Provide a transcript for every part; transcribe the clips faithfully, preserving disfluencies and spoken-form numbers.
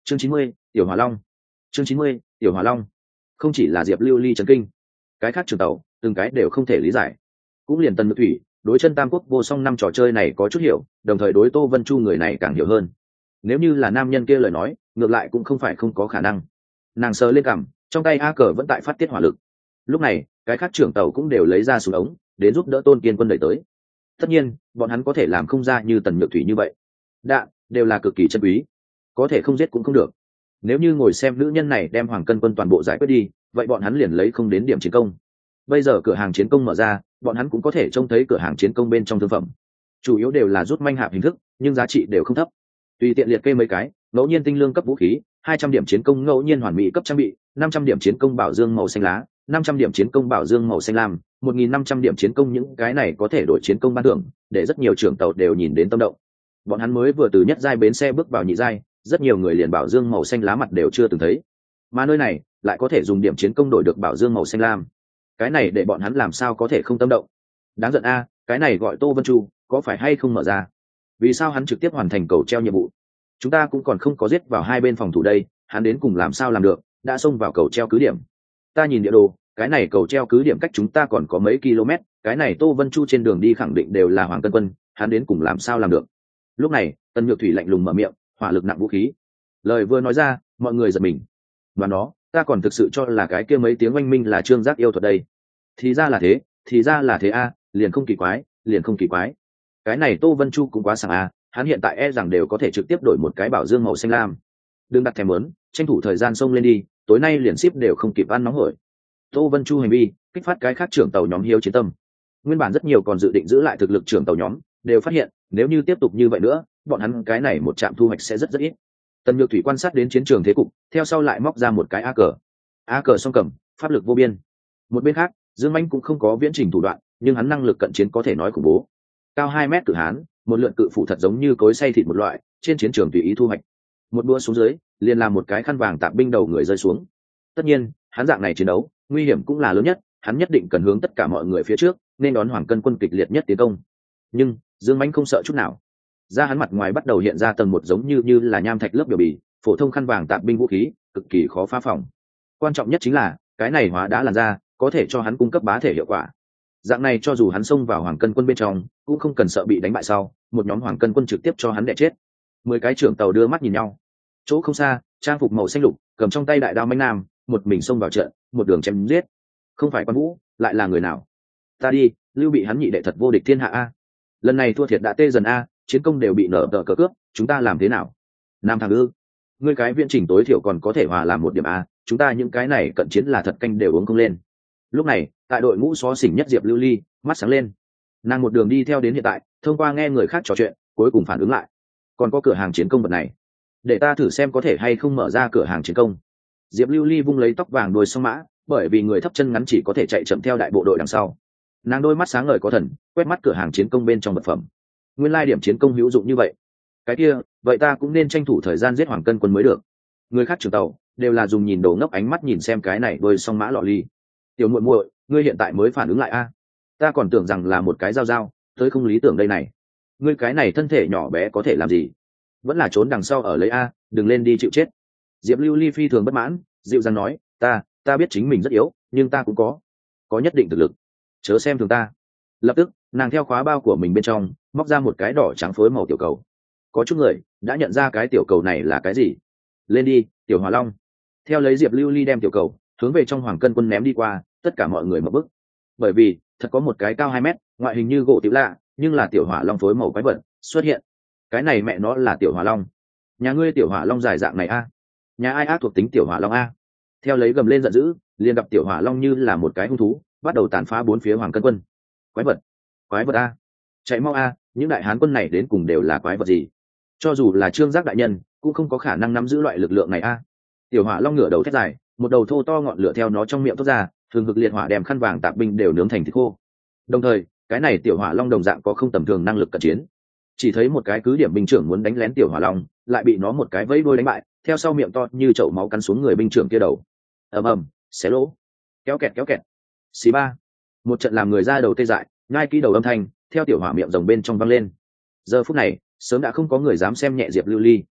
chương chín mươi, tiểu hỏa long. chương chín mươi, tiểu hỏa long. Không chỉ là Diệp Lưu Ly chấn kinh, cái khác trường tàu từng cái đều không thể lý giải. Cũng liền Tần Nhược Thủy đối chân tam quốc vô song năm trò chơi này có chút hiểu, đồng thời đối Tô Vân Chu người này càng hiểu hơn. Nếu như là nam nhân kia lời nói, ngược lại cũng không phải không có khả năng. Nàng sờ lên cằm, trong tay a cờ vẫn tại phát tiết hỏa lực. Lúc này cái khác trưởng tàu cũng đều lấy ra súng ống đến giúp đỡ Tôn Kiên Quân đẩy tới. Tất nhiên bọn hắn có thể làm không ra như Tần Nhược Thủy như vậy, đạn đều là cực kỳ chân quý, có thể không giết cũng không được. Nếu như ngồi xem nữ nhân này đem Hoàng Cân Quân toàn bộ giải quyết đi, vậy bọn hắn liền lấy không đến điểm chiến công. Bây giờ cửa hàng chiến công mở ra, bọn hắn cũng có thể trông thấy cửa hàng chiến công bên trong thương phẩm, chủ yếu đều là rút manh hạp hình thức, nhưng giá trị đều không thấp. Tùy tiện liệt kê mấy cái: ngẫu nhiên tinh lương cấp vũ khí, hai trăm điểm chiến công ngẫu nhiên hoàn mỹ cấp trang bị, năm trăm điểm chiến công bảo dương màu xanh lá, năm trăm điểm chiến công bảo dương màu xanh lam, một nghìn năm trăm điểm chiến công. Những cái này có thể đổi chiến công ban thưởng, để rất nhiều trưởng tàu đều nhìn đến tâm động. Bọn hắn mới vừa từ nhất giai bến xe bước vào nhị giai, rất nhiều người liền bảo dương màu xanh lá mặt đều chưa từng thấy, mà nơi này lại có thể dùng điểm chiến công đổi được bảo dương màu xanh lam. Cái này để bọn hắn làm sao có thể không tâm động. Đáng giận a, cái này gọi Tô Vân Chu có phải hay không mở ra? Vì sao hắn trực tiếp hoàn thành cầu treo nhiệm vụ? Chúng ta cũng còn không có giết vào hai bên phòng thủ đây, hắn đến cùng làm sao làm được, đã xông vào cầu treo cứ điểm. Ta nhìn địa đồ, cái này cầu treo cứ điểm cách chúng ta còn có mấy km, cái này Tô Vân Chu trên đường đi khẳng định đều là Hoàng Cân Quân, hắn đến cùng làm sao làm được? Lúc này Tần Nhược Thủy lạnh lùng mở miệng, hỏa lực nặng vũ khí. Lời vừa nói ra, mọi người giật mình. Và nó, ta còn thực sự cho là cái kia mấy tiếng oanh minh là Trương Giác yêu thuật đây. Thì ra là thế, thì ra là thế a, liền không kỳ quái, liền không kỳ quái. Cái này Tô Vân Chu cũng quá sảng a, hắn hiện tại e rằng đều có thể trực tiếp đổi một cái bảo dương màu xanh lam. Đừng đặt thèm muốn, tranh thủ thời gian xông lên đi, tối nay liền ship đều không kịp ăn nóng hổi. Tô Vân Chu hành vi kích phát cái khác trưởng tàu nhóm hiếu chiến tâm. Nguyên bản rất nhiều còn dự định giữ lại thực lực trưởng tàu nhóm, đều phát hiện nếu như tiếp tục như vậy nữa, bọn hắn cái này một trạm thu hoạch sẽ rất rất ít. Tần Nhược Thủy quan sát đến chiến trường thế cục, theo sau lại móc ra một cái a cờ. A cờ song cầm, pháp lực vô biên. Một bên khác, Dương Mạnh cũng không có viễn trình thủ đoạn, nhưng hắn năng lực cận chiến có thể nói khủng bố. Cao hai mét cự hán, một lượn cự phủ thật giống như cối xay thịt một loại, trên chiến trường tùy ý thu hoạch. Một đũa xuống dưới, liền làm một cái khăn vàng tạm binh đầu người rơi xuống. Tất nhiên, hắn dạng này chiến đấu, nguy hiểm cũng là lớn nhất, hắn nhất định cần hướng tất cả mọi người phía trước, nên đón Hoàng Cân Quân kịch liệt nhất tiến công. Nhưng Dương Mạnh không sợ chút nào. Da hắn mặt ngoài bắt đầu hiện ra tầng một giống như như là nham thạch lớp biểu bì, phổ thông khăn vàng tạm binh vũ khí, cực kỳ khó phá phòng. Quan trọng nhất chính là, cái này hóa đã làn da, có thể cho hắn cung cấp bá thể hiệu quả. Dạng này cho dù hắn xông vào Hoàng Cân Quân bên trong, cũng không cần sợ bị đánh bại sau, một nhóm Hoàng Cân Quân trực tiếp cho hắn đè chết. Mười cái trưởng tàu đưa mắt nhìn nhau. Chỗ không xa, trang phục màu xanh lục, cầm trong tay đại đao mãnh nam, một mình xông vào trận, một đường chém giết. Không phải Quan Vũ, lại là người nào? Ta đi, Lưu bị hắn nhị đệ thật vô địch thiên hạ a. Lần này thua thiệt đã tê dần a, chiến công đều bị nở tờ cờ cướp, chúng ta làm thế nào? Nam thằng ư? Ngươi cái viễn trình tối thiểu còn có thể hòa làm một điểm a, chúng ta những cái này cận chiến là thật canh đều uống không lên. Lúc này, tại đội ngũ xó xỉnh nhất Diệp Lưu Ly mắt sáng lên. Nàng một đường đi theo đến hiện tại, thông qua nghe người khác trò chuyện, cuối cùng phản ứng lại. Còn có cửa hàng chiến công vật này, để ta thử xem có thể hay không mở ra cửa hàng chiến công. Diệp Lưu Ly vung lấy tóc vàng đuôi song mã, bởi vì người thấp chân ngắn chỉ có thể chạy chậm theo đại bộ đội đằng sau. Nàng đôi mắt sáng ngời có thần, quét mắt cửa hàng chiến công bên trong vật phẩm. Nguyên lai điểm chiến công hữu dụng như vậy. Cái kia, vậy ta cũng nên tranh thủ thời gian giết Hoàng Cân Quân mới được. Người khác trưởng tàu đều là dùng nhìn đồ ngốc ánh mắt nhìn xem cái này đôi song mã lọ ly. Tiểu muội muội, ngươi hiện tại mới phản ứng lại a? Ta còn tưởng rằng là một cái dao dao, tới không lý tưởng đây này. Ngươi cái này thân thể nhỏ bé có thể làm gì? Vẫn là trốn đằng sau ở lấy a, đừng lên đi chịu chết. Diệp Lưu Ly phi thường bất mãn, dịu dàng nói, ta, ta biết chính mình rất yếu, nhưng ta cũng có, có nhất định thực lực. Chớ xem thường ta. Lập tức, nàng theo khóa bao của mình bên trong, móc ra một cái đỏ trắng phối màu tiểu cầu. Có chút người đã nhận ra cái tiểu cầu này là cái gì. Lên đi, tiểu Hỏa Long. Theo lấy Diệp Lưu Ly đem tiểu cầu hướng về trong Hoàng Cân Quân ném đi qua, tất cả mọi người mở bức. Bởi vì thật có một cái cao hai mét, ngoại hình như gỗ tiểu lạ, nhưng là tiểu Hỏa Long phối màu quái vật xuất hiện. Cái này mẹ nó là tiểu Hỏa Long. Nhà ngươi tiểu Hỏa Long dài dạng này a? Nhà ai ác thuộc tính tiểu Hỏa Long a? Theo lấy gầm lên giận dữ, liền gặp tiểu Hỏa Long như là một cái hung thú, bắt đầu tàn phá bốn phía Hoàng Cân Quân. Quái vật, quái vật a, chạy mau a, những đại hán quân này đến cùng đều là quái vật gì? Cho dù là Trương Giác đại nhân cũng không có khả năng nắm giữ loại lực lượng này a. Tiểu Hỏa Long ngửa đầu thét dài, một đầu thô to ngọn lửa theo nó trong miệng thoát ra, thường cực liệt hỏa đem khăn vàng tạp binh đều nướng thành thịt khô. Đồng thời, cái này tiểu Hỏa Long đồng dạng có không tầm thường năng lực cận chiến. Chỉ thấy một cái cứ điểm binh trưởng muốn đánh lén tiểu Hỏa Long, lại bị nó một cái vẫy đuôi đánh bại, theo sau miệng to như chậu máu cắn xuống người binh trưởng kia đầu. Ầm ầm, xé lỗ, kéo kẹt kéo kẹt. Xì ba. Một trận làm người ra đầu tê dại, ngay kỹ đầu âm thanh theo tiểu hỏa miệng rồng bên trong văng lên. Giờ phút này, sớm đã không có người dám xem nhẹ Diệp Lưu Ly.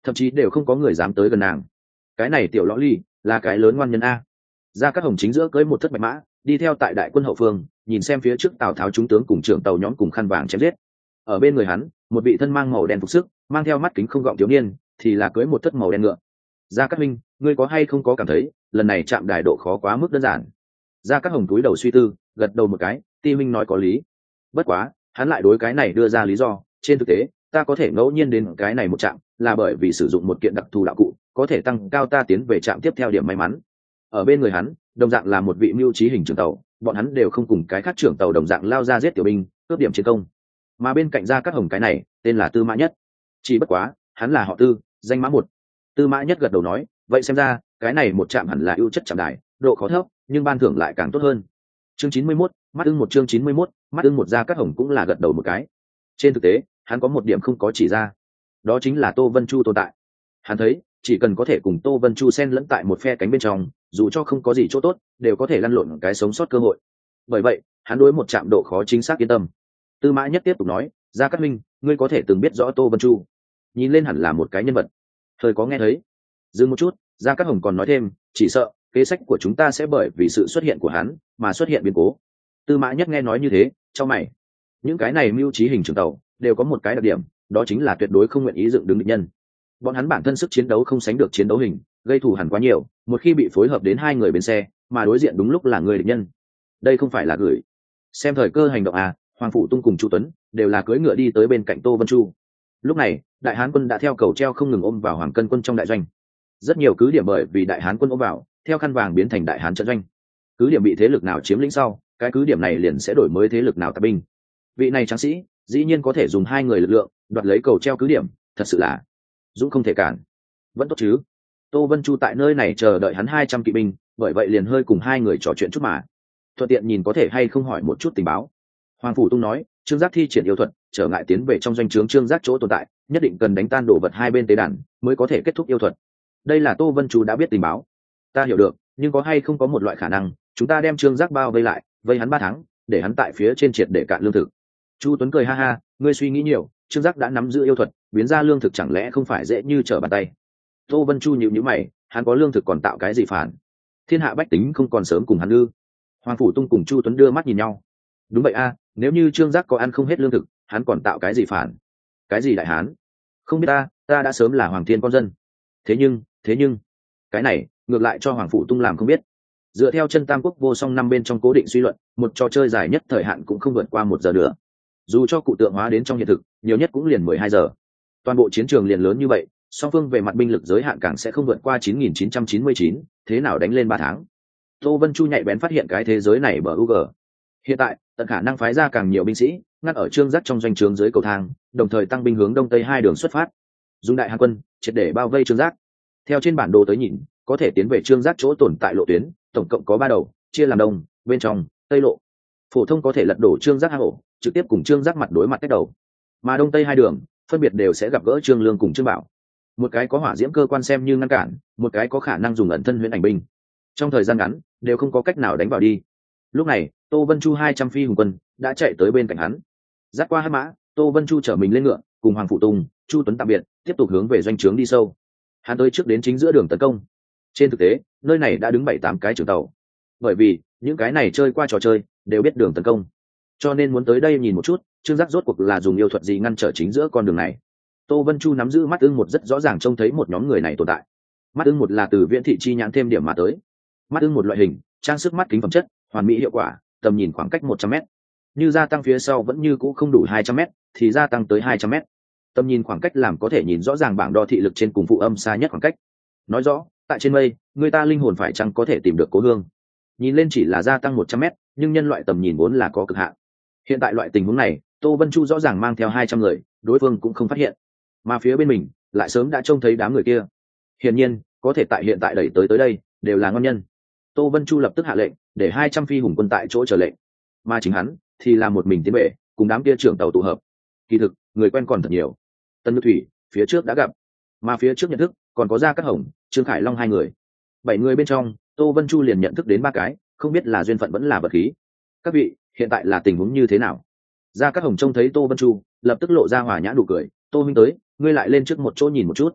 thậm chí đều không có người dám tới gần nàng. Cái này tiểu lõ ly là cái lớn ngoan nhân a. Gia Cát Hồng chính giữa cưỡi một thất bạch mã, đi theo tại đại quân hậu phương, nhìn xem phía trước Tào Tháo chúng tướng cùng trưởng tàu nhóm cùng khăn vàng chém giết. Ở bên người hắn, một vị thân mang màu đen phục sức, mang theo mắt kính không gọng thiếu niên, thì là cưỡi một thất màu đen ngựa. Gia Cát Minh, ngươi có hay không có cảm thấy, lần này chạm đài độ khó quá mức đơn giản? Gia Cát Hồng cúi đầu suy tư, gật đầu một cái, Ti Minh nói có lý. Bất quá, hắn lại đối cái này đưa ra lý do, trên thực tế, ta có thể ngẫu nhiên đến cái này một trạm, là bởi vì sử dụng một kiện đặc thù đạo cụ, có thể tăng cao ta tiến về trạm tiếp theo điểm may mắn. Ở bên người hắn, đồng dạng là một vị mưu trí hình trưởng tàu, bọn hắn đều không cùng cái khác trưởng tàu đồng dạng lao ra giết tiểu binh, cướp điểm chiến công. Mà bên cạnh Gia Cát Hồng cái này, tên là Tư Mã Nhất. Chỉ bất quá, hắn là họ Tư, danh mã một. Tư Mã Nhất gật đầu nói, vậy xem ra, cái này một trạm hẳn là ưu chất trạm đài, độ khó thấp, nhưng ban thưởng lại càng tốt hơn. Chương chín mươi mốt, mắt ưng một chương chín mươi mốt, mắt ưng một. Gia Cát Hồng cũng là gật đầu một cái. Trên thực tế, hắn có một điểm không có chỉ ra, đó chính là Tô Vân Chu tồn tại. Hắn thấy, chỉ cần có thể cùng Tô Vân Chu xen lẫn tại một phe cánh bên trong, dù cho không có gì chỗ tốt, đều có thể lăn lộn cái sống sót cơ hội. Bởi vậy, hắn đối một trạm độ khó chính xác yên tâm. Tư Mã Nhất tiếp tục nói, Gia Cát Minh, ngươi có thể từng biết rõ Tô Vân Chu, nhìn lên hẳn là một cái nhân vật. Thời có nghe thấy. Dừng một chút, Gia Cát Hồng còn nói thêm, chỉ sợ kế sách của chúng ta sẽ bởi vì sự xuất hiện của hắn mà xuất hiện biến cố. Tư Mã Nhất nghe nói như thế, trong mày. Những cái này mưu trí hình trưởng tàu đều có một cái đặc điểm, đó chính là tuyệt đối không nguyện ý dựng đứng địch nhân. Bọn hắn bản thân sức chiến đấu không sánh được chiến đấu hình, gây thù hằn quá nhiều, một khi bị phối hợp đến hai người bên xe, mà đối diện đúng lúc là người địch nhân, đây không phải là gửi xem thời cơ hành động à. Hoàng Phủ Tung cùng Chu Tuấn đều là cưỡi ngựa đi tới bên cạnh Tô Vân Chu. Lúc này, Đại Hán quân đã theo cầu treo không ngừng ôm vào Hoàng Cân quân trong đại doanh. Rất nhiều cứ điểm bởi vì Đại Hán quân ôm vào, theo khăn vàng biến thành Đại Hán trận doanh. Cứ điểm bị thế lực nào chiếm lĩnh sau, cái cứ điểm này liền sẽ đổi mới thế lực nào tập binh. Vị này tráng sĩ, dĩ nhiên có thể dùng hai người lực lượng đoạt lấy cầu treo cứ điểm, thật sự là dũng không thể cản. Vẫn tốt chứ? Tô Vân Chu tại nơi này chờ đợi hắn hai trăm kỵ binh, bởi vậy liền hơi cùng hai người trò chuyện chút mà. Thuận tiện nhìn có thể hay không hỏi một chút tình báo. Hoàng Phủ Tung nói, Trương Giác thi triển yêu thuật, trở ngại tiến về trong doanh trướng Trương Giác chỗ tồn tại, nhất định cần đánh tan đổ vật hai bên tế đàn, mới có thể kết thúc yêu thuật. Đây là Tô Vân Chu đã biết tình báo. Ta hiểu được, nhưng có hay không có một loại khả năng, chúng ta đem Trương Giác bao vây lại, vây hắn ba tháng, để hắn tại phía trên triệt để cạn lương thực. Chu Tuấn cười ha ha, ngươi suy nghĩ nhiều, Trương Giác đã nắm giữ yêu thuật, biến ra lương thực chẳng lẽ không phải dễ như trở bàn tay. Tô Vân Chu nhíu nhíu mày, hắn có lương thực còn tạo cái gì phản? Thiên hạ bách tính không còn sớm cùng hắn ư? Hoàng Phủ Tung cùng Chu Tuấn đưa mắt nhìn nhau. Đúng vậy a, nếu như Trương Giác có ăn không hết lương thực, hắn còn tạo cái gì phản? Cái gì đại hán? Không biết ta, ta đã sớm là hoàng thiên con dân. Thế nhưng, thế nhưng, cái này ngược lại cho Hoàng Phủ Tung làm không biết. Dựa theo chân Tam Quốc vô song năm bên trong cố định suy luận, một trò chơi dài nhất thời hạn cũng không vượt qua một giờ nữa. Dù cho cụ tượng hóa đến trong hiện thực, nhiều nhất cũng liền mười hai giờ. Toàn bộ chiến trường liền lớn như vậy, song phương về mặt binh lực giới hạn càng sẽ không vượt qua chín nghìn chín trăm chín mươi chín, thế nào đánh lên ba tháng? Tô Vân Chu nhạy bén phát hiện cái thế giới này bờ u gờ. Hiện tại, tận khả năng phái ra càng nhiều binh sĩ, ngăn ở Trương Giác trong doanh trướng dưới cầu thang, đồng thời tăng binh hướng đông tây hai đường xuất phát. Dùng Đại Hán quân triệt để bao vây Trương Giác. Theo trên bản đồ tới nhìn, có thể tiến về Trương Giác chỗ tồn tại lộ tuyến, tổng cộng có ba đầu, chia làm đông, bên trong, tây lộ. Phổ thông có thể lật đổ Trương Giác hang ổ, trực tiếp cùng Trương Giác mặt đối mặt cách đầu. Mà đông tây hai đường, phân biệt đều sẽ gặp gỡ Trương Lương cùng Trương Bảo. Một cái có hỏa diễm cơ quan xem như ngăn cản, một cái có khả năng dùng ẩn thân huyễn ảnh binh. Trong thời gian ngắn, đều không có cách nào đánh vào đi. Lúc này, Tô Vân Chu hai trăm phi hùng quân đã chạy tới bên cạnh hắn. Dắt qua hắc mã, Tô Vân Chu chở mình lên ngựa, cùng Hoàng Phụ Tùng, Chu Tuấn tạm biệt, tiếp tục hướng về doanh trướng đi sâu. Hắn tới trước đến chính giữa đường tấn công. Trên thực tế, nơi này đã đứng bảy tám cái trưởng tàu. Bởi vì, những cái này chơi qua trò chơi, đều biết đường tấn công. Cho nên muốn tới đây nhìn một chút, Trương Giác rốt cuộc là dùng yêu thuật gì ngăn trở chính giữa con đường này. Tô Vân Chu nắm giữ mắt ưng một rất rõ ràng trông thấy một nhóm người này tồn tại. Mắt ưng một là từ Viễn Thị chi nhãn thêm điểm mà tới. Mắt ưng một loại hình, trang sức mắt kính phẩm chất, hoàn mỹ hiệu quả, tầm nhìn khoảng cách một trăm mét. Như gia tăng phía sau vẫn như cũ không đủ hai trăm mét, thì gia tăng tới hai trăm mét. Tầm nhìn khoảng cách làm có thể nhìn rõ ràng bảng đo thị lực trên cùng phụ âm xa nhất khoảng cách. Nói rõ, tại trên mây, người ta linh hồn phải chăng có thể tìm được cố hương. Nhìn lên chỉ là gia tăng một trăm mét, nhưng nhân loại tầm nhìn vốn là có cực hạn. Hiện tại loại tình huống này, Tô Vân Chu rõ ràng mang theo hai trăm người, đối phương cũng không phát hiện. Mà phía bên mình, lại sớm đã trông thấy đám người kia. Hiển nhiên, có thể tại hiện tại đẩy tới tới đây, đều là ngon nhân. Tô Vân Chu lập tức hạ lệnh, để hai trăm phi hùng quân tại chỗ chờ lệnh. Mà chính hắn, thì là một mình tiến về, cùng đám kia trưởng tàu tụ hợp. Kỳ thực, người quen còn thật nhiều. Tân Nhược Thủy, phía trước đã gặp. Mà phía trước nhận thức, còn có Gia Cát Hồng, Trương Khải Long hai người. Bảy người bên trong, Tô Vân Chu liền nhận thức đến ba cái, không biết là duyên phận vẫn là vật khí. Các vị, hiện tại là tình huống như thế nào? Gia Cát Hồng trông thấy Tô Vân Chu, lập tức lộ ra hòa nhã nụ cười. Tô minh tới, ngươi lại lên trước một chỗ nhìn một chút.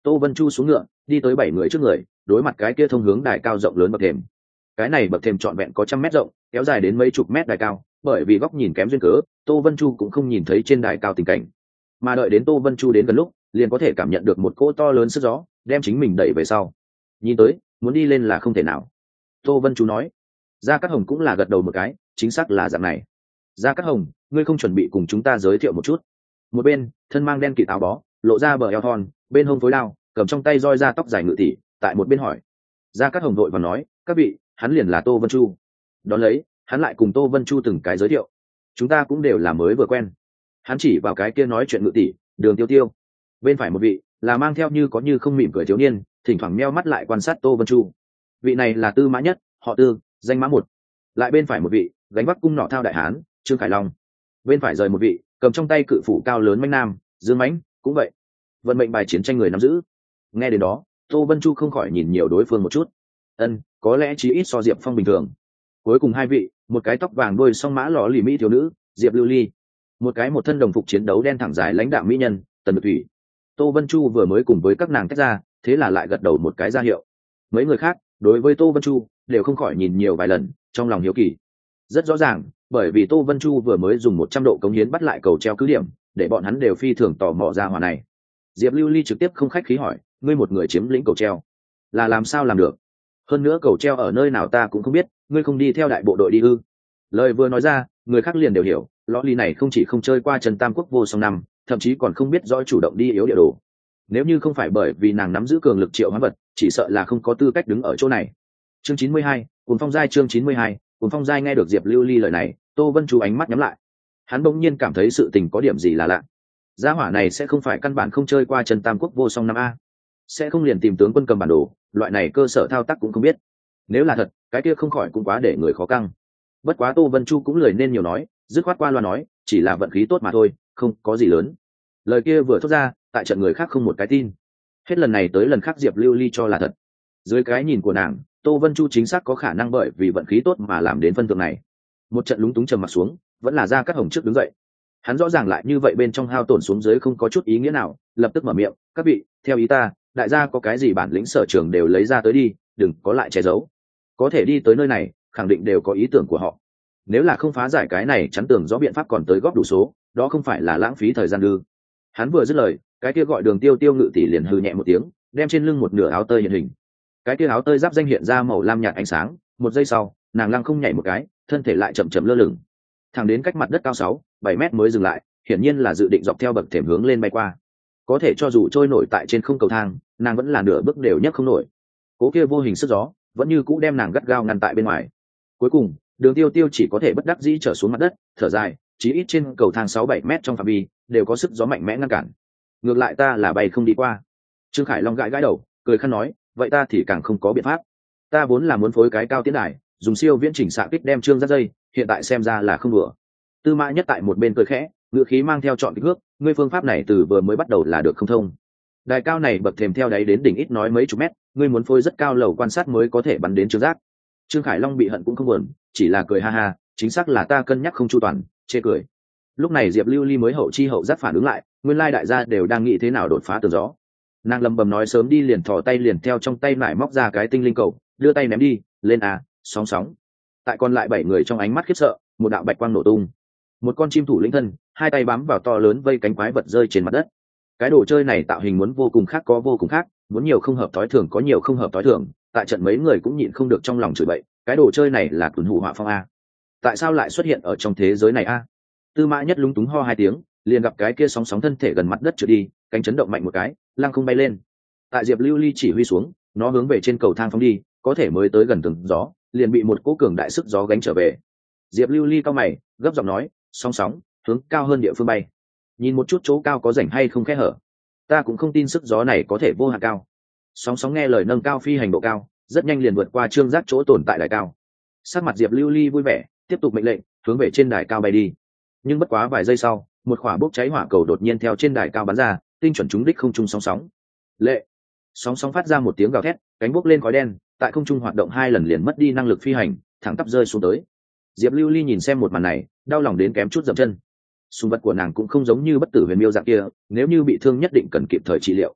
Tô Vân Chu xuống ngựa đi tới bảy người trước người, đối mặt cái kia thông hướng đài cao rộng lớn bậc thềm. Cái này bậc thềm trọn vẹn có trăm mét rộng, kéo dài đến mấy chục mét đài cao, bởi vì góc nhìn kém duyên cớ, Tô Vân Chu cũng không nhìn thấy trên đài cao tình cảnh. Mà đợi đến Tô Vân Chu đến gần lúc, liền có thể cảm nhận được một cỗ to lớn sức gió đem chính mình đẩy về sau. Nhìn tới muốn đi lên là không thể nào. Tô Vân Chu nói. Gia Cát Hồng cũng là gật đầu một cái, chính xác là dạng này. Gia Cát Hồng, ngươi không chuẩn bị cùng chúng ta giới thiệu một chút? Một bên thân mang đen kịt áo bó, lộ ra bờ eo thon, bên hông phối đao, cầm trong tay roi ra tóc dài ngự tỷ, tại một bên hỏi. Gia Cát Hồng vội và nói, các vị, hắn liền là Tô Vân Chu. Đón lấy hắn lại cùng Tô Vân Chu từng cái giới thiệu, chúng ta cũng đều là mới vừa quen. Hắn chỉ vào cái kia nói chuyện ngự tỷ, Đường Tiêu Tiêu. Bên phải một vị là mang theo như có như không mỉm cười thiếu niên, thỉnh thoảng meo mắt lại quan sát Tô Vân Chu. Vị này là Tư Mã Nhất, họ Tư, danh mã một. Lại bên phải một vị gánh vác cung nỏ thao đại hán, Trương Khải Long. Bên phải rời một vị cầm trong tay cự phủ cao lớn mãnh nam, Dương Mãnh, cũng vậy. Vận mệnh bài chiến tranh người nắm giữ. Nghe đến đó, Tô Vân Chu không khỏi nhìn nhiều đối phương một chút. Ân, có lẽ chí ít so Diệp Phong bình thường. Cuối cùng hai vị, một cái tóc vàng đuôi song mã lò lì mỹ thiếu nữ, Diệp Lưu Ly, một cái một thân đồng phục chiến đấu đen thẳng dài lãnh đạo mỹ nhân, Tần Nhược Thủy. Tô Vân Chu vừa mới cùng với các nàng tách ra, thế là lại gật đầu một cái ra hiệu. Mấy người khác đối với Tô Vân Chu đều không khỏi nhìn nhiều vài lần, trong lòng hiếu kỳ. Rất rõ ràng, bởi vì Tô Vân Chu vừa mới dùng một trăm độ cống hiến bắt lại cầu treo cứ điểm, để bọn hắn đều phi thường tò mò ra hỏa này. Diệp Lưu Ly trực tiếp không khách khí hỏi, ngươi một người chiếm lĩnh cầu treo, là làm sao làm được? Hơn nữa cầu treo ở nơi nào ta cũng không biết, ngươi không đi theo đại bộ đội đi ư? Lời vừa nói ra, người khác liền đều hiểu, lõ ly này không chỉ không chơi qua Trần Tam Quốc vô song năm, thậm chí còn không biết rõ chủ động đi yếu địa đồ. Nếu như không phải bởi vì nàng nắm giữ cường lực triệu hoán vật, chỉ sợ là không có tư cách đứng ở chỗ này. Chương chín mươi hai, Cuồng Phong Giai chương chín mươi hai, Cuồng Phong Giai nghe được Diệp Lưu Ly lời này, Tô Vân Chu ánh mắt nhắm lại. Hắn bỗng nhiên cảm thấy sự tình có điểm gì là lạ. Gia hỏa này sẽ không phải căn bản không chơi qua Trần Tam Quốc vô song năm a? Sẽ không liền tìm tướng quân cầm bản đồ, loại này cơ sở thao tác cũng không biết. Nếu là thật, cái kia không khỏi cũng quá để người khó căng. Bất quá Tô Vân Chu cũng lời nên nhiều nói, dứt khoát qua loa nói, chỉ là vận khí tốt mà thôi, không có gì lớn. Lời kia vừa thốt ra, tại trận người khác không một cái tin. Hết lần này tới lần khác Diệp Lưu Ly cho là thật. Dưới cái nhìn của nàng, Tô Vân Chu chính xác có khả năng bởi vì vận khí tốt mà làm đến phân thượng này. Một trận lúng túng trầm mặt xuống, vẫn là Gia Cát Hồng trước đứng dậy. Hắn rõ ràng lại như vậy bên trong hao tổn xuống dưới không có chút ý nghĩa nào, lập tức mở miệng, các vị, theo ý ta, đại gia có cái gì bản lĩnh sở trường đều lấy ra tới đi, đừng có lại che giấu. Có thể đi tới nơi này, khẳng định đều có ý tưởng của họ. Nếu là không phá giải cái này chắn tưởng rõ biện pháp còn tới góp đủ số, đó không phải là lãng phí thời gian ư? Hắn vừa dứt lời, cái kia gọi Đường Tiêu Tiêu ngự tỷ liền hừ nhẹ một tiếng, đem trên lưng một nửa áo tơi hiện hình. Cái kia áo tơi giáp danh hiện ra màu lam nhạt ánh sáng, một giây sau, nàng lăng không nhảy một cái, thân thể lại chậm chậm lơ lửng, thẳng đến cách mặt đất cao sáu, bảy mét mới dừng lại, hiển nhiên là dự định dọc theo bậc thềm hướng lên bay qua. Có thể cho dù trôi nổi tại trên không cầu thang, nàng vẫn là nửa bước đều nhấc không nổi. Cố kia vô hình sức gió, vẫn như cũ đem nàng gắt gao ngăn tại bên ngoài. Cuối cùng, Đường Tiêu Tiêu chỉ có thể bất đắc dĩ trở xuống mặt đất, thở dài, chí ít trên cầu thang sáu bảy mét trong phạm vi đều có sức gió mạnh mẽ ngăn cản. Ngược lại ta là bay không đi qua. Trương Khải Long gãi gãi đầu, cười khăn nói, vậy ta thì càng không có biện pháp. Ta vốn là muốn phối cái cao tiến đài, dùng siêu viễn chỉnh xạ kích đem Trương dắt dây, hiện tại xem ra là không đùa. Tư Mã Nhất tại một bên cười khẽ, ngữ khí mang theo chọn kích thước, ngươi phương pháp này từ vừa mới bắt đầu là được không thông. Đài cao này bậc thềm theo đáy đến đỉnh ít nói mấy chục mét, ngươi muốn phối rất cao lầu quan sát mới có thể bắn đến Trương giác. Trương Khải Long bị hận cũng không buồn, chỉ là cười ha ha, chính xác là ta cân nhắc không chu toàn, chê cười. Lúc này Diệp Lưu Ly mới hậu chi hậu giác phản ứng lại, nguyên lai đại gia đều đang nghĩ thế nào đột phá tường gió. Nàng lầm bầm nói sớm đi liền thò tay liền theo trong tay lại móc ra cái tinh linh cầu, đưa tay ném đi, lên à, sóng sóng. Tại còn lại bảy người trong ánh mắt khiếp sợ, một đạo bạch quang nổ tung. Một con chim thủ lĩnh thân, hai tay bám vào to lớn vây cánh quái vật rơi trên mặt đất. Cái đồ chơi này tạo hình muốn vô cùng khác có vô cùng khác, muốn nhiều không hợp thói thường có nhiều không hợp thói thường, tại trận mấy người cũng nhịn không được trong lòng chửi bậy, cái đồ chơi này là tuần hủ họa phong a. Tại sao lại xuất hiện ở trong thế giới này a? Tư Mã Nhất lúng túng ho hai tiếng, liền gặp cái kia sóng sóng thân thể gần mặt đất trượt đi, cánh chấn động mạnh một cái, lăng không bay lên. Tại Diệp Lưu Ly chỉ huy xuống, nó hướng về trên cầu thang phóng đi, có thể mới tới gần tường gió, liền bị một cỗ cường đại sức gió gánh trở về. Diệp Lưu Ly cao mày, gấp giọng nói, sóng sóng, hướng cao hơn địa phương bay. Nhìn một chút chỗ cao có rảnh hay không khe hở. Ta cũng không tin sức gió này có thể vô hạn cao. Sóng sóng nghe lời nâng cao phi hành độ cao, rất nhanh liền vượt qua Trương giác chỗ tồn tại đài cao. Sắc mặt Diệp Lưu Ly vui vẻ, tiếp tục mệnh lệnh, hướng về trên đài cao bay đi. Nhưng bất quá vài giây sau, một quả bốc cháy hỏa cầu đột nhiên theo trên đài cao bắn ra, tinh chuẩn trúng đích không trung sóng sóng. Lệ. Sóng sóng phát ra một tiếng gào thét, cánh bốc lên khói đen, tại không trung hoạt động hai lần liền mất đi năng lực phi hành, thẳng tắp rơi xuống tới. Diệp Lưu Ly nhìn xem một màn này, đau lòng đến kém chút dậm chân. Sùng vật của nàng cũng không giống như bất tử huyền miêu dạng kia, nếu như bị thương nhất định cần kịp thời trị liệu.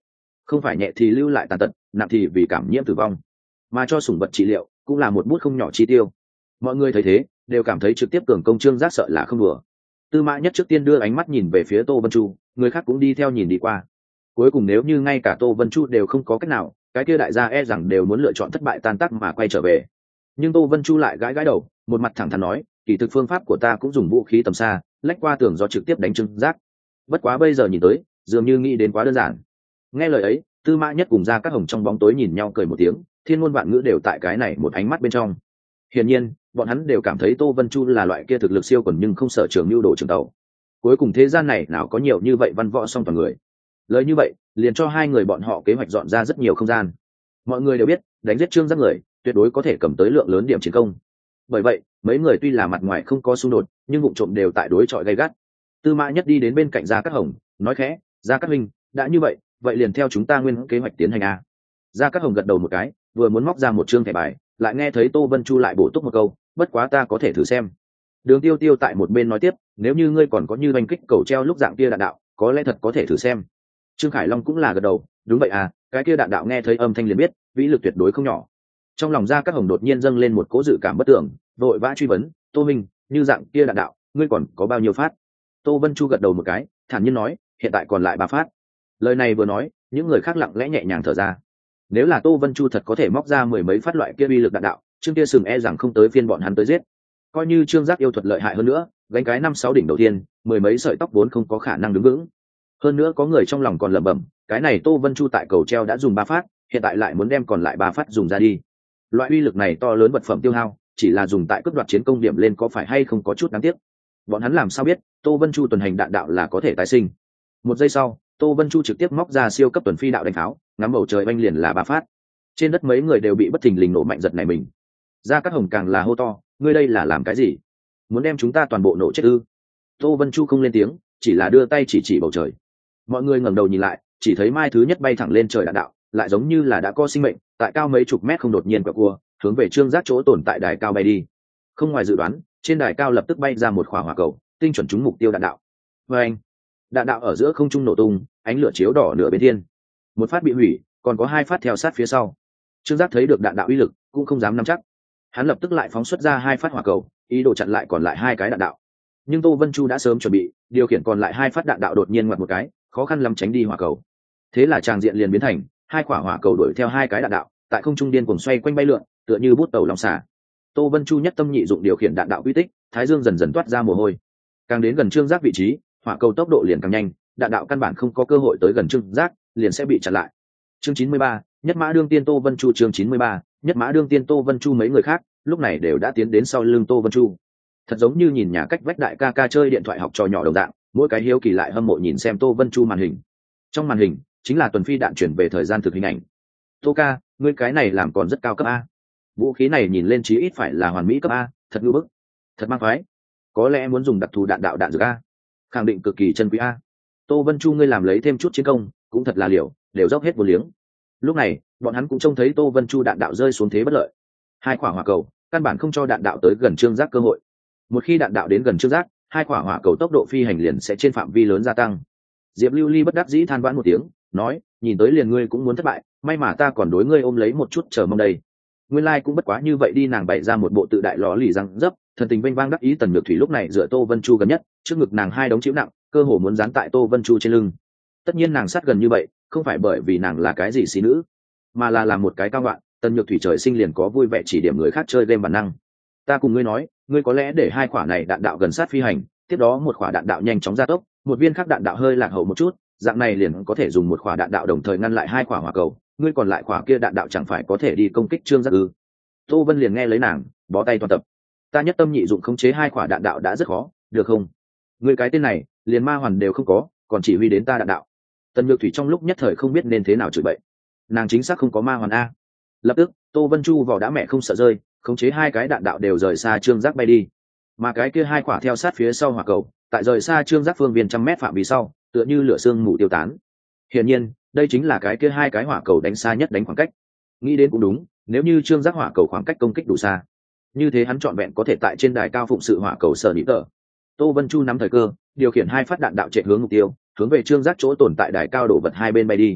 không phải nhẹ thì lưu lại tàn tật, nặng thì vì cảm nhiễm tử vong. Mà cho sủng vật trị liệu cũng là một bút không nhỏ chi tiêu. Mọi người thấy thế đều cảm thấy trực tiếp cường công Trương Giác sợ là không đùa. Tư Mã Nhất trước tiên đưa ánh mắt nhìn về phía Tô Vân Chu, người khác cũng đi theo nhìn đi qua. Cuối cùng nếu như ngay cả Tô Vân Chu đều không có cách nào, cái kia đại gia e rằng đều muốn lựa chọn thất bại tan tác mà quay trở về. Nhưng Tô Vân Chu lại gãi gãi đầu, một mặt thẳng thắn nói, kỳ thực phương pháp của ta cũng dùng vũ khí tầm xa, lách qua tường do trực tiếp đánh Trương Giác. Bất quá bây giờ nhìn tới, dường như nghĩ đến quá đơn giản. Nghe lời ấy, Tư Mã Nhất cùng Gia Cát Hồng trong bóng tối nhìn nhau cười một tiếng, thiên ngôn vạn ngữ đều tại cái này một ánh mắt bên trong. Hiển nhiên, bọn hắn đều cảm thấy Tô Vân Chu là loại kia thực lực siêu quần nhưng không sở trường nhu đồ trường tàu. Cuối cùng thế gian này nào có nhiều như vậy văn võ song toàn người. Lời như vậy, liền cho hai người bọn họ kế hoạch dọn ra rất nhiều không gian. Mọi người đều biết, đánh giết Trương Giác người, tuyệt đối có thể cầm tới lượng lớn điểm chiến công. Bởi vậy, mấy người tuy là mặt ngoài không có xung đột, nhưng vụ trộm đều tại đối chọi gay gắt. Tư Mã Nhất đi đến bên cạnh Gia Cát Hồng, nói khẽ, Gia Cát huynh, đã như vậy, vậy liền theo chúng ta nguyên kế hoạch tiến hành a. Gia Cát Hồng gật đầu một cái, vừa muốn móc ra một chương thẻ bài, lại nghe thấy Tô Vân Chu lại bổ túc một câu, bất quá ta có thể thử xem. Đường Tiêu Tiêu tại một bên nói tiếp, nếu như ngươi còn có như oanh kích cầu treo lúc dạng kia đạn đạo, có lẽ thật có thể thử xem. Trương Khải Long cũng là gật đầu, đúng vậy à, cái kia đạn đạo nghe thấy âm thanh liền biết, vĩ lực tuyệt đối không nhỏ. Trong lòng Gia Cát Hồng đột nhiên dâng lên một cỗ dự cảm bất tưởng, vội vã truy vấn, Tô Minh, như dạng kia đạn đạo, ngươi còn có bao nhiêu phát? Tô Vân Chu gật đầu một cái, thản nhiên nói, hiện tại còn lại ba phát. Lời này vừa nói, những người khác lặng lẽ nhẹ nhàng thở ra. Nếu là Tô Vân Chu thật có thể móc ra mười mấy phát loại kia uy lực đạn đạo, Trương kia sừng e rằng không tới phiên bọn hắn tới giết. Coi như Trương Giác yêu thuật lợi hại hơn nữa, gánh cái năm sáu đỉnh đầu tiên, mười mấy sợi tóc vốn không có khả năng đứng vững. Hơn nữa có người trong lòng còn lẩm bẩm, cái này Tô Vân Chu tại cầu treo đã dùng ba phát, hiện tại lại muốn đem còn lại ba phát dùng ra đi. Loại uy lực này to lớn vật phẩm tiêu hao, chỉ là dùng tại cướp đoạt chiến công điểm lên có phải hay không có chút đáng tiếc. Bọn hắn làm sao biết, Tô Vân Chu tuần hành đạn đạo là có thể tái sinh. Một giây sau, Tô Vân Chu trực tiếp móc ra siêu cấp tuần phi đạo đánh pháo, ngắm bầu trời oanh liền là ba phát. Trên đất mấy người đều bị bất thình lình nổ mạnh giật này mình. Gia Cát Hồng càng là hô to, ngươi đây là làm cái gì? Muốn đem chúng ta toàn bộ nổ chết ư? Tô Vân Chu không lên tiếng, chỉ là đưa tay chỉ chỉ bầu trời. Mọi người ngẩng đầu nhìn lại, chỉ thấy mai thứ nhất bay thẳng lên trời đạn đạo, lại giống như là đã có sinh mệnh, tại cao mấy chục mét không đột nhiên quẹo cua, hướng về Trương Giác chỗ tồn tại đài cao bay đi. Không ngoài dự đoán, trên đài cao lập tức bay ra một quả hỏa cầu, tinh chuẩn trúng mục tiêu đạn đạo. Và anh, đạn đạo ở giữa không trung nổ tung, ánh lửa chiếu đỏ nửa bên thiên. Một phát bị hủy, còn có hai phát theo sát phía sau. Trương Giác thấy được đạn đạo uy lực, cũng không dám nắm chắc. Hắn lập tức lại phóng xuất ra hai phát hỏa cầu, ý đồ chặn lại còn lại hai cái đạn đạo. Nhưng Tô Vân Chu đã sớm chuẩn bị, điều khiển còn lại hai phát đạn đạo đột nhiên ngoặt một cái, khó khăn lắm tránh đi hỏa cầu. Thế là tràng diện liền biến thành hai quả hỏa cầu đuổi theo hai cái đạn đạo, tại không trung điên cuồng xoay quanh bay lượn, tựa như bút tàu long xả. Tô Vân Chu nhất tâm nhị dụng điều khiển đạn đạo quy tích, thái dương dần dần toát ra mồ hôi. Càng đến gần Trương Giác vị trí, hỏa cầu tốc độ liền càng nhanh, đạn đạo căn bản không có cơ hội tới gần Trương Giác, liền sẽ bị chặn lại. Chương chín mươi ba, nhất mã đương tiên Tô Vân Chu. Chương chín mươi ba, nhất mã đương tiên Tô Vân Chu. Mấy người khác lúc này đều đã tiến đến sau lưng Tô Vân Chu, thật giống như nhìn nhà cách vách đại ca ca chơi điện thoại học trò nhỏ đồng dạng, mỗi cái hiếu kỳ lại hâm mộ nhìn xem Tô Vân Chu màn hình. Trong màn hình chính là tuần phi đạn chuyển về thời gian thực hình ảnh. Tô ca, ngươi cái này làm còn rất cao cấp a. Vũ khí này nhìn lên chí ít phải là hoàn mỹ cấp a, thật ngưu bức, thật mang phái. Có lẽ muốn dùng đặc thù đạn đạo đạn dược a, khẳng định cực kỳ chân quý a. Tô Vân Chu ngươi làm lấy thêm chút chiến công, cũng thật là liều, đều dốc hết vô liếng. Lúc này, bọn hắn cũng trông thấy Tô Vân Chu đạn đạo rơi xuống thế bất lợi. Hai quả hỏa cầu, căn bản không cho đạn đạo tới gần Trương Giác cơ hội. Một khi đạn đạo đến gần Trương Giác, hai quả hỏa cầu tốc độ phi hành liền sẽ trên phạm vi lớn gia tăng. Diệp Lưu Ly bất đắc dĩ than vãn một tiếng, nói, nhìn tới liền ngươi cũng muốn thất bại, may mà ta còn đối ngươi ôm lấy một chút chờ mong đây. Nguyên lai like cũng bất quá như vậy đi. Nàng bày ra một bộ tự đại ló lì răng dấp, thần tình vênh vang đắc ý. Tần Nhược Thủy lúc này dựa Tô Vân Chu gần nhất, trước ngực nàng hai đống chịu nặng, cơ hồ muốn dán tại Tô Vân Chu trên lưng. Tất nhiên nàng sát gần như vậy, không phải bởi vì nàng là cái gì xí nữ, mà là làm một cái cao ngoạn. Tần Nhược Thủy trời sinh liền có vui vẻ chỉ điểm người khác chơi game bản năng. Ta cùng ngươi nói, ngươi có lẽ để hai quả này đạn đạo gần sát phi hành, tiếp đó một quả đạn đạo nhanh chóng gia tốc, một viên khác đạn đạo hơi lạc hậu một chút, dạng này liền có thể dùng một quả đạn đạo đồng thời ngăn lại hai quả hỏa cầu, ngươi còn lại quả kia đạn đạo chẳng phải có thể đi công kích Trương Giác ư? Tô Vân liền nghe lấy nàng, bó tay toàn tập. Ta nhất tâm nhị dụng khống chế hai quả đạn đạo đã rất khó, được không? Ngươi cái tên này, liền ma hoàn đều không có, còn chỉ huy đến ta đạn đạo. Tần Nhược Thủy trong lúc nhất thời không biết nên thế nào chửi bậy. Nàng chính xác không có ma hoàn a. Lập tức, Tô Vân Chu vào đã mẹ không sợ rơi, khống chế hai cái đạn đạo đều rời xa Trương Giác bay đi. Mà cái kia hai quả theo sát phía sau hỏa cầu, tại rời xa Trương Giác phương viên trăm mét phạm vi sau, tựa như lửa sương mù tiêu tán. Hiển nhiên, đây chính là cái kia hai cái hỏa cầu đánh xa nhất đánh khoảng cách. Nghĩ đến cũng đúng, nếu như Trương Giác hỏa cầu khoảng cách công kích đủ xa, như thế hắn trọn vẹn có thể tại trên đài cao phụng sự hỏa cầu sở nỉ tờ. Tô Vân Chu nắm thời cơ, điều khiển hai phát đạn đạo chạy hướng mục tiêu, hướng về Trương Giác chỗ tồn tại đài cao đổ vật hai bên bay đi.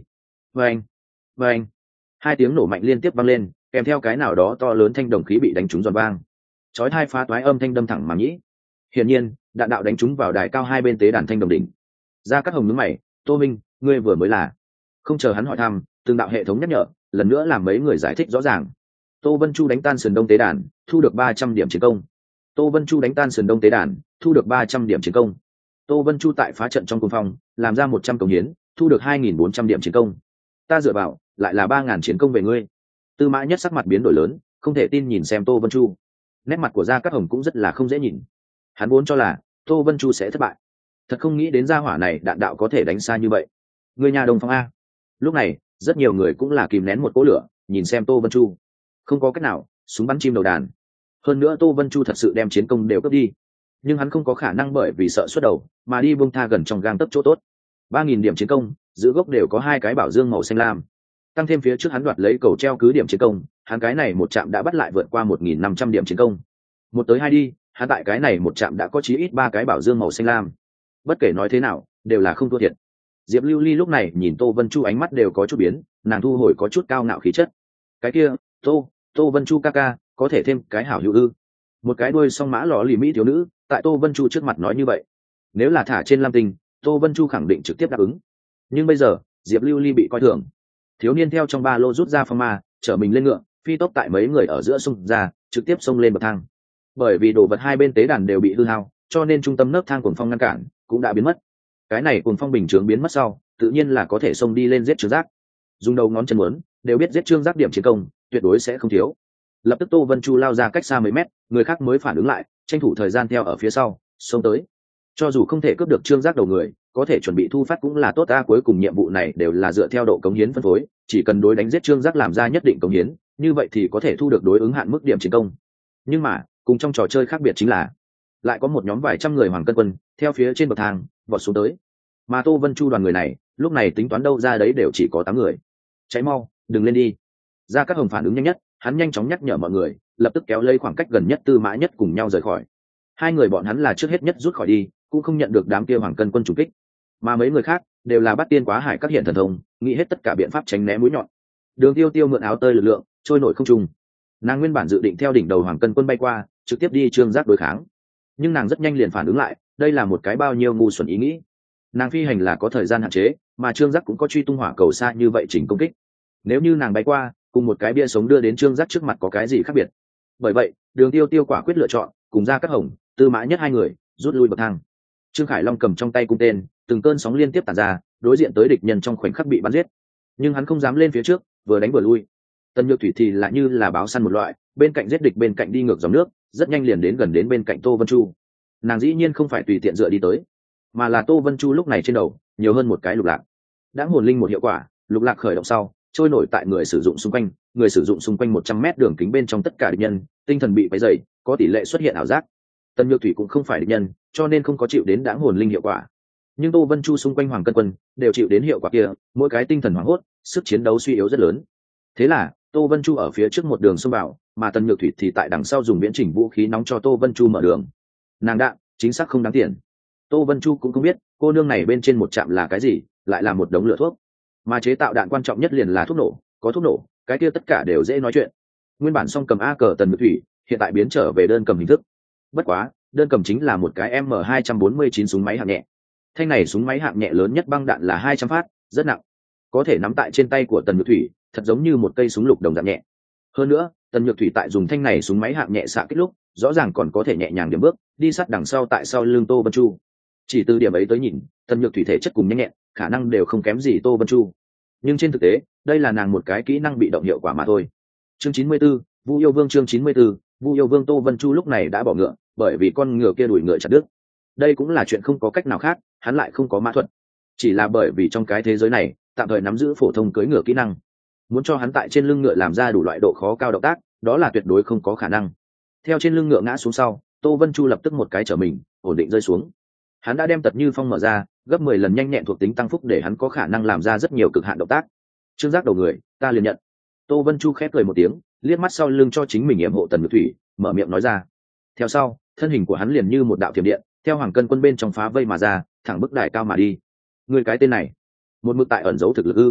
vâng vâng hai tiếng nổ mạnh liên tiếp vang lên, kèm theo cái nào đó to lớn thanh đồng khí bị đánh trúng giòn vang, chói tai phá toái âm thanh đâm thẳng màng nhĩ. Hiển nhiên đạn đạo đánh trúng vào đài cao hai bên tế đàn thanh đồng đỉnh. Gia Cát Hồng nhướng mày, Tô Minh, ngươi vừa mới là? Không chờ hắn hỏi thăm, từng đạo hệ thống nhắc nhở lần nữa làm mấy người giải thích rõ ràng. Tô Vân Chu đánh tan sườn đông tế đàn, thu được ba trăm điểm chiến công. Tô Vân Chu đánh tan sườn đông tế đàn, thu được ba trăm điểm chiến công. Tô Vân Chu tại phá trận trong cung phong làm ra một trăm cống hiến, thu được hai nghìn bốn trăm điểm chiến công. Ta dựa vào, lại là ba ngàn chiến công về ngươi. Tư Mã Nhất sắc mặt biến đổi lớn, không thể tin nhìn xem Tô Vân Chu. Nét mặt của Gia Cát Hồng cũng rất là không dễ nhìn. Hắn vốn cho là Tô Vân Chu sẽ thất bại, thật không nghĩ đến gia hỏa này đạn đạo có thể đánh xa như vậy. Người nhà Đồng Phong a. Lúc này rất nhiều người cũng là kìm nén một cỗ lửa, nhìn xem Tô Vân Chu. Không có cách nào, súng bắn chim đầu đàn. Hơn nữa Tô Vân Chu thật sự đem chiến công đều cướp đi, nhưng hắn không có khả năng bởi vì sợ xuất đầu mà đi buông tha gần trong gang tấc chỗ tốt. Ba nghìn điểm chiến công, giữ gốc đều có hai cái bảo dương màu xanh lam, tăng thêm phía trước hắn đoạt lấy cầu treo cứ điểm chiến công, hắn cái này một trạm đã bắt lại vượt qua một nghìn năm trăm điểm chiến công. Một tới hai đi, hắn tại cái này một trạm đã có chí ít ba cái bảo dương màu xanh lam. Bất kể nói thế nào, đều là không thua thiệt. Diệp Lưu Ly lúc này nhìn Tô Vân Chu ánh mắt đều có chút biến, nàng thu hồi có chút cao ngạo khí chất. Cái kia, Tô, Tô Vân Chu ca ca, có thể thêm cái hảo hữu ư? Một cái đuôi song mã lò lì mỹ thiếu nữ, tại Tô Vân Chu trước mặt nói như vậy. Nếu là thả trên Lam Tinh, Tô Vân Chu khẳng định trực tiếp đáp ứng. Nhưng bây giờ, Diệp Lưu Ly bị coi thường. Thiếu niên theo trong ba lô rút ra phong ma, chở mình lên ngựa, phi tốc tại mấy người ở giữa xung ra, trực tiếp xông lên bậc thang. Bởi vì đồ vật hai bên tế đàn đều bị hư hao, cho nên trung tâm nấc thang cuồng phong ngăn cản cũng đã biến mất. Cái này cuồng phong bình chướng biến mất sau, tự nhiên là có thể xông đi lên giết Trương Giác. Dùng đầu ngón chân muốn, đều biết giết Trương Giác điểm chiến công, tuyệt đối sẽ không thiếu. Lập tức Tô Vân Chu lao ra cách xa mấy mét, người khác mới phản ứng lại, tranh thủ thời gian theo ở phía sau, xông tới. Cho dù không thể cướp được Trương Giác đầu người, có thể chuẩn bị thu phát cũng là tốt ta, cuối cùng nhiệm vụ này đều là dựa theo độ cống hiến phân phối, chỉ cần đối đánh giết Trương Giác làm ra nhất định cống hiến, như vậy thì có thể thu được đối ứng hạn mức điểm chiến công. Nhưng mà, cùng trong trò chơi khác biệt chính là, lại có một nhóm vài trăm người hoàng cân quân theo phía trên bậc thang vọt xuống tới, mà Tô Vân Chu đoàn người này lúc này tính toán đâu ra đấy đều chỉ có tám người. Cháy mau, đừng lên đi. Gia Cát Hồng phản ứng nhanh nhất, hắn nhanh chóng nhắc nhở mọi người, lập tức kéo lấy khoảng cách gần nhất Tư Mã Nhất cùng nhau rời khỏi. Hai người bọn hắn là trước hết nhất rút khỏi đi, cũng không nhận được đám kia hoàng cân quân trùng kích, mà mấy người khác đều là bắt tiên quá hải các hiện thần thông, nghĩ hết tất cả biện pháp tránh né mũi nhọn. Đường Tiêu Tiêu mượn áo tơi lực lượng trôi nổi không trung, nàng nguyên bản dự định theo đỉnh đầu hoàng cân quân bay qua, trực tiếp đi Trương Giác đối kháng, nhưng nàng rất nhanh liền phản ứng lại, đây là một cái bao nhiêu ngu xuẩn ý nghĩ. Nàng phi hành là có thời gian hạn chế, mà Trương Giác cũng có truy tung hỏa cầu xa như vậy chỉnh công kích. Nếu như nàng bay qua, cùng một cái bia sống đưa đến Trương Giác trước mặt có cái gì khác biệt? Bởi vậy, Đường Tiêu Tiêu quả quyết lựa chọn cùng Gia Cát Hồng, Tư Mã Nhất hai người rút lui bậc thang. Trương Khải Long cầm trong tay cung tên, từng cơn sóng liên tiếp tản ra, đối diện tới địch nhân trong khoảnh khắc bị bắn giết. Nhưng hắn không dám lên phía trước, vừa đánh vừa lui. Tần Nhược Thủy thì lại như là báo săn một loại, bên cạnh giết địch bên cạnh đi ngược dòng nước, rất nhanh liền đến gần đến bên cạnh Tô Vân Chu. Nàng dĩ nhiên không phải tùy tiện dựa đi tới, mà là Tô Vân Chu lúc này trên đầu nhiều hơn một cái lục lạc. Đã hồn linh một hiệu quả, lục lạc khởi động sau, trôi nổi tại người sử dụng xung quanh, người sử dụng xung quanh một trăm mét đường kính bên trong tất cả địch nhân, tinh thần bị quấy rầy, có tỷ lệ xuất hiện ảo giác. Tần Nhược Thủy cũng không phải địch nhân, cho nên không có chịu đến đãng hồn linh hiệu quả. Nhưng Tô Vân Chu xung quanh hoàng cân quân đều chịu đến hiệu quả kia, mỗi cái tinh thần hoảng hốt, sức chiến đấu suy yếu rất lớn. Thế là Tô Vân Chu ở phía trước một đường xông vào, mà Tần Nhược Thủy thì tại đằng sau dùng viễn chỉnh vũ khí nóng cho Tô Vân Chu mở đường. Nàng đạn chính xác không đáng tiền. Tô Vân Chu cũng không biết cô nương này bên trên một trạm là cái gì, lại là một đống lửa thuốc. Mà chế tạo đạn quan trọng nhất liền là thuốc nổ, có thuốc nổ, cái kia tất cả đều dễ nói chuyện. Nguyên bản song cầm A cờ Tần Nhược Thủy, hiện tại biến trở về đơn cầm hình thức. Bất quá, đơn cầm chính là một cái M hai bốn chín súng máy hạng nhẹ. Thanh này súng máy hạng nhẹ lớn nhất băng đạn là hai trăm phát, rất nặng, có thể nắm tại trên tay của Tần Nhược Thủy, thật giống như một cây súng lục đồng dạng nhẹ. Hơn nữa, Tần Nhược Thủy tại dùng thanh này súng máy hạng nhẹ xạ kích lúc, rõ ràng còn có thể nhẹ nhàng điểm bước, đi sát đằng sau tại sau lưng Tô Vân Chu. Chỉ từ điểm ấy tới nhìn, Tần Nhược Thủy thể chất cùng nhanh nhẹn, khả năng đều không kém gì Tô Vân Chu. Nhưng trên thực tế, đây là nàng một cái kỹ năng bị động hiệu quả mà thôi. Chương chín mươi 94, Vu Yêu Vương chương chín mươi 94, Vu Yêu Vương. Tô Vân Chu lúc này đã bỏ ngựa, bởi vì con ngựa kia đuổi ngựa chặt đứt. Đây cũng là chuyện không có cách nào khác, hắn lại không có mã thuật, chỉ là bởi vì trong cái thế giới này tạm thời nắm giữ phổ thông cưỡi ngựa kỹ năng, muốn cho hắn tại trên lưng ngựa làm ra đủ loại độ khó cao động tác, đó là tuyệt đối không có khả năng. Theo trên lưng ngựa ngã xuống sau, Tô Vân Chu lập tức một cái trở mình, ổn định rơi xuống. Hắn đã đem Tật Như Phong mở ra, gấp mười lần nhanh nhẹn thuộc tính tăng phúc để hắn có khả năng làm ra rất nhiều cực hạn động tác. Trương Giác đầu người, ta liền nhận. Tô Vân Chu khép cười một tiếng, liếc mắt sau lưng cho chính mình yểm hộ Tần Nhược Thủy, mở miệng nói ra. Theo sau, thân hình của hắn liền như một đạo thiểm điện, theo hoàng cân quân bên trong phá vây mà ra, thẳng bức đại cao mà đi. Người cái tên này, một mực tại ẩn giấu thực lực ư?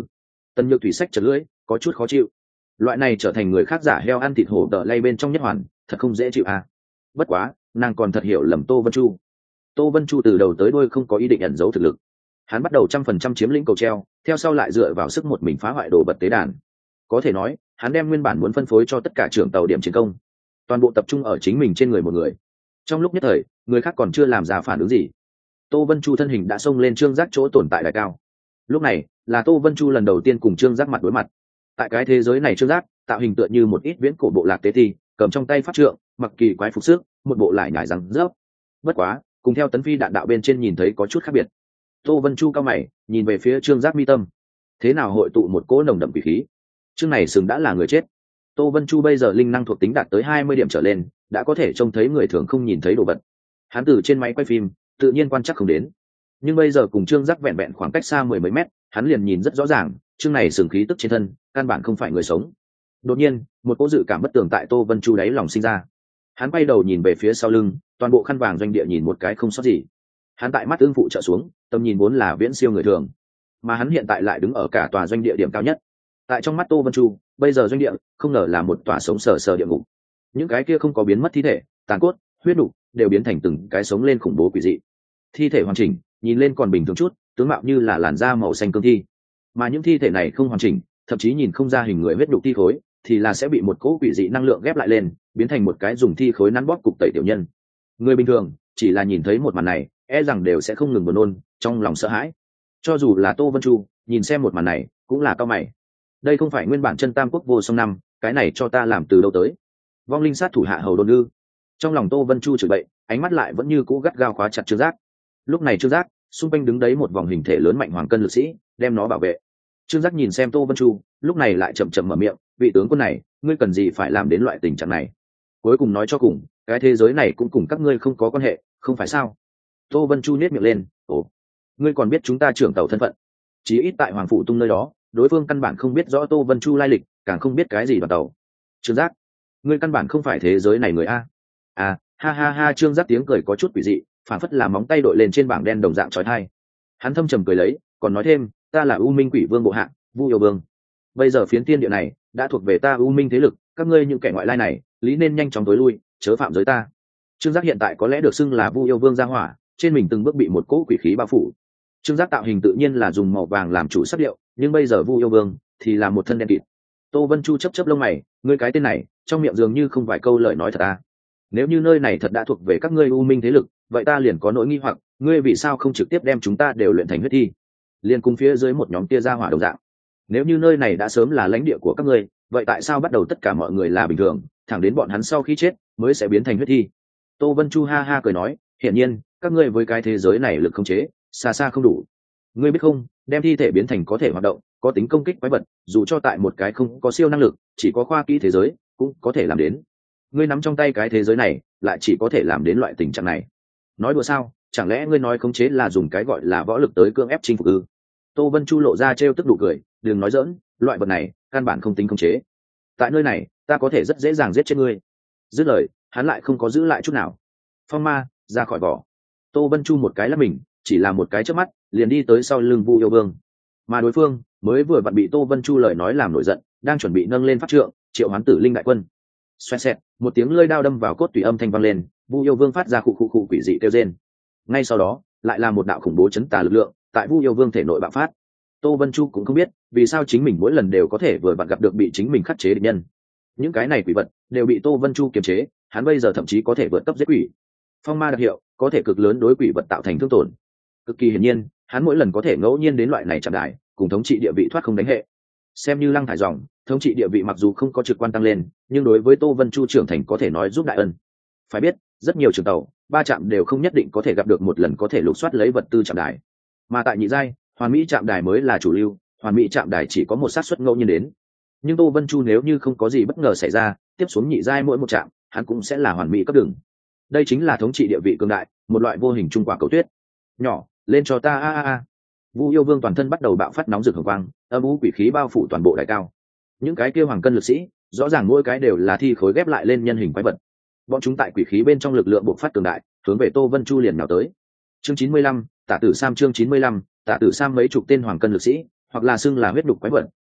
Tần Nhược Thủy sách chật lưỡi, có chút khó chịu. Loại này trở thành người khác giả heo ăn thịt hổ đỡ lay bên trong nhất hoàn, thật không dễ chịu à. Bất quá, nàng còn thật hiểu lầm Tô Vân Chu. Tô Vân Chu từ đầu tới đuôi không có ý định ẩn giấu thực lực. Hắn bắt đầu trăm phần trăm chiếm lĩnh cầu treo, theo sau lại dựa vào sức một mình phá hoại đồ vật tế đàn. Có thể nói, hắn đem nguyên bản muốn phân phối cho tất cả trưởng tàu điểm chiến công, toàn bộ tập trung ở chính mình trên người một người. Trong lúc nhất thời, người khác còn chưa làm ra phản ứng gì, Tô Vân Chu thân hình đã xông lên Trương Giác chỗ tồn tại đài cao. Lúc này, là Tô Vân Chu lần đầu tiên cùng Trương Giác mặt đối mặt. Tại cái thế giới này Trương Giác tạo hình tựa như một ít viễn cổ bộ lạc tế thi, cầm trong tay pháp trượng, mặc kỳ quái phục sức, một bộ lại nhải rằng rớp. Bất quá, cùng theo tấn phi đạn đạo bên trên nhìn thấy có chút khác biệt. Tô Vân Chu cao mày, nhìn về phía Trương Giác mi tâm. Thế nào hội tụ một cỗ nồng đậm quỷ khí? Chương này sừng đã là người chết. Tô Vân Chu bây giờ linh năng thuộc tính đạt tới hai mươi điểm trở lên, đã có thể trông thấy người thường không nhìn thấy đồ vật. Hắn từ trên máy quay phim, tự nhiên quan chắc không đến. Nhưng bây giờ cùng Trương Giác vẹn vẹn khoảng cách xa mười mấy mét, hắn liền nhìn rất rõ ràng, chương này sừng khí tức trên thân, căn bản không phải người sống. Đột nhiên, một cỗ dự cảm bất tường tại Tô Vân Chu đáy lòng sinh ra. Hắn quay đầu nhìn về phía sau lưng, toàn bộ khăn vàng doanh địa nhìn một cái không sót gì. Hắn tại mắt tương phụ trợ xuống, tầm nhìn vốn là viễn siêu người thường, mà hắn hiện tại lại đứng ở cả tòa doanh địa điểm cao nhất. Tại trong mắt Tô Vân Chu, bây giờ doanh địa không ngờ là một tòa sống sờ sờ địa ngục. Những cái kia không có biến mất thi thể, tàn cốt, huyết nục đều biến thành từng cái sống lên khủng bố quỷ dị. Thi thể hoàn chỉnh, nhìn lên còn bình thường chút, tướng mạo như là làn da màu xanh cương thi. Mà những thi thể này không hoàn chỉnh, thậm chí nhìn không ra hình người huyết đục thi khối, thì là sẽ bị một cỗ quỷ dị năng lượng ghép lại lên, biến thành một cái dùng thi khối nắn bóp cục tẩy tiểu nhân. Người bình thường chỉ là nhìn thấy một màn này, e rằng đều sẽ không ngừng buồn nôn, trong lòng sợ hãi. Cho dù là Tô Vân Chu, nhìn xem một màn này, cũng là cao mày. Đây không phải nguyên bản chân tam quốc vô song năm, cái này cho ta làm từ đâu tới? Vong linh sát thủ hạ hầu đồn ư? Trong lòng Tô Vân Chu chửi bậy, ánh mắt lại vẫn như cũ gắt gao khóa chặt Trương Giác. Lúc này Trương Giác, xung quanh đứng đấy một vòng hình thể lớn mạnh hoàng cân lực sĩ, đem nó bảo vệ. Trương Giác nhìn xem Tô Vân Chu, lúc này lại chậm chậm mở miệng, vị tướng quân này, ngươi cần gì phải làm đến loại tình trạng này? Cuối cùng nói cho cùng, cái thế giới này cũng cùng các ngươi không có quan hệ, không phải sao? Tô Vân Chu nhếch miệng lên, ồ, ngươi còn biết chúng ta trưởng tàu thân phận? Chí ít tại Hoàng Phủ Tung nơi đó, đối phương căn bản không biết rõ Tô Vân Chu lai lịch, càng không biết cái gì đoàn tàu. Trương Giác, ngươi căn bản không phải thế giới này người a. À, ha ha ha, Trương Giác tiếng cười có chút quỷ dị, phản phất là móng tay đội lên trên bảng đen đồng dạng chói tai. Hắn thâm trầm cười lấy, còn nói thêm, ta là U Minh Quỷ Vương bộ hạ, Vu Yêu Vương. Bây giờ phiến tiên địa này đã thuộc về ta U Minh thế lực, các ngươi những kẻ ngoại lai này, lý nên nhanh chóng tối lui, chớ phạm giới ta. Trương Giác hiện tại có lẽ được xưng là Vu Yêu Vương gia hỏa, trên mình từng bước bị một cỗ quỷ khí bao phủ. Trương Giác tạo hình tự nhiên là dùng màu vàng làm chủ sắc điệu, nhưng bây giờ Vu Yêu Vương thì là một thân đen kịt. Tô Vân Chu chớp chớp lông mày, ngươi cái tên này, trong miệng dường như không vài câu lời nói thật à? Nếu như nơi này thật đã thuộc về các ngươi U Minh thế lực, vậy ta liền có nỗi nghi hoặc, ngươi vì sao không trực tiếp đem chúng ta đều luyện thành huyết thi, liền cùng phía dưới một nhóm tia gia hỏa đồng dạng? Nếu như nơi này đã sớm là lãnh địa của các ngươi, vậy tại sao bắt đầu tất cả mọi người là bình thường, thẳng đến bọn hắn sau khi chết mới sẽ biến thành huyết thi? Tô Vân Chu ha ha cười nói, hiển nhiên các ngươi với cái thế giới này lực khống chế xa xa không đủ. Ngươi biết không, đem thi thể biến thành có thể hoạt động, có tính công kích quái vật, dù cho tại một cái không có siêu năng lực, chỉ có khoa kỹ thế giới cũng có thể làm đến. Ngươi nắm trong tay cái thế giới này, lại chỉ có thể làm đến loại tình trạng này. Nói đùa sao? Chẳng lẽ ngươi nói khống chế là dùng cái gọi là võ lực tới cưỡng ép chinh phục ư? Tô Vân Chu lộ ra trêu tức đủ cười, đừng nói dỡn, loại vật này căn bản không tính khống chế. Tại nơi này, ta có thể rất dễ dàng giết chết ngươi. Dứt lời, hắn lại không có giữ lại chút nào. Phong ma ra khỏi vỏ. Tô Vân Chu một cái lắp mình, chỉ là một cái chớp mắt, liền đi tới sau lưng Vu Yêu Vương. Mà đối phương mới vừa vặn bị Tô Vân Chu lời nói làm nổi giận, đang chuẩn bị nâng lên pháp trượng, triệu hoán Tử Linh đại quân. Xoẹt xẹt, một tiếng lưỡi đao đâm vào cốt tủy âm thanh vang lên, Vu Yêu Vương phát ra khụ khụ khụ quỷ dị kêu rên. Ngay sau đó, lại là một đạo khủng bố chấn tà lực lượng tại Vu Yêu Vương thể nội bạo phát. Tô Vân Chu cũng không biết vì sao chính mình mỗi lần đều có thể vừa vặn gặp được bị chính mình khắc chế địch nhân. Những cái này quỷ vật đều bị Tô Vân Chu kiềm chế, hắn bây giờ thậm chí có thể vượt cấp giết quỷ. Phong ma đặc hiệu có thể cực lớn đối quỷ vật tạo thành thương tổn. Cực kỳ hiển nhiên, hắn mỗi lần có thể ngẫu nhiên đến loại này chạm đại, cùng thống trị địa vị thoát không đánh hệ. Xem như lăng thải dòng, thống trị địa vị mặc dù không có trực quan tăng lên, nhưng đối với Tô Vân Chu trưởng thành có thể nói giúp đại ân. Phải biết, rất nhiều trường tàu, ba trạm đều không nhất định có thể gặp được một lần có thể lục soát lấy vật tư trạm đài. Mà tại nhị giai, hoàn mỹ trạm đài mới là chủ lưu, hoàn mỹ trạm đài chỉ có một xác suất ngẫu nhiên đến. Nhưng Tô Vân Chu nếu như không có gì bất ngờ xảy ra, tiếp xuống nhị giai mỗi một trạm, hắn cũng sẽ là hoàn mỹ cấp đường. Đây chính là thống trị địa vị cường đại, một loại vô hình trung quả cầu tuyết. Nhỏ, lên cho ta a a a. Vu Yêu Vương toàn thân bắt đầu bạo phát nóng rực hồng quang, âm u quỷ khí bao phủ toàn bộ đại cao. Những cái kia hoàng cân lực sĩ, rõ ràng mỗi cái đều là thi khối ghép lại lên nhân hình quái vật. Bọn chúng tại quỷ khí bên trong lực lượng bộc phát cường đại, hướng về Tô Vân Chu liền nhào tới. Chương chín mươi lăm, Tả Tử Sam chương chín mươi lăm, Tả Tử Sam mấy chục tên hoàng cân lực sĩ, hoặc là xưng là huyết đục quái vật,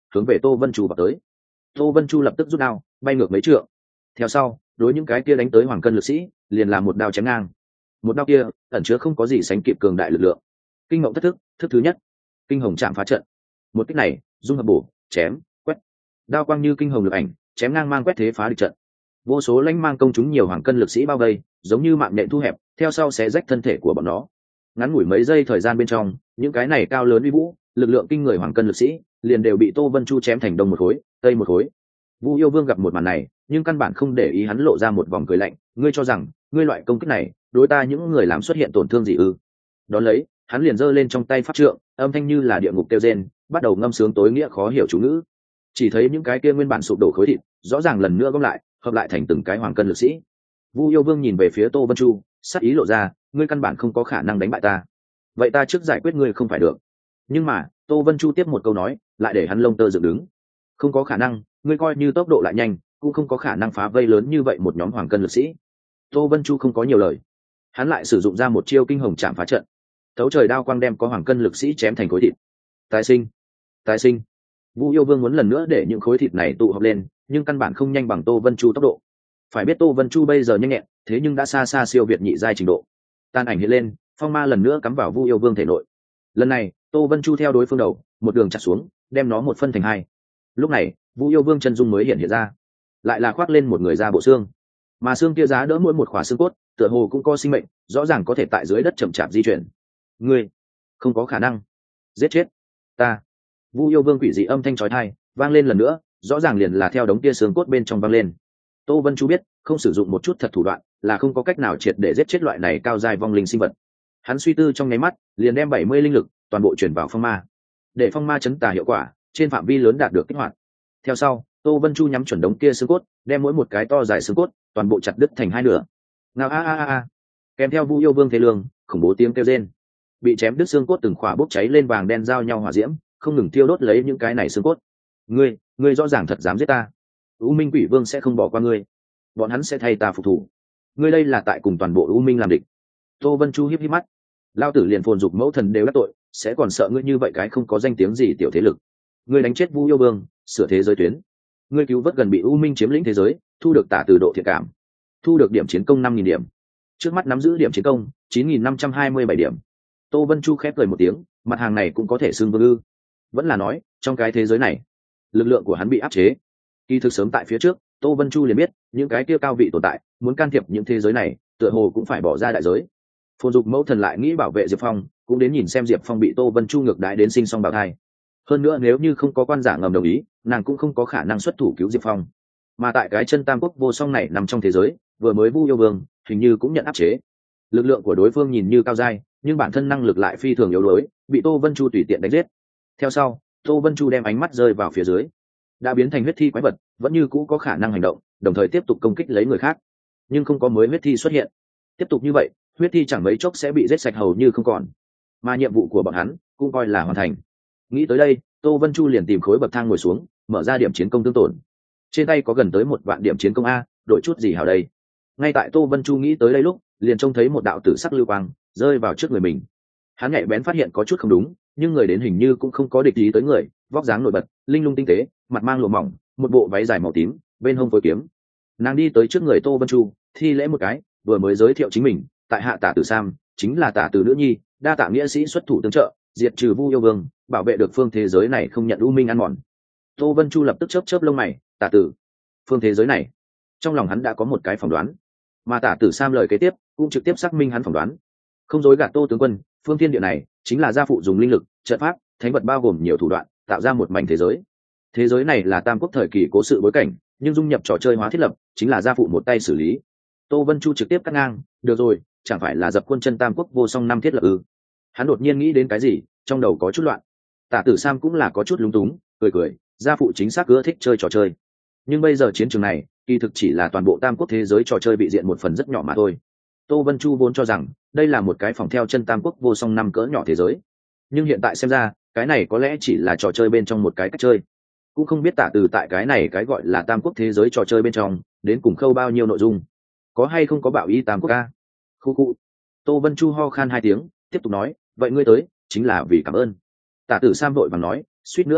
hướng về Tô Vân Chu vào tới. Tô Vân Chu lập tức rút đao bay ngược mấy trượng, theo sau đối những cái kia đánh tới hoàng cân lực sĩ liền làm một đao chém ngang. Một đao kia ẩn chứa không có gì sánh kịp cường đại lực lượng. Kinh ngộng thất thức, thức thứ nhất, kinh hồng chạm phá trận. Một kích này dung hợp bổ chém quét, đao quang như kinh hồng lực ảnh chém ngang mang quét thế phá địch trận. Vô số lãnh mang công chúng nhiều hoàng cân lực sĩ bao vây, giống như mạng nhện thu hẹp, theo sau sẽ rách thân thể của bọn nó. Ngắn ngủi mấy giây thời gian bên trong, những cái này cao lớn uy vũ, lực lượng kinh người hoàng cân lực sĩ liền đều bị Tô Vân Chu chém thành đông một khối, tây một khối. Vu Yêu Vương gặp một màn này, nhưng căn bản không để ý, hắn lộ ra một vòng cười lạnh, ngươi cho rằng ngươi loại công kích này đối ta những người làm xuất hiện tổn thương gì ư? Đón lấy, hắn liền giơ lên trong tay pháp trượng, âm thanh như là địa ngục kêu rên, bắt đầu ngâm sướng tối nghĩa khó hiểu chú ngữ. Chỉ thấy những cái kia nguyên bản sụp đổ khối thịt, rõ ràng lần nữa gom lại, hợp lại thành từng cái hoàng cân lực sĩ. Vu Yêu Vương nhìn về phía Tô Vân Chu, sắc ý lộ ra, ngươi căn bản không có khả năng đánh bại ta. Vậy ta trước giải quyết ngươi không phải được. Nhưng mà, Tô Vân Chu tiếp một câu nói, lại để hắn lông tơ dựng đứng. Không có khả năng, ngươi coi như tốc độ lại nhanh, cũng không có khả năng phá vây lớn như vậy một nhóm hoàng cân lực sĩ. Tô Vân Chu không có nhiều lời, hắn lại sử dụng ra một chiêu kinh hồng chạm phá trận, thấu trời đao quang đem có hoàng cân lực sĩ chém thành khối thịt. Tái sinh, tái sinh. Vu Yêu Vương muốn lần nữa để những khối thịt này tụ họp lên, nhưng căn bản không nhanh bằng Tô Vân Chu tốc độ. Phải biết Tô Vân Chu bây giờ nhanh nhẹn, thế nhưng đã xa xa siêu việt nhị giai trình độ. Tan ảnh hiện lên, phong ma lần nữa cắm vào Vu Yêu Vương thể nội. Lần này, Tô Vân Chu theo đối phương đầu, một đường chặt xuống, đem nó một phân thành hai. Lúc này, Vu Yêu Vương chân dung mới hiện hiện ra, lại là khoác lên một người da bộ xương, mà xương kia giá đỡ mỗi một khỏa xương cốt, tựa hồ cũng có sinh mệnh, rõ ràng có thể tại dưới đất chậm chạp di chuyển. Ngươi, không có khả năng giết chết ta. Vu Yêu Vương quỷ dị âm thanh chói tai vang lên lần nữa, rõ ràng liền là theo đống tia xương cốt bên trong vang lên. Tô Vân Chu biết, không sử dụng một chút thật thủ đoạn là không có cách nào triệt để giết chết loại này cao giai vong linh sinh vật. Hắn suy tư trong nháy mắt, liền đem bảy mươi linh lực toàn bộ chuyển vào phong ma, để phong ma chấn tà hiệu quả trên phạm vi lớn đạt được kích hoạt. Theo sau, Tô Vân Chu nhắm chuẩn đống kia xương cốt, đem mỗi một cái to dài xương cốt toàn bộ chặt đứt thành hai nửa. Nào a a a a, kèm theo Vu Yêu Vương thế lương khủng bố tiếng kêu rên, bị chém đứt xương cốt từng khỏa bốc cháy lên vàng đen giao nhau hỏa diễm, không ngừng thiêu đốt lấy những cái này xương cốt. Ngươi, ngươi rõ ràng thật dám giết ta. U Minh Quỷ Vương sẽ không bỏ qua ngươi, bọn hắn sẽ thay ta phục thủ. Ngươi đây là tại cùng toàn bộ U Minh làm địch. Tô Vân Chu híp híp mắt, lao tử liền phồn dục mẫu thần đều đắc tội, sẽ còn sợ ngươi như vậy cái không có danh tiếng gì tiểu thế lực. Ngươi đánh chết Vu Yêu Vương, sửa thế giới tuyến. Ngươi cứu vớt gần bị U Minh chiếm lĩnh thế giới, thu được tả từ độ thiện cảm, thu được điểm chiến công năm nghìn điểm. Trước mắt nắm giữ điểm chiến công chín nghìn năm trăm hai mươi bảy điểm. Tô Vân Chu khép cười một tiếng, mặt hàng này cũng có thể xưng vương ư? Vẫn là nói, trong cái thế giới này, lực lượng của hắn bị áp chế. Kỳ thực sớm tại phía trước, Tô Vân Chu liền biết, những cái kia cao vị tồn tại, muốn can thiệp những thế giới này, tựa hồ cũng phải bỏ ra đại giới. Phồn dục mẫu thần lại nghĩ bảo vệ Diệp Phong, cũng đến nhìn xem Diệp Phong bị Tô Vân Chu ngược đãi đến sinh song bào thai. Hơn nữa nếu như không có quan giả ngầm đồng ý, nàng cũng không có khả năng xuất thủ cứu Diệp Phong. Mà tại cái chân tam quốc vô song này nằm trong thế giới, vừa mới Vu Yêu Vương hình như cũng nhận áp chế. Lực lượng của đối phương nhìn như cao dai, nhưng bản thân năng lực lại phi thường yếu đuối, bị Tô Vân Chu tùy tiện đánh giết. Theo sau, Tô Vân Chu đem ánh mắt rơi vào phía dưới, đã biến thành huyết thi quái vật, vẫn như cũ có khả năng hành động, đồng thời tiếp tục công kích lấy người khác, nhưng không có mới huyết thi xuất hiện. Tiếp tục như vậy, huyết thi chẳng mấy chốc sẽ bị giết sạch hầu như không còn, mà nhiệm vụ của bọn hắn cũng coi là hoàn thành. Nghĩ tới đây, Tô Vân Chu liền tìm khối bậc thang ngồi xuống, mở ra điểm chiến công tương tổn. Trên tay có gần tới một vạn điểm chiến công a, đổi chút gì hảo đây. Ngay tại Tô Vân Chu nghĩ tới đây lúc, liền trông thấy một đạo tử sắc lưu quang rơi vào trước người mình. Hắn nhạy bén phát hiện có chút không đúng, nhưng người đến hình như cũng không có địch ý tới người, vóc dáng nổi bật, linh lung tinh tế, mặt mang lụa mỏng, một bộ váy dài màu tím, bên hông phối kiếm. Nàng đi tới trước người Tô Vân Chu, thi lễ một cái, vừa mới giới thiệu chính mình, tại hạ Tả Tử Sam, chính là Tả Tử nữ nhi, đa tạ nghĩa sĩ xuất thủ tương trợ, diệt trừ Vu Yêu Vương, bảo vệ được phương thế giới này không nhận U Minh ăn mòn. Tô Vân Chu lập tức chớp chớp lông mày, Tả Tử, phương thế giới này, trong lòng hắn đã có một cái phỏng đoán, mà Tả Tử Sam lời kế tiếp cũng trực tiếp xác minh hắn phỏng đoán. Không dối gạt Tô tướng quân, phương thiên địa này chính là gia phụ dùng linh lực, trận pháp, thánh vật bao gồm nhiều thủ đoạn, tạo ra một mảnh thế giới. Thế giới này là tam quốc thời kỳ cố sự bối cảnh, nhưng dung nhập trò chơi hóa thiết lập chính là gia phụ một tay xử lý. Tô Vân Chu trực tiếp cắt ngang, được rồi, chẳng phải là dập quân chân tam quốc vô song năm thiết lập ư? Hắn đột nhiên nghĩ đến cái gì, trong đầu có chút loạn. Tả Tử Sam cũng là có chút lúng túng, cười cười, gia phụ chính xác ưa thích chơi trò chơi, nhưng bây giờ chiến trường này kỳ thực chỉ là toàn bộ tam quốc thế giới trò chơi bị diện một phần rất nhỏ mà thôi. Tô Vân Chu vốn cho rằng đây là một cái phòng theo chân tam quốc vô song năm cỡ nhỏ thế giới, nhưng hiện tại xem ra cái này có lẽ chỉ là trò chơi bên trong một cái cách chơi. Cũng không biết Tả Từ tại cái này cái gọi là tam quốc thế giới trò chơi bên trong đến cùng khâu bao nhiêu nội dung, có hay không có bạo ý tam quốc ca. Khu khu. Tô Vân Chu ho khan hai tiếng, tiếp tục nói, vậy ngươi tới chính là vì cảm ơn. Tả Tử Sam vội vàng nói, suýt nữa quên mất,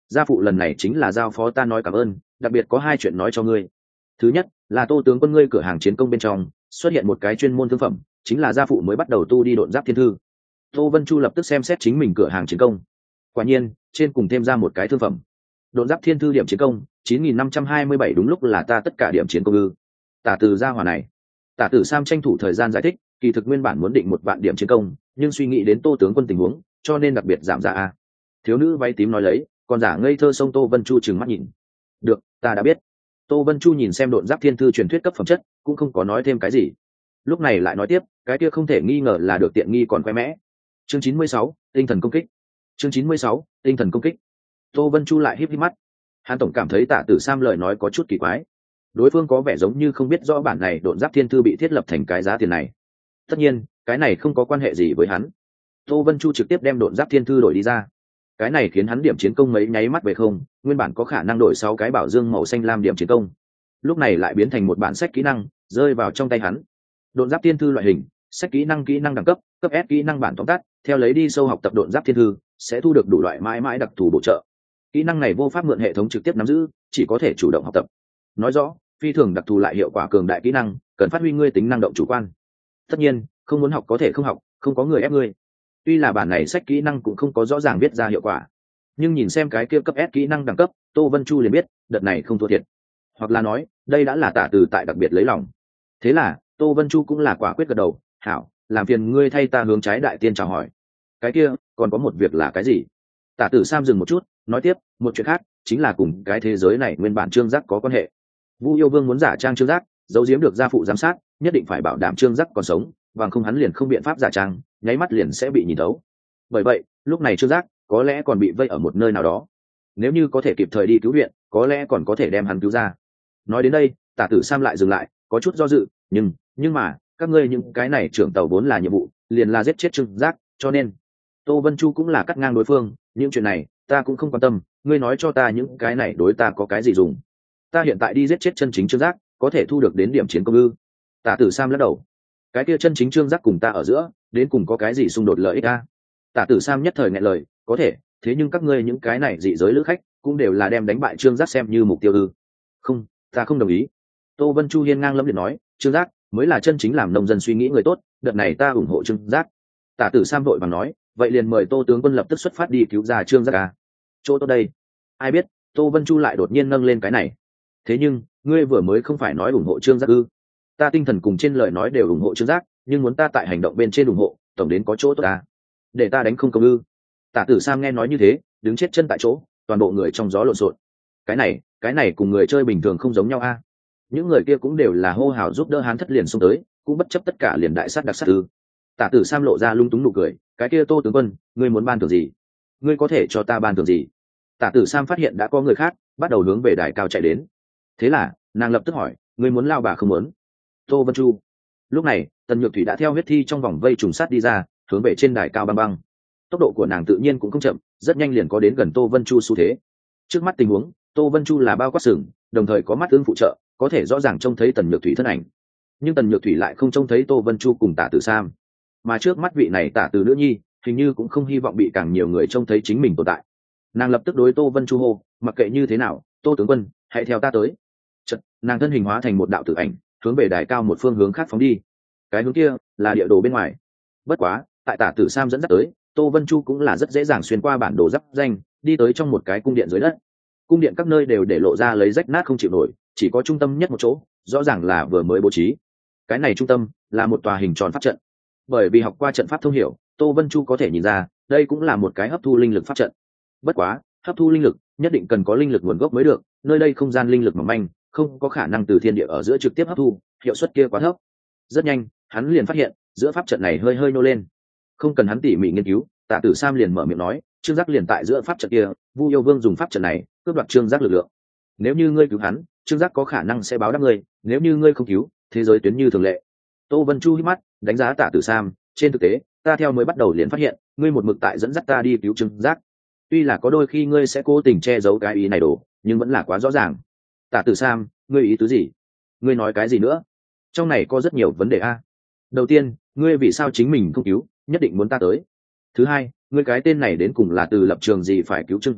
gia phụ lần này chính là giao phó ta nói cảm ơn, đặc biệt có hai chuyện nói cho ngươi. Thứ nhất là Tô tướng quân ngươi cửa hàng chiến công bên trong xuất hiện một cái chuyên môn thương phẩm, chính là gia phụ mới bắt đầu tu đi độn giáp thiên thư. Tô Vân Chu lập tức xem xét chính mình cửa hàng chiến công, quả nhiên trên cùng thêm ra một cái thương phẩm độn giáp thiên thư điểm chiến công chín nghìn năm trăm hai mươi bảy, đúng lúc là ta tất cả điểm chiến công ư? Tả Từ gia hỏa này. Tả Tử Sam tranh thủ thời gian giải thích, kỳ thực nguyên bản muốn định một vạn điểm chiến công, nhưng suy nghĩ đến Tô tướng quân tình huống, cho nên đặc biệt giảm giá a. Thiếu nữ váy tím nói lấy, còn giả ngây thơ xông Tô Vân Chu trừng mắt nhìn. Được, ta đã biết. Tô Vân Chu nhìn xem độn giáp thiên thư truyền thuyết cấp phẩm chất, cũng không có nói thêm cái gì. Lúc này lại nói tiếp, cái kia không thể nghi ngờ là được tiện nghi còn khoe mẽ. Chương chín mươi sáu, tinh thần công kích. Chương chín mươi sáu, tinh thần công kích. Tô Vân Chu lại híp híp mắt. Hắn tổng cảm thấy Tả Tử Sam lời nói có chút kỳ quái. Đối phương có vẻ giống như không biết rõ bản này độn giáp thiên thư bị thiết lập thành cái giá tiền này. Tất nhiên, cái này không có quan hệ gì với hắn. Tô Vân Chu trực tiếp đem độn giáp thiên thư đổi đi ra. Cái này khiến hắn điểm chiến công mấy nháy mắt về không, nguyên bản có khả năng đổi sáu cái bảo dương màu xanh lam điểm chiến công, lúc này lại biến thành một bản sách kỹ năng rơi vào trong tay hắn. Độn giáp thiên thư loại hình, sách kỹ năng, kỹ năng đẳng cấp, cấp S kỹ năng bản tóm tắt, theo lấy đi sâu học tập độn giáp thiên thư sẽ thu được đủ loại mãi mãi đặc thù bổ trợ. Kỹ năng này vô pháp mượn hệ thống trực tiếp nắm giữ, chỉ có thể chủ động học tập. Nói rõ, phi thường đặc thù lại hiệu quả cường đại kỹ năng, cần phát huy ngươi tính năng động chủ quan. Tất nhiên, không muốn học có thể không học, không có người ép ngươi. Tuy là bản này sách kỹ năng cũng không có rõ ràng viết ra hiệu quả, nhưng nhìn xem cái kia cấp S kỹ năng đẳng cấp, Tô Vân Chu liền biết đợt này không thua thiệt, hoặc là nói đây đã là Tả Từ tại đặc biệt lấy lòng. Thế là Tô Vân Chu cũng là quả quyết gật đầu, hảo, làm phiền ngươi thay ta hướng trái đại tiên chào hỏi. Cái kia còn có một việc là cái gì? Tả Tử Sam dừng một chút, nói tiếp, một chuyện khác chính là cùng cái thế giới này nguyên bản Trương Giác có quan hệ. Vu Yêu Vương muốn giả trang Trương Giác, giấu giếm được gia phụ giám sát, nhất định phải bảo đảm Trương Giác còn sống, bằng không hắn liền không biện pháp giả trang, nháy mắt liền sẽ bị nhìn thấu. Bởi vậy lúc này Trương Giác có lẽ còn bị vây ở một nơi nào đó, nếu như có thể kịp thời đi cứu viện, có lẽ còn có thể đem hắn cứu ra. Nói đến đây, Tả Tử Sam lại dừng lại, có chút do dự, nhưng nhưng mà các ngươi những cái này trưởng tàu vốn là nhiệm vụ liền là giết chết Trương Giác, cho nên Tô Vân Chu cũng là cắt ngang đối phương, những chuyện này ta cũng không quan tâm, ngươi nói cho ta những cái này đối ta có cái gì dùng? Ta hiện tại đi giết chết chân chính Trương Giác, có thể thu được đến điểm chiến công ư? Tả Tử Sam lắc đầu, cái kia chân chính Trương Giác cùng ta ở giữa đến cùng có cái gì xung đột lợi ích a? Tả Tử Sam nhất thời nghẹn lời, có thể, thế nhưng các ngươi những cái này dị giới lữ khách cũng đều là đem đánh bại Trương Giác xem như mục tiêu ư? Không, ta không đồng ý. Tô Vân Chu hiên ngang lẫm liệt nói, Trương Giác mới là chân chính làm nông dân suy nghĩ người tốt, đợt này ta ủng hộ Trương Giác. Tả Tử Sam vội vàng nói, vậy liền mời Tô tướng quân lập tức xuất phát đi cứu ra Trương Giác à? Chỗ tốt đây. Ai biết, Tô Vân Chu lại đột nhiên nâng lên cái này. Thế nhưng, ngươi vừa mới không phải nói ủng hộ Trương Giác ư? Ta tinh thần cùng trên lời nói đều ủng hộ Trương Giác, nhưng muốn ta tại hành động bên trên ủng hộ, tổng đến có chỗ tốt ta. Để ta đánh không công ư? Tả Tử Sam nghe nói như thế, đứng chết chân tại chỗ, toàn bộ người trong gió lộn xộn. Cái này, cái này cùng người chơi bình thường không giống nhau a. Những người kia cũng đều là hô hào giúp đỡ hắn thất liền xông tới, cũng bất chấp tất cả liền đại sát đặc sát ư? Tả Tử Sam lộ ra lung túng nụ cười, cái kia Tô tướng quân, ngươi muốn ban thưởng gì? Ngươi có thể cho ta ban thưởng gì? Tả Tử Sam phát hiện đã có người khác bắt đầu hướng về đài cao chạy đến, thế là nàng lập tức hỏi, ngươi muốn lao bà không muốn? Tô Vân Chu. Lúc này Tần Nhược Thủy đã theo huyết thi trong vòng vây trùng sát đi ra, hướng về trên đài cao băng băng. Tốc độ của nàng tự nhiên cũng không chậm, rất nhanh liền có đến gần Tô Vân Chu xu thế. Trước mắt tình huống, Tô Vân Chu là bao quát sừng, đồng thời có mắt ứng phụ trợ, có thể rõ ràng trông thấy Tần Nhược Thủy thân ảnh. Nhưng Tần Nhược Thủy lại không trông thấy Tô Vân Chu cùng Tả Tử Sam, mà trước mắt vị này Tả Tử nữ nhi hình như cũng không hy vọng bị càng nhiều người trông thấy chính mình tồn tại. Nàng lập tức đối Tô Vân Chu hô, mặc kệ như thế nào, Tô tướng quân, hãy theo ta tới. Chợt, nàng thân hình hóa thành một đạo tử ảnh, hướng về đài cao một phương hướng khác phóng đi. Cái hướng kia là địa đồ bên ngoài. Bất quá, tại Tả Tử Sam dẫn dắt tới, Tô Vân Chu cũng là rất dễ dàng xuyên qua bản đồ giáp danh, đi tới trong một cái cung điện dưới đất. Cung điện các nơi đều để lộ ra lấy rách nát không chịu nổi, chỉ có trung tâm nhất một chỗ, rõ ràng là vừa mới bố trí. Cái này trung tâm là một tòa hình tròn pháp trận. Bởi vì học qua trận pháp thông hiểu, Tô Vân Chu có thể nhìn ra, đây cũng là một cái hấp thu linh lực pháp trận. Bất quá, hấp thu linh lực nhất định cần có linh lực nguồn gốc mới được, nơi đây không gian linh lực mỏng manh, không có khả năng từ thiên địa ở giữa trực tiếp hấp thu, hiệu suất kia quá thấp. Rất nhanh, hắn liền phát hiện, giữa pháp trận này hơi hơi nô lên. Không cần hắn tỉ mỉ nghiên cứu, Tả Tử Sam liền mở miệng nói, Trương Giác liền tại giữa pháp trận kia, Vu Yêu Vương dùng pháp trận này cướp đoạt Trương Giác lực lượng. Nếu như ngươi cứu hắn, Trương Giác có khả năng sẽ báo đáp ngươi, nếu như ngươi không cứu, thế giới tuyến như thường lệ. Tô Vân Chu hít mắt, đánh giá Tả Tử Sam, trên thực tế, ta theo mới bắt đầu liền phát hiện, ngươi một mực tại dẫn dắt ta đi cứu Trương Giác. Tuy là có đôi khi ngươi sẽ cố tình che giấu cái ý này đồ, nhưng vẫn là quá rõ ràng. Tả Tử Sam, ngươi ý tứ gì? Ngươi nói cái gì nữa? Trong này có rất nhiều vấn đề a. Đầu tiên, ngươi vì sao chính mình không cứu, nhất định muốn ta tới? Thứ hai, ngươi cái tên này đến cùng là từ lập trường gì phải cứu Trương Giác,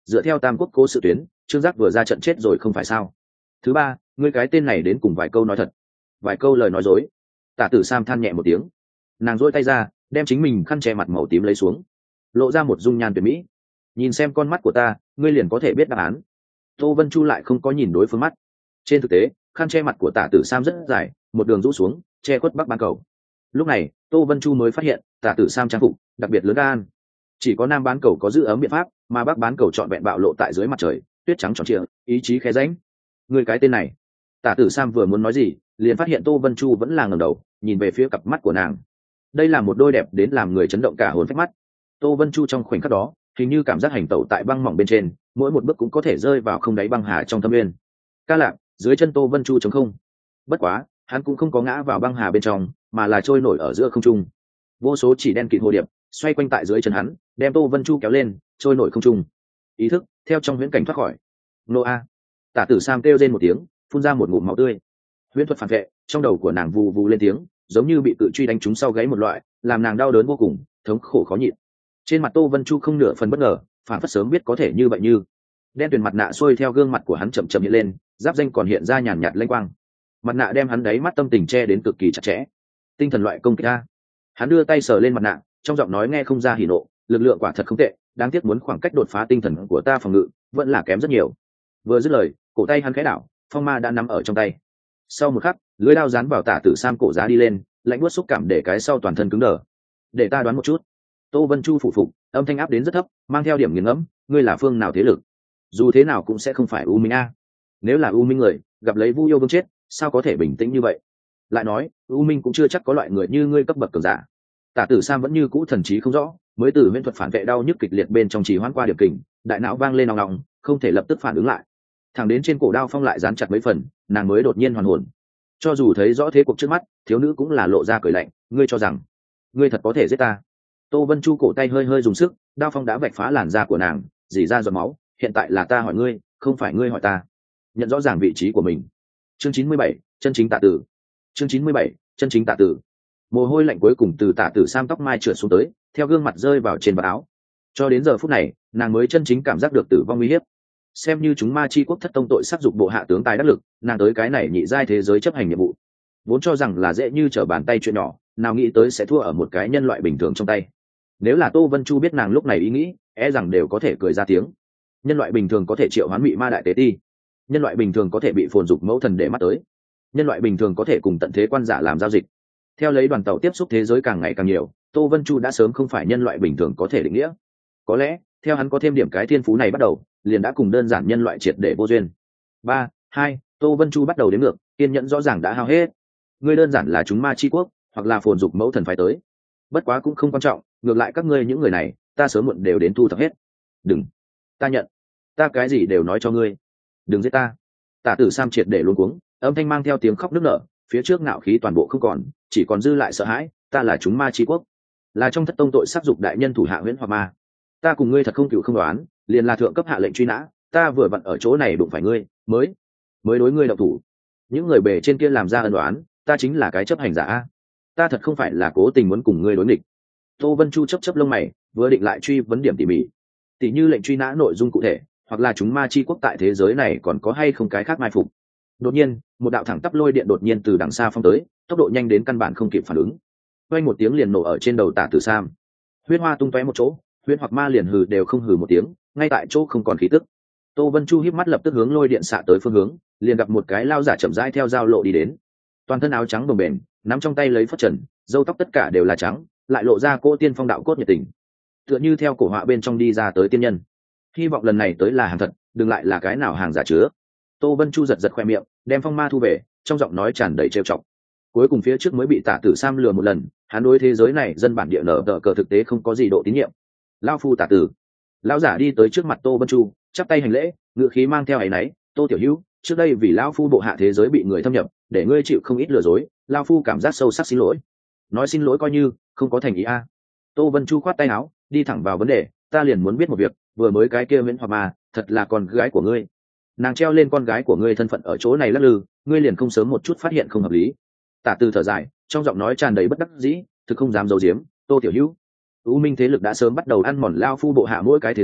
dựa theo tam quốc cố sự tuyến, trương giác vừa ra trận chết rồi không phải sao? Thứ ba, ngươi cái tên này đến cùng vài câu nói thật, vài câu lời nói dối. Tả Tử Sam than nhẹ một tiếng, nàng duỗi tay ra, đem chính mình khăn che mặt màu tím lấy xuống, lộ ra một dung nhan tuyệt mỹ. Nhìn xem con mắt của ta, ngươi liền có thể biết đáp án. Tô Vân Chu lại không có nhìn đối phương mắt. Trên thực tế, khăn che mặt của Tả Tử Sam rất dài, một đường rũ xuống, che khuất bắc bán cầu. Lúc này, Tô Vân Chu mới phát hiện, Tả Tử Sam trang phục đặc biệt lớn gan. Chỉ có nam bán cầu có giữ ấm biện pháp, mà bắc bán cầu trọn vẹn bạo lộ tại dưới mặt trời, tuyết trắng tròn trịa, ý chí khẽ rãnh. Người cái tên này. Tả Tử Sam vừa muốn nói gì, liền phát hiện Tô Vân Chu vẫn là ngẩng đầu, nhìn về phía cặp mắt của nàng. Đây là một đôi đẹp đến làm người chấn động cả hồn phách mắt. Tô Vân Chu trong khoảnh khắc đó, hình như cảm giác hành tẩu tại băng mỏng bên trên, mỗi một bước cũng có thể rơi vào không đáy băng hà trong thâm nguyên. Ca lạc, dưới chân Tô Vân Chu trống không. Bất quá, hắn cũng không có ngã vào băng hà bên trong, mà là trôi nổi ở giữa không trung. Vô số chỉ đen kịt hồ điệp xoay quanh tại dưới chân hắn, đem Tô Vân Chu kéo lên, trôi nổi không trung. Ý thức theo trong huyễn cảnh thoát khỏi. Nô a! Tả Tử Sam kêu rên một tiếng, phun ra một ngụm máu tươi. Huyễn thuật phản vệ, trong đầu của nàng vù vù lên tiếng, giống như bị tự truy đánh trúng sau gáy một loại, làm nàng đau đớn vô cùng, thống khổ khó nhịn. Trên mặt Tô Vân Chu không nửa phần bất ngờ, phản phất sớm biết có thể như vậy như. Đen tuyền mặt nạ xuôi theo gương mặt của hắn chậm chậm hiện lên, giáp danh còn hiện ra nhàn nhạt lênh quang. Mặt nạ đem hắn đáy mắt tâm tình che đến cực kỳ chặt chẽ. Tinh thần loại công kích a. Hắn đưa tay sờ lên mặt nạ, trong giọng nói nghe không ra hỉ nộ, lực lượng quả thật không tệ, đáng tiếc muốn khoảng cách đột phá tinh thần của ta phòng ngự, vẫn là kém rất nhiều. Vừa dứt lời, cổ tay hắn khẽ đảo, phong ma đã nắm ở trong tay. Sau một khắc, lưỡi dao dán vào Tả Tử Sam cổ giá đi lên, lạnh buốt xúc cảm để cái sau toàn thân cứng đờ. Để ta đoán một chút. Tô Vân Chu phủ phục, âm thanh áp đến rất thấp, mang theo điểm nghiền ngẫm, ngươi là phương nào thế lực? Dù thế nào cũng sẽ không phải U Minh a. Nếu là U Minh người, gặp lấy Vu Yêu Vương chết, sao có thể bình tĩnh như vậy? Lại nói, U Minh cũng chưa chắc có loại người như ngươi cấp bậc cường giả. Tả Tử Sam vẫn như cũ thần trí không rõ, mới từ huyễn thuật phản vệ đau nhức kịch liệt bên trong trì hoãn qua điểm kình, đại não vang lên nòng nòng, không thể lập tức phản ứng lại. Thẳng đến trên cổ đao phong lại dán chặt mấy phần, nàng mới đột nhiên hoàn hồn. Cho dù thấy rõ thế cuộc trước mắt, thiếu nữ cũng là lộ ra cười lạnh, ngươi cho rằng ngươi thật có thể giết ta? Tô Vân Chu cổ tay hơi hơi dùng sức, đao phong đã vạch phá làn da của nàng, dỉ ra giọt máu. Hiện tại là ta hỏi ngươi, không phải ngươi hỏi ta. Nhận rõ ràng vị trí của mình. Chương chín mươi bảy, chân chính Tạ Tử. Chương chín mươi bảy, chân chính Tạ Tử. Mồ hôi lạnh cuối cùng từ Tạ Tử Sam tóc mai trượt xuống tới, theo gương mặt rơi vào trên vạt áo. Cho đến giờ phút này, nàng mới chân chính cảm giác được tử vong nguy hiểm. Xem như chúng ma chi quốc thất tông tội sát dục bộ hạ tướng tài đắc lực, nàng tới cái này nhị giai thế giới chấp hành nhiệm vụ, vốn cho rằng là dễ như trở bàn tay chuyện nhỏ, nào nghĩ tới sẽ thua ở một cái nhân loại bình thường trong tay. Nếu là Tô Vân Chu biết nàng lúc này ý nghĩ, e rằng đều có thể cười ra tiếng. Nhân loại bình thường có thể triệu hoán mị ma đại tế ti, nhân loại bình thường có thể bị phồn dục mẫu thần để mắt tới, nhân loại bình thường có thể cùng tận thế quan giả làm giao dịch. Theo lấy đoàn tàu tiếp xúc thế giới càng ngày càng nhiều, Tô Vân Chu đã sớm không phải nhân loại bình thường có thể định nghĩa. Có lẽ theo hắn có thêm điểm cái thiên phú này bắt đầu, liền đã cùng đơn giản nhân loại triệt để vô duyên. Ba, hai, Tô Vân Chu bắt đầu đếm ngược, kiên nhẫn rõ ràng đã hao hết. Ngươi đơn giản là chúng ma chi quốc, hoặc là phồn dục mẫu thần phải tới. Bất quá cũng không quan trọng, ngược lại các ngươi những người này, ta sớm muộn đều đến thu thập hết. Đừng, ta nhận, ta cái gì đều nói cho ngươi. Đừng giết ta. Tả Tử Sam triệt để luống cuống, âm thanh mang theo tiếng khóc nức nở, phía trước ngạo khí toàn bộ không còn, chỉ còn dư lại sợ hãi. Ta là chúng ma chi quốc, là trong thất tông tội sát dục đại nhân thủ hạ Huyễn Hoặc Ma. Ta cùng ngươi thật không cựu không đoán, liền là thượng cấp hạ lệnh truy nã, ta vừa vặn ở chỗ này đụng phải ngươi, mới mới đối ngươi động thủ. Những người bề trên kia làm ra ân đoán, ta chính là cái chấp hành giả. Ta thật không phải là cố tình muốn cùng ngươi đối nghịch. Tô Vân Chu chấp chấp lông mày, vừa định lại truy vấn điểm tỉ mỉ, tỉ như lệnh truy nã nội dung cụ thể, hoặc là chúng ma chi quốc tại thế giới này còn có hay không cái khác mai phục. Đột nhiên, một đạo thẳng tắp lôi điện đột nhiên từ đằng xa phong tới, tốc độ nhanh đến căn bản không kịp phản ứng. Vang một tiếng liền nổ ở trên đầu Tả Tử Sam. Huyết hoa tung tóe một chỗ, Huyễn Hoặc Ma liền hừ đều không hừ một tiếng, ngay tại chỗ không còn khí tức. Tô Vân Chu híp mắt lập tức hướng lôi điện xạ tới phương hướng, liền gặp một cái lao giả chậm rãi theo giao lộ đi đến. Toàn thân áo trắng bồng bềnh, nắm trong tay lấy phất trần, râu tóc tất cả đều là trắng, lại lộ ra cô tiên phong đạo cốt nhiệt tình, tựa như theo cổ họa bên trong đi ra tới tiên nhân. Hy vọng lần này tới là hàng thật, đừng lại là cái nào hàng giả chứa. Tô Vân Chu giật giật khoe miệng, đem phong ma thu về, trong giọng nói tràn đầy trêu chọc. Cuối cùng phía trước mới bị Tả Tử Sam lừa một lần, hắn đối thế giới này dân bản địa nở tờ cờ thực tế không có gì độ tín nhiệm. Lão phu Tả Tử. Lão giả đi tới trước mặt Tô Vân Chu, chắp tay hành lễ, ngựa khí mang theo áy náy, Tô tiểu hữu, trước đây vì lão phu bộ hạ thế giới bị người thâm nhập, để ngươi chịu không ít lừa dối, lão phu cảm giác sâu sắc xin lỗi. Nói xin lỗi coi như không có thành ý a. Tô Vân Chu khoát tay áo, đi thẳng vào vấn đề, ta liền muốn biết một việc, vừa mới cái kia Huyễn Hoặc Ma, thật là con gái của ngươi? Nàng treo lên con gái của ngươi thân phận ở chỗ này lắc lư, ngươi liền không sớm một chút phát hiện không hợp lý? Tả Từ thở dài, trong giọng nói tràn đầy bất đắc dĩ, thực không dám giấu giếm, Tô tiểu hữu, U Minh thế lực đã sớm bắt đầu ăn mòn lao phu bộ hạ mỗi cái thế giới,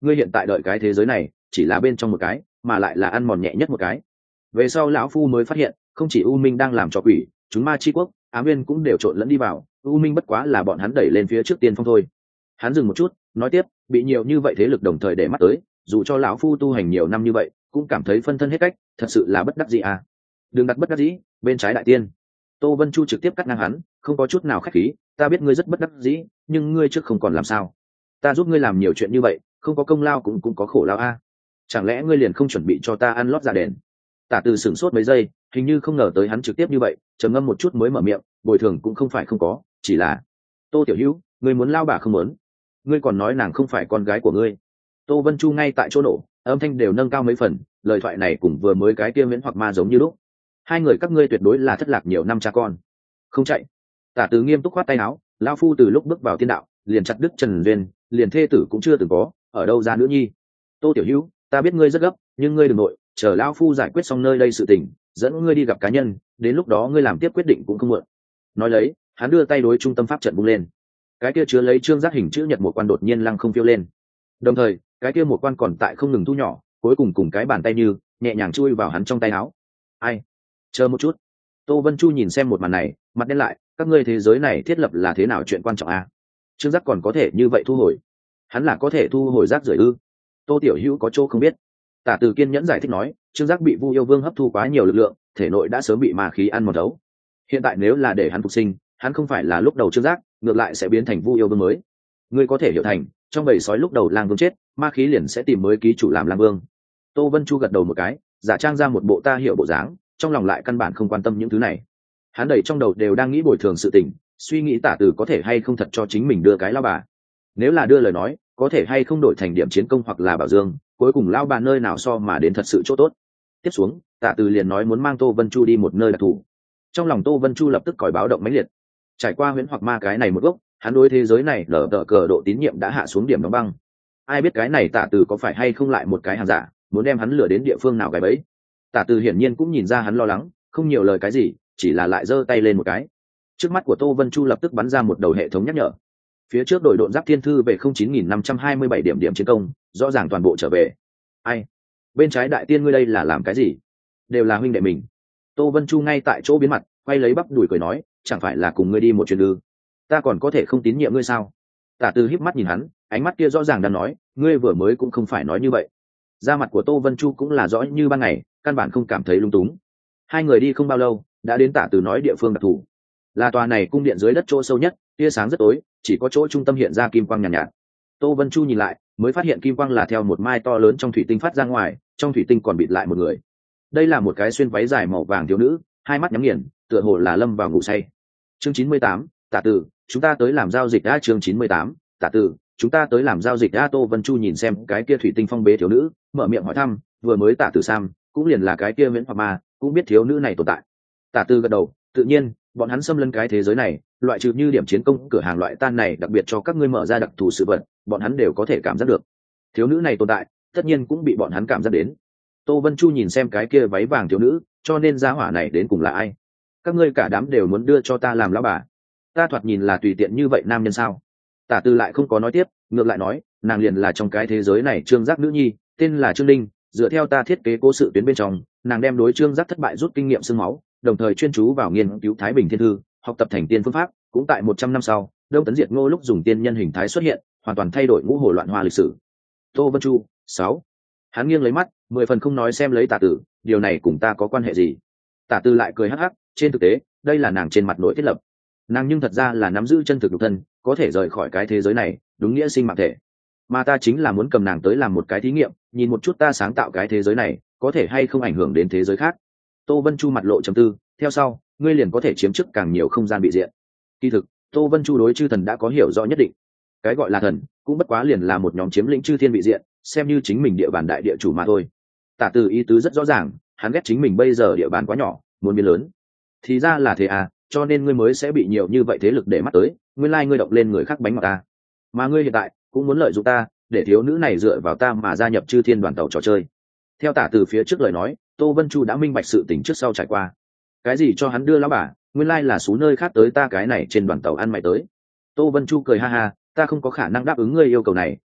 ngươi hiện tại đợi cái thế giới này chỉ là bên trong một cái, mà lại là ăn mòn nhẹ nhất một cái. Về sau lão phu mới phát hiện, không chỉ u minh đang làm cho quỷ, chúng ma chi quốc, ám nguyên cũng đều trộn lẫn đi vào, u minh bất quá là bọn hắn đẩy lên phía trước tiên phong thôi. Hắn dừng một chút, nói tiếp, bị nhiều như vậy thế lực đồng thời để mắt tới, dù cho lão phu tu hành nhiều năm như vậy, cũng cảm thấy phân thân hết cách, thật sự là bất đắc dĩ à. Đừng đặt bất đắc dĩ, bên trái đại tiên. Tô Vân Chu trực tiếp cắt ngang hắn, không có chút nào khách khí, ta biết ngươi rất bất đắc dĩ, nhưng ngươi trước không còn làm sao? Ta giúp ngươi làm nhiều chuyện như vậy, không có công lao cũng cũng có khổ lao a. Chẳng lẽ ngươi liền không chuẩn bị cho ta ăn lót dạ đền? Tả Từ sửng sốt mấy giây, hình như không ngờ tới hắn trực tiếp như vậy, trầm ngâm một chút mới mở miệng, bồi thường cũng không phải không có, chỉ là Tô Tiểu Hữu, ngươi muốn lao bà không muốn, ngươi còn nói nàng không phải con gái của ngươi. Tô Vân Chu ngay tại chỗ nổ, âm thanh đều nâng cao mấy phần, lời thoại này cùng vừa mới cái kia miễn hoặc ma giống như lúc. Hai người các ngươi tuyệt đối là thất lạc nhiều năm cha con. Không chạy. Tả Từ nghiêm túc khoát tay áo, lão phu từ lúc bước vào tiên đạo, liền chặt đứt trần duyên, liền thê tử cũng chưa từng có, ở đâu ra nữ nhi. Tô Tiểu Hữu, ta biết ngươi rất gấp, nhưng ngươi đừng nội, chờ lão phu giải quyết xong nơi đây sự tình, dẫn ngươi đi gặp cá nhân, đến lúc đó ngươi làm tiếp quyết định cũng không muộn. Nói lấy, hắn đưa tay đối trung tâm pháp trận bung lên. Cái kia chứa lấy trương giác hình chữ nhật một quan đột nhiên lăng không phiêu lên. Đồng thời, cái kia một quan còn tại không ngừng thu nhỏ, cuối cùng cùng cái bàn tay như nhẹ nhàng chui vào hắn trong tay áo. Ai? Chờ một chút. Tô Vân Chu nhìn xem một màn này, mặt đen lại, các ngươi thế giới này thiết lập là thế nào chuyện quan trọng a? Trương giác còn có thể như vậy thu hồi, hắn là có thể thu hồi rác rưởi ư? Tô Tiểu Hữu có chỗ không biết. Tả Từ kiên nhẫn giải thích nói, trương giác bị Vu Yêu Vương hấp thu quá nhiều lực lượng, thể nội đã sớm bị ma khí ăn mòn đấu. Hiện tại nếu là để hắn phục sinh, hắn không phải là lúc đầu trương giác, ngược lại sẽ biến thành Vu Yêu Vương mới. Ngươi có thể hiểu thành, trong bầy sói lúc đầu lang vương chết, ma khí liền sẽ tìm mới ký chủ làm lang vương. Tô Vân Chu gật đầu một cái, giả trang ra một bộ ta hiểu bộ dáng, trong lòng lại căn bản không quan tâm những thứ này. Hắn đầy trong đầu đều đang nghĩ bồi thường sự tình, suy nghĩ Tả Từ có thể hay không thật cho chính mình đưa cái lao bà. Nếu là đưa lời nói, có thể hay không đổi thành điểm chiến công hoặc là bảo dương, cuối cùng lao bà nơi nào so mà đến thật sự chỗ tốt. Tiếp xuống, Tả Từ liền nói muốn mang Tô Vân Chu đi một nơi đặc thù. Trong lòng Tô Vân Chu lập tức còi báo động mãnh liệt. Trải qua huyễn hoặc ma cái này một gốc, hắn đối thế giới này lở tờ cờ độ tín nhiệm đã hạ xuống điểm đóng băng. Ai biết cái này Tả Từ có phải hay không lại một cái hàng giả, muốn đem hắn lừa đến địa phương nào gài bẫy. Tả Từ hiển nhiên cũng nhìn ra hắn lo lắng, không nhiều lời cái gì, chỉ là lại giơ tay lên một cái. Trước mắt của Tô Vân Chu lập tức bắn ra một đầu hệ thống nhắc nhở. Phía trước đội độn giáp thiên thư về không chín nghìn năm trăm hai mươi bảy điểm điểm chiến công, rõ ràng toàn bộ trở về. Ai? Bên trái đại tiên ngươi đây là làm cái gì? Đều là huynh đệ mình. Tô Vân Chu ngay tại chỗ biến mặt, quay lấy bắp đùi cười nói, chẳng phải là cùng ngươi đi một chuyến ư? Ta còn có thể không tín nhiệm ngươi sao? Tả Từ híp mắt nhìn hắn, ánh mắt kia rõ ràng đang nói, ngươi vừa mới cũng không phải nói như vậy. Da mặt của Tô Vân Chu cũng là rõ như ban ngày, căn bản không cảm thấy lung túng. Hai người đi không bao lâu, đã đến Tả Từ nói địa phương đặc thù. Là tòa này cung điện dưới đất chỗ sâu nhất, tia sáng rất tối, chỉ có chỗ trung tâm hiện ra kim quang nhàn nhạt, nhạt. Tô Vân Chu nhìn lại, mới phát hiện kim quang là theo một mai to lớn trong thủy tinh phát ra ngoài, trong thủy tinh còn bịt lại một người. Đây là một cái xuyên váy dài màu vàng thiếu nữ, hai mắt nhắm nghiền, tựa hồ là lâm vào ngủ say. Chương chín mươi tám, Tả Từ, chúng ta tới làm giao dịch a. Chương chín mươi tám, Tả Từ, chúng ta tới làm giao dịch a. Tô Vân Chu nhìn xem cái kia thủy tinh phong bế thiếu nữ, mở miệng hỏi thăm, vừa mới Tả Từ Sam, cũng liền là cái kia miễn hoặc ma, cũng biết thiếu nữ này tồn tại. Tả Từ gật đầu, tự nhiên, bọn hắn xâm lấn cái thế giới này, loại trừ như điểm chiến công cửa hàng loại tan này đặc biệt cho các ngươi mở ra đặc thù sự vật, bọn hắn đều có thể cảm giác được. Thiếu nữ này tồn tại, tất nhiên cũng bị bọn hắn cảm giác đến. Tô Vân Chu nhìn xem cái kia váy vàng thiếu nữ, cho nên gia hỏa này đến cùng là ai? Các ngươi cả đám đều muốn đưa cho ta làm lão bà. Ta thoạt nhìn là tùy tiện như vậy nam nhân sao? Tả Từ lại không có nói tiếp, ngược lại nói, nàng liền là trong cái thế giới này Trương Giác nữ nhi, tên là Trương Linh, dựa theo ta thiết kế cố sự tuyến bên trong, nàng đem đối Trương Giác thất bại rút kinh nghiệm xương máu, đồng thời chuyên chú vào nghiên cứu Thái Bình Thiên Thư, học tập thành tiên phương pháp, cũng tại một trăm năm sau, Đông Tấn Diệt Ngô lúc dùng tiên nhân hình thái xuất hiện, hoàn toàn thay đổi ngũ hồ loạn hoa lịch sử. Tô Vân Chu, sáu. Hắn nghiêng lấy mắt, mười phần không nói xem lấy Tả Từ, điều này cùng ta có quan hệ gì? Tả Từ lại cười hắc hắc, trên thực tế, đây là nàng trên mặt nội thiết lập. Nàng nhưng thật ra là nắm giữ chân thực nhục thân, có thể rời khỏi cái thế giới này, đúng nghĩa sinh mạng thể. Mà ta chính là muốn cầm nàng tới làm một cái thí nghiệm, nhìn một chút ta sáng tạo cái thế giới này, có thể hay không ảnh hưởng đến thế giới khác. Tô Vân Chu mặt lộ trầm tư, theo sau, ngươi liền có thể chiếm chức càng nhiều không gian bị diện. Kỳ thực, Tô Vân Chu đối chư thần đã có hiểu rõ nhất định. Cái gọi là thần, cũng bất quá liền là một nhóm chiếm lĩnh chư thiên bị diện, xem như chính mình địa bàn đại địa chủ mà thôi. Tả Từ ý tứ rất rõ ràng, hắn ghét chính mình bây giờ địa bàn quá nhỏ, muốn biến lớn. Thì ra là thế à, cho nên ngươi mới sẽ bị nhiều như vậy thế lực để mắt tới, nguyên lai ngươi động lên người khác bánh mặt ta. Mà ngươi hiện tại cũng muốn lợi dụng ta, để thiếu nữ này dựa vào ta mà gia nhập chư thiên đoàn tàu trò chơi. Theo Tả Từ phía trước lời nói, Tô Vân Chu đã minh bạch sự tình trước sau trải qua. Cái gì cho hắn đưa lão bà, nguyên lai là số nơi khác tới ta cái này trên đoàn tàu ăn mày tới. Tô Vân Chu cười ha ha, ta không có khả năng đáp ứng ngươi yêu cầu này,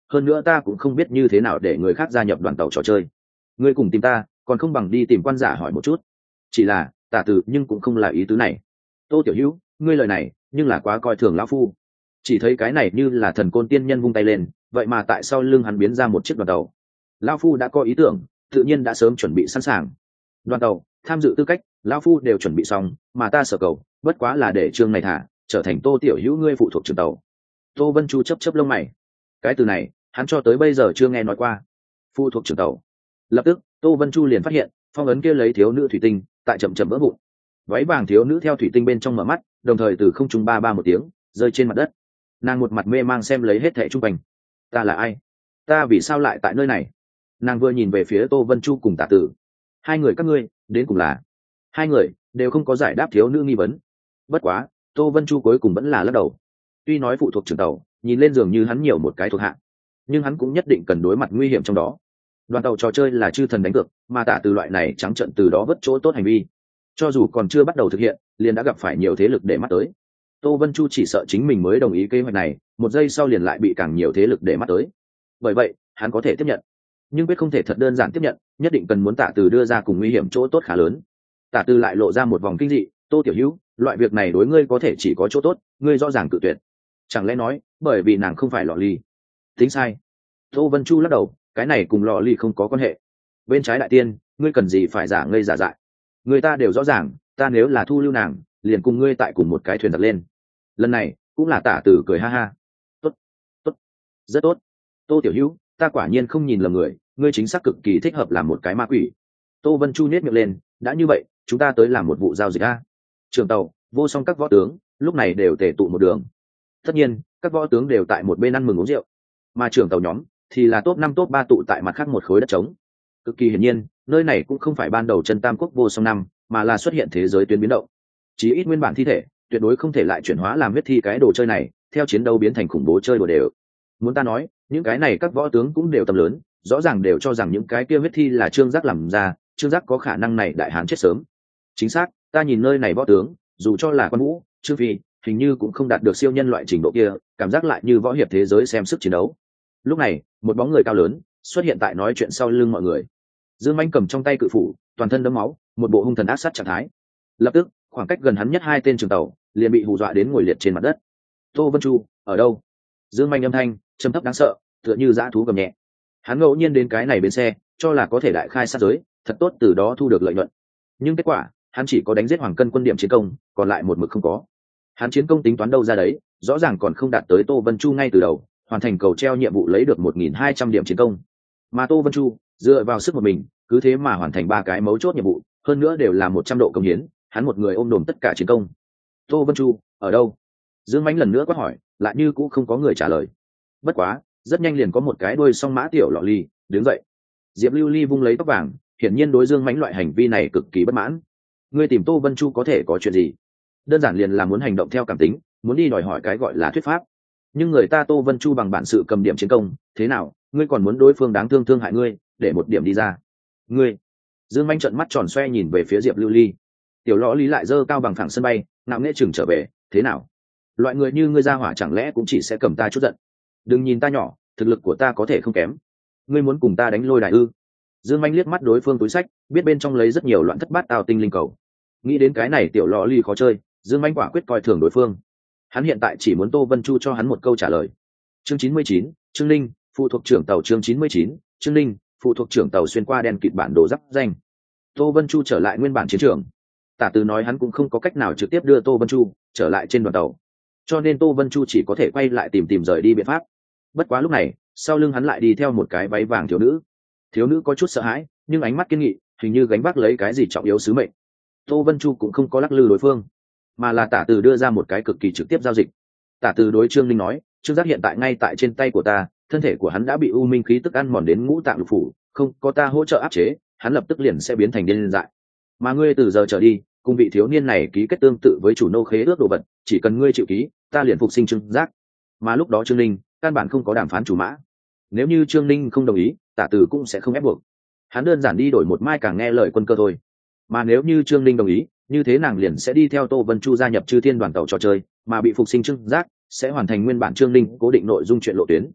hơn nữa ta cũng không biết như thế nào để người khác gia nhập đoàn tàu trò chơi. Ngươi cùng tìm ta còn không bằng đi tìm quan giả hỏi một chút. Chỉ là Tả Từ nhưng cũng không là ý tứ này. Tô Tiểu Hữu, ngươi lời này nhưng là quá coi thường lão phu. Chỉ thấy cái này như là thần côn tiên nhân vung tay lên, vậy mà tại sau lưng hắn biến ra một chiếc đoàn tàu. Lão phu đã có ý tưởng, tự nhiên đã sớm chuẩn bị sẵn sàng. Đoàn tàu tham dự tư cách lão phu đều chuẩn bị xong, mà ta sở cầu bất quá là để chương này thả trở thành Tô Tiểu Hữu ngươi phụ thuộc trường tàu. Tô Vân Chu chấp chấp lông mày, cái từ này hắn cho tới bây giờ chưa nghe nói qua. Phụ thuộc trường tàu. Lập tức Tô Vân Chu liền phát hiện phong ấn kia lấy thiếu nữ thủy tinh tại chậm chậm vỡ vụn. Váy vàng thiếu nữ theo thủy tinh bên trong mở mắt, đồng thời từ không trung ba ba một tiếng rơi trên mặt đất. Nàng một mặt mê mang xem lấy hết thảy chung quanh. Ta là ai? Ta vì sao lại tại nơi này? Nàng vừa nhìn về phía Tô Vân Chu cùng Tả Tử. Hai người các ngươi đến cùng là? Hai người đều không có giải đáp thiếu nữ nghi vấn. Bất quá Tô Vân Chu cuối cùng vẫn là lắc đầu. Tuy nói phụ thuộc trưởng tàu nhìn lên dường như hắn nhiều một cái thuộc hạ, nhưng hắn cũng nhất định cần đối mặt nguy hiểm trong đó. Đoàn tàu trò chơi là chư thần đánh cược, mà Tả Từ loại này trắng trợn từ đó vất chỗ tốt hành vi, cho dù còn chưa bắt đầu thực hiện liền đã gặp phải nhiều thế lực để mắt tới. Tô Vân Chu chỉ sợ chính mình mới đồng ý kế hoạch này, một giây sau liền lại bị càng nhiều thế lực để mắt tới. Bởi vậy hắn có thể tiếp nhận, nhưng quyết không thể thật đơn giản tiếp nhận, nhất định cần muốn Tả Từ đưa ra cùng nguy hiểm chỗ tốt khá lớn. Tả Từ lại lộ ra một vòng kinh dị. Tô Tiểu Hữu, loại việc này đối ngươi có thể chỉ có chỗ tốt, ngươi rõ ràng cự tuyệt. Chẳng lẽ nói bởi vì nàng không phải lọ ly? Tính sai. Tô Vân Chu lắc đầu, cái này cùng lọ ly không có quan hệ. Bên trái đại tiên, ngươi cần gì phải giả ngây giả dại? Người ta đều rõ ràng, ta nếu là thu lưu nàng liền cùng ngươi tại cùng một cái thuyền giặc lên. Lần này cũng là Tả Tử cười ha ha. Tốt, tốt, rất tốt. Tô Tiểu Hữu, ta quả nhiên không nhìn lầm người, ngươi chính xác cực kỳ thích hợp làm một cái ma quỷ. Tô Vân Chu nhếch miệng lên, đã như vậy chúng ta tới làm một vụ giao dịch a. Trường tàu vô song các võ tướng lúc này đều tề tụ một đường. Tất nhiên các võ tướng đều tại một bên ăn mừng uống rượu, mà trưởng tàu nhóm thì là top năm top ba tụ tại mặt khác một khối đất trống. Cực kỳ hiển nhiên nơi này cũng không phải ban đầu chân tam quốc vô song năm, mà là xuất hiện thế giới tuyến biến động. Chí ít nguyên bản thi thể tuyệt đối không thể lại chuyển hóa làm huyết thi, cái đồ chơi này theo chiến đấu biến thành khủng bố chơi đồ đều. Muốn ta nói những cái này các võ tướng cũng đều tầm lớn, rõ ràng đều cho rằng những cái kia huyết thi là Trương Giác làm ra, Trương Giác có khả năng này đại hán chết sớm. Chính xác, ta nhìn nơi này võ tướng dù cho là Quan Vũ, Trương Phi hình như cũng không đạt được siêu nhân loại trình độ kia, cảm giác lại như võ hiệp thế giới xem sức chiến đấu. Lúc này một bóng người cao lớn xuất hiện tại nói chuyện sau lưng mọi người. Dương Mạnh cầm trong tay cự phủ, toàn thân đẫm máu, một bộ hung thần ác sát trạng thái. Lập tức khoảng cách gần hắn nhất hai tên trường tàu liền bị hù dọa đến ngồi liệt trên mặt đất. Tô Vân Chu ở đâu? Dương Mạnh âm thanh trầm thấp đáng sợ, tựa như dã thú gầm nhẹ. Hắn ngẫu nhiên đến cái này bên xe cho là có thể đại khai sát giới, thật tốt từ đó thu được lợi nhuận, nhưng kết quả hắn chỉ có đánh giết Hoàng Cân quân điểm chiến công, còn lại một mực không có. Hắn chiến công tính toán đâu ra đấy, rõ ràng còn không đạt tới Tô Vân Chu ngay từ đầu hoàn thành cầu treo nhiệm vụ lấy được một nghìn hai trăm điểm chiến công, mà Tô Vân Chu dựa vào sức một mình cứ thế mà hoàn thành ba cái mấu chốt nhiệm vụ, hơn nữa đều là một trăm độ công hiến, hắn một người ôm đồm tất cả chiến công. Tô Vân Chu ở đâu? Dương Mạnh lần nữa quát hỏi, lại như cũng không có người trả lời. Bất quá rất nhanh liền có một cái đuôi song mã tiểu lọ ly đứng dậy. Diệp Lưu Ly vung lấy tóc vàng, hiển nhiên đối Dương Mạnh loại hành vi này cực kỳ bất mãn. Ngươi tìm Tô Vân Chu có thể có chuyện gì? Đơn giản liền là muốn hành động theo cảm tính, muốn đi đòi hỏi cái gọi là thuyết pháp. Nhưng người ta Tô Vân Chu bằng bản sự cầm điểm chiến công, thế nào ngươi còn muốn đối phương đáng thương thương hại ngươi để một điểm đi ra? Ngươi! Dương Mạnh trợn mắt tròn xoe nhìn về phía Diệp Lưu Ly. Tiểu lõ lý lại giơ cao bằng phẳng sân bay, ngạo nghễ chừng trở về, thế nào? Loại người như ngươi ra hỏa chẳng lẽ cũng chỉ sẽ cầm ta chút giận? Đừng nhìn ta nhỏ, thực lực của ta có thể không kém. Ngươi muốn cùng ta đánh lôi đài ư? Dương Mạnh liếc mắt đối phương túi sách, biết bên trong lấy rất nhiều loạn thất bát tao tinh linh cầu. Nghĩ đến cái này tiểu lọ ly khó chơi, Dương Mạnh quả quyết coi thường đối phương. Hắn hiện tại chỉ muốn Tô Vân Chu cho hắn một câu trả lời. Chương chín mươi chín, Trương Linh, phụ thuộc trưởng tàu. Chương chín mươi chín, Trương Linh, phụ thuộc trưởng tàu xuyên qua đen kịt bản đồ giáp danh. Tô Vân Chu trở lại nguyên bản chiến trường. Tả Từ nói hắn cũng không có cách nào trực tiếp đưa Tô Vân Chu trở lại trên đoàn tàu, cho nên Tô Vân Chu chỉ có thể quay lại tìm tìm rời đi biện pháp. Bất quá lúc này sau lưng hắn lại đi theo một cái váy vàng thiếu nữ. Thiếu nữ có chút sợ hãi, nhưng ánh mắt kiên nghị, hình như gánh vác lấy cái gì trọng yếu sứ mệnh. Tô Vân Chu cũng không có lắc lư đối phương, mà là Tả Từ đưa ra một cái cực kỳ trực tiếp giao dịch. Tả Từ đối Trương Linh nói, Trương Giác hiện tại ngay tại trên tay của ta, thân thể của hắn đã bị u minh khí tức ăn mòn đến ngũ tạng lục phủ, không có ta hỗ trợ áp chế, hắn lập tức liền sẽ biến thành điên dại. Mà ngươi từ giờ trở đi cùng vị thiếu niên này ký kết tương tự với chủ nô khế ước đồ vật, chỉ cần ngươi chịu ký, ta liền phục sinh Trương Giác. Mà lúc đó Trương Linh căn bản không có đàm phán chủ mã, nếu như Trương Linh không đồng ý, Tả Từ cũng sẽ không ép buộc, hắn đơn giản đi đổi một mai càng nghe lời quân cơ thôi. Mà nếu như Trương Linh đồng ý, như thế nàng liền sẽ đi theo Tô Vân Chu gia nhập Chư Thiên đoàn tàu trò chơi, mà bị phục sinh Trương Giác sẽ hoàn thành nguyên bản Trương Linh cố định nội dung chuyện lộ tuyến.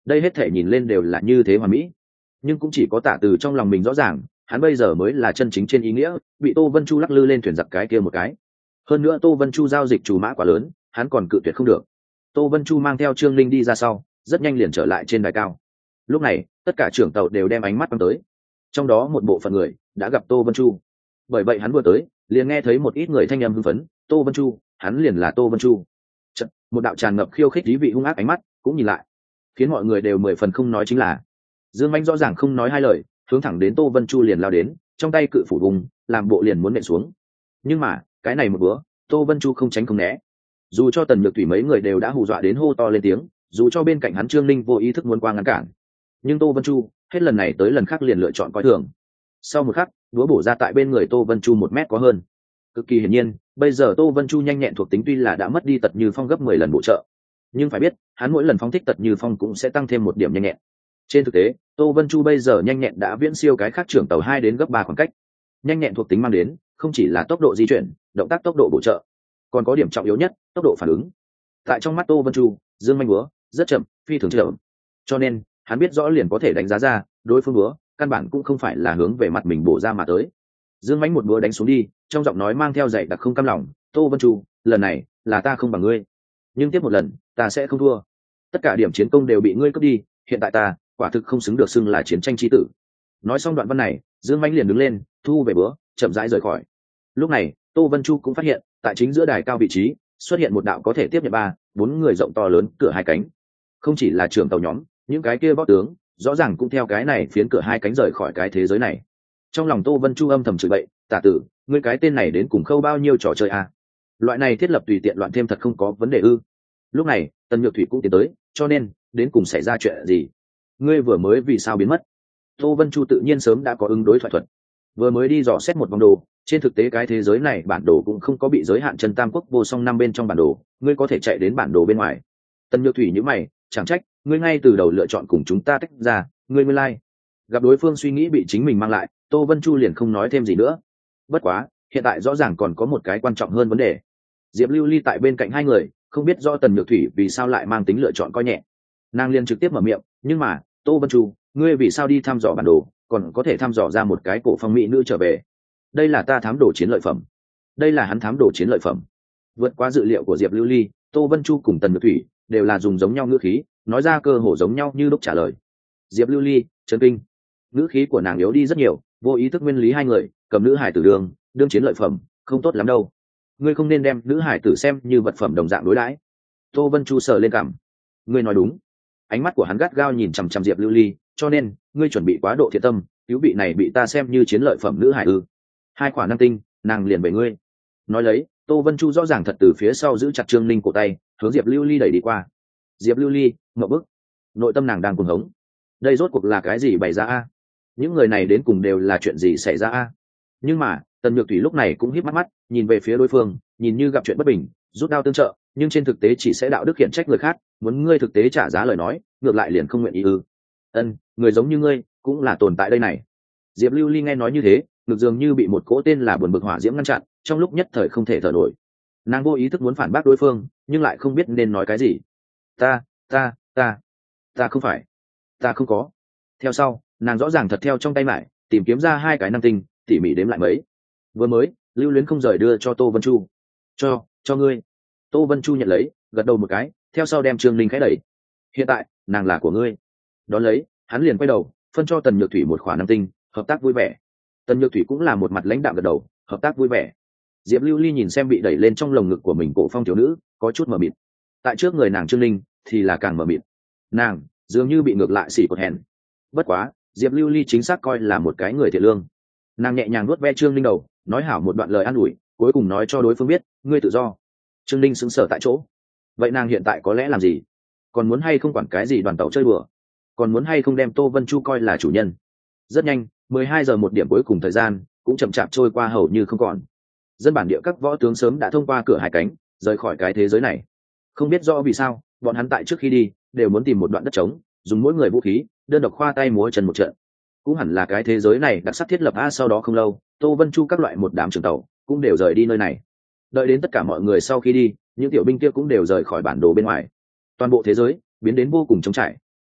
đây hết thể nhìn lên đều là như thế hoàn mỹ, nhưng cũng chỉ có Tạ Từ trong lòng mình rõ ràng, hắn bây giờ mới là chân chính trên ý nghĩa bị Tô Vân Chu lắc lư lên thuyền giặc cái kia một cái. Hơn nữa Tô Vân Chu giao dịch chủ mã quá lớn, hắn còn cự tuyệt không được. Tô Vân Chu mang theo Trương Linh đi ra sau, rất nhanh liền trở lại trên đài cao. Lúc này tất cả trưởng tàu đều đem ánh mắt quăng tới, trong đó một bộ phận người đã gặp Tô Vân Chu, bởi vậy hắn vừa tới liền nghe thấy một ít người thanh âm hưng phấn, Tô Vân Chu, hắn liền là Tô Vân Chu. Chật, một đạo tràn ngập khiêu khích ý vị hung ác ánh mắt cũng nhìn lại, khiến mọi người đều mười phần không nói chính là. Dương Mạnh rõ ràng không nói hai lời, hướng thẳng đến Tô Vân Chu liền lao đến, trong tay cự phủ vùng làm bộ liền muốn nện xuống. Nhưng mà cái này một bữa Tô Vân Chu không tránh không né, dù cho Tần Nhược Thủy mấy người đều đã hù dọa đến hô to lên tiếng, dù cho bên cạnh hắn Trương Linh vô ý thức muốn qua ngăn cản, nhưng Tô Vân Chu hết lần này tới lần khác liền lựa chọn coi thường. Sau một khắc đũa bổ ra tại bên người Tô Vân Chu một mét có hơn. Cực kỳ hiển nhiên bây giờ Tô Vân Chu nhanh nhẹn thuộc tính tuy là đã mất đi Tật Như Phong gấp mười lần bổ trợ, nhưng phải biết hắn mỗi lần phóng thích Tật Như Phong cũng sẽ tăng thêm một điểm nhanh nhẹn. Trên thực tế Tô Vân Chu bây giờ nhanh nhẹn đã viễn siêu cái khác trưởng tàu hai đến gấp ba khoảng cách. Nhanh nhẹn thuộc tính mang đến không chỉ là tốc độ di chuyển, động tác tốc độ bổ trợ, còn có điểm trọng yếu nhất, tốc độ phản ứng. Tại trong mắt Tô Vân Chu, Dương Manh búa rất chậm, phi thường chậm, cho nên hắn biết rõ liền có thể đánh giá ra đối phương búa căn bản cũng không phải là hướng về mặt mình bổ ra mà tới. Dương Manh một búa đánh xuống đi, trong giọng nói mang theo dạy đặc không cam lòng, Tô Vân Chu, lần này là ta không bằng ngươi, nhưng tiếp một lần ta sẽ không thua. Tất cả điểm chiến công đều bị ngươi cướp đi, hiện tại ta quả thực không xứng được xưng là chiến tranh chi tử. Nói xong đoạn văn này, Dương Manh liền đứng lên, thu về búa, chậm rãi rời khỏi. Lúc này Tô Vân Chu cũng phát hiện tại chính giữa đài cao vị trí xuất hiện một đạo có thể tiếp nhận ba bốn người rộng to lớn cửa hai cánh. Không chỉ là trưởng tàu nhóm, những cái kia võ tướng rõ ràng cũng theo cái này phiến cửa hai cánh rời khỏi cái thế giới này. Trong lòng Tô Vân Chu âm thầm chửi bậy, Tả tử, ngươi cái tên này đến cùng khâu bao nhiêu trò chơi à? Loại này thiết lập tùy tiện loạn thêm thật không có vấn đề ư? Lúc này Tần Nhược Thủy cũng tiến tới, cho nên đến cùng xảy ra chuyện gì? Ngươi vừa mới vì sao biến mất? Tô Vân Chu tự nhiên sớm đã có ứng đối thoại thuật, vừa mới đi dò xét một vòng đồ, trên thực tế cái thế giới này bản đồ cũng không có bị giới hạn chân tam quốc vô song năm bên trong bản đồ, ngươi có thể chạy đến bản đồ bên ngoài. Tần Nhược Thủy nhíu mày, chẳng trách ngươi ngay từ đầu lựa chọn cùng chúng ta tách ra, ngươi nguyên lai like. Gặp đối phương suy nghĩ bị chính mình mang lại, Tô Vân Chu liền không nói thêm gì nữa. Bất quá hiện tại rõ ràng còn có một cái quan trọng hơn vấn đề. Diệp Lưu Ly tại bên cạnh hai người, không biết do Tần Nhược Thủy vì sao lại mang tính lựa chọn coi nhẹ. Nàng liền trực tiếp mở miệng, nhưng mà Tô Vân Chu, ngươi vì sao đi thăm dò bản đồ, còn có thể thăm dò ra một cái cổ phong mỹ nữ trở về? Đây là ta thám đồ chiến lợi phẩm. Đây là hắn thám đồ chiến lợi phẩm. Vượt qua dự liệu của Diệp Lưu Ly, Tô Vân Chu cùng Tần Nhược Thủy đều là dùng giống nhau ngữ khí, nói ra cơ hồ giống nhau như lúc trả lời. Diệp Lưu Ly chấn kinh, ngữ khí của nàng yếu đi rất nhiều, vô ý thức nguyên lý hai người cầm nữ hải tử đường đương chiến lợi phẩm không tốt lắm đâu, ngươi không nên đem nữ hải tử xem như vật phẩm đồng dạng đối đãi. Tô Vân Chu sờ lên cằm, ngươi nói đúng. Ánh mắt của hắn gắt gao nhìn chằm chằm Diệp Lưu Ly, cho nên ngươi chuẩn bị quá độ thiện tâm, cứu vị này bị ta xem như chiến lợi phẩm nữ hải ư? Hai quả năng tinh, nàng liền về ngươi. Nói lấy, Tô Vân Chu rõ ràng thật từ phía sau giữ chặt Trương Ninh cổ tay, hướng Diệp Lưu Ly đẩy đi qua. Diệp Lưu Ly ngậm bức, nội tâm nàng đang cuồng hống. Đây rốt cuộc là cái gì bày ra a? Những người này đến cùng đều là chuyện gì xảy ra a? Nhưng mà Tần Nhược Thủy lúc này cũng híp mắt mắt, nhìn về phía đối phương, nhìn như gặp chuyện bất bình, rút đao tương trợ, nhưng trên thực tế chỉ sẽ đạo đức khiển trách người khác, muốn ngươi thực tế trả giá lời nói, ngược lại liền không nguyện ý ư? Ân, người giống như ngươi cũng là tồn tại đây này. Diệp Lưu Ly nghe nói như thế, ngược dường như bị một cỗ tên là buồn bực hỏa diễm ngăn chặn, trong lúc nhất thời không thể thở nổi. Nàng vô ý thức muốn phản bác đối phương, nhưng lại không biết nên nói cái gì. Ta, ta, ta, ta không phải, ta không có. Theo sau, nàng rõ ràng thật theo trong tay mải, tìm kiếm ra hai cái năng tinh, tỉ mỉ đếm lại mấy. Vừa mới, Lưu Luyến không rời đưa cho Tô Vân Chu. Cho, cho ngươi. Tô Vân Chu nhận lấy, gật đầu một cái, theo sau đem Trương Linh khẽ đẩy. Hiện tại, nàng là của ngươi. Đón lấy, hắn liền quay đầu, phân cho Tần Nhược Thủy một khỏa năng tinh, hợp tác vui vẻ. Tần Nhược Thủy cũng là một mặt lãnh đạm gật đầu, hợp tác vui vẻ. Diệp Lưu Ly nhìn xem bị đẩy lên trong lồng ngực của mình cổ phong thiếu nữ, có chút mờ mịt. Tại trước người nàng Trương Linh thì là càng mờ mịt. Nàng dường như bị ngược lại xỉ cột hèn. Bất quá, Diệp Lưu Ly chính xác coi là một cái người thiện lương. Nàng nhẹ nhàng nuốt ve Trương Linh đầu, nói hảo một đoạn lời an ủi, cuối cùng nói cho đối phương biết, ngươi tự do. Trương Linh sững sờ tại chỗ. Vậy nàng hiện tại có lẽ làm gì? Còn muốn hay không quản cái gì đoàn tàu chơi bừa? Còn muốn hay không đem Tô Vân Chu coi là chủ nhân? Rất nhanh, mười hai giờ một điểm cuối cùng thời gian cũng chậm chạp trôi qua hầu như không còn. Dân bản địa các võ tướng sớm đã thông qua cửa hai cánh rời khỏi cái thế giới này. Không biết rõ vì sao, bọn hắn tại trước khi đi đều muốn tìm một đoạn đất trống, dùng mỗi người vũ khí đơn độc khoa tay múa chân một trận. Cũng hẳn là cái thế giới này đặc sắc thiết lập a. Sau đó không lâu, Tô Vân Chu các loại một đám trưởng tàu cũng đều rời đi nơi này. Đợi đến tất cả mọi người sau khi đi, những tiểu binh kia cũng đều rời khỏi bản đồ bên ngoài. Toàn bộ thế giới biến đến vô cùng trống trải.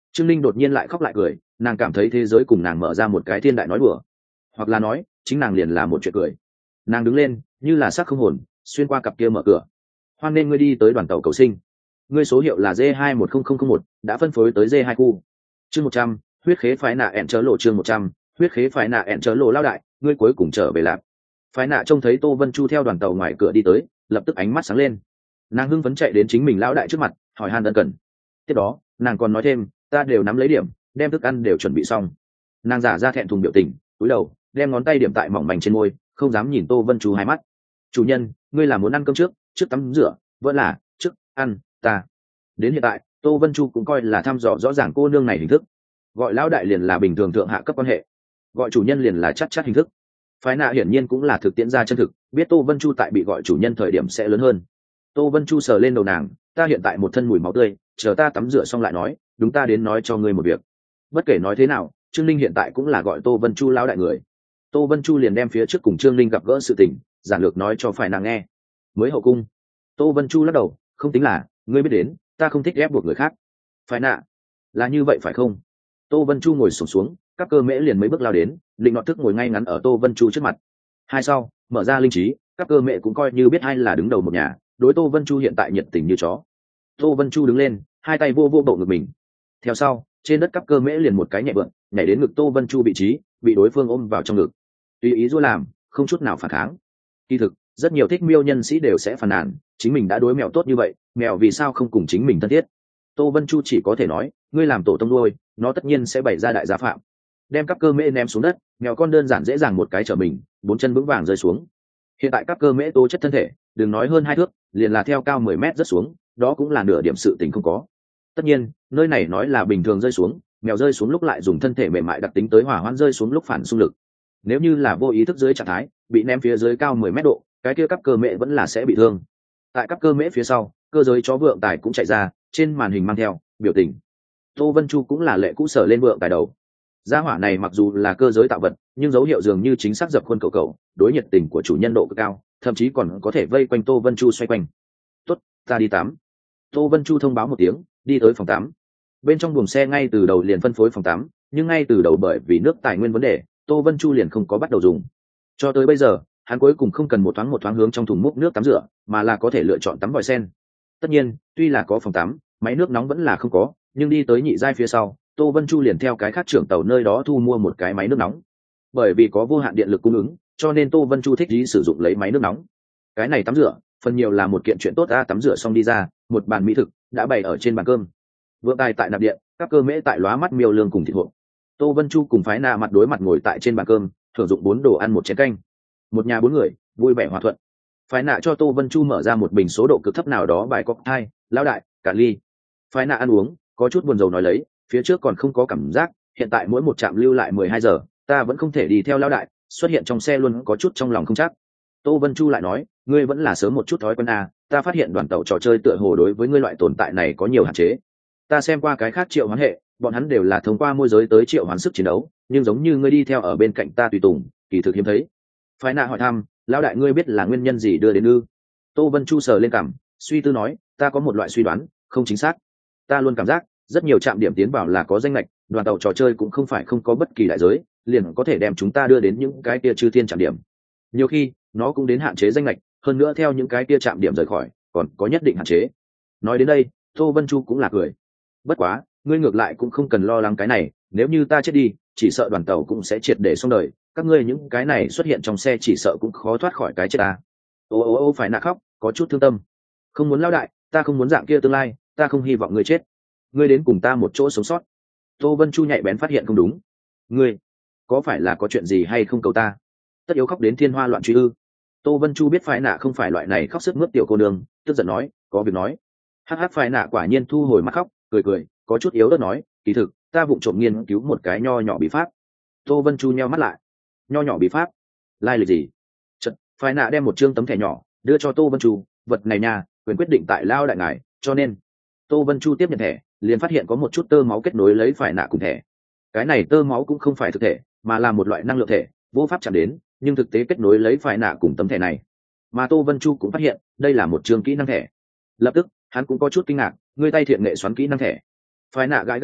Trương Linh đột nhiên lại khóc lại cười, nàng cảm thấy thế giới cùng nàng mở ra một cái thiên đại nói đùa, hoặc là nói chính nàng liền là một chuyện cười. Nàng đứng lên như là xác không hồn, xuyên qua cặp kia mở cửa. Hoan nên ngươi đi tới đoàn tàu cầu sinh, ngươi số hiệu là D hai một không không không một, đã phân phối tới D hai khu. Chương một trăm, huyết khế phái nạ ẹn chớ lộ. Chương một trăm, huyết khế phái nạ ẹn chớ lộ. Lao đại, ngươi cuối cùng trở về lạp. Phái nạ trông thấy Tô Vân Chu theo đoàn tàu ngoài cửa đi tới, lập tức ánh mắt sáng lên. Nàng hưng phấn chạy đến chính mình lão đại trước mặt, hỏi han ân cần. Tiếp đó nàng còn nói thêm, ta đều nắm lấy điểm, đem thức ăn đều chuẩn bị xong. Nàng giả ra thẹn thùng biểu tình, cúi đầu đem ngón tay điểm tại mỏng manh trên môi, không dám nhìn Tô Vân Chu hai mắt. Chủ nhân, ngươi là muốn ăn cơm trước trước tắm rửa, vẫn là trước ăn ta? Đến hiện tại Tô Vân Chu cũng coi là thăm dò rõ ràng cô nương này hình thức. Gọi lão đại liền là bình thường thượng hạ cấp quan hệ, gọi chủ nhân liền là chắc chắc hình thức. Phái nạ hiển nhiên cũng là thực tiễn ra chân thực, biết Tô Vân Chu tại bị gọi chủ nhân thời điểm sẽ lớn hơn. Tô Vân Chu sờ lên đầu nàng, ta hiện tại một thân mùi máu tươi, chờ ta tắm rửa xong lại nói, đúng ta đến nói cho ngươi một việc. Bất kể nói thế nào, Trương Linh hiện tại cũng là gọi Tô Vân Chu lão đại người. Tô Vân Chu liền đem phía trước cùng Trương Linh gặp gỡ sự tình giản lược nói cho phải nàng nghe. Mới hậu cung, Tô Vân Chu lắc đầu, không tính là, ngươi biết đến, ta không thích ép buộc người khác. Phải nạ, là như vậy phải không? Tô Vân Chu ngồi xổm xuống, các cơ mễ liền mấy bước lao đến, định nọ thức ngồi ngay ngắn ở Tô Vân Chu trước mặt. Hai sau mở ra linh trí, các cơ mễ cũng coi như biết ai là đứng đầu một nhà, đối Tô Vân Chu hiện tại nhiệt tình như chó. Tô Vân Chu đứng lên, hai tay vô vô bộ ngực mình. Theo sau trên đất các cơ mễ liền một cái nhẹ vượn nhảy đến ngực Tô Vân Chu vị trí, bị đối phương ôm vào trong ngực, tùy ý dua làm, không chút nào phản kháng. Kỳ thực rất nhiều thích miêu nhân sĩ đều sẽ phàn nàn, chính mình đã đối mèo tốt như vậy, mèo vì sao không cùng chính mình thân thiết? Tô Vân Chu chỉ có thể nói, ngươi làm tổ tông nuôi, nó tất nhiên sẽ bày ra đại giá phạm. Đem các cơ mễ ném xuống đất, mèo con đơn giản dễ dàng một cái trở mình, bốn chân vững vàng rơi xuống. Hiện tại các cơ mễ tố chất thân thể, đừng nói hơn hai thước, liền là theo cao mười mét rất xuống, đó cũng là nửa điểm sự tình không có. Tất nhiên nơi này nói là bình thường rơi xuống, mèo rơi xuống lúc lại dùng thân thể mềm mại đặc tính tới hỏa hoãn rơi xuống lúc phản xung lực. Nếu như là vô ý thức dưới trạng thái bị ném phía dưới cao mười mét độ, cái kia các cơ mễ vẫn là sẽ bị thương. Tại các cơ mễ phía sau, cơ giới chó vượng tài cũng chạy ra, trên màn hình mang theo biểu tình. Tô Vân Chu cũng là lệ cũ sở lên vượng tài đầu. Gia hỏa này mặc dù là cơ giới tạo vật, nhưng dấu hiệu dường như chính xác dập khuôn cầu cầu, đối nhiệt tình của chủ nhân độ cực cao, thậm chí còn có thể vây quanh Tô Vân Chu xoay quanh. Tốt, ta đi tắm. Tô Vân Chu thông báo một tiếng, đi tới phòng tắm. Bên trong buồng xe ngay từ đầu liền phân phối phòng tắm, nhưng ngay từ đầu bởi vì nước tài nguyên vấn đề, Tô Vân Chu liền không có bắt đầu dùng. Cho tới bây giờ, hắn cuối cùng không cần một thoáng một thoáng hướng trong thùng múc nước tắm rửa, mà là có thể lựa chọn tắm vòi sen. Tất nhiên, tuy là có phòng tắm, máy nước nóng vẫn là không có, nhưng đi tới nhị giai phía sau, Tô Vân Chu liền theo cái khác trưởng tàu nơi đó thu mua một cái máy nước nóng. Bởi vì có vô hạn điện lực cung ứng, cho nên Tô Vân Chu thích ý sử dụng lấy máy nước nóng. Cái này tắm rửa, phần nhiều là một kiện chuyện tốt. A tắm rửa xong đi ra, một bàn mỹ thực đã bày ở trên bàn cơm. Vượng tài tại nạp điện, các cơ mễ tại lóa mắt miêu lương cùng thịt hộp. Tô Vân Chu cùng phái na mặt đối mặt ngồi tại trên bàn cơm, thưởng dụng bốn đồ ăn một chén canh. Một nhà bốn người, vui vẻ hòa thuận. Phái nạ cho Tô Vân Chu mở ra một bình số độ cực thấp nào đó bài cocktail, lão đại, cả ly. Phái nạ ăn uống, có chút buồn rầu nói lấy, phía trước còn không có cảm giác, hiện tại mỗi một trạm lưu lại mười hai giờ, ta vẫn không thể đi theo lão đại, xuất hiện trong xe luôn có chút trong lòng không chắc. Tô Vân Chu lại nói, ngươi vẫn là sớm một chút thói quen à, ta phát hiện đoàn tàu trò chơi tựa hồ đối với ngươi loại tồn tại này có nhiều hạn chế. Ta xem qua cái khác triệu hoán hệ, bọn hắn đều là thông qua môi giới tới triệu hoán sức chiến đấu, nhưng giống như ngươi đi theo ở bên cạnh ta tùy tùng, kỳ thực hiếm thấy. Phái nạ hỏi thăm, lão đại ngươi biết là nguyên nhân gì đưa đến ư? Tô Vân Chu sờ lên cằm, suy tư nói, ta có một loại suy đoán, không chính xác. Ta luôn cảm giác rất nhiều trạm điểm tiến vào là có danh lệch, đoàn tàu trò chơi cũng không phải không có bất kỳ đại giới, liền có thể đem chúng ta đưa đến những cái kia chư thiên trạm điểm. Nhiều khi nó cũng đến hạn chế danh lệch, hơn nữa theo những cái kia trạm điểm rời khỏi còn có nhất định hạn chế. Nói đến đây, Tô Vân Chu cũng là cười. Bất quá ngươi ngược lại cũng không cần lo lắng cái này, nếu như ta chết đi, chỉ sợ đoàn tàu cũng sẽ triệt để xong đời, các ngươi những cái này xuất hiện trong xe chỉ sợ cũng khó thoát khỏi cái chết ta. Ô ô ô phải nạ khóc, có chút thương tâm. Không muốn lao đại, ta không muốn dạng kia tương lai, ta không hy vọng ngươi chết. Ngươi đến cùng ta một chỗ sống sót. Tô Vân Chu nhạy bén phát hiện không đúng. Ngươi có phải là có chuyện gì hay không cầu ta? Tất yếu khóc đến thiên hoa loạn truy ư? Tô Vân Chu biết phải nạ không phải loại này khóc sức mướt tiểu cô nương, tức giận nói, có việc nói. Hắc hắc phải nạ quả nhiên thu hồi mắt khóc, cười cười, có chút yếu ớt nói, kỳ thực ta vụng trộm nghiên cứu một cái nho nhỏ bí pháp. Tô Vân Chu nheo mắt lại. Nho nhỏ bí pháp? Lai lịch gì? Chật, phải nạ đem một chương tấm thẻ nhỏ đưa cho Tô Vân Chu, vật này nha, quyền quyết định tại lao đại ngài, cho nên Tô Vân Chu tiếp nhận thẻ, liền phát hiện có một chút tơ máu kết nối lấy phải nạ cùng thẻ. Cái này tơ máu cũng không phải thực thể, mà là một loại năng lượng thể, vô pháp chạm đến, nhưng thực tế kết nối lấy phải nạ cùng tấm thẻ này. Mà Tô Vân Chu cũng phát hiện đây là một chương kỹ năng thẻ. Lập tức hắn cũng có chút kinh ngạc, ngươi tay thiện nghệ xoắn kỹ năng thẻ. Phải nạ gãi gãi đầu,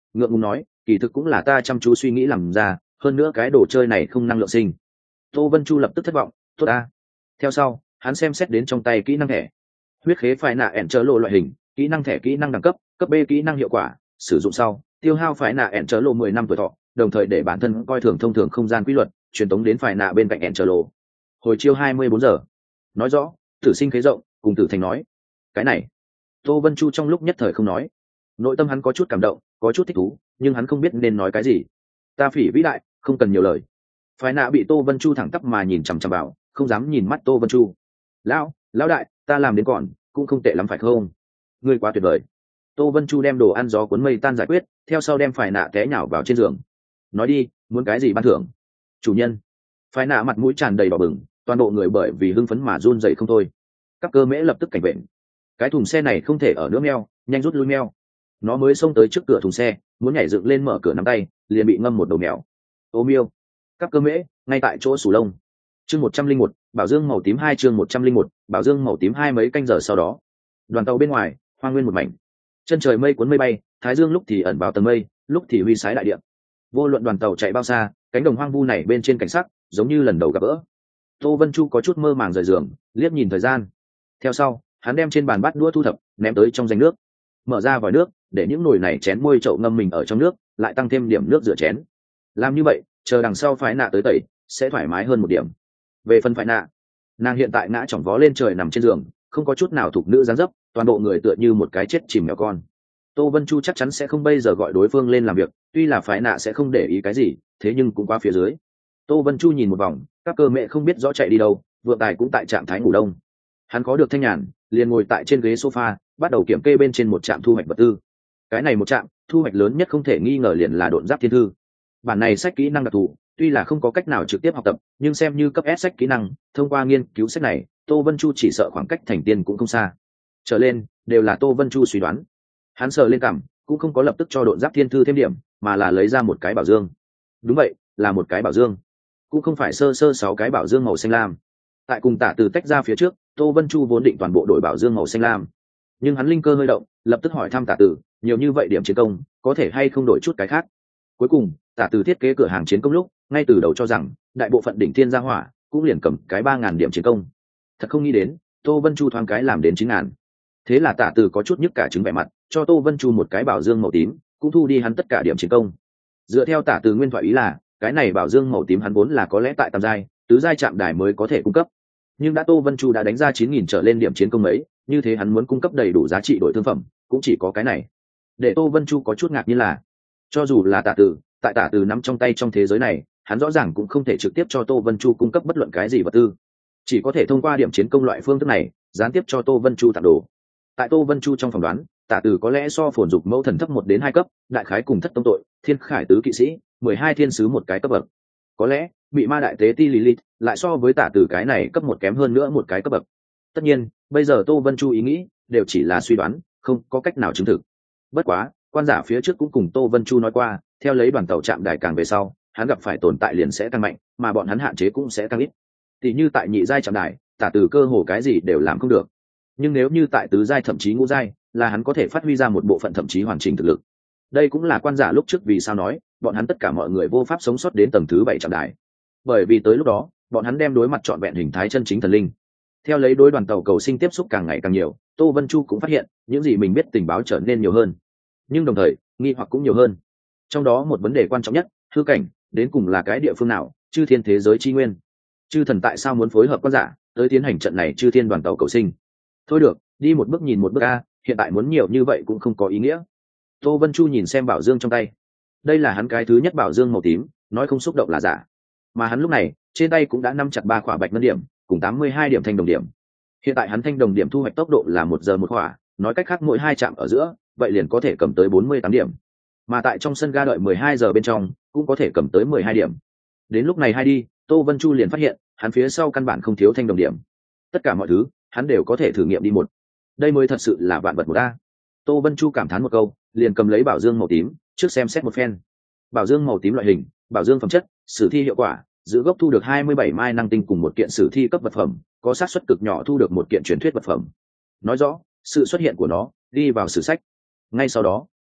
ngượng ngùng nói, kỳ thực cũng là ta chăm chú suy nghĩ làm ra, hơn nữa cái đồ chơi này không năng lượng sinh. Tô Vân Chu lập tức thất vọng, tốt ta. Theo sau hắn xem xét đến trong tay kỹ năng thẻ, huyết khế phải nạ ẻn chớ lộ loại hình, kỹ năng thẻ kỹ năng đẳng cấp, cấp B kỹ năng hiệu quả, sử dụng sau tiêu hao phải nạ ẻn chớ lộ mười năm tuổi thọ, đồng thời để bản thân coi thường thông thường không gian quy luật, truyền tống đến phải nạ bên cạnh ẻn chớ lộ. Hồi chiêu hai mươi bốn giờ. Nói rõ, tử sinh khế rộng, cùng tử thành nói. Cái này, Tô Vân Chu trong lúc nhất thời không nói. Nội tâm hắn có chút cảm động, có chút thích thú, nhưng hắn không biết nên nói cái gì. Ta phỉ vĩ đại, không cần nhiều lời. Phải nạ bị Tô Vân Chu thẳng tắp mà nhìn chằm chằm vào, không dám nhìn mắt Tô Vân Chu. Lão, lão đại, ta làm đến còn, cũng không tệ lắm phải không? Ngươi quá tuyệt vời. Tô Vân Chu đem đồ ăn gió cuốn mây tan giải quyết, theo sau đem phải nạ té nhào vào trên giường. Nói đi, muốn cái gì ban thưởng? Chủ nhân. Phải nạ mặt mũi tràn đầy đỏ bừng, toàn bộ người bởi vì hưng phấn mà run rẩy không thôi. Các cơ mễ lập tức cảnh vệ. Cái thùng xe này không thể ở nữa meo, nhanh rút lui meo. Nó mới xông tới trước cửa thùng xe, muốn nhảy dựng lên mở cửa nắm tay, liền bị ngâm một đầu mèo. Ô miêu. Các cơ mễ, ngay tại chỗ sủ lông. Chương một trăm linh một, bảo dương màu tím hai chương một trăm linh một, bảo dương màu tím hai mấy canh giờ sau đó. Đoàn tàu bên ngoài, hoang nguyên một mảnh. Chân trời mây cuốn mây bay, thái dương lúc thì ẩn vào tầng mây, lúc thì huy sái đại địa. Vô luận đoàn tàu chạy bao xa, cánh đồng hoang vu này bên trên cảnh sắc, giống như lần đầu gặp gỡ. Tô Vân Chu có chút mơ màng rời giường, liếc nhìn thời gian. Theo sau, hắn đem trên bàn bát đũa thu thập, ném tới trong danh nước. Mở ra vòi nước, để những nồi này chén môi chậu ngâm mình ở trong nước, lại tăng thêm điểm nước rửa chén. Làm như vậy, chờ đằng sau phái nạ tới tẩy, sẽ thoải mái hơn một điểm. Về phần phái nạ, nàng hiện tại ngã chỏng vó lên trời nằm trên giường, không có chút nào thục nữ dáng dấp, toàn bộ người tựa như một cái chết chìm mèo con. Tô Vân Chu chắc chắn sẽ không bây giờ gọi đối phương lên làm việc, tuy là phái nạ sẽ không để ý cái gì, thế nhưng cũng qua phía dưới. Tô Vân Chu nhìn một vòng, các cơ mẹ không biết rõ chạy đi đâu, vượng tài cũng tại trạng thái ngủ đông. Hắn có được thanh nhàn, liền ngồi tại trên ghế sofa, bắt đầu kiểm kê bên trên một trạm thu hoạch vật tư. Cái này một trạm thu hoạch lớn nhất không thể nghi ngờ liền là độn giáp thiên thư. Bản này sách kỹ năng đặc thù, tuy là không có cách nào trực tiếp học tập, nhưng xem như cấp S sách kỹ năng, thông qua nghiên cứu sách này, Tô Vân Chu chỉ sợ khoảng cách thành tiên cũng không xa. Trở lên đều là Tô Vân Chu suy đoán. Hắn sờ lên cằm, cũng không có lập tức cho độn giáp thiên thư thêm điểm, mà là lấy ra một cái bảo dương. Đúng vậy, là một cái bảo dương, cũng không phải sơ sơ sáu cái bảo dương màu xanh lam. Tại cùng Tả Từ tách ra phía trước, Tô Vân Chu vốn định toàn bộ đội bảo dương màu xanh lam, nhưng hắn linh cơ hơi động, lập tức hỏi thăm Tả Từ, nhiều như vậy điểm chiến công, có thể hay không đổi chút cái khác. Cuối cùng, Tả Từ thiết kế cửa hàng chiến công lúc, ngay từ đầu cho rằng đại bộ phận đỉnh thiên gia hỏa cũng liền cầm cái ba ngàn điểm chiến công. Thật không nghĩ đến, Tô Vân Chu thoáng cái làm đến chín ngàn. Thế là Tả Từ có chút nhức cả trứng vẻ mặt, cho Tô Vân Chu một cái bảo dương màu tím, cũng thu đi hắn tất cả điểm chiến công. Dựa theo Tả Từ nguyên thoại ý là, cái này bảo dương màu tím hắn vốn là có lẽ tại tam giai, tứ giai trạm đài mới có thể cung cấp. Nhưng đã Tô Vân Chu đã đánh ra chín nghìn trở lên điểm chiến công mấy, như thế hắn muốn cung cấp đầy đủ giá trị đổi thương phẩm, cũng chỉ có cái này. Để Tô Vân Chu có chút ngạc nhiên là, cho dù là Tả Từ, tại Tả Từ nắm trong tay trong thế giới này, hắn rõ ràng cũng không thể trực tiếp cho Tô Vân Chu cung cấp bất luận cái gì vật tư, chỉ có thể thông qua điểm chiến công loại phương thức này, gián tiếp cho Tô Vân Chu tặng đồ. Tại Tô Vân Chu trong phỏng đoán, Tả Từ có lẽ so phồn dục mẫu thần thấp một đến hai cấp, đại khái cùng thất tông tội, thiên khải tứ kỵ sĩ, mười hai thiên sứ một cái cấp bậc. Có lẽ bị ma đại tế ti Lilith lại so với Tả Từ cái này cấp một kém hơn nữa một cái cấp bậc. Tất nhiên, bây giờ Tô Vân Chu ý nghĩ đều chỉ là suy đoán, không có cách nào chứng thực. Bất quá, quan giả phía trước cũng cùng Tô Vân Chu nói qua, theo lấy đoàn tàu chạm đài càng về sau, hắn gặp phải tồn tại liền sẽ tăng mạnh, mà bọn hắn hạn chế cũng sẽ tăng ít. Tỷ như tại nhị giai chạm đài, Tả Từ cơ hồ cái gì đều làm không được. Nhưng nếu như tại tứ giai thậm chí ngũ giai, là hắn có thể phát huy ra một bộ phận thậm chí hoàn chỉnh thực lực. Đây cũng là quan giả lúc trước vì sao nói, bọn hắn tất cả mọi người vô pháp sống sót đến tầng thứ bảy chạm đài. Bởi vì tới lúc đó, bọn hắn đem đối mặt trọn vẹn hình thái chân chính thần linh. Theo lấy đối đoàn tàu cầu sinh tiếp xúc càng ngày càng nhiều, Tô Vân Chu cũng phát hiện, những gì mình biết tình báo trở nên nhiều hơn. Nhưng đồng thời, nghi hoặc cũng nhiều hơn. Trong đó một vấn đề quan trọng nhất, hư cảnh, đến cùng là cái địa phương nào, chư thiên thế giới chi nguyên. Chư thần tại sao muốn phối hợp quan giả, tới tiến hành trận này chư thiên đoàn tàu cầu sinh. Thôi được, đi một bước nhìn một bước a, hiện tại muốn nhiều như vậy cũng không có ý nghĩa. Tô Vân Chu nhìn xem bảo dương trong tay. Đây là hắn cái thứ nhất bảo dương màu tím, nói không xúc động là giả. Mà hắn lúc này, trên tay cũng đã nắm chặt ba khỏa bạch ngân điểm, cùng tám mươi hai điểm thanh đồng điểm. Hiện tại hắn thanh đồng điểm thu hoạch tốc độ là một giờ một khỏa, nói cách khác mỗi hai chạm ở giữa, vậy liền có thể cầm tới bốn mươi tám điểm. Mà tại trong sân ga đợi mười hai giờ bên trong, cũng có thể cầm tới mười hai điểm. Đến lúc này hay đi, Tô Vân Chu liền phát hiện, hắn phía sau căn bản không thiếu thanh đồng điểm. Tất cả mọi thứ, hắn đều có thể thử nghiệm đi một. Đây mới thật sự là vạn vật một a. Tô Vân Chu cảm thán một câu, liền cầm lấy bảo dương màu tím, trước xem xét một phen. Bảo dương màu tím loại hình, bảo dương phẩm chất, sử thi hiệu quả, giữ gốc thu được hai mươi bảy mai năng tinh cùng một kiện sử thi cấp vật phẩm, có xác suất cực nhỏ thu được một kiện truyền thuyết vật phẩm. Nói rõ, sự xuất hiện của nó đi vào sử sách. Ngay sau đó,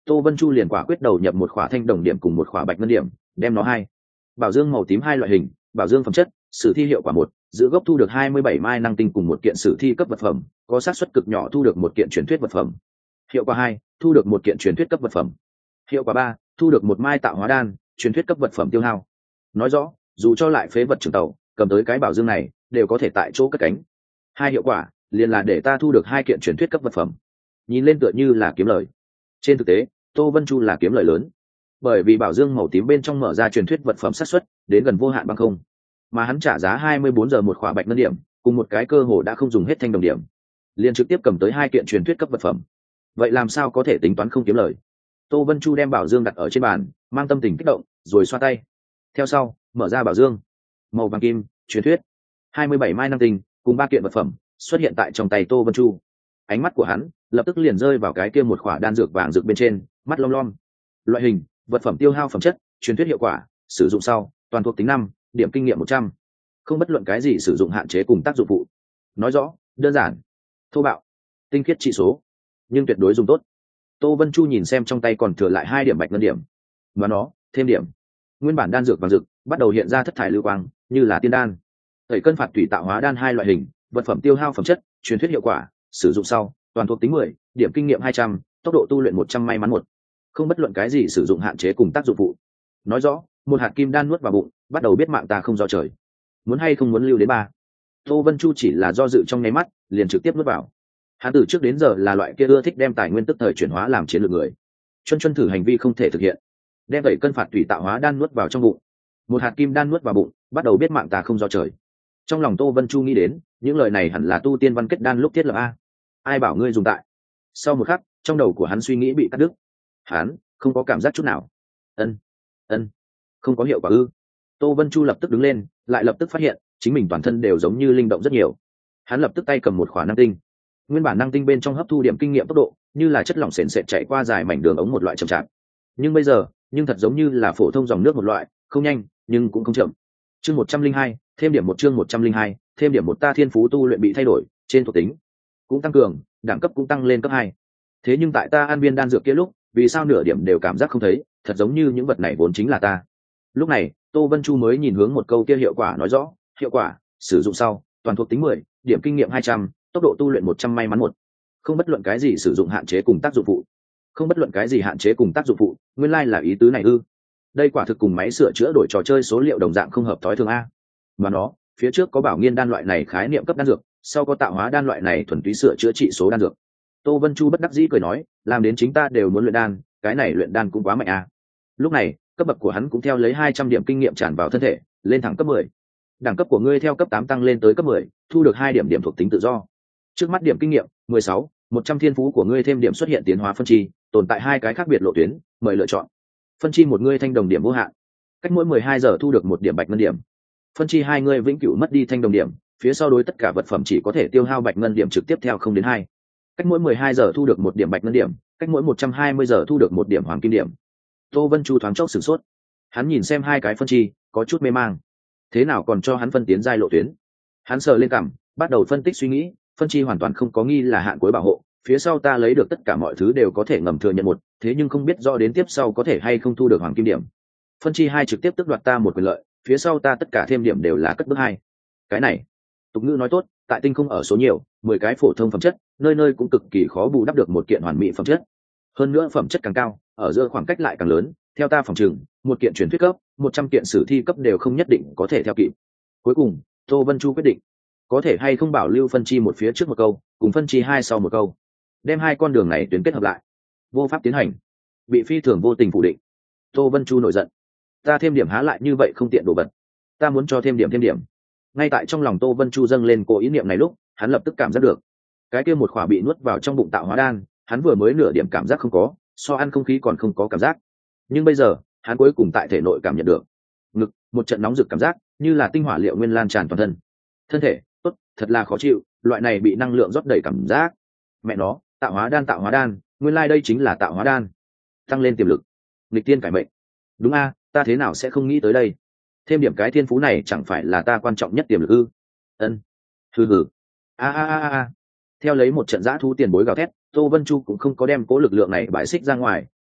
Tô Vân Chu liền quả quyết đầu nhập một khỏa thanh đồng điểm cùng một khỏa bạch ngân điểm, đem nó hai bảo dương màu tím hai loại hình, bảo dương phẩm chất, sử thi hiệu quả một, giữ gốc thu được hai mươi bảy mai năng tinh cùng một kiện sử thi cấp vật phẩm, có xác suất cực nhỏ thu được một kiện truyền thuyết vật phẩm. Hiệu quả hai, thu được một kiện truyền thuyết cấp vật phẩm. Hiệu quả ba, thu được một mai tạo hóa đan, truyền thuyết cấp vật phẩm tiêu hao. Nói rõ, dù cho lại phế vật trưởng tàu, cầm tới cái bảo dương này, đều có thể tại chỗ cất cánh. Hai hiệu quả, liền là để ta thu được hai kiện truyền thuyết cấp vật phẩm. Nhìn lên tựa như là kiếm lời. Trên thực tế, Tô Vân Chu là kiếm lời lớn, bởi vì bảo dương màu tím bên trong mở ra truyền thuyết vật phẩm xác suất đến gần vô hạn bằng không, mà hắn trả giá hai mươi bốn giờ một khỏa bạch ngân điểm cùng một cái cơ hồ đã không dùng hết thanh đồng điểm, liền trực tiếp cầm tới hai kiện truyền thuyết cấp vật phẩm. Vậy làm sao có thể tính toán không kiếm lời? Tô Vân Chu đem bảo dương đặt ở trên bàn, mang tâm tình kích động rồi xoa tay. Theo sau, mở ra bảo dương, màu vàng kim, truyền thuyết, hai mươi bảy mai năng tinh cùng ba kiện vật phẩm xuất hiện tại trong tay Tô Vân Chu. Ánh mắt của hắn lập tức liền rơi vào cái kia một khỏa đan dược vàng rực bên trên, mắt long lom. Loại hình, vật phẩm tiêu hao phẩm chất, truyền thuyết hiệu quả, sử dụng sau toàn thuộc tính năm, điểm kinh nghiệm một trăm, không bất luận cái gì sử dụng hạn chế cùng tác dụng phụ. Nói rõ, đơn giản, thô bạo, tinh khiết trị số, nhưng tuyệt đối dùng tốt. Tô Vân Chu nhìn xem trong tay còn thừa lại hai điểm bạch ngân điểm, và nó thêm điểm. Nguyên bản đan dược vàng rực bắt đầu hiện ra thất thải lưu quang, như là tiên đan. Tẩy cân phạt tùy tạo hóa đan hai loại hình, vật phẩm tiêu hao phẩm chất, truyền thuyết hiệu quả, sử dụng sau toàn thuộc tính mười, điểm kinh nghiệm hai trăm, tốc độ tu luyện một trăm, may mắn một, không bất luận cái gì sử dụng hạn chế cùng tác dụng phụ. Nói rõ, một hạt kim đan nuốt vào bụng, bắt đầu biết mạng ta không do trời, muốn hay không muốn lưu đến ba. Tô Vân Chu chỉ là do dự trong nháy mắt, liền trực tiếp nuốt vào. Hắn từ trước đến giờ là loại kia ưa thích đem tài nguyên tức thời chuyển hóa làm chiến lược người, chuân chuân thử hành vi không thể thực hiện, đem tẩy cân phạt tùy tạo hóa đan nuốt vào trong bụng, một hạt kim đan nuốt vào bụng, bắt đầu biết mạng ta không do trời. Trong lòng Tô Vân Chu nghĩ đến, những lời này hẳn là tu tiên văn kết đan lúc thiết lập a. Ai bảo ngươi dùng tại? Sau một khắc, trong đầu của hắn suy nghĩ bị cắt đứt. Hắn không có cảm giác chút nào. Ân, ân, không có hiệu quả ư? Tô Vân Chu lập tức đứng lên, lại lập tức phát hiện chính mình toàn thân đều giống như linh động rất nhiều. Hắn lập tức tay cầm một khỏa năng tinh. Nguyên bản năng tinh bên trong hấp thu điểm kinh nghiệm tốc độ, như là chất lỏng sền sệt chạy qua dài mảnh đường ống một loại chậm chạp. Nhưng bây giờ, nhưng thật giống như là phổ thông dòng nước một loại, không nhanh, nhưng cũng không chậm. Chương một trăm linh hai, thêm điểm một chương một trăm linh hai, thêm điểm một ta thiên phú tu luyện bị thay đổi, trên thuộc tính cũng tăng cường, đẳng cấp cũng tăng lên cấp hai. Thế nhưng tại ta ăn viên đan dược kia lúc, vì sao nửa điểm đều cảm giác không thấy, thật giống như những vật này vốn chính là ta. Lúc này, Tô Vân Chu mới nhìn hướng một câu kia hiệu quả nói rõ, hiệu quả, sử dụng sau, toàn thuộc tính mười, điểm kinh nghiệm hai trăm, tốc độ tu luyện một trăm, may mắn một, không bất luận cái gì sử dụng hạn chế cùng tác dụng phụ. Không bất luận cái gì hạn chế cùng tác dụng phụ, nguyên lai like là ý tứ này ư? Đây quả thực cùng máy sửa chữa đổi trò chơi số liệu đồng dạng không hợp thói thường a. Mà nó, phía trước có bảo nghiên đan loại này khái niệm cấp đan dược, sau có tạo hóa đan loại này thuần túy sửa chữa trị số đan dược. Tô Vân Chu bất đắc dĩ cười nói, làm đến chính ta đều muốn luyện đan, cái này luyện đan cũng quá mạnh a. Lúc này, cấp bậc của hắn cũng theo lấy hai trăm điểm kinh nghiệm tràn vào thân thể, lên thẳng cấp mười. Đẳng cấp của ngươi theo cấp tám tăng lên tới cấp mười, thu được hai điểm điểm thuộc tính tự do. Trước mắt điểm kinh nghiệm mười sáu, một trăm thiên phú của ngươi thêm điểm xuất hiện tiến hóa phân chi, tồn tại hai cái khác biệt lộ tuyến, mời lựa chọn. Phân chi một ngươi thanh đồng điểm vô hạn, cách mỗi mười hai giờ thu được một điểm bạch ngân điểm. Phân chi hai ngươi vĩnh cửu mất đi thanh đồng điểm, phía sau đối tất cả vật phẩm chỉ có thể tiêu hao bạch ngân điểm trực tiếp theo không đến hai. Cách mỗi mười hai giờ thu được một điểm bạch ngân điểm, cách mỗi một trăm hai mươi giờ thu được một điểm hoàng kim điểm. Tô Vân Chu thoáng chốc sửng sốt, hắn nhìn xem hai cái phân chi, có chút mê mang. Thế nào còn cho hắn phân tiến giai lộ tuyến? Hắn sờ lên cằm, bắt đầu phân tích suy nghĩ, phân chi hoàn toàn không có nghi là hạn cuối bảo hộ, phía sau ta lấy được tất cả mọi thứ đều có thể ngầm thừa nhận một, thế nhưng không biết do đến tiếp sau có thể hay không thu được hoàng kim điểm. Phân chi hai trực tiếp tước đoạt ta một quyền lợi, phía sau ta tất cả thêm điểm đều là cất bước hai. Cái này, tục ngữ nói tốt, tại tinh không ở số nhiều, mười cái phổ thông phẩm chất, nơi nơi cũng cực kỳ khó bù đắp được một kiện hoàn mỹ phẩm chất. Hơn nữa phẩm chất càng cao, ở giữa khoảng cách lại càng lớn, theo ta phòng trường, một kiện truyền thuyết cấp, một trăm kiện sử thi cấp đều không nhất định có thể theo kịp. Cuối cùng, Tô Vân Chu quyết định, có thể hay không bảo lưu phân chi một phía trước một câu, cùng phân chi hai sau một câu, đem hai con đường này tuyến kết hợp lại. Vô pháp tiến hành, bị phi thường vô tình phủ định. Tô Vân Chu nổi giận, ta thêm điểm há lại như vậy không tiện đồ vật, ta muốn cho thêm điểm thêm điểm. Ngay tại trong lòng Tô Vân Chu dâng lên cố ý niệm này lúc, hắn lập tức cảm giác được cái kia một khỏa bị nuốt vào trong bụng tạo hóa đan, hắn vừa mới nửa điểm cảm giác không có, so ăn không khí còn không có cảm giác. Nhưng bây giờ, hắn cuối cùng tại thể nội cảm nhận được ngực một trận nóng rực cảm giác, như là tinh hỏa liệu nguyên lan tràn toàn thân. Thân thể tốt, thật là khó chịu, loại này bị năng lượng rót đầy cảm giác. Mẹ nó, tạo hóa đan tạo hóa đan, nguyên lai like đây chính là tạo hóa đan. Tăng lên tiềm lực, nghịch tiên cải mệnh. Đúng a, ta thế nào sẽ không nghĩ tới đây? Thêm điểm cái thiên phú này chẳng phải là ta quan trọng nhất tiềm lực ư? Ân, hừ hừ, a a a a. Theo lấy một trận giã thú tiền bối gào thét, Tô Vân Chu cũng không có đem cố lực lượng này bãi xích ra ngoài,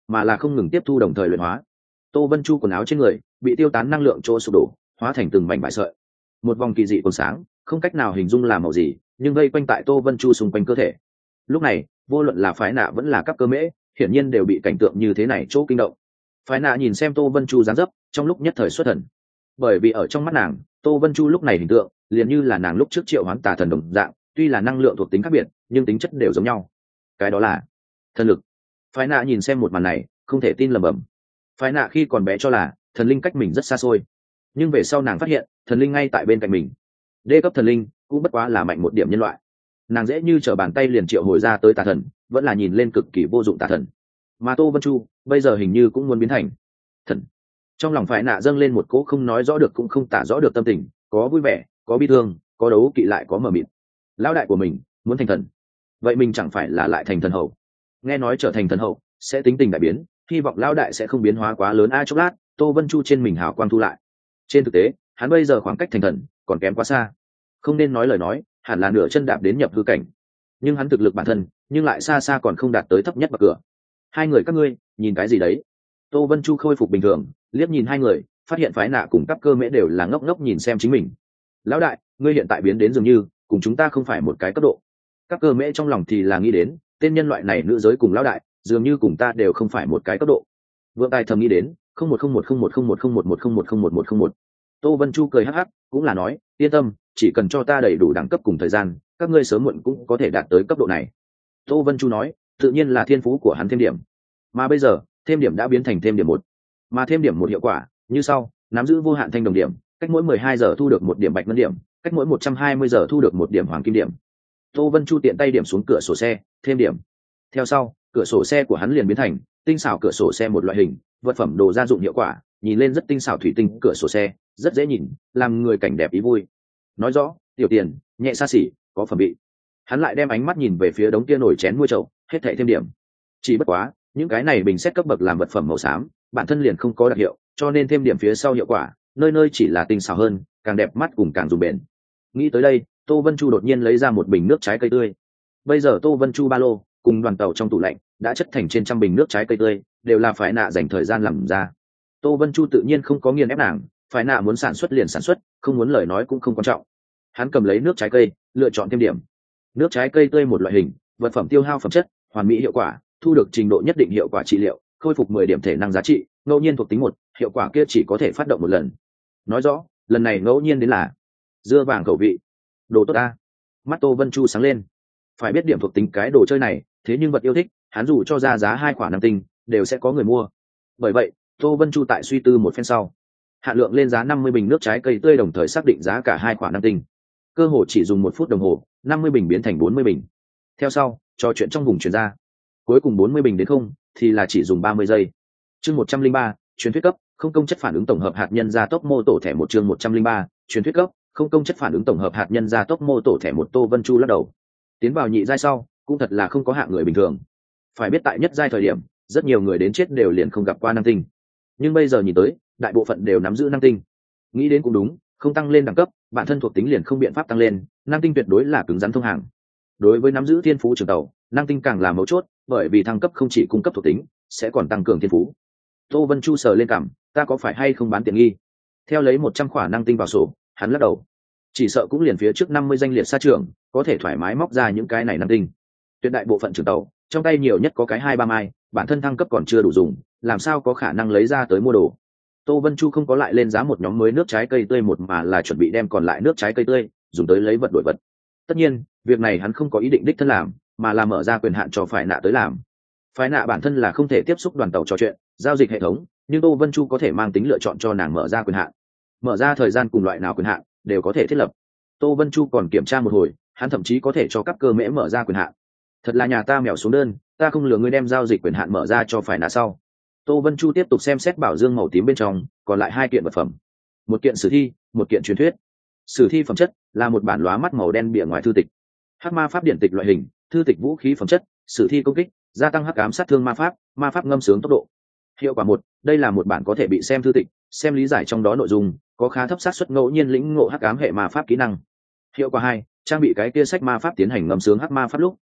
mà là không ngừng tiếp thu đồng thời luyện hóa. Tô Vân Chu quần áo trên người bị tiêu tán năng lượng chỗ sụp đổ, hóa thành từng mảnh vải sợi. Một vòng kỳ dị còn sáng, không cách nào hình dung là màu gì, nhưng vây quanh tại Tô Vân Chu xung quanh cơ thể. Lúc này, vô luận là phái nạ vẫn là các cơ mễ, hiển nhiên đều bị cảnh tượng như thế này chỗ kinh động. Phái nạ nhìn xem Tô Vân Chu dáng dấp, trong lúc nhất thời xuất thần. Bởi vì ở trong mắt nàng, Tô Vân Chu lúc này hình tượng liền như là nàng lúc trước triệu hoán tà thần đồng dạng, tuy là năng lượng thuộc tính khác biệt, nhưng tính chất đều giống nhau. Cái đó là thần lực. Phái nạ nhìn xem một màn này, không thể tin lầm bầm. Phái nạ khi còn bé cho là thần linh cách mình rất xa xôi, nhưng về sau nàng phát hiện thần linh ngay tại bên cạnh mình. Đê cấp thần linh cũng bất quá là mạnh một điểm nhân loại, nàng dễ như trở bàn tay liền triệu hồi ra tới tà thần, vẫn là nhìn lên cực kỳ vô dụng tà thần. Mà Tô Vân Chu bây giờ hình như cũng muốn biến thành thần. Trong lòng phải nạ dâng lên một cỗ không nói rõ được cũng không tả rõ được tâm tình, có vui vẻ, có bi thương, có đấu kỵ, lại có mờ mịt. Lão đại của mình muốn thành thần, vậy mình chẳng phải là lại thành thần hậu? Nghe nói trở thành thần hậu sẽ tính tình đại biến, hy vọng lão đại sẽ không biến hóa quá lớn. Ai chốc lát, Tô Vân Chu trên mình hào quang thu lại. Trên thực tế, hắn bây giờ khoảng cách thành thần còn kém quá xa, không nên nói lời nói, hẳn là nửa chân đạp đến nhập hư cảnh. Nhưng hắn thực lực bản thân, nhưng lại xa xa còn không đạt tới thấp nhất bậc cửa. Hai người các ngươi nhìn cái gì đấy? Tô Vân Chu khôi phục bình thường, liếc nhìn hai người, phát hiện phái nạ cùng các cơ mễ đều là ngốc ngốc nhìn xem chính mình. Lão đại, ngươi hiện tại biến đến dường như cùng chúng ta không phải một cái cấp độ. Các cơ mễ trong lòng thì là nghĩ đến, tên nhân loại này nữ giới cùng lão đại dường như cùng ta đều không phải một cái cấp độ. Vượng Tài thầm nghĩ đến, không một không một không một không một không một một không một không một một không một. Tô Vân Chu cười hắc hắc, cũng là nói, yên tâm, chỉ cần cho ta đầy đủ đẳng cấp cùng thời gian, các ngươi sớm muộn cũng có thể đạt tới cấp độ này. Tô Vân Chu nói, tự nhiên là thiên phú của hắn thêm điểm, mà bây giờ thêm điểm đã biến thành thêm điểm một, mà thêm điểm một hiệu quả như sau: nắm giữ vô hạn thanh đồng điểm, cách mỗi mười hai giờ thu được một điểm bạch ngân điểm, cách mỗi một trăm hai mươi giờ thu được một điểm hoàng kim điểm. Tô Vân Chu tiện tay điểm xuống cửa sổ xe, thêm điểm. Theo sau, cửa sổ xe của hắn liền biến thành tinh xảo cửa sổ xe một loại hình, vật phẩm đồ gia dụng hiệu quả, nhìn lên rất tinh xảo thủy tinh cửa sổ xe, rất dễ nhìn, làm người cảnh đẹp ý vui. Nói rõ, tiểu tiền, nhẹ xa xỉ, có phẩm vị. Hắn lại đem ánh mắt nhìn về phía đống kia nổi chén muôi chậu, hết thảy thêm điểm. Chỉ bất quá, những cái này bình xét cấp bậc làm vật phẩm màu xám, bản thân liền không có đặc hiệu, cho nên thêm điểm phía sau hiệu quả, nơi nơi chỉ là tinh xảo hơn, càng đẹp mắt cùng càng dùng bền. Nghĩ tới đây, Tô Vân Chu đột nhiên lấy ra một bình nước trái cây tươi. Bây giờ Tô Vân Chu ba lô cùng đoàn tàu trong tủ lạnh đã chất thành trên trăm bình nước trái cây tươi, đều là phải nạ dành thời gian làm ra. Tô Vân Chu tự nhiên không có nghiền ép nàng, phải nạ muốn sản xuất liền sản xuất, không muốn lời nói cũng không quan trọng. Hắn cầm lấy nước trái cây, lựa chọn thêm điểm. Nước trái cây tươi một loại hình, vật phẩm tiêu hao phẩm chất, hoàn mỹ hiệu quả, thu được trình độ nhất định hiệu quả trị liệu, khôi phục mười điểm thể năng giá trị, ngẫu nhiên thuộc tính một, hiệu quả kia chỉ có thể phát động một lần. Nói rõ, lần này ngẫu nhiên đến là dưa vàng khẩu vị. Đồ tốt ta. Mắt Tô Vân Chu sáng lên. Phải biết điểm thuộc tính cái đồ chơi này, thế nhưng vật yêu thích, hắn dù cho ra giá hai khoản năm tinh, đều sẽ có người mua. Bởi vậy, Tô Vân Chu tại suy tư một phen sau, hạn lượng lên giá năm mươi bình nước trái cây tươi, đồng thời xác định giá cả hai khoản năm tinh. Cơ hồ chỉ dùng một phút đồng hồ, năm mươi bình biến thành bốn mươi bình. Theo sau, trò chuyện trong vùng truyền ra. Cuối cùng bốn mươi bình đến không, thì là chỉ dùng ba mươi giây. Chương một trăm linh ba, truyền thuyết cấp, không công chất phản ứng tổng hợp hạt nhân gia tốc mô tổ thẻ một. Chương một trăm linh ba, truyền thuyết cấp, không công chất phản ứng tổng hợp hạt nhân gia tốc mô tổ thẻ một. Tô Vân Chu lắc đầu. Tiến vào nhị giai sau, cũng thật là không có hạng người bình thường. Phải biết tại nhất giai thời điểm, rất nhiều người đến chết đều liền không gặp qua năng tinh. Nhưng bây giờ nhìn tới, đại bộ phận đều nắm giữ năng tinh. Nghĩ đến cũng đúng, không tăng lên đẳng cấp, bản thân thuộc tính liền không biện pháp tăng lên, năng tinh tuyệt đối là cứng rắn thông hàng. Đối với nắm giữ thiên phú trường tàu, năng tinh càng là mấu chốt, bởi vì thăng cấp không chỉ cung cấp thuộc tính, sẽ còn tăng cường thiên phú. Tô Vân Chu sờ lên cằm, ta có phải hay không bán tiện nghi? Theo lấy một trăm khỏa năng tinh vào sổ, hắn lắc đầu. Chỉ sợ cũng liền phía trước năm mươi danh liệt xa trường, có thể thoải mái móc ra những cái này năng tinh. Tuyệt đại bộ phận trường tàu, trong tay nhiều nhất có cái hai ba mai, bản thân thăng cấp còn chưa đủ dùng, làm sao có khả năng lấy ra tới mua đồ. Tô Vân Chu không có lại lên giá một nhóm mới nước trái cây tươi một, mà là chuẩn bị đem còn lại nước trái cây tươi dùng tới lấy vật đổi vật. Tất nhiên, việc này hắn không có ý định đích thân làm, mà là mở ra quyền hạn cho phải nạ tới làm. Phải nạ bản thân là không thể tiếp xúc đoàn tàu trò chuyện, giao dịch hệ thống, nhưng Tô Vân Chu có thể mang tính lựa chọn cho nàng mở ra quyền hạn. Mở ra thời gian cùng loại nào quyền hạn đều có thể thiết lập. Tô Vân Chu còn kiểm tra một hồi, hắn thậm chí có thể cho các cơ mễ mở ra quyền hạn. Thật là nhà ta mèo xuống đơn, ta không lừa ngươi, đem giao dịch quyền hạn mở ra cho phải nạ sau. Tô Vân Chu tiếp tục xem xét bảo dương màu tím bên trong, còn lại hai kiện vật phẩm. Một kiện sử thi, một kiện truyền thuyết. Sử thi phẩm chất là một bản lóa mắt màu đen bìa ngoài thư tịch. Hắc ma pháp điện tịch loại hình, thư tịch vũ khí phẩm chất, sử thi công kích, gia tăng hắc ám sát thương ma pháp, ma pháp ngâm sướng tốc độ. Hiệu quả một, đây là một bản có thể bị xem thư tịch, xem lý giải trong đó nội dung, có khá thấp xác suất ngẫu nhiên lĩnh ngộ hắc ám hệ ma pháp kỹ năng. Hiệu quả hai, trang bị cái kia sách ma pháp tiến hành ngâm sướng hắc ma pháp lúc,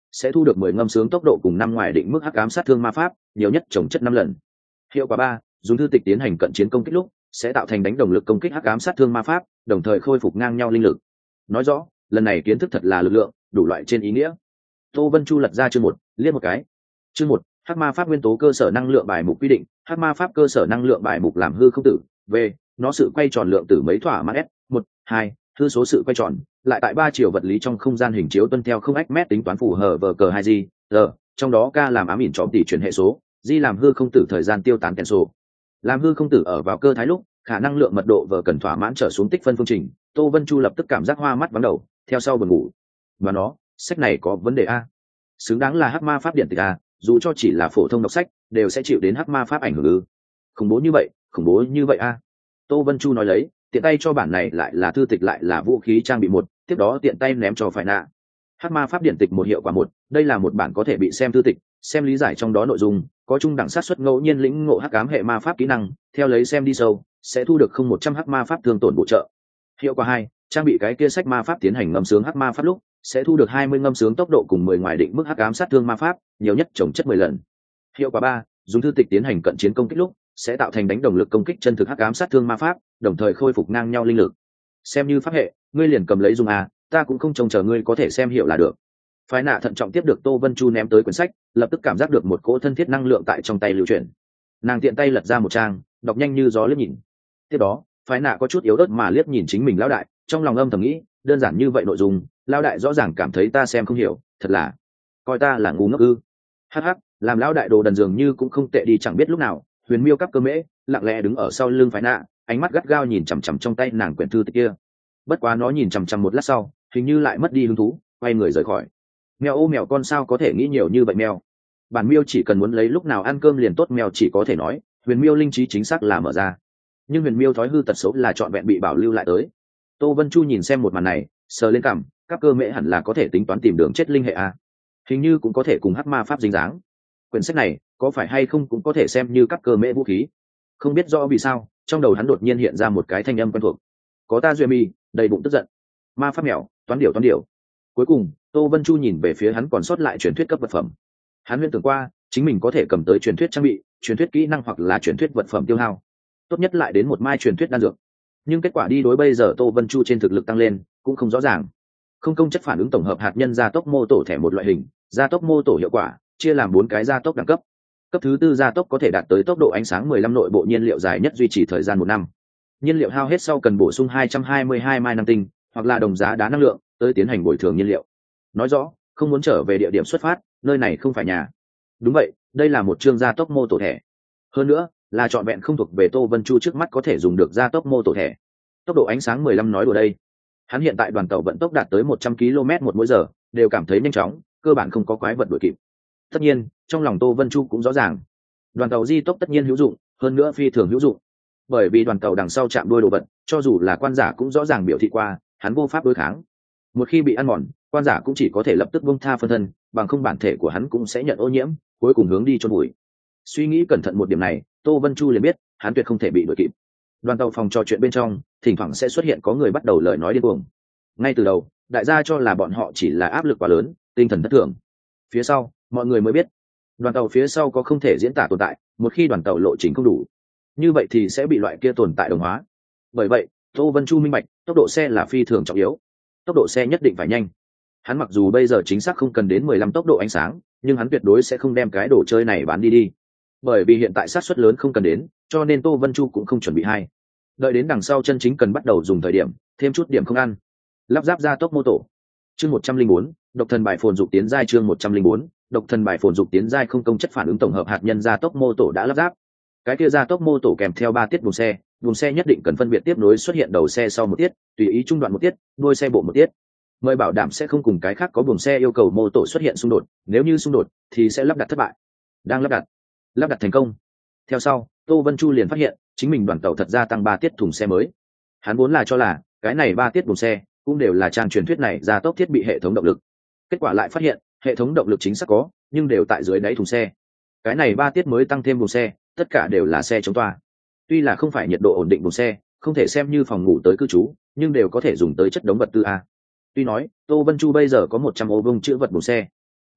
sẽ thu được mười ngâm sướng tốc độ cùng năm ngoài định mức hắc ám sát thương ma pháp nhiều nhất trồng chất năm lần. Hiệu quả ba, dùng thư tịch tiến hành cận chiến công kích lúc sẽ tạo thành đánh đồng lực công kích hắc ám sát thương ma pháp, đồng thời khôi phục ngang nhau linh lực. Nói rõ, lần này kiến thức thật là lực lượng, đủ loại trên ý nghĩa. Tô Vân Chu lật ra chương một, liếc một cái. Chương một, hắc ma pháp nguyên tố cơ sở năng lượng bài mục quy định, hắc ma pháp cơ sở năng lượng bài mục làm hư không tử. V, nó sự quay tròn lượng tử mấy thỏa mãn S, một, hai, hư số sự quay tròn, lại tại ba chiều vật lý trong không gian hình chiếu tuân theo không ách mét tính toán phù hợp vờ cờ hai G, R, trong đó K làm ám ỉn trọm tỷ chuyển hệ số, G làm hư không tử thời gian tiêu tán kèn số. Làm hư không tử ở vào cơ thái lúc, khả năng lượng mật độ vờ cần thỏa mãn trở xuống tích phân phương trình. Tô Vân Chu lập tức cảm giác hoa mắt vắng đầu, theo sau buồn ngủ. Và nó, sách này có vấn đề a. Xứng đáng là hắc ma pháp điện tịch a, dù cho chỉ là phổ thông đọc sách, đều sẽ chịu đến hắc ma pháp ảnh hưởng ư? Khủng bố như vậy, khủng bố như vậy a. Tô Vân Chu nói lấy, tiện tay cho bản này lại là thư tịch lại là vũ khí trang bị một, tiếp đó tiện tay ném cho phải nạ. Hắc ma pháp điện tịch một hiệu quả một, đây là một bản có thể bị xem thư tịch, xem lý giải trong đó nội dung, có trung đẳng sát suất ngẫu nhiên lĩnh ngộ hắc ám hệ ma pháp kỹ năng, theo lấy xem đi sâu, sẽ thu được không một trăm hắc ma pháp thương tổn bổ trợ. Hiệu quả hai, trang bị cái kia sách ma pháp tiến hành ngâm sướng hắc ma pháp lúc, sẽ thu được hai mươi ngâm sướng tốc độ cùng mười ngoài định mức hắc ám sát thương ma pháp, nhiều nhất trồng chất mười lần. Hiệu quả ba, dùng thư tịch tiến hành cận chiến công kích lúc, sẽ tạo thành đánh đồng lực công kích chân thực hắc ám sát thương ma pháp, đồng thời khôi phục ngang nhau linh lực. Xem như pháp hệ, ngươi liền cầm lấy dùng a, ta cũng không trông chờ ngươi có thể xem hiểu là được. Phái nạ thận trọng tiếp được Tô Vân Chu ném tới quyển sách, lập tức cảm giác được một cỗ thân thiết năng lượng tại trong tay lưu chuyển. Nàng tiện tay lật ra một trang, đọc nhanh như gió liếc nhìn. Tiếp đó, phái nạ có chút yếu ớt mà liếc nhìn chính mình lão đại, trong lòng âm thầm nghĩ, đơn giản như vậy nội dung, lão đại rõ ràng cảm thấy ta xem không hiểu, thật là coi ta là ngu ngốc ư? Hắc hắc, làm lão đại đồ đần dường như cũng không tệ đi chẳng biết lúc nào. Huyền Miêu cắp cơ mễ lặng lẽ đứng ở sau lưng phái nạ, ánh mắt gắt gao nhìn chằm chằm trong tay nàng quyển thư tịch kia. Bất quá nó nhìn chằm chằm một lát sau, hình như lại mất đi hứng thú, quay người rời khỏi. Mèo ô mèo con sao có thể nghĩ nhiều như vậy mèo. Bản miêu chỉ cần muốn lấy lúc nào ăn cơm liền tốt, mèo chỉ có thể nói, Huyền Miêu linh trí chính xác là mở ra. Nhưng Huyền Miêu thói hư tật xấu là trọn vẹn bị bảo lưu lại tới. Tô Vân Chu nhìn xem một màn này, sờ lên cằm, các cơ mễ hẳn là có thể tính toán tìm đường chết linh hệ a. Hình như cũng có thể cùng hắc ma pháp dính dáng. Quyển sách này có phải hay không cũng có thể xem như các cơ mễ vũ khí. Không biết rõ vì sao, trong đầu hắn đột nhiên hiện ra một cái thanh âm quen thuộc. Có ta duy mi, đầy bụng tức giận. Ma pháp mèo, toán điều toán điều. Cuối cùng, Tô Vân Chu nhìn về phía hắn còn sót lại truyền thuyết cấp vật phẩm. Hắn huyễn tưởng qua, chính mình có thể cầm tới truyền thuyết trang bị, truyền thuyết kỹ năng hoặc là truyền thuyết vật phẩm tiêu hao. Tốt nhất lại đến một mai truyền thuyết đan dược. Nhưng kết quả đi đối bây giờ Tô Vân Chu trên thực lực tăng lên, cũng không rõ ràng. Không công chất phản ứng tổng hợp hạt nhân gia tốc mô tổ thẻ một loại hình, gia tốc mô tổ hiệu quả, chia làm bốn cái gia tốc đẳng cấp. Cấp thứ tư gia tốc có thể đạt tới tốc độ ánh sáng mười lăm nội bộ nhiên liệu dài nhất duy trì thời gian một năm. Nhiên liệu hao hết sau cần bổ sung hai trăm hai mươi hai mai năng tinh, hoặc là đồng giá đá năng lượng, tới tiến hành bồi thường nhiên liệu. Nói rõ, không muốn trở về địa điểm xuất phát, nơi này không phải nhà. Đúng vậy, đây là một chương gia tốc mô tổ thẻ. Hơn nữa, là trọn vẹn không thuộc về Tô Vân Chu trước mắt có thể dùng được gia tốc mô tổ thẻ. Tốc độ ánh sáng mười lăm nói đùa đây. Hắn hiện tại đoàn tàu vận tốc đạt tới một trăm ki lô mét một mỗi giờ, đều cảm thấy nhanh chóng, cơ bản không có quái vật đuổi kịp. Tất nhiên, trong lòng Tô Vân Chu cũng rõ ràng, đoàn tàu di tốc tất nhiên hữu dụng, hơn nữa phi thường hữu dụng. Bởi vì đoàn tàu đằng sau chạm đuôi đồ vật, cho dù là quan giả cũng rõ ràng biểu thị qua, hắn vô pháp đối kháng. Một khi bị ăn mòn, quan giả cũng chỉ có thể lập tức buông tha phân thân, bằng không bản thể của hắn cũng sẽ nhận ô nhiễm, cuối cùng hướng đi chôn bụi. Suy nghĩ cẩn thận một điểm này, Tô Vân Chu liền biết, hắn tuyệt không thể bị đuổi kịp. Đoàn tàu phòng trò chuyện bên trong, thỉnh thoảng sẽ xuất hiện có người bắt đầu lời nói điên cuồng. Ngay từ đầu, đại gia cho là bọn họ chỉ là áp lực quá lớn, tinh thần thất thường. Phía sau, mọi người mới biết, đoàn tàu phía sau có không thể diễn tả tồn tại, một khi đoàn tàu lộ trình không đủ, như vậy thì sẽ bị loại kia tồn tại đồng hóa. Bởi vậy, Tô Vân Chu minh bạch, tốc độ xe là phi thường trọng yếu. Tốc độ xe nhất định phải nhanh. Hắn mặc dù bây giờ chính xác không cần đến mười lăm tốc độ ánh sáng, nhưng hắn tuyệt đối sẽ không đem cái đồ chơi này bán đi đi. Bởi vì hiện tại xác suất lớn không cần đến, cho nên Tô Vân Chu cũng không chuẩn bị hai. Đợi đến đằng sau chân chính cần bắt đầu dùng thời điểm, thêm chút điểm không ăn. Lắp ráp ra tốc mô tổ. Chương một trăm linh bốn, độc thần bài phồn dục tiến giai chương một trăm linh bốn, độc thần bài phồn dục tiến giai không công chất phản ứng tổng hợp hạt nhân gia tốc mô tổ đã lắp ráp. Cái kia gia tốc mô tổ kèm theo ba tiết buồng xe, buồng xe nhất định cần phân biệt tiếp nối xuất hiện đầu xe sau một tiết, tùy ý trung đoạn một tiết, đuôi xe bộ một tiết. Mời bảo đảm sẽ không cùng cái khác có buồng xe yêu cầu mô tổ xuất hiện xung đột, nếu như xung đột thì sẽ lắp đặt thất bại. Đang lắp đặt. Lắp đặt thành công. Theo sau, Tô Vân Chu liền phát hiện, chính mình đoàn tàu thật ra tăng ba tiết thùng xe mới. Hắn vốn là cho là, cái này ba tiết buồng xe cũng đều là trang truyền thuyết này gia tốc thiết bị hệ thống động lực. Kết quả lại phát hiện, hệ thống động lực chính xác có, nhưng đều tại dưới đáy thùng xe. Cái này ba tiết mới tăng thêm buồng xe, tất cả đều là xe chống toa. Tuy là không phải nhiệt độ ổn định buồng xe, không thể xem như phòng ngủ tới cư trú, nhưng đều có thể dùng tới chất đống vật tư a. Tuy nói, Tô Vân Chu bây giờ có một trăm ô vuông chữ vật buồng xe,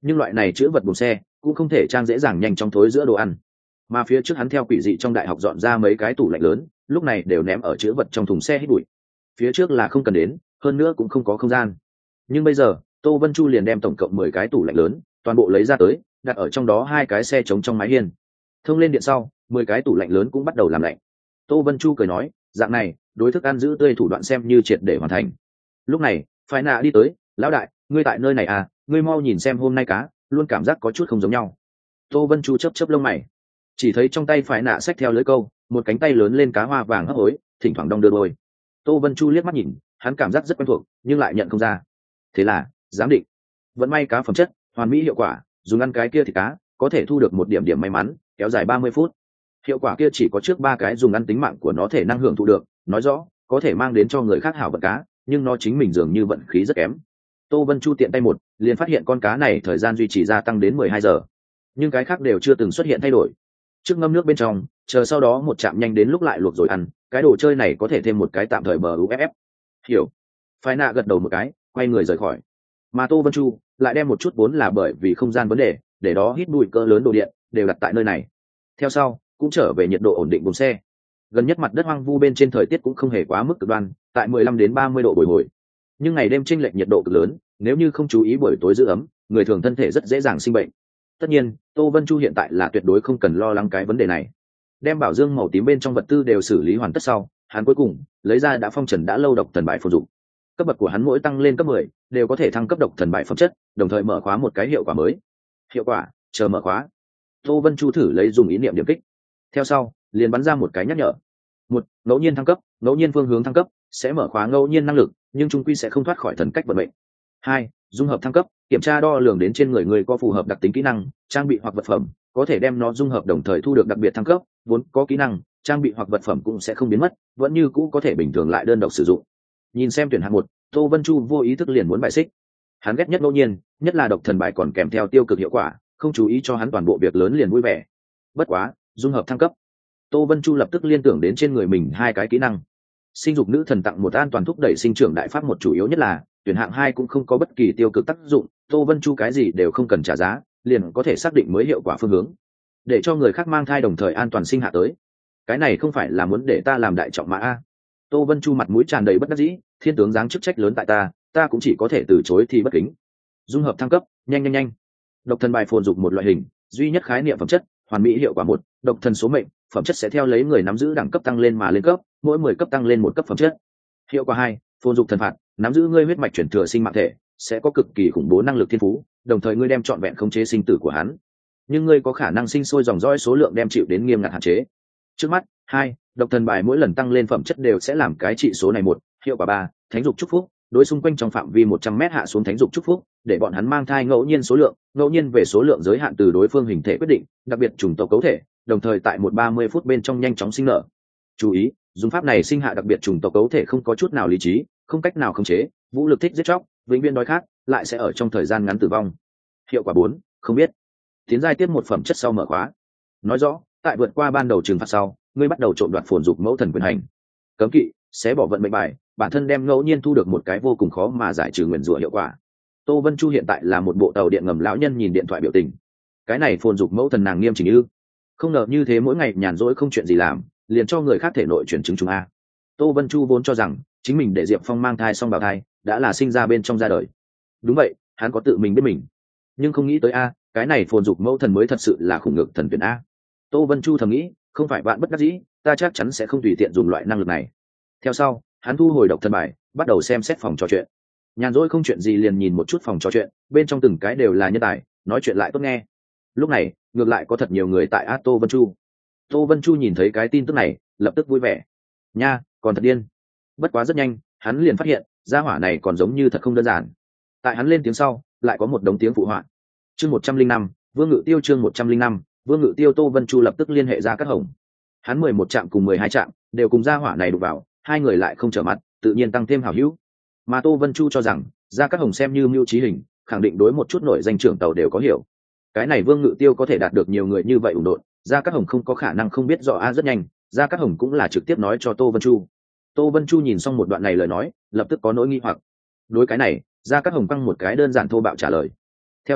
nhưng loại này chữ vật buồng xe cũng không thể trang dễ dàng nhanh trong thối giữa đồ ăn, mà phía trước hắn theo quỷ dị trong đại học dọn ra mấy cái tủ lạnh lớn, lúc này đều ném ở chữ vật trong thùng xe hít bụi. Phía trước là không cần đến, hơn nữa cũng không có không gian. Nhưng bây giờ Tô Vân Chu liền đem tổng cộng mười cái tủ lạnh lớn toàn bộ lấy ra tới, đặt ở trong đó hai cái xe trống trong mái hiên. Thông lên điện sau, mười cái tủ lạnh lớn cũng bắt đầu làm lạnh. Tô Vân Chu cười nói, dạng này đối thức ăn giữ tươi thủ đoạn xem như triệt để hoàn thành. Lúc này Phái Nạ đi tới, lão đại, ngươi tại nơi này à, ngươi mau nhìn xem hôm nay cá luôn cảm giác có chút không giống nhau. Tô Vân Chu chớp chớp lông mày, chỉ thấy trong tay Phái Nạ xách theo lưới câu, một cánh tay lớn lên cá hoa vàng hấp hối, thỉnh thoảng đong đưa đôi. Tô Vân Chu liếc mắt nhìn, hắn cảm giác rất quen thuộc nhưng lại nhận không ra. Thế là giám định, vẫn may cá phẩm chất hoàn mỹ, hiệu quả dùng ăn cái kia thì cá có thể thu được một điểm điểm may mắn, kéo dài ba mươi phút. Hiệu quả kia chỉ có trước ba cái dùng ăn tính mạng của nó thể năng hưởng thụ được, nói rõ có thể mang đến cho người khác hảo vận cá, nhưng nó chính mình dường như vận khí rất kém. Tô Vân Chu tiện tay một liền phát hiện con cá này thời gian duy trì gia tăng đến mười hai giờ, nhưng cái khác đều chưa từng xuất hiện thay đổi. Trước ngâm nước bên trong, chờ sau đó một chạm nhanh đến lúc lại luộc rồi ăn, cái đồ chơi này có thể thêm một cái tạm thời bờ u ép ép. Hiểu. Phái Nạ gật đầu một cái, quay người rời khỏi. Mà Tô Vân Chu lại đem một chút vốn là bởi vì không gian vấn đề, để đó hít bụi cỡ lớn đồ điện đều đặt tại nơi này. Theo sau cũng trở về nhiệt độ ổn định buồng xe. Gần nhất mặt đất hoang vu bên trên thời tiết cũng không hề quá mức cực đoan, tại mười lăm đến ba mươi độ bồi hồi. Nhưng ngày đêm chênh lệch nhiệt độ cực lớn, nếu như không chú ý buổi tối giữ ấm, người thường thân thể rất dễ dàng sinh bệnh. Tất nhiên, Tô Vân Chu hiện tại là tuyệt đối không cần lo lắng cái vấn đề này. Đem bảo dương màu tím bên trong vật tư đều xử lý hoàn tất sau, hắn cuối cùng lấy ra đã phong trần đã lâu độc thần bài phù dụng. Cấp bậc của hắn mỗi tăng lên cấp mười, đều có thể thăng cấp độc thần bài phẩm chất, đồng thời mở khóa một cái hiệu quả mới. Hiệu quả, chờ mở khóa. Tô Vân Chu thử lấy dùng ý niệm điểm kích. Theo sau, liền bắn ra một cái nhắc nhở. Một, ngẫu nhiên thăng cấp, ngẫu nhiên phương hướng thăng cấp, sẽ mở khóa ngẫu nhiên năng lực, nhưng chung quy sẽ không thoát khỏi thần cách vận mệnh. Hai, dung hợp thăng cấp, kiểm tra đo lường đến trên người người có phù hợp đặc tính kỹ năng, trang bị hoặc vật phẩm, có thể đem nó dung hợp đồng thời thu được đặc biệt thăng cấp, vốn có kỹ năng, trang bị hoặc vật phẩm cũng sẽ không biến mất, vẫn như cũ có thể bình thường lại đơn độc sử dụng. Nhìn xem tuyển hạng một, Tô Vân Chu vô ý thức liền muốn bài xích. Hắn ghét nhất ngẫu nhiên, nhất là độc thần bài còn kèm theo tiêu cực hiệu quả, không chú ý cho hắn toàn bộ việc lớn liền vui vẻ. Bất quá, dung hợp thăng cấp, Tô Vân Chu lập tức liên tưởng đến trên người mình hai cái kỹ năng. Sinh dục nữ thần tặng một an toàn thúc đẩy sinh trưởng đại pháp, một chủ yếu nhất là tuyển hạng hai cũng không có bất kỳ tiêu cực tác dụng, Tô Vân Chu cái gì đều không cần trả giá, liền có thể xác định mới hiệu quả phương hướng, để cho người khác mang thai đồng thời an toàn sinh hạ tới. Cái này không phải là muốn để ta làm đại trọng mã a? Tô Vân Chu mặt mũi tràn đầy bất đắc dĩ, thiên tướng giáng chức trách lớn tại ta, ta cũng chỉ có thể từ chối thì bất kính. Dung hợp thăng cấp, nhanh nhanh nhanh. Độc thần bài phồn dục một loại hình, duy nhất khái niệm phẩm chất, hoàn mỹ hiệu quả một, độc thần số mệnh, phẩm chất sẽ theo lấy người nắm giữ đẳng cấp tăng lên mà lên cấp, mỗi mười cấp tăng lên một cấp phẩm chất. Hiệu quả hai, phồn dục thần phạt, nắm giữ ngươi huyết mạch chuyển thừa sinh mạng thể, sẽ có cực kỳ khủng bố năng lực thiên phú, đồng thời ngươi đem trọn vẹn khống chế sinh tử của hắn, nhưng ngươi có khả năng sinh sôi dòng dõi số lượng đem chịu đến nghiêm ngặt hạn chế. Trước mắt, hai, độc thần bài mỗi lần tăng lên phẩm chất đều sẽ làm cái trị số này một. Hiệu quả ba, thánh dục chúc phúc, đối xung quanh trong phạm vi một trăm mét hạ xuống thánh dục chúc phúc, để bọn hắn mang thai ngẫu nhiên số lượng, ngẫu nhiên về số lượng giới hạn từ đối phương hình thể quyết định, đặc biệt chủng tộc cấu thể, đồng thời tại một ba mươi phút bên trong nhanh chóng sinh nở. Chú ý, dùng pháp này sinh hạ đặc biệt chủng tộc cấu thể không có chút nào lý trí, không cách nào khống chế, vũ lực thích giết chóc, vĩnh viễn đói khát, lại sẽ ở trong thời gian ngắn tử vong. Hiệu quả bốn, không biết. Tiến giai tiếp một phẩm chất sau mở khóa. Nói rõ, tại vượt qua ban đầu trừng phạt sau, ngươi bắt đầu trộm đoạt phồn dục mẫu thần quyền hành. Cấm kỵ, xé bỏ vận mệnh bài, bản thân đem ngẫu nhiên thu được một cái vô cùng khó mà giải trừ nguyền rủa hiệu quả. Tô Vân Chu hiện tại là một bộ tàu điện ngầm lão nhân nhìn điện thoại biểu tình. Cái này phồn dục mẫu thần nàng nghiêm chỉnh ư? Không ngờ như thế mỗi ngày nhàn rỗi không chuyện gì làm, liền cho người khác thể nội chuyển chứng chúng a. Tô Vân Chu vốn cho rằng chính mình để Diệp Phong mang thai xong bào thai, đã là sinh ra bên trong ra đời. Đúng vậy, hắn có tự mình biết mình, nhưng không nghĩ tới a, cái này phồn dục mẫu thần mới thật sự là khủng ngực thần tuyển a. Tô Vân Chu thầm nghĩ, không phải bạn bất đắc dĩ, ta chắc chắn sẽ không tùy tiện dùng loại năng lực này. Theo sau, hắn thu hồi độc thân bài, bắt đầu xem xét phòng trò chuyện. Nhàn rỗi không chuyện gì liền nhìn một chút phòng trò chuyện, bên trong từng cái đều là nhân tài, nói chuyện lại tốt nghe. Lúc này, ngược lại có thật nhiều người tại a Tô Vân Chu. Tô Vân Chu nhìn thấy cái tin tức này, lập tức vui vẻ. Nha, còn thật điên. Bất quá rất nhanh, hắn liền phát hiện, gia hỏa này còn giống như thật không đơn giản. Tại hắn lên tiếng sau, lại có một đống tiếng phụ họa. Chương một trăm linh năm, Vương Ngự Tiêu chương một trăm linh năm, Vương Ngự Tiêu. Tô Vân Chu lập tức liên hệ ra các hồng. Hắn mười một trạm cùng mười hai trạm, đều cùng gia hỏa này đụng vào, hai người lại không trở mặt, tự nhiên tăng thêm hảo hữu. Mà Tô Vân Chu cho rằng, gia các hồng xem như mưu trí hình, khẳng định đối một chút nổi danh trưởng tàu đều có hiểu. Cái này Vương Ngự Tiêu có thể đạt được nhiều người như vậy ủng độn, gia các hồng không có khả năng không biết rõ a. Rất nhanh, gia các hồng cũng là trực tiếp nói cho Tô Vân Chu. Tô Vân Chu nhìn xong một đoạn này lời nói, lập tức có nỗi nghi hoặc. Đối cái này, gia các hồng căng một cái đơn giản thô bạo trả lời. Theo sau,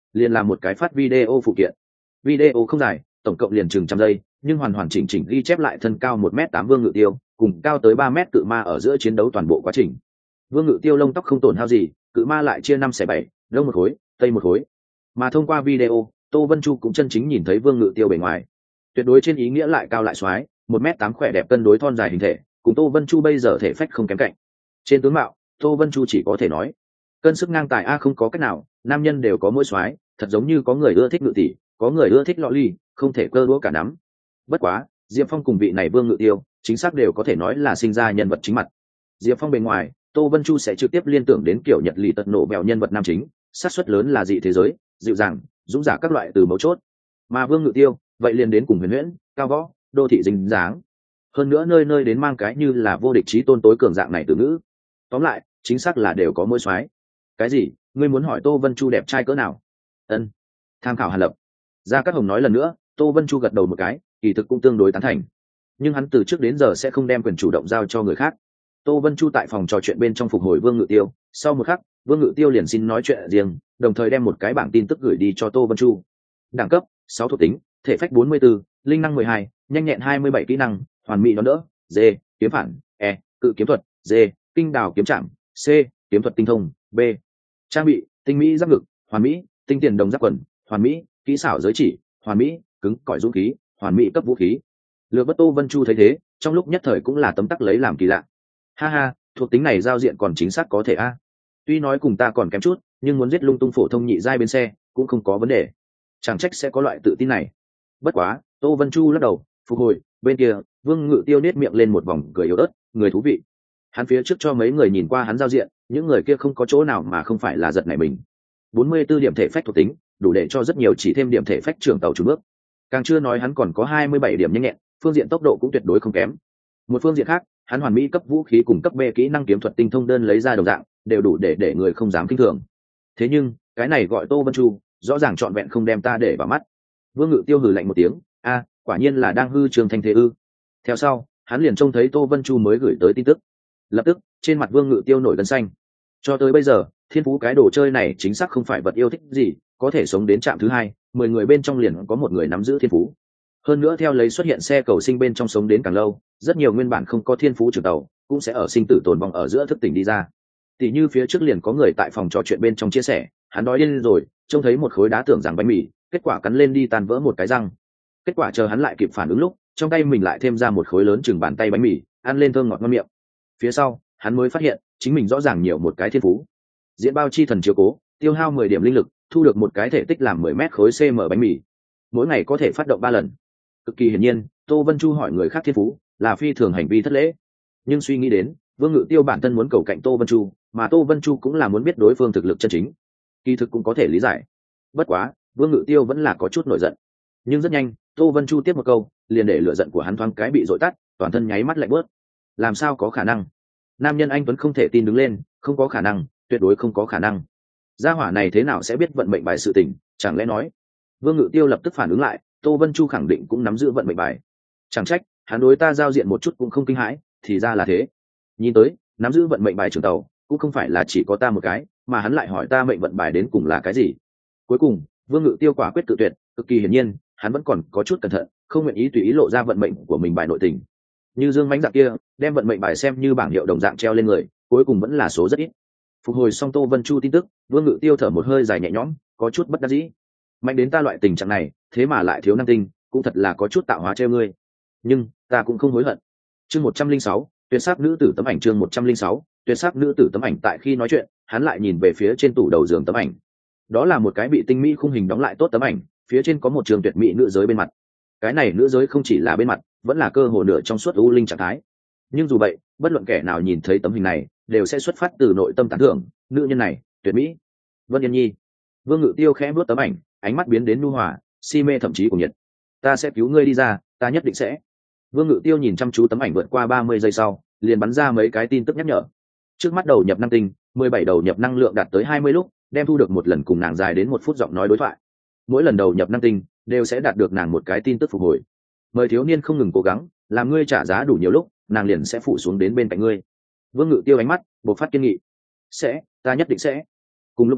liền làm một cái phát video phụ kiện. Video không dài, tổng cộng liền chừng trăm giây, nhưng hoàn hoàn chỉnh chỉnh ghi chép lại thân cao một mét tám Vương Ngự Tiêu cùng cao tới ba mét cự ma ở giữa chiến đấu toàn bộ quá trình. Vương Ngự Tiêu lông tóc không tổn hao gì, cự ma lại chia năm xẻ bảy, đông một khối, tây một khối. Mà thông qua video, Tô Vân Chu cũng chân chính nhìn thấy Vương Ngự Tiêu bề ngoài. Tuyệt đối trên ý nghĩa lại cao lại xoái, một mét tám khỏe đẹp cân đối thon dài hình thể, cùng Tô Vân Chu bây giờ thể phách không kém cạnh. Trên tướng mạo, Tô Vân Chu chỉ có thể nói, cân sức ngang tài a, không có cách nào, nam nhân đều có mỗi xoái, thật giống như có người ưa thích ngự tỷ, có người ưa thích lọ ly, không thể cơ đũa cả nắm. Bất quá, Diệp Phong cùng vị này Vương Ngự Tiêu, chính xác đều có thể nói là sinh ra nhân vật chính mặt. Diệp Phong bề ngoài, Tô Vân Chu sẽ trực tiếp liên tưởng đến kiểu Nhật lì tật nổ bèo nhân vật nam chính, xác suất lớn là dị thế giới, dịu dàng, dũng giả các loại từ mấu chốt. Mà Vương Ngự Tiêu, vậy liền đến cùng huyền huyễn, cao võ, đô thị dính dáng. Hơn nữa nơi nơi đến mang cái như là vô địch chí tôn tối cường dạng này từ ngữ. Tóm lại, chính xác là đều có mỗi soái. Cái gì? Ngươi muốn hỏi Tô Vân Chu đẹp trai cỡ nào? Ân. Tham khảo Hàn Lập. Gia Cát Hồng nói lần nữa, Tô Vân Chu gật đầu một cái, kỳ thực cũng tương đối tán thành. Nhưng hắn từ trước đến giờ sẽ không đem quyền chủ động giao cho người khác. Tô Vân Chu tại phòng trò chuyện bên trong phục hồi Vương Ngự Tiêu, sau một khắc, Vương Ngự Tiêu liền xin nói chuyện riêng, đồng thời đem một cái bảng tin tức gửi đi cho Tô Vân Chu. Đẳng cấp sáu thuộc tính, thể phách bốn mươi bốn, linh năng mười hai, nhanh nhẹn hai mươi bảy kỹ năng, hoàn mỹ đón đỡ, D, kiếm phản, E, cự kiếm thuật, D, kinh đào kiếm trảm, C, kiếm thuật tinh thông, B. Trang bị, tinh mỹ giáp ngực, hoàn mỹ, tinh tiền đồng giáp quần, hoàn mỹ, kỹ xảo giới chỉ, hoàn mỹ, cứng cỏi dũng khí, hoàn mỹ cấp vũ khí. Lược Bất Tô Vân Chu thấy thế, trong lúc nhất thời cũng là tấm tắc lấy làm kỳ lạ. Ha ha, thuộc tính này giao diện còn chính xác có thể a. Tuy nói cùng ta còn kém chút, nhưng muốn giết lung tung phổ thông nhị giai bên xe cũng không có vấn đề. Chẳng trách sẽ có loại tự tin này. Bất quá, Tô Vân Chu lắc đầu, phục hồi, bên kia, Vương Ngự Tiêu nết miệng lên một vòng cười yếu ớt, người thú vị. Hắn phía trước cho mấy người nhìn qua hắn giao diện, những người kia không có chỗ nào mà không phải là giật nảy mình. bốn mươi 44 điểm thể phách thuộc tính, đủ để cho rất nhiều chỉ thêm điểm thể phách trưởng tàu chủ bước. Càng chưa nói hắn còn có hai mươi bảy điểm nhanh nhẹn, phương diện tốc độ cũng tuyệt đối không kém. Một phương diện khác, hắn hoàn mỹ cấp vũ khí cùng cấp B kỹ năng kiếm thuật tinh thông đơn lấy ra đồng dạng, đều đủ để để người không dám kinh thường. Thế nhưng, cái này gọi Tô Vân Chu, rõ ràng trọn vẹn không đem ta để vào mắt. Vương Ngự Tiêu hừ lạnh một tiếng, a, quả nhiên là đang hư trường thanh thế ư? Theo sau, hắn liền trông thấy Tô Vân Chu mới gửi tới tin tức. Lập tức, trên mặt Vương Ngự Tiêu nổi gân xanh. Cho tới bây giờ, thiên phú cái đồ chơi này chính xác không phải vật yêu thích gì, có thể sống đến trạm thứ hai, mười người bên trong liền có một người nắm giữ thiên phú. Hơn nữa theo lấy xuất hiện xe cầu sinh bên trong sống đến càng lâu, rất nhiều nguyên bản không có thiên phú trưởng tàu cũng sẽ ở sinh tử tồn vong ở giữa thức tỉnh đi ra. Tỷ như phía trước liền có người tại phòng trò chuyện bên trong chia sẻ, hắn đói điên rồi, trông thấy một khối đá tưởng rằng bánh mì, kết quả cắn lên đi tan vỡ một cái răng. Kết quả chờ hắn lại kịp phản ứng lúc, trong tay mình lại thêm ra một khối lớn chừng bàn tay bánh mì, ăn lên thơm ngọt ngon miệng. Phía sau, hắn mới phát hiện, chính mình rõ ràng nhiều một cái thiên phú. Diễn bao chi thần chiếu cố, tiêu hao mười điểm linh lực, thu được một cái thể tích làm mười mét khối cm bánh mì. Mỗi ngày có thể phát động ba lần. Cực kỳ hiển nhiên, Tô Vân Chu hỏi người khác thiên phú, là phi thường hành vi thất lễ. Nhưng suy nghĩ đến, Vương Ngự Tiêu bản thân muốn cầu cạnh Tô Vân Chu, mà Tô Vân Chu cũng là muốn biết đối phương thực lực chân chính. Kỳ thực cũng có thể lý giải. Bất quá, Vương Ngự Tiêu vẫn là có chút nổi giận. Nhưng rất nhanh, Tô Vân Chu tiếp một câu, liền để lửa giận của hắn thoáng cái bị dội tắt, toàn thân nháy mắt lạnh bớt. Làm sao có khả năng? Nam nhân anh Tuấn không thể tin đứng lên, không có khả năng, tuyệt đối không có khả năng. Gia hỏa này thế nào sẽ biết vận mệnh bài sự tình, chẳng lẽ nói? Vương Ngự Tiêu lập tức phản ứng lại, Tô Vân Chu khẳng định cũng nắm giữ vận mệnh bài. Chẳng trách, hắn đối ta giao diện một chút cũng không kinh hãi, thì ra là thế. Nhìn tới, nắm giữ vận mệnh bài trưởng tàu, cũng không phải là chỉ có ta một cái, mà hắn lại hỏi ta mệnh vận bài đến cùng là cái gì. Cuối cùng, Vương Ngự Tiêu quả quyết tự tuyệt, cực kỳ hiển nhiên, hắn vẫn còn có chút cẩn thận, không nguyện ý tùy ý lộ ra vận mệnh của mình bài nội tình. Như Dương Mãnh dạng kia, đem vận mệnh bài xem như bảng hiệu đồng dạng treo lên người, cuối cùng vẫn là số rất ít. Phục hồi xong Tô Vân Chu tin tức, Vương Ngự Tiêu thở một hơi dài nhẹ nhõm, có chút bất đắc dĩ. Mạnh đến ta loại tình trạng này, thế mà lại thiếu năng tinh, cũng thật là có chút tạo hóa treo ngươi. Nhưng ta cũng không hối hận. Chương một trăm linh sáu, tuyệt sắc nữ tử tấm ảnh. Chương một trăm linh sáu, tuyệt sắc nữ tử tấm ảnh. Tại khi nói chuyện, hắn lại nhìn về phía trên tủ đầu giường tấm ảnh. Đó là một cái bị tinh mỹ khung hình đóng lại tốt tấm ảnh, phía trên có một trường tuyệt mỹ nữ giới bên mặt. Cái này nữ giới không chỉ là bên mặt, vẫn là cơ hồ nửa trong suốt u linh trạng thái. Nhưng dù vậy, bất luận kẻ nào nhìn thấy tấm hình này, đều sẽ xuất phát từ nội tâm tán thưởng, nữ nhân này tuyệt mỹ. Vân Yên Nhi. Vương Ngự Tiêu khẽ vuốt tấm ảnh, ánh mắt biến đến nhu hòa, si mê thậm chí cuồng nhiệt. Ta sẽ cứu ngươi đi ra, ta nhất định sẽ. Vương Ngự Tiêu nhìn chăm chú tấm ảnh vượt qua ba mươi giây sau, liền bắn ra mấy cái tin tức nhắc nhở. Trước mắt đầu nhập năng tinh, mười bảy đầu nhập năng lượng đạt tới hai mươi lúc, đem thu được một lần cùng nàng dài đến một phút giọng nói đối thoại. Mỗi lần đầu nhập năng tinh, đều sẽ đạt được nàng một cái tin tức phục hồi. Mời thiếu niên không ngừng cố gắng, làm ngươi trả giá đủ nhiều lúc, nàng liền sẽ phụ xuống đến bên cạnh ngươi. Vương Ngự Tiêu ánh mắt bộc phát kiên nghị. Sẽ, ta nhất định sẽ. Cùng lúc đó,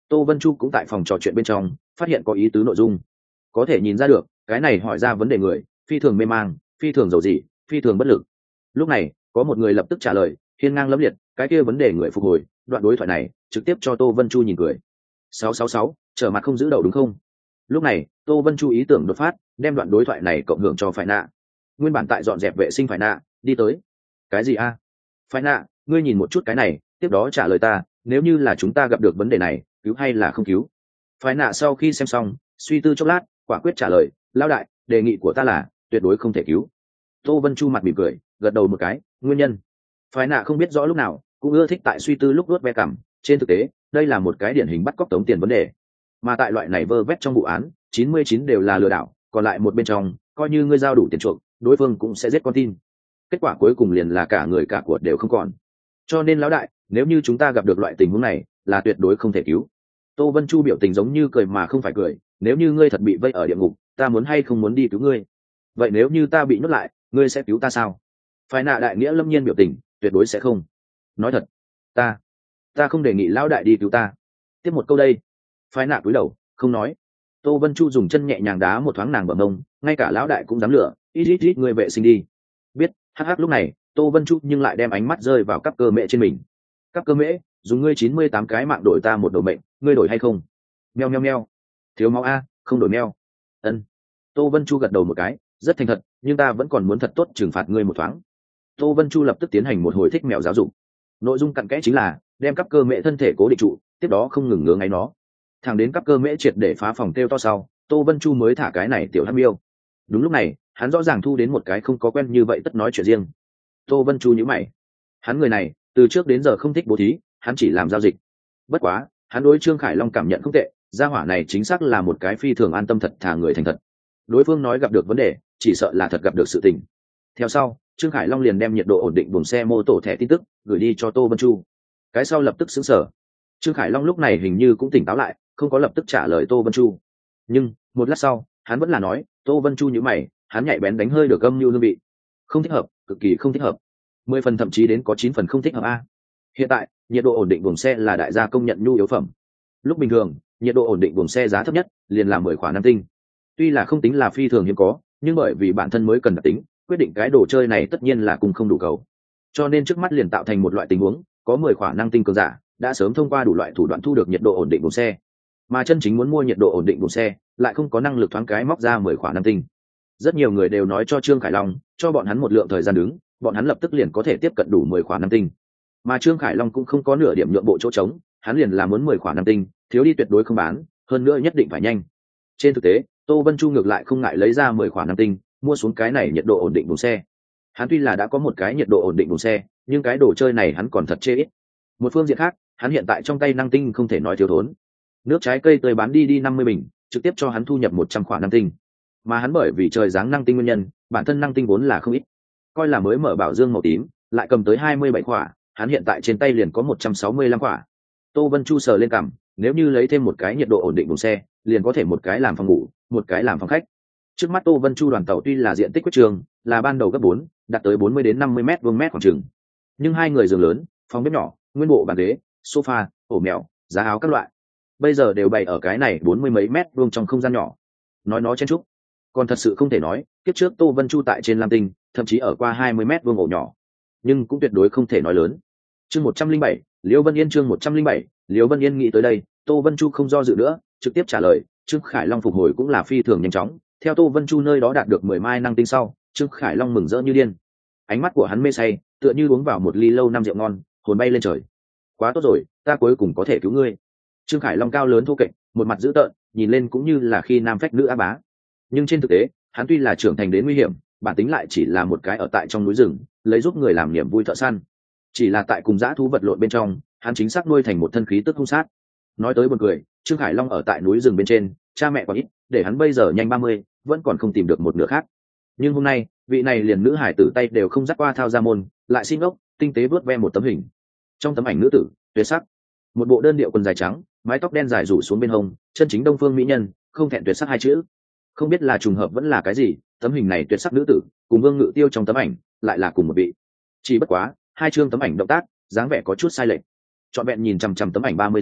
Tô Vân Chu cũng tại phòng trò chuyện bên trong phát hiện có ý tứ nội dung, có thể nhìn ra được cái này hỏi ra vấn đề người phi thường mê mang, phi thường giàu dị, phi thường bất lực. Lúc này có một người lập tức trả lời hiên ngang lẫm liệt, cái kia vấn đề người phục hồi đoạn đối thoại này trực tiếp cho Tô Vân Chu nhìn cười. Sáu sáu sáu, trở mặt không giữ đầu đúng không? Lúc này Tô Vân Chu ý tưởng đột phát, đem đoạn đối thoại này cộng hưởng cho Phải Nạ. Nguyên bản tại dọn dẹp vệ sinh Phải Nạ đi tới. Cái gì a? Phải Nạ, ngươi nhìn một chút cái này, tiếp đó trả lời ta, nếu như là chúng ta gặp được vấn đề này, cứu hay là không cứu? Phải Nạ sau khi xem xong suy tư chốc lát, quả quyết trả lời, lão đại, đề nghị của ta là tuyệt đối không thể cứu. Tô Vân Chu mặt mỉm cười gật đầu một cái. Nguyên nhân? Phải Nạ không biết rõ lúc nào cũng ưa thích tại suy tư lúc đuốt ve cảm. Trên thực tế đây là một cái điển hình bắt cóc tống tiền vấn đề, mà tại loại này vơ vét trong vụ án chín mươi chín đều là lừa đảo, còn lại một bên trong coi như ngươi giao đủ tiền chuộc, đối phương cũng sẽ giết con tin. Kết quả cuối cùng liền là cả người cả của đều không còn. Cho nên lão đại, nếu như chúng ta gặp được loại tình huống này là tuyệt đối không thể cứu. Tô Vân Chu biểu tình giống như cười mà không phải cười, nếu như ngươi thật bị vây ở địa ngục, ta muốn hay không muốn đi cứu ngươi? Vậy nếu như ta bị nhốt lại, ngươi sẽ cứu ta sao? Phải Nạ đại nghĩa lâm nhiên biểu tình, tuyệt đối sẽ không. Nói thật, ta ta không đề nghị lão đại đi cứu ta. Tiếp một câu đây. Phải Nạ cúi đầu không nói. Tô Vân Chu dùng chân nhẹ nhàng đá một thoáng nàng bờ mông, ngay cả lão đại cũng dám lửa, ít ít ít người vệ sinh đi. Biết. Hắc hắc. Lúc này Tô Vân Chu nhưng lại đem ánh mắt rơi vào cắp cơ mễ trên mình. Cắp cơ mễ, dùng ngươi chín mươi tám cái mạng đổi ta một đồ mệnh, ngươi đổi hay không? Meo meo meo. Thiếu máu a, không đổi meo. Ân. Tô Vân Chu gật đầu một cái, rất thành thật, nhưng ta vẫn còn muốn thật tốt trừng phạt ngươi một thoáng. Tô Vân Chu lập tức tiến hành một hồi thích mèo giáo dục. Nội dung cặn kẽ chính là đem cắp cơ mễ thân thể cố định trụ, tiếp đó không ngừng ngứa ngáy nó. Thẳng đến cắp cơ mễ triệt để phá phòng kêu to sau, Tô Vân Chu mới thả cái này tiểu hắc miêu. Đúng lúc này hắn rõ ràng thu đến một cái không có quen như vậy tất nói chuyện riêng. Tô Vân Chu nhíu mày, hắn người này từ trước đến giờ không thích bố thí, hắn chỉ làm giao dịch. Bất quá hắn đối Trương Khải Long cảm nhận không tệ, gia hỏa này chính xác là một cái phi thường an tâm thật thà người thành thật. Đối phương nói gặp được vấn đề chỉ sợ là thật gặp được sự tình. Theo sau Trương Khải Long liền đem nhiệt độ ổn định buồng xe mô tổ thẻ tin tức gửi đi cho Tô Vân Chu. Cái sau lập tức xứng sở. Trương Khải Long lúc này hình như cũng tỉnh táo lại, không có lập tức trả lời Tô Vân Chu. Nhưng một lát sau hắn vẫn là nói, Tô Vân Chu nhíu mày, hắn nhạy bén đánh hơi được âm mưu hương vị. Không thích hợp, cực kỳ không thích hợp. Mười phần thậm chí đến có chín phần không thích hợp a. Hiện tại nhiệt độ ổn định buồng xe là đại gia công nhận nhu yếu phẩm. Lúc bình thường nhiệt độ ổn định buồng xe giá thấp nhất liền là mười khỏa nam tinh. Tuy là không tính là phi thường hiếm có, nhưng bởi vì bản thân mới cần đặc tính, quyết định cái đồ chơi này tất nhiên là cùng không đủ cầu. Cho nên trước mắt liền tạo thành một loại tình huống, có mười khỏa năng tinh cường giả đã sớm thông qua đủ loại thủ đoạn thu được nhiệt độ ổn định buồng xe, mà chân chính muốn mua nhiệt độ ổn định buồng xe lại không có năng lực thoáng cái móc ra mười khỏa năng tinh. Rất nhiều người đều nói cho Trương Khải Long, cho bọn hắn một lượng thời gian đứng, bọn hắn lập tức liền có thể tiếp cận đủ mười khỏa năng tinh. Mà Trương Khải Long cũng không có nửa điểm nhượng bộ chỗ trống, hắn liền là muốn mười khỏa năng tinh, thiếu đi tuyệt đối không bán, hơn nữa nhất định phải nhanh. Trên thực tế Tô Vân Chu ngược lại không ngại lấy ra mười khỏa năng tinh mua xuống cái này nhiệt độ ổn định buồng xe. Hắn tuy là đã có một cái nhiệt độ ổn định buồng xe, nhưng cái đồ chơi này hắn còn thật chê ít. Một phương diện khác, hắn hiện tại trong tay năng tinh không thể nói thiếu thốn. Nước trái cây tươi bán đi đi năm mươi bình, trực tiếp cho hắn thu nhập một trăm khỏa năng tinh. Mà hắn bởi vì trời giáng năng tinh nguyên nhân, bản thân năng tinh vốn là không ít. Coi là mới mở bảo dương màu tím, lại cầm tới hai mươi bảy khỏa, hắn hiện tại trên tay liền có một trăm sáu mươi lăm khỏa. Tô Vân Chu sờ lên cằm, nếu như lấy thêm một cái nhiệt độ ổn định buồng xe, liền có thể một cái làm phòng ngủ, một cái làm phòng khách. Trước mắt Tô Vân Chu đoàn tàu tuy là diện tích quyết trường, là ban đầu gấp bốn, đạt tới bốn mươi đến năm mươi mét vuông mét khoảng chừng. Nhưng hai người giường lớn, phòng bếp nhỏ, nguyên bộ bàn ghế, sofa, ổ mèo, giá áo các loại, bây giờ đều bày ở cái này bốn mươi mấy mét vuông trong không gian nhỏ. Nói nó chen chúc, còn thật sự không thể nói, kiếp trước Tô Vân Chu tại trên Lam Tinh, thậm chí ở qua hai mươi mét vuông ổ nhỏ, nhưng cũng tuyệt đối không thể nói lớn. Chương một trăm linh bảy, Liễu Vân Yên chương một trăm linh bảy, Liễu Vân Yên nghĩ tới đây, Tô Vân Chu không do dự nữa, trực tiếp trả lời, Trương Khải Long phục hồi cũng là phi thường nhanh chóng, theo Tô Vân Chu nơi đó đạt được mười mai năng tinh sau, Trương Khải Long mừng rỡ như điên. Ánh mắt của hắn mê say, tựa như uống vào một ly lâu năm rượu ngon, hồn bay lên trời. Quá tốt rồi, ta cuối cùng có thể cứu ngươi. Trương Khải Long cao lớn thô kệch, một mặt dữ tợn, nhìn lên cũng như là khi nam phách nữ á bá. Nhưng trên thực tế, hắn tuy là trưởng thành đến nguy hiểm, bản tính lại chỉ là một cái ở tại trong núi rừng, lấy giúp người làm niềm vui thợ săn. Chỉ là tại cùng dã thú vật lộn bên trong, hắn chính xác nuôi thành một thân khí tức hung sát. Nói tới buồn cười, Trương Khải Long ở tại núi rừng bên trên, cha mẹ quá ít, để hắn bây giờ nhanh ba mươi, vẫn còn không tìm được một nửa khác. Nhưng hôm nay, vị này liền nữ hải tử tay đều không dắt qua thao ra môn, lại xin ốc, tinh tế vớt ve một tấm hình. Trong tấm ảnh nữ tử, tuyệt sắc, một bộ đơn điệu quần dài trắng, mái tóc đen dài rủ xuống bên hông, chân chính đông phương mỹ nhân, không thẹn tuyệt sắc hai chữ. Không biết là trùng hợp vẫn là cái gì, tấm hình này tuyệt sắc nữ tử, cùng Vương Ngự Tiêu trong tấm ảnh, lại là cùng một vị. Chỉ bất quá, hai chương tấm ảnh động tác, dáng vẻ có chút sai lệch. Trọn vẹn nhìn chằm chằm tấm ảnh ba mươi giây,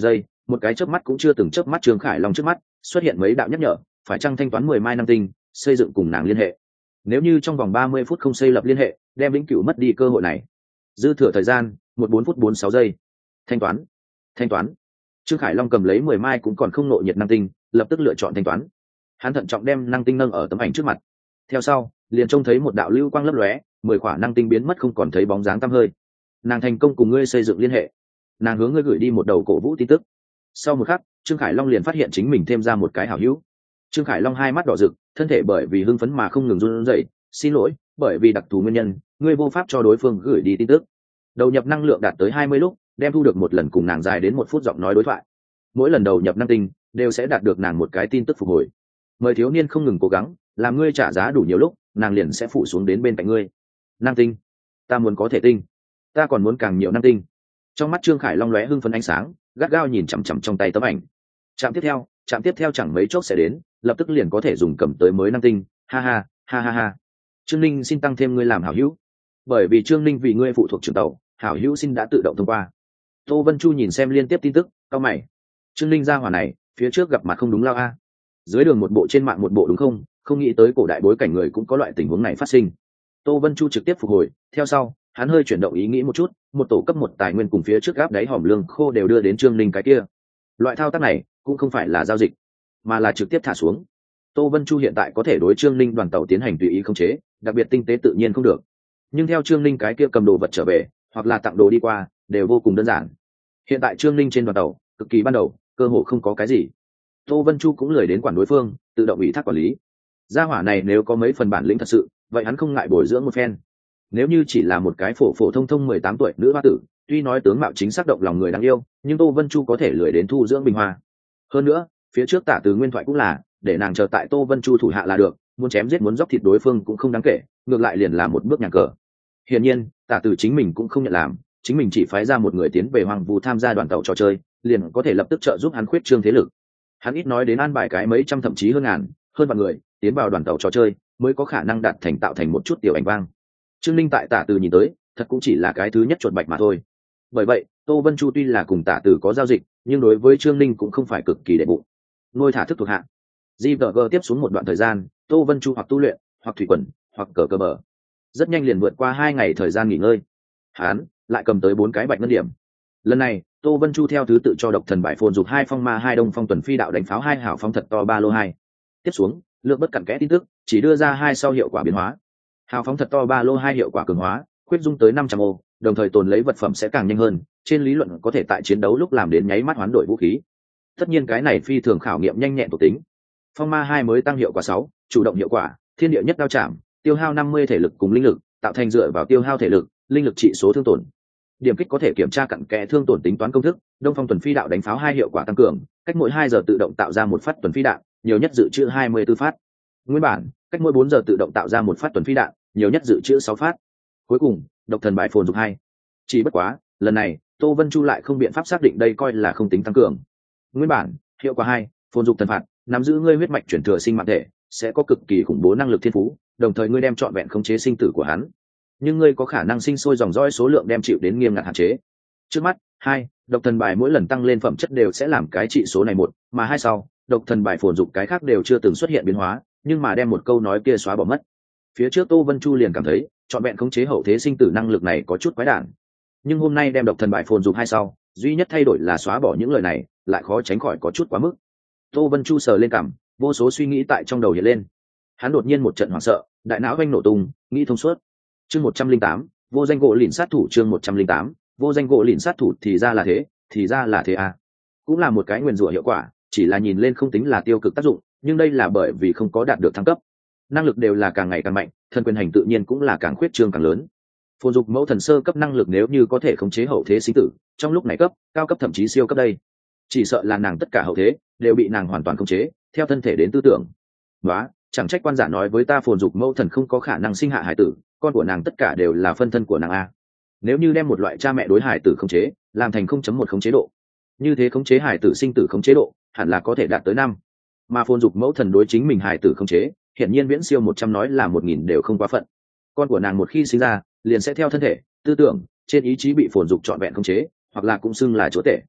một cái chớp mắt cũng chưa từng chớp mắt Trương Khải Long trước mắt xuất hiện mấy đạo nhắc nhở, phải chăng thanh toán mười mai năng tinh, xây dựng cùng nàng liên hệ. Nếu như trong vòng ba mươi phút không xây lập liên hệ, đem vĩnh cửu mất đi cơ hội này. Dư thừa thời gian, một bốn phút bốn mươi sáu giây. Thanh toán. Thanh toán. Trương Khải Long cầm lấy mười mai cũng còn không nộ nhiệt năng tinh, lập tức lựa chọn thanh toán. Hắn thận trọng đem năng tinh nâng ở tấm ảnh trước mặt. Theo sau, liền trông thấy một đạo lưu quang lấp lóe, mười quả năng tinh biến mất không còn thấy bóng dáng tăm hơi. Nàng thành công cùng ngươi xây dựng liên hệ. Nàng hướng ngươi gửi đi một đầu cổ vũ tin tức. Sau một khắc, Trương Khải Long liền phát hiện chính mình thêm ra một cái hảo hữu. Trương Khải Long hai mắt đỏ rực, thân thể bởi vì hưng phấn mà không ngừng run rẩy. Xin lỗi, bởi vì đặc thù nguyên nhân, ngươi vô pháp cho đối phương gửi đi tin tức. Đầu nhập năng lượng đạt tới hai mươi lúc, đem thu được một lần cùng nàng dài đến một phút giọng nói đối thoại. Mỗi lần đầu nhập năng tinh, đều sẽ đạt được nàng một cái tin tức phục hồi. Mời thiếu niên không ngừng cố gắng, làm ngươi trả giá đủ nhiều lúc, nàng liền sẽ phụ xuống đến bên cạnh ngươi. Năng tinh, ta muốn có thể tinh, ta còn muốn càng nhiều năng tinh. Trong mắt Trương Khải Long lóe hưng phấn ánh sáng, gắt gao nhìn chằm chằm trong tay tấm ảnh. Trạm tiếp theo, trạm tiếp theo chẳng mấy chốc sẽ đến, lập tức liền có thể dùng cầm tới mới năng tinh. Ha ha, ha ha ha. Trương Ninh xin tăng thêm ngươi làm hảo hữu. Bởi vì Trương Ninh vì ngươi phụ thuộc trưởng tàu, hảo hữu xin đã tự động thông qua. Tô Vân Chu nhìn xem liên tiếp tin tức, cau mày. Trương Ninh ra hỏa này, phía trước gặp mặt không đúng lao a. Dưới đường một bộ trên mạng một bộ đúng không? Không nghĩ tới cổ đại bối cảnh người cũng có loại tình huống này phát sinh. Tô Vân Chu trực tiếp phục hồi, theo sau, hắn hơi chuyển động ý nghĩ một chút, một tổ cấp một tài nguyên cùng phía trước gáp đáy hòm lương khô đều đưa đến Trương Ninh cái kia. Loại thao tác này cũng không phải là giao dịch, mà là trực tiếp thả xuống. Tô Vân Chu hiện tại có thể đối Trương Ninh đoàn tàu tiến hành tùy ý khống chế, đặc biệt tinh tế tự nhiên không được. Nhưng theo Trương Ninh cái kia cầm đồ vật trở về, hoặc là tặng đồ đi qua, đều vô cùng đơn giản. Hiện tại Trương Ninh trên đoàn tàu, cực kỳ ban đầu, cơ hội không có cái gì. Tô Vân Chu cũng lười đến quản đối phương, tự động ủy thác quản lý. Gia hỏa này nếu có mấy phần bản lĩnh thật sự, vậy hắn không ngại bồi dưỡng một phen. Nếu như chỉ là một cái phổ phổ thông thông mười tám tuổi nữ hoa tử, tuy nói tướng mạo chính xác động lòng người đáng yêu, nhưng Tô Vân Chu có thể lười đến thu dưỡng bình hoa. Hơn nữa, phía trước Tả Từ nguyên thoại cũng là, để nàng chờ tại Tô Vân Chu thủ hạ là được, muốn chém giết muốn dốc thịt đối phương cũng không đáng kể, ngược lại liền là một bước nhàng cờ. Hiển nhiên, Tả Từ chính mình cũng không nhận làm, chính mình chỉ phái ra một người tiến về Hoàng Vũ tham gia đoàn tàu trò chơi, liền có thể lập tức trợ giúp hắn khuyết trương thế lực. Hắn ít nói đến an bài cái mấy trăm thậm chí hơn ngàn, hơn vạn người tiến vào đoàn tàu trò chơi, mới có khả năng đạt thành tạo thành một chút tiểu ảnh vang. Trương Linh tại Tả Từ nhìn tới, thật cũng chỉ là cái thứ nhất chuột bạch mà thôi. Bởi vậy, Tô Vân Chu tuy là cùng Tả Từ có giao dịch, nhưng đối với Trương Linh cũng không phải cực kỳ đệ bụng. Nuôi thả thức thuộc hạ. giê vê giê tiếp xuống một đoạn thời gian, Tô Vân Chu hoặc tu luyện, hoặc thủy quần, hoặc cờ cờ bờ. Rất nhanh liền vượt qua hai ngày thời gian nghỉ ngơi. Hắn lại cầm tới bốn cái bạch ngân điểm. Lần này, Tô Vân Chu theo thứ tự cho độc thần bại phồn dục hai phong ma hai đông phong tuần phi đạo đánh pháo hai hảo phong thật to ba lô hai. Tiếp xuống, lượng bất cặn kẽ tin tức, chỉ đưa ra hai sau hiệu quả biến hóa. Hào phóng thật to ba lô hai hiệu quả cường hóa, khuyết dung tới năm trăm ô, đồng thời tồn lấy vật phẩm sẽ càng nhanh hơn, trên lý luận có thể tại chiến đấu lúc làm đến nháy mắt hoán đổi vũ khí. Tất nhiên cái này phi thường khảo nghiệm nhanh nhẹn thuộc tính. Phong ma hai mới tăng hiệu quả sáu, chủ động hiệu quả, thiên địa nhất đao chạm, tiêu hao năm mươi thể lực cùng linh lực, tạo thành dựa vào tiêu hao thể lực, linh lực trị số thương tổn. Điểm kích có thể kiểm tra cặn kẽ thương tổn tính toán công thức, đông phong tuần phi đạo đánh pháo hai hiệu quả tăng cường, cách mỗi hai giờ tự động tạo ra một phát tuần phi đạn, nhiều nhất dự trữ hai mươi tư phát. Nguyên bản, cách mỗi bốn giờ tự động tạo ra một phát tuần phi đạn, nhiều nhất dự trữ sáu phát. Cuối cùng, độc thần bại phồn dục hai. Chỉ bất quá, lần này, Tô Vân Chu lại không biện pháp xác định đây coi là không tính tăng cường. Nguyên bản, hiệu quả hai, phồn dục thần phạt, nắm giữ ngươi huyết mạch chuyển thừa sinh mạng thể, sẽ có cực kỳ khủng bố năng lực thiên phú, đồng thời ngươi đem trọn vẹn khống chế sinh tử của hắn. Nhưng ngươi có khả năng sinh sôi dòng dõi số lượng đem chịu đến nghiêm ngặt hạn chế. Trước mắt, hai, độc thần bài mỗi lần tăng lên phẩm chất đều sẽ làm cái trị số này một, mà hai sau, độc thần bài phồn dục cái khác đều chưa từng xuất hiện biến hóa, nhưng mà đem một câu nói kia xóa bỏ mất. Phía trước Tô Vân Chu liền cảm thấy, trọn vẹn khống chế hậu thế sinh tử năng lực này có chút quái đản. Nhưng hôm nay đem độc thần bài phồn dục hai sau, duy nhất thay đổi là xóa bỏ những lời này, lại khó tránh khỏi có chút quá mức. Tô Vân Chu sờ lên cằm, vô số suy nghĩ tại trong đầu hiện lên. Hắn đột nhiên một trận hoảng sợ, đại não vanh nổ tung, nghĩ thông suốt. Chương một trăm linh tám, vô danh gỗ lìn sát thủ chương một trăm linh tám, vô danh gỗ lìn sát thủ thì ra là thế, thì ra là thế à. Cũng là một cái nguyền rủa hiệu quả, chỉ là nhìn lên không tính là tiêu cực tác dụng, nhưng đây là bởi vì không có đạt được thăng cấp. Năng lực đều là càng ngày càng mạnh, thần quyền hành tự nhiên cũng là càng khuyết trương càng lớn. Phồn dục mẫu thần sơ cấp năng lực nếu như có thể khống chế hậu thế sinh tử, trong lúc này cấp, cao cấp thậm chí siêu cấp đây. Chỉ sợ là nàng tất cả hậu thế đều bị nàng hoàn toàn khống chế, theo thân thể đến tư tưởng. Đó, chẳng trách quan giả nói với ta phồn dục mẫu thần không có khả năng sinh hạ hải tử, con của nàng tất cả đều là phân thân của nàng a. Nếu như đem một loại cha mẹ đối hải tử khống chế, làm thành không chấm một khống chế độ, như thế khống chế hải tử sinh tử khống chế độ, hẳn là có thể đạt tới năm. Mà phồn dục mẫu thần đối chính mình hải tử khống chế, hiển nhiên viễn siêu một trăm nói là một nghìn đều không quá phận. Con của nàng một khi sinh ra, liền sẽ theo thân thể, tư tưởng, trên ý chí bị phồn dục trọn vẹn khống chế, hoặc là cũng xưng là chúa tể.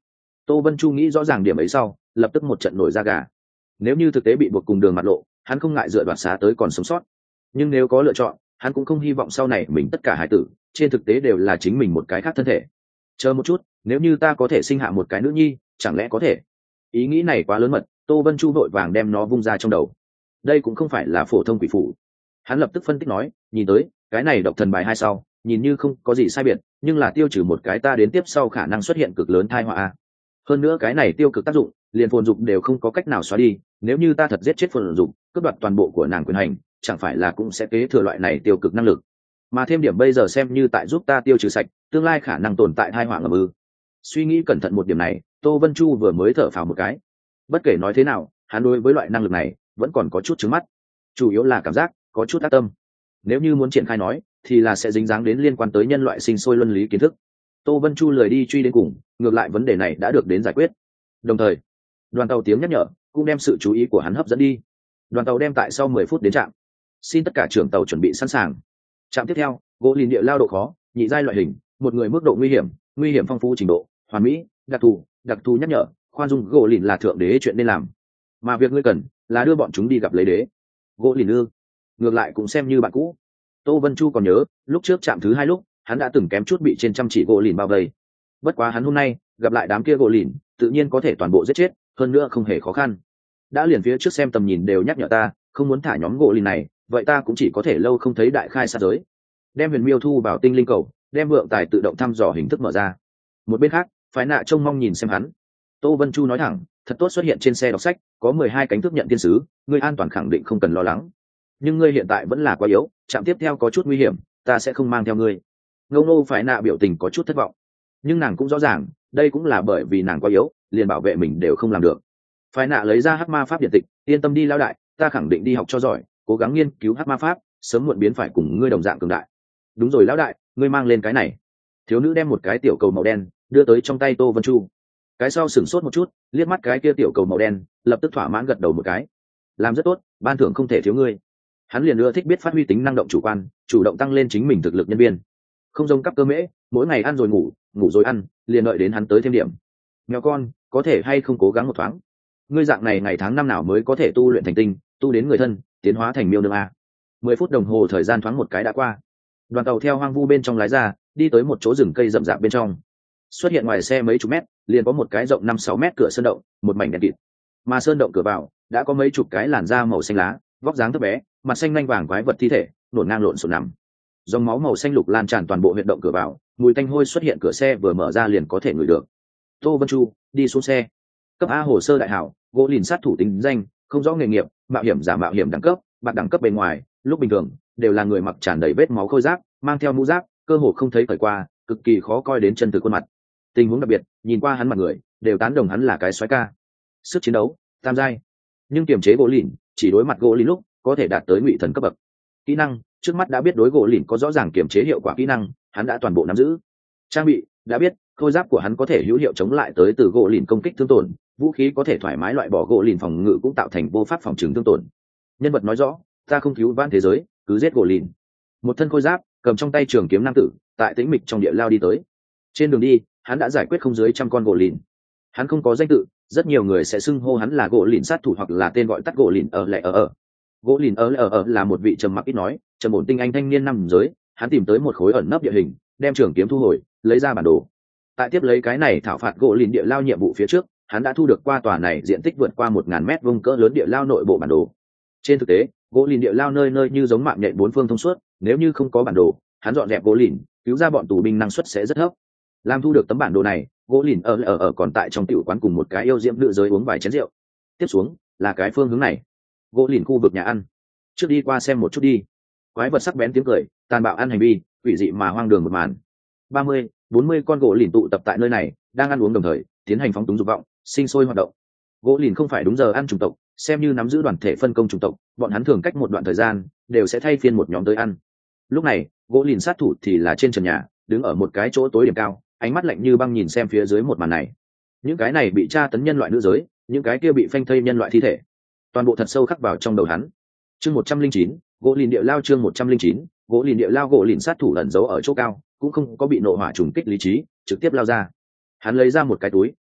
Tô Vân Chu nghĩ rõ ràng điểm ấy sau, lập tức một trận nổi da gà. Nếu như thực tế bị buộc cùng đường mặt lộ, hắn không ngại dựa đoạt xá tới còn sống sót. Nhưng nếu có lựa chọn, hắn cũng không hy vọng sau này mình tất cả hải tử trên thực tế đều là chính mình một cái khác thân thể. Chờ một chút, nếu như ta có thể sinh hạ một cái nữ nhi, chẳng lẽ có thể? Ý nghĩ này quá lớn mật, Tô Vân Chu vội vàng đem nó vung ra trong đầu. Đây cũng không phải là phổ thông quỷ phủ. Hắn lập tức phân tích nói, nhìn tới cái này độc thần bài hai sau, nhìn như không có gì sai biệt, nhưng là tiêu trừ một cái ta đến tiếp sau khả năng xuất hiện cực lớn tai họa. Hơn nữa cái này tiêu cực tác dụng, liền phồn dục đều không có cách nào xóa đi. Nếu như ta thật giết chết phồn dục, cướp đoạt toàn bộ của nàng quyền hành, chẳng phải là cũng sẽ kế thừa loại này tiêu cực năng lực. Mà thêm điểm bây giờ xem như tại giúp ta tiêu trừ sạch tương lai khả năng tồn tại tai họa ngầm ư? Suy nghĩ cẩn thận một điểm này, Tô Vân Chu vừa mới thở phào một cái. Bất kể nói thế nào, hắn đối với loại năng lực này vẫn còn có chút trứng mắt, chủ yếu là cảm giác có chút ác tâm. Nếu như muốn triển khai nói, thì là sẽ dính dáng đến liên quan tới nhân loại sinh sôi luân lý kiến thức. Tô Vân Chu lười đi truy đến cùng, ngược lại vấn đề này đã được đến giải quyết. Đồng thời, đoàn tàu tiếng nhắc nhở cũng đem sự chú ý của hắn hấp dẫn đi. Đoàn tàu đem tại sau mười phút đến trạm. Xin tất cả trưởng tàu chuẩn bị sẵn sàng. Trạm tiếp theo, gỗ lìn địa lao độ khó, nhị giai loại hình, một người mức độ nguy hiểm, nguy hiểm phong phú trình độ, hoàn mỹ, đặc thù, đặc thù nhắc nhở, khoan dung gỗ lìn là thượng đế chuyện nên làm. Mà việc ngươi cần là đưa bọn chúng đi gặp lấy đế. Gỗ lìn ư? Ngược lại cũng xem như bạn cũ. Tô Vân Chu còn nhớ, lúc trước trạm thứ hai lúc, hắn đã từng kém chút bị trên trăm chỉ gỗ lìn bao vây. Bất quá hắn hôm nay gặp lại đám kia gỗ lìn, tự nhiên có thể toàn bộ giết chết, hơn nữa không hề khó khăn. Đã liền phía trước xem tầm nhìn đều nhắc nhở ta, không muốn thả nhóm gỗ lìn này, vậy ta cũng chỉ có thể lâu không thấy đại khai sát giới. Đem huyền miêu thu vào tinh linh cầu, đem vượng tài tự động thăm dò hình thức mở ra. Một bên khác, phái nạ trông mong nhìn xem hắn. Tô Vân Chu nói thẳng, thật tốt xuất hiện trên xe đọc sách, có mười hai cánh thức nhận thiên sứ, ngươi an toàn khẳng định không cần lo lắng. Nhưng ngươi hiện tại vẫn là quá yếu, trạm tiếp theo có chút nguy hiểm, ta sẽ không mang theo ngươi. Ngô Nô phái nạ biểu tình có chút thất vọng, nhưng nàng cũng rõ ràng, đây cũng là bởi vì nàng quá yếu, liền bảo vệ mình đều không làm được. Phái nạ lấy ra hắc ma pháp điện tịch, yên tâm đi lão đại, ta khẳng định đi học cho giỏi, cố gắng nghiên cứu hắc ma pháp, sớm muộn biến phải cùng ngươi đồng dạng cường đại. Đúng rồi lão đại, ngươi mang lên cái này. Thiếu nữ đem một cái tiểu cầu màu đen đưa tới trong tay Tô Vân Chu. Cái sau sửng sốt một chút, liếc mắt cái kia tiểu cầu màu đen, lập tức thỏa mãn gật đầu một cái. Làm rất tốt, ban thưởng không thể thiếu ngươi. Hắn liền ưa thích biết phát huy tính năng động chủ quan, chủ động tăng lên chính mình thực lực nhân viên. Không giống cắp cơ mễ, mỗi ngày ăn rồi ngủ, ngủ rồi ăn, liền đợi đến hắn tới thêm điểm. Mèo con, có thể hay không cố gắng một thoáng? Ngươi dạng này ngày tháng năm nào mới có thể tu luyện thành tinh, tu đến người thân, tiến hóa thành miêu nương a? Mười phút đồng hồ thời gian thoáng một cái đã qua. Đoàn tàu theo hoang vu bên trong lái ra, đi tới một chỗ rừng cây rậm rạp bên trong. Xuất hiện ngoài xe mấy chục mét, liền có một cái rộng năm sáu mét cửa sơn động, một mảnh đèn kịt. Mà sơn động cửa vào đã có mấy chục cái làn da màu xanh lá, vóc dáng thấp bé, mặt xanh lanh vàng quái vật thi thể nổn ngang lộn xộn nằm. Dòng máu màu xanh lục lan tràn toàn bộ huyệt động cửa vào, mùi tanh hôi xuất hiện cửa xe vừa mở ra liền có thể ngửi được. Tô Vân Chu đi xuống xe. Cấp A hồ sơ đại hảo, gỗ lìn sát thủ tính danh, không rõ nghề nghiệp, mạo hiểm giả mạo hiểm đẳng cấp, bạc đẳng cấp bề ngoài, lúc bình thường đều là người mặc tràn đầy vết máu khôi giáp, mang theo mũ giáp, cơ hồ không thấy cởi qua, cực kỳ khó coi đến chân từ khuôn mặt. Tình huống đặc biệt, nhìn qua hắn mặt người, đều tán đồng hắn là cái soái ca. Sức chiến đấu tam giai, nhưng kiềm chế gỗ lìn, chỉ đối mặt gỗ lìn lúc có thể đạt tới ngụy thần cấp bậc. Kỹ năng trước mắt đã biết đối gỗ lìn có rõ ràng kiềm chế hiệu quả kỹ năng, hắn đã toàn bộ nắm giữ. Trang bị đã biết khôi giáp của hắn có thể hữu hiệu chống lại tới từ gỗ lìn công kích thương tổn, vũ khí có thể thoải mái loại bỏ gỗ lìn phòng ngự cũng tạo thành vô pháp phòng trừng thương tổn. Nhân vật nói rõ, ta không cứu vãn thế giới, cứ giết gỗ lìn. Một thân khôi giáp, cầm trong tay trường kiếm nam tử, tại tĩnh mịch trong địa lao đi tới. Trên đường đi, hắn đã giải quyết không dưới trăm con gỗ lìn. Hắn không có danh tự, rất nhiều người sẽ xưng hô hắn là gỗ lìn sát thủ hoặc là tên gọi tắt gỗ lìn ở lệ ở ở. Gỗ lìn ở lệ ở ở là một vị trầm mặc ít nói, trầm ổn tinh anh thanh niên nằm giới. Hắn tìm tới một khối ẩn nấp địa hình, đem trường kiếm thu hồi, lấy ra bản đồ. Tại tiếp lấy cái này thảo phạt gỗ lìn địa lao nhiệm vụ phía trước, hắn đã thu được qua tòa này diện tích vượt qua một ngàn mét vuông cỡ lớn địa lao nội bộ bản đồ. Trên thực tế, gỗ lìn địa lao nơi nơi như giống mạng nhện bốn phương thông suốt, nếu như không có bản đồ, hắn dọn dẹp gỗ lìn, cứu ra bọn tù binh năng suất sẽ rất thấp. Làm thu được tấm bản đồ này, gỗ lìn ở ở ở còn tại trong tiểu quán cùng một cái yêu diễm nữ giới uống vài chén rượu. Tiếp xuống là cái phương hướng này, gỗ lìn khu vực nhà ăn. Trước đi qua xem một chút đi. Quái vật sắc bén tiếng cười, tàn bạo ăn hành vi, quỷ dị mà hoang đường một màn. Ba mươi, bốn mươi con gỗ lìn tụ tập tại nơi này, đang ăn uống đồng thời, tiến hành phóng túng dục vọng, sinh sôi hoạt động. Gỗ lìn không phải đúng giờ ăn chủng tộc, xem như nắm giữ đoàn thể phân công chủng tộc, bọn hắn thường cách một đoạn thời gian đều sẽ thay phiên một nhóm tới ăn. Lúc này, gỗ lìn sát thủ thì là trên trần nhà, đứng ở một cái chỗ tối điểm cao, ánh mắt lạnh như băng nhìn xem phía dưới một màn này. Những cái này bị tra tấn nhân loại nữ giới, những cái kia bị phanh thây nhân loại thi thể, toàn bộ thật sâu khắc vào trong đầu hắn. Chương một trăm linh chín, gỗ lìn địa lao chương một trăm linh chín, gỗ lìn địa lao gỗ lìn sát thủ ẩn giấu ở chỗ cao, cũng không có bị nộ hỏa trùng kích lý trí, trực tiếp lao ra. Hắn lấy ra một cái túi,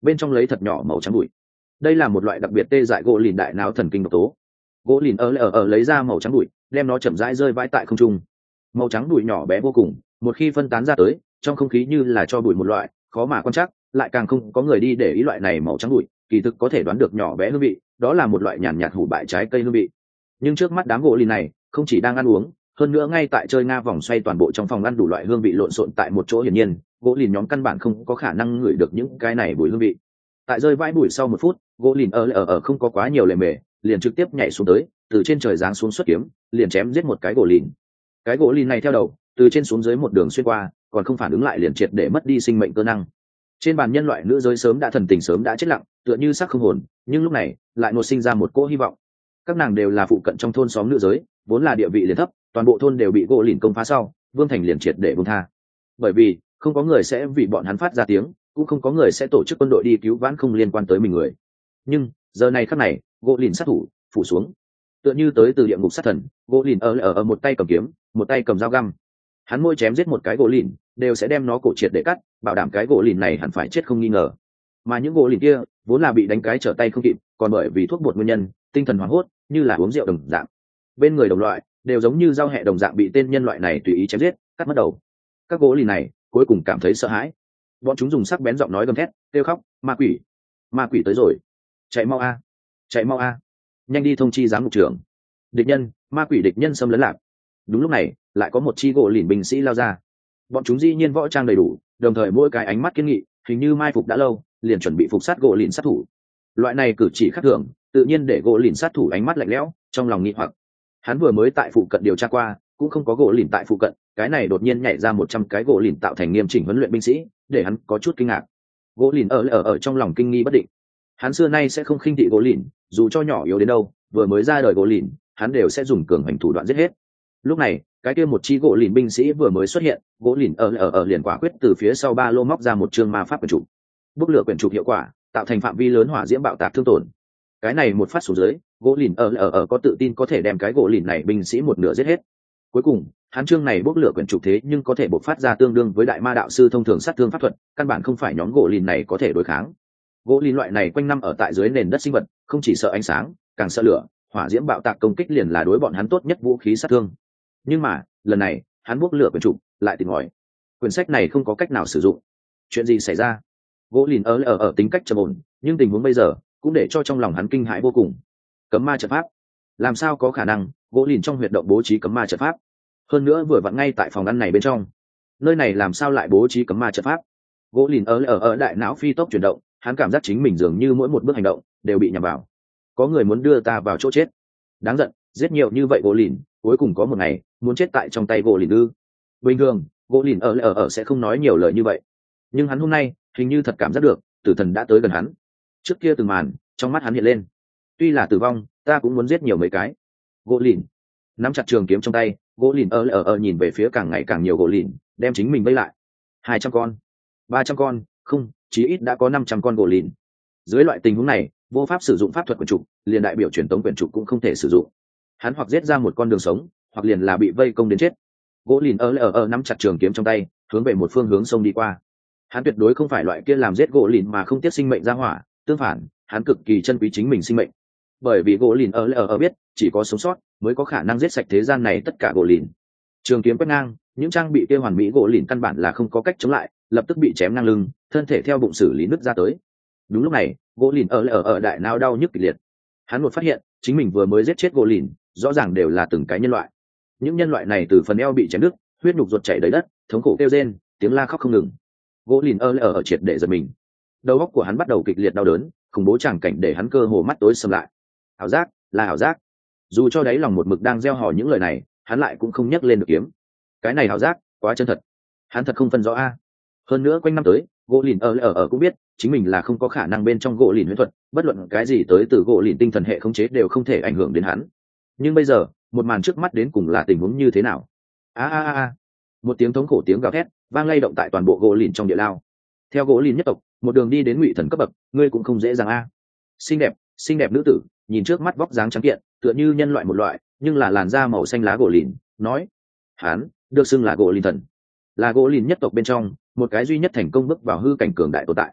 bên trong lấy thật nhỏ màu trắng bụi. Đây là một loại đặc biệt tê dại gỗ lìn đại não thần kinh độc tố. Gỗ lìn ở ở ở lấy ra màu trắng bụi, đem nó chậm rãi rơi vãi tại không trung. Màu trắng bụi nhỏ bé vô cùng, một khi phân tán ra tới, trong không khí như là cho bụi một loại, khó mà quan trắc, lại càng không có người đi để ý loại này màu trắng bụi, kỳ thực có thể đoán được nhỏ bé hương vị, đó là một loại nhàn nhạt hủ bại trái cây hương vị. Nhưng trước mắt đám gỗ lìn này, không chỉ đang ăn uống, hơn nữa ngay tại chơi nga vòng xoay toàn bộ trong phòng ăn đủ loại hương vị lộn xộn tại một chỗ, hiển nhiên gỗ lìn nhóm căn bản không có khả năng ngửi được những cái này bụi hương vị. Tại rơi vãi bụi sau một phút, gỗ lìn ở ở ở không có quá nhiều lề mề, liền trực tiếp nhảy xuống tới, từ trên trời giáng xuống xuất kiếm, liền chém giết một cái gỗ lìn. Cái gỗ lìn này theo đầu, từ trên xuống dưới một đường xuyên qua, còn không phản ứng lại liền triệt để mất đi sinh mệnh cơ năng. Trên bàn nhân loại nữ giới sớm đã thần tình sớm đã chết lặng, tựa như xác không hồn, nhưng lúc này lại nổi sinh ra một cỗ hy vọng. Các nàng đều là phụ cận trong thôn xóm nữ giới, vốn là địa vị liền thấp, toàn bộ thôn đều bị gỗ lìn công phá sau, Vương Thành liền triệt để buông tha. Bởi vì không có người sẽ vì bọn hắn phát ra tiếng, cũng không có người sẽ tổ chức quân đội đi cứu vãn không liên quan tới mình người. Nhưng giờ này khắc này, gỗ lìn sát thủ phủ xuống, tựa như tới từ địa ngục sát thần. Gỗ lìn ở ở ở một tay cầm kiếm, một tay cầm dao găm, hắn môi chém giết một cái gỗ lìn đều sẽ đem nó cổ triệt để cắt, bảo đảm cái gỗ lìn này hẳn phải chết không nghi ngờ. Mà những gỗ lìn kia vốn là bị đánh cái trở tay không kịp, còn bởi vì thuốc bột nguyên nhân tinh thần hoảng hốt, như là uống rượu đồng dạng. Bên người đồng loại đều giống như dao hẹ đồng dạng bị tên nhân loại này tùy ý chém giết, cắt mất đầu. Các gỗ lìn này cuối cùng cảm thấy sợ hãi, bọn chúng dùng sắc bén giọng nói gầm thét, kêu khóc: ma quỷ, ma quỷ tới rồi, chạy mau a, chạy mau a, nhanh đi thông chi giám mục trưởng, địch nhân, ma quỷ địch nhân xâm lấn lạc. Đúng lúc này lại có một chi gỗ lìn binh sĩ lao ra, bọn chúng dĩ nhiên võ trang đầy đủ, đồng thời mỗi cái ánh mắt kiên nghị, hình như mai phục đã lâu, liền chuẩn bị phục sát gỗ lìn sát thủ. Loại này cử chỉ khác thường tự nhiên để gỗ lìn sát thủ ánh mắt lạnh lẽo, trong lòng nghi hoặc. Hắn vừa mới tại phụ cận điều tra qua, cũng không có gỗ lìn tại phụ cận, cái này đột nhiên nhảy ra một trăm cái gỗ lìn tạo thành nghiêm chỉnh huấn luyện binh sĩ, để hắn có chút kinh ngạc. Gỗ lìn ở ở ở trong lòng kinh nghi bất định. Hắn xưa nay sẽ không khinh thị gỗ lìn, dù cho nhỏ yếu đến đâu, vừa mới ra đời gỗ lìn, hắn đều sẽ dùng cường hành thủ đoạn giết hết. Lúc này cái kia một chi gỗ lìn binh sĩ vừa mới xuất hiện, gỗ lìn ở ở ở liền quả quyết từ phía sau ba lô móc ra một chương ma pháp quyển trục. Bốc lửa quyển trục hiệu quả tạo thành phạm vi lớn hỏa diễm bạo tạc thương tổn. Cái này một phát xuống dưới, gỗ lìn ở ở ở có tự tin có thể đem cái gỗ lìn này binh sĩ một nửa giết hết. Cuối cùng hắn chương này bốc lửa quyển trục thế nhưng có thể bộc phát ra tương đương với đại ma đạo sư thông thường sát thương pháp thuật, căn bản không phải nhóm gỗ lìn này có thể đối kháng. Gỗ lìn loại này quanh năm ở tại dưới nền đất sinh vật, không chỉ sợ ánh sáng, càng sợ lửa, hỏa diễm bạo tạc công kích liền là đối bọn hắn tốt nhất vũ khí sát thương. Nhưng mà lần này hắn bốc lửa quyển trục lại tìm ngòi, quyển sách này không có cách nào sử dụng. Chuyện gì xảy ra? Gỗ lìn ở ở ở tính cách trầm ổn, nhưng tình huống bây giờ cũng để cho trong lòng hắn kinh hãi vô cùng. Cấm ma trận pháp? Làm sao có khả năng gỗ lìn trong huyệt động bố trí cấm ma trận pháp? Hơn nữa vừa vặn ngay tại phòng ăn này bên trong, nơi này làm sao lại bố trí cấm ma trận pháp? Gỗ lìn ở ở ở đại não phi tốc chuyển động, hắn cảm giác chính mình dường như mỗi một bước hành động đều bị nhằm vào. Có người muốn đưa ta vào chỗ chết. Đáng giận, giết nhiều như vậy gỗ lìn, cuối cùng có một ngày muốn chết tại trong tay gỗ lìn ư? Bình thường gỗ lìn ở ở ở sẽ không nói nhiều lời như vậy, nhưng hắn hôm nay hình như thật cảm giác được tử thần đã tới gần hắn. Trước kia từng màn trong mắt hắn hiện lên, tuy là tử vong ta cũng muốn giết nhiều mấy cái gỗ lìn. Nắm chặt trường kiếm trong tay, gỗ lìn ở ở ở nhìn về phía càng ngày càng nhiều gỗ lìn, đem chính mình vây lại. Hai trăm con, ba trăm con, không, chí ít đã có năm trăm con gỗ lìn. Dưới loại tình huống này, vô pháp sử dụng pháp thuật quyển trục, liền đại biểu truyền tống quyển trục cũng không thể sử dụng. Hắn hoặc giết ra một con đường sống, hoặc liền là bị vây công đến chết. Gỗ lìn ở ở ở nắm chặt trường kiếm trong tay, hướng về một phương hướng sông đi qua. Hắn tuyệt đối không phải loại kia làm giết gỗ lìn mà không tiếc sinh mệnh ra hỏa, tương phản, hắn cực kỳ trân quý chính mình sinh mệnh. Bởi vì gỗ lìn ở ở ở biết, chỉ có sống sót mới có khả năng giết sạch thế gian này tất cả gỗ lìn. Trường kiếm quét ngang, những trang bị kia hoàn mỹ gỗ lìn căn bản là không có cách chống lại, lập tức bị chém ngang lưng, thân thể theo bụng xử lý nứt ra tới. Đúng lúc này, gỗ lìn ở ở ở đại não đau nhức kịch liệt. Hắn một phát hiện, chính mình vừa mới giết chết gỗ lìn, rõ ràng đều là từng cái nhân loại. Những nhân loại này từ phần eo bị chém đứt, huyết nhục ruột chảy đầy đất, thống khổ kêu rên, tiếng la khóc không ngừng. Gỗ lìn ở ở ở triệt để giật mình, đầu óc của hắn bắt đầu kịch liệt đau đớn, khủng bố tràng cảnh để hắn cơ hồ mắt tối sầm lại. Ảo giác, là ảo giác. Dù cho đáy lòng một mực đang gieo hò những lời này, hắn lại cũng không nhấc lên được kiếm. Cái này ảo giác quá chân thật, hắn thật không phân rõ a. Hơn nữa quanh năm tới, gỗ lìn ở ở ở cũng biết chính mình là không có khả năng bên trong gỗ lìn huyễn thuật, bất luận cái gì tới từ gỗ lìn tinh thần hệ khống chế đều không thể ảnh hưởng đến hắn. Nhưng bây giờ một màn trước mắt đến cùng là tình huống như thế nào? A a a a, một tiếng thống khổ tiếng gào thét vang lay động tại toàn bộ gỗ lìn trong địa lao. Theo gỗ lìn nhất tộc một đường đi đến ngụy thần cấp bậc, ngươi cũng không dễ dàng a. Xinh đẹp xinh đẹp nữ tử nhìn trước mắt vóc dáng trắng kiện, tựa như nhân loại một loại, nhưng là làn da màu xanh lá gỗ lìn, nói: hắn được xưng là gỗ lìn thần, là gỗ lìn nhất tộc bên trong một cái duy nhất thành công bước vào hư cảnh cường đại tồn tại.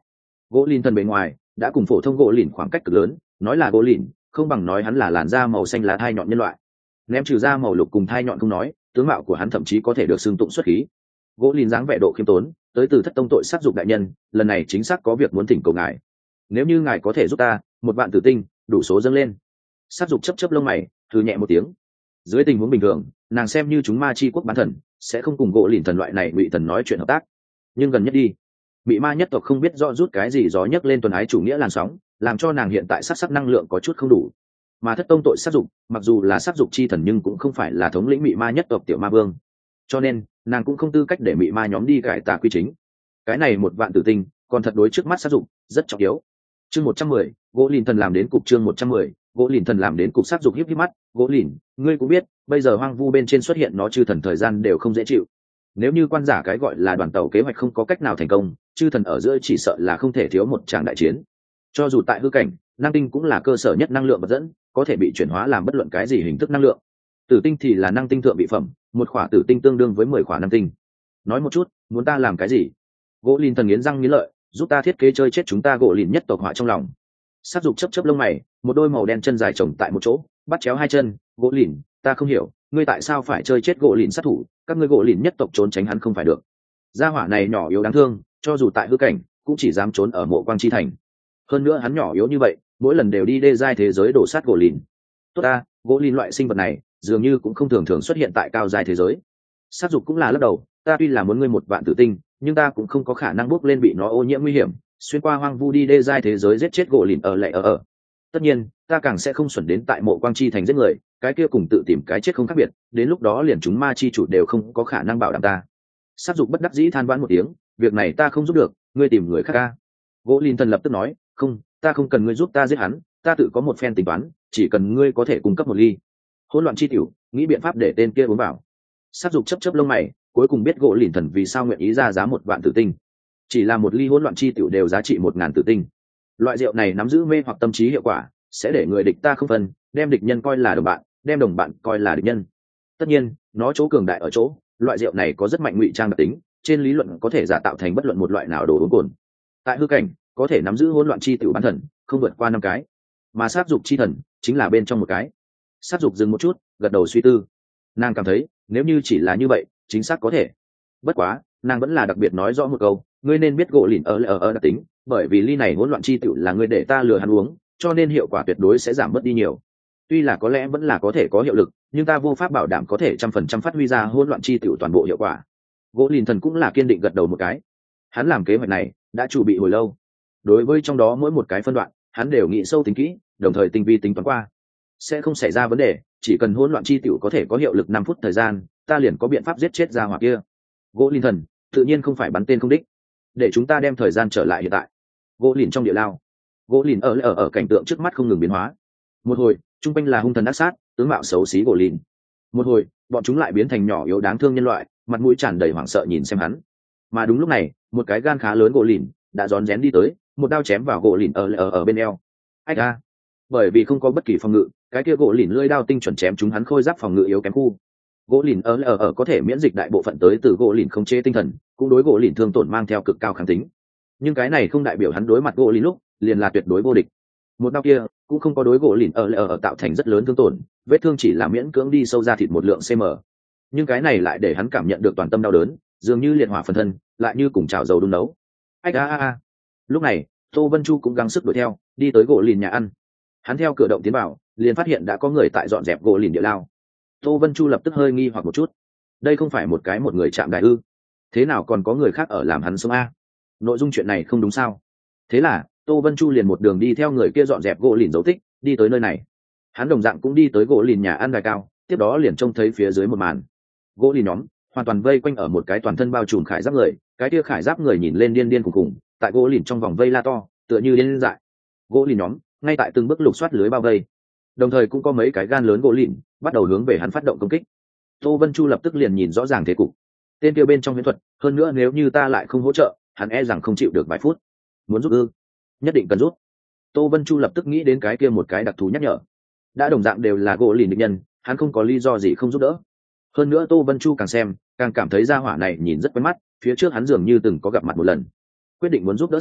Gỗ lìn thần bề ngoài đã cùng phổ thông gỗ lìn khoảng cách cực lớn, nói là gỗ lìn không bằng nói hắn là làn da màu xanh lá thai nhọn nhân loại. Ném trừ da màu lục cùng thai nhọn không nói, tướng mạo của hắn thậm chí có thể được xưng tụng xuất khí. Gỗ lìn dáng vẻ độ khiêm tốn, tới từ thất tông tội sát dục đại nhân, lần này chính xác có việc muốn thỉnh cầu ngài. Nếu như ngài có thể giúp ta, một vạn tử tinh đủ số dâng lên. Sát dục chấp chấp lông mày, thư nhẹ một tiếng. Dưới tình huống bình thường, nàng xem như chúng ma chi quốc bán thần, sẽ không cùng gỗ lìn thần loại này ngụy thần nói chuyện hợp tác. Nhưng gần nhất đi, bị ma nhất tộc không biết rõ rút cái gì gió nhấc lên tuần ái chủ nghĩa làn sóng, làm cho nàng hiện tại sát sắc năng lượng có chút không đủ. Mà thất tông tội sát dục, mặc dù là sát dục chi thần nhưng cũng không phải là thống lĩnh mị ma nhất tộc tiểu ma vương, cho nên nàng cũng không tư cách để mị ma nhóm đi cải tà quy chính. Cái này một vạn tử tinh còn thật đối trước mắt sát dục rất trọng yếu. Chương một trăm mười, gỗ lìn thần làm đến cục. Chương một trăm mười, gỗ lìn thần làm đến cục. Sát dục híp híp mắt. Gỗ lìn, ngươi cũng biết bây giờ hoang vu bên trên xuất hiện nó chư thần thời gian đều không dễ chịu. Nếu như quan giả cái gọi là đoàn tàu kế hoạch không có cách nào thành công, chư thần ở giữa chỉ sợ là không thể thiếu một tràng đại chiến. Cho dù tại hư cảnh, năng tinh cũng là cơ sở nhất năng lượng vật dẫn, có thể bị chuyển hóa làm bất luận cái gì hình thức năng lượng. Tử tinh thì là năng tinh thượng vị phẩm, một khỏa tử tinh tương đương với mười khỏa năng tinh. Nói một chút, muốn ta làm cái gì? Gỗ lìn thần nghiến răng nghiến lợi, giúp ta thiết kế chơi chết chúng ta gỗ lìn nhất tộc họa trong lòng. Sát dục chấp chấp lông mày, một đôi màu đen chân dài chồng tại một chỗ, bắt chéo hai chân. Gỗ lìn, ta không hiểu, ngươi tại sao phải chơi chết gỗ lìn sát thủ? Các ngươi gỗ lìn nhất tộc trốn tránh hắn không phải được? Gia hỏa này nhỏ yếu đáng thương, cho dù tại hư cảnh cũng chỉ dám trốn ở mộ quang chi thành. Hơn nữa hắn nhỏ yếu như vậy, mỗi lần đều đi đê giai thế giới đổ sát gỗ lìn. Tốt ta, gỗ lìn loại sinh vật này dường như cũng không thường thường xuất hiện tại cao giai thế giới. Sát dục cũng là lắc đầu, ta tuy là muốn ngươi một vạn tử tinh, nhưng ta cũng không có khả năng bước lên bị nó ô nhiễm nguy hiểm, xuyên qua hoang vu đi đê giai thế giới giết chết gỗ lìn ở lại ở ở. Tất nhiên, ta càng sẽ không xuẩn đến tại mộ quang chi thành giết người, cái kia cùng tự tìm cái chết không khác biệt, đến lúc đó liền chúng ma chi chủ đều không có khả năng bảo đảm ta. Sát dục bất đắc dĩ than vãn một tiếng, việc này ta không giúp được, ngươi tìm người khác ca. Gỗ lìn thần lập tức nói, không, ta không cần ngươi giúp ta giết hắn, ta tự có một phen tính toán, chỉ cần ngươi có thể cung cấp một ly hỗn loạn chi tiểu, nghĩ biện pháp để tên kia uống vào. Sát dục chấp chấp lông mày, cuối cùng biết gỗ lìn thần vì sao nguyện ý ra giá một vạn tử tinh. Chỉ là một ly hỗn loạn chi tiểu đều giá trị một ngàn tử tinh. Loại rượu này nắm giữ mê hoặc tâm trí hiệu quả, sẽ để người địch ta không phân, đem địch nhân coi là đồng bạn, đem đồng bạn coi là địch nhân. Tất nhiên, nó chỗ cường đại ở chỗ, loại rượu này có rất mạnh ngụy trang đặc tính, trên lý luận có thể giả tạo thành bất luận một loại nào đồ uống cồn. Tại hư cảnh, có thể nắm giữ hỗn loạn chi tiểu bán thần, không vượt qua năm cái, mà sát dục chi thần chính là bên trong một cái. Sát dục dừng một chút, gật đầu suy tư. Nàng cảm thấy, nếu như chỉ là như vậy, chính xác có thể. Bất quá, nàng vẫn là đặc biệt nói rõ một câu, ngươi nên biết gỗ lìn ở ở ở đặc tính, bởi vì ly này hỗn loạn chi tiểu là ngươi để ta lừa hắn uống, cho nên hiệu quả tuyệt đối sẽ giảm bớt đi nhiều. Tuy là có lẽ vẫn là có thể có hiệu lực, nhưng ta vô pháp bảo đảm có thể trăm phần trăm phát huy ra hỗn loạn chi tiểu toàn bộ hiệu quả. Gỗ lìn thần cũng là kiên định gật đầu một cái. Hắn làm kế hoạch này đã chuẩn bị hồi lâu. Đối với trong đó mỗi một cái phân đoạn, hắn đều nghĩ sâu tính kỹ, đồng thời tinh vi tính toán qua. Sẽ không xảy ra vấn đề, chỉ cần hỗn loạn chi tiểu có thể có hiệu lực năm phút thời gian, ta liền có biện pháp giết chết ra hỏa kia. Gỗ lìn thần tự nhiên không phải bắn tên không đích, để chúng ta đem thời gian trở lại hiện tại. Gỗ lìn trong địa lao, gỗ lìn ở ở ở cảnh tượng trước mắt không ngừng biến hóa. Một hồi, trung quanh là hung thần ác sát, tướng mạo xấu xí gỗ lìn. Một hồi, bọn chúng lại biến thành nhỏ yếu đáng thương nhân loại, mặt mũi tràn đầy hoảng sợ nhìn xem hắn. Mà đúng lúc này, một cái gan khá lớn gỗ lìn đã rón rén đi tới, một đao chém vào gỗ lìn ở ở ở bên eo. Ách a! Bởi vì không có bất kỳ phòng ngự, cái kia gỗ lìn lưỡi đao tinh chuẩn chém chúng hắn khôi giáp phòng ngự yếu kém khu. Gỗ lìn ở ở ở có thể miễn dịch đại bộ phận tới từ gỗ lìn không chế tinh thần, cũng đối gỗ lìn thương tổn mang theo cực cao kháng tính. Nhưng cái này không đại biểu hắn đối mặt gỗ lìn lúc liền là tuyệt đối vô địch. Một đao kia cũng không có đối gỗ lìn ở ở ở tạo thành rất lớn thương tổn, vết thương chỉ là miễn cưỡng đi sâu ra thịt một lượng cm. Nhưng cái này lại để hắn cảm nhận được toàn tâm đau đớn, dường như liệt hỏa phần thân, lại như cùng chảo dầu đun nấu. Ách a a a! Lúc này, Tô Vân Chu cũng gắng sức đuổi theo, đi tới gỗ lìn nhà ăn. Hắn theo cửa động tiến vào, liền phát hiện đã có người tại dọn dẹp gỗ lìn địa lao. Tô Vân Chu lập tức hơi nghi hoặc một chút. Đây không phải một cái một người chạm đại ư? Thế nào còn có người khác ở làm hắn sống a? Nội dung chuyện này không đúng sao? Thế là, Tô Vân Chu liền một đường đi theo người kia dọn dẹp gỗ lìn dấu tích, đi tới nơi này. Hắn đồng dạng cũng đi tới gỗ lìn nhà ăn đài cao, tiếp đó liền trông thấy phía dưới một màn. Gỗ lìn nhóm hoàn toàn vây quanh ở một cái toàn thân bao trùm khải giáp người, cái kia khải giáp người nhìn lên điên điên khủng khủng, tại gỗ lìn trong vòng vây la to, tựa như điên dại. Gỗ lìn nhóm ngay tại từng bước lục soát lưới bao vây, đồng thời cũng có mấy cái gan lớn gỗ lìn bắt đầu hướng về hắn phát động công kích. Tô Vân Chu lập tức liền nhìn rõ ràng thế cục. Tên kia bên trong huyễn thuật, hơn nữa nếu như ta lại không hỗ trợ, hắn e rằng không chịu được vài phút. Muốn giúp ư? Nhất định cần giúp. Tô Vân Chu lập tức nghĩ đến cái kia một cái đặc thù nhắc nhở. Đã đồng dạng đều là gỗ lìn địch nhân, hắn không có lý do gì không giúp đỡ. Hơn nữa Tô Vân Chu càng xem, càng cảm thấy gia hỏa này nhìn rất quen mắt, phía trước hắn dường như từng có gặp mặt một lần. Quyết định muốn giúp đỡ sau,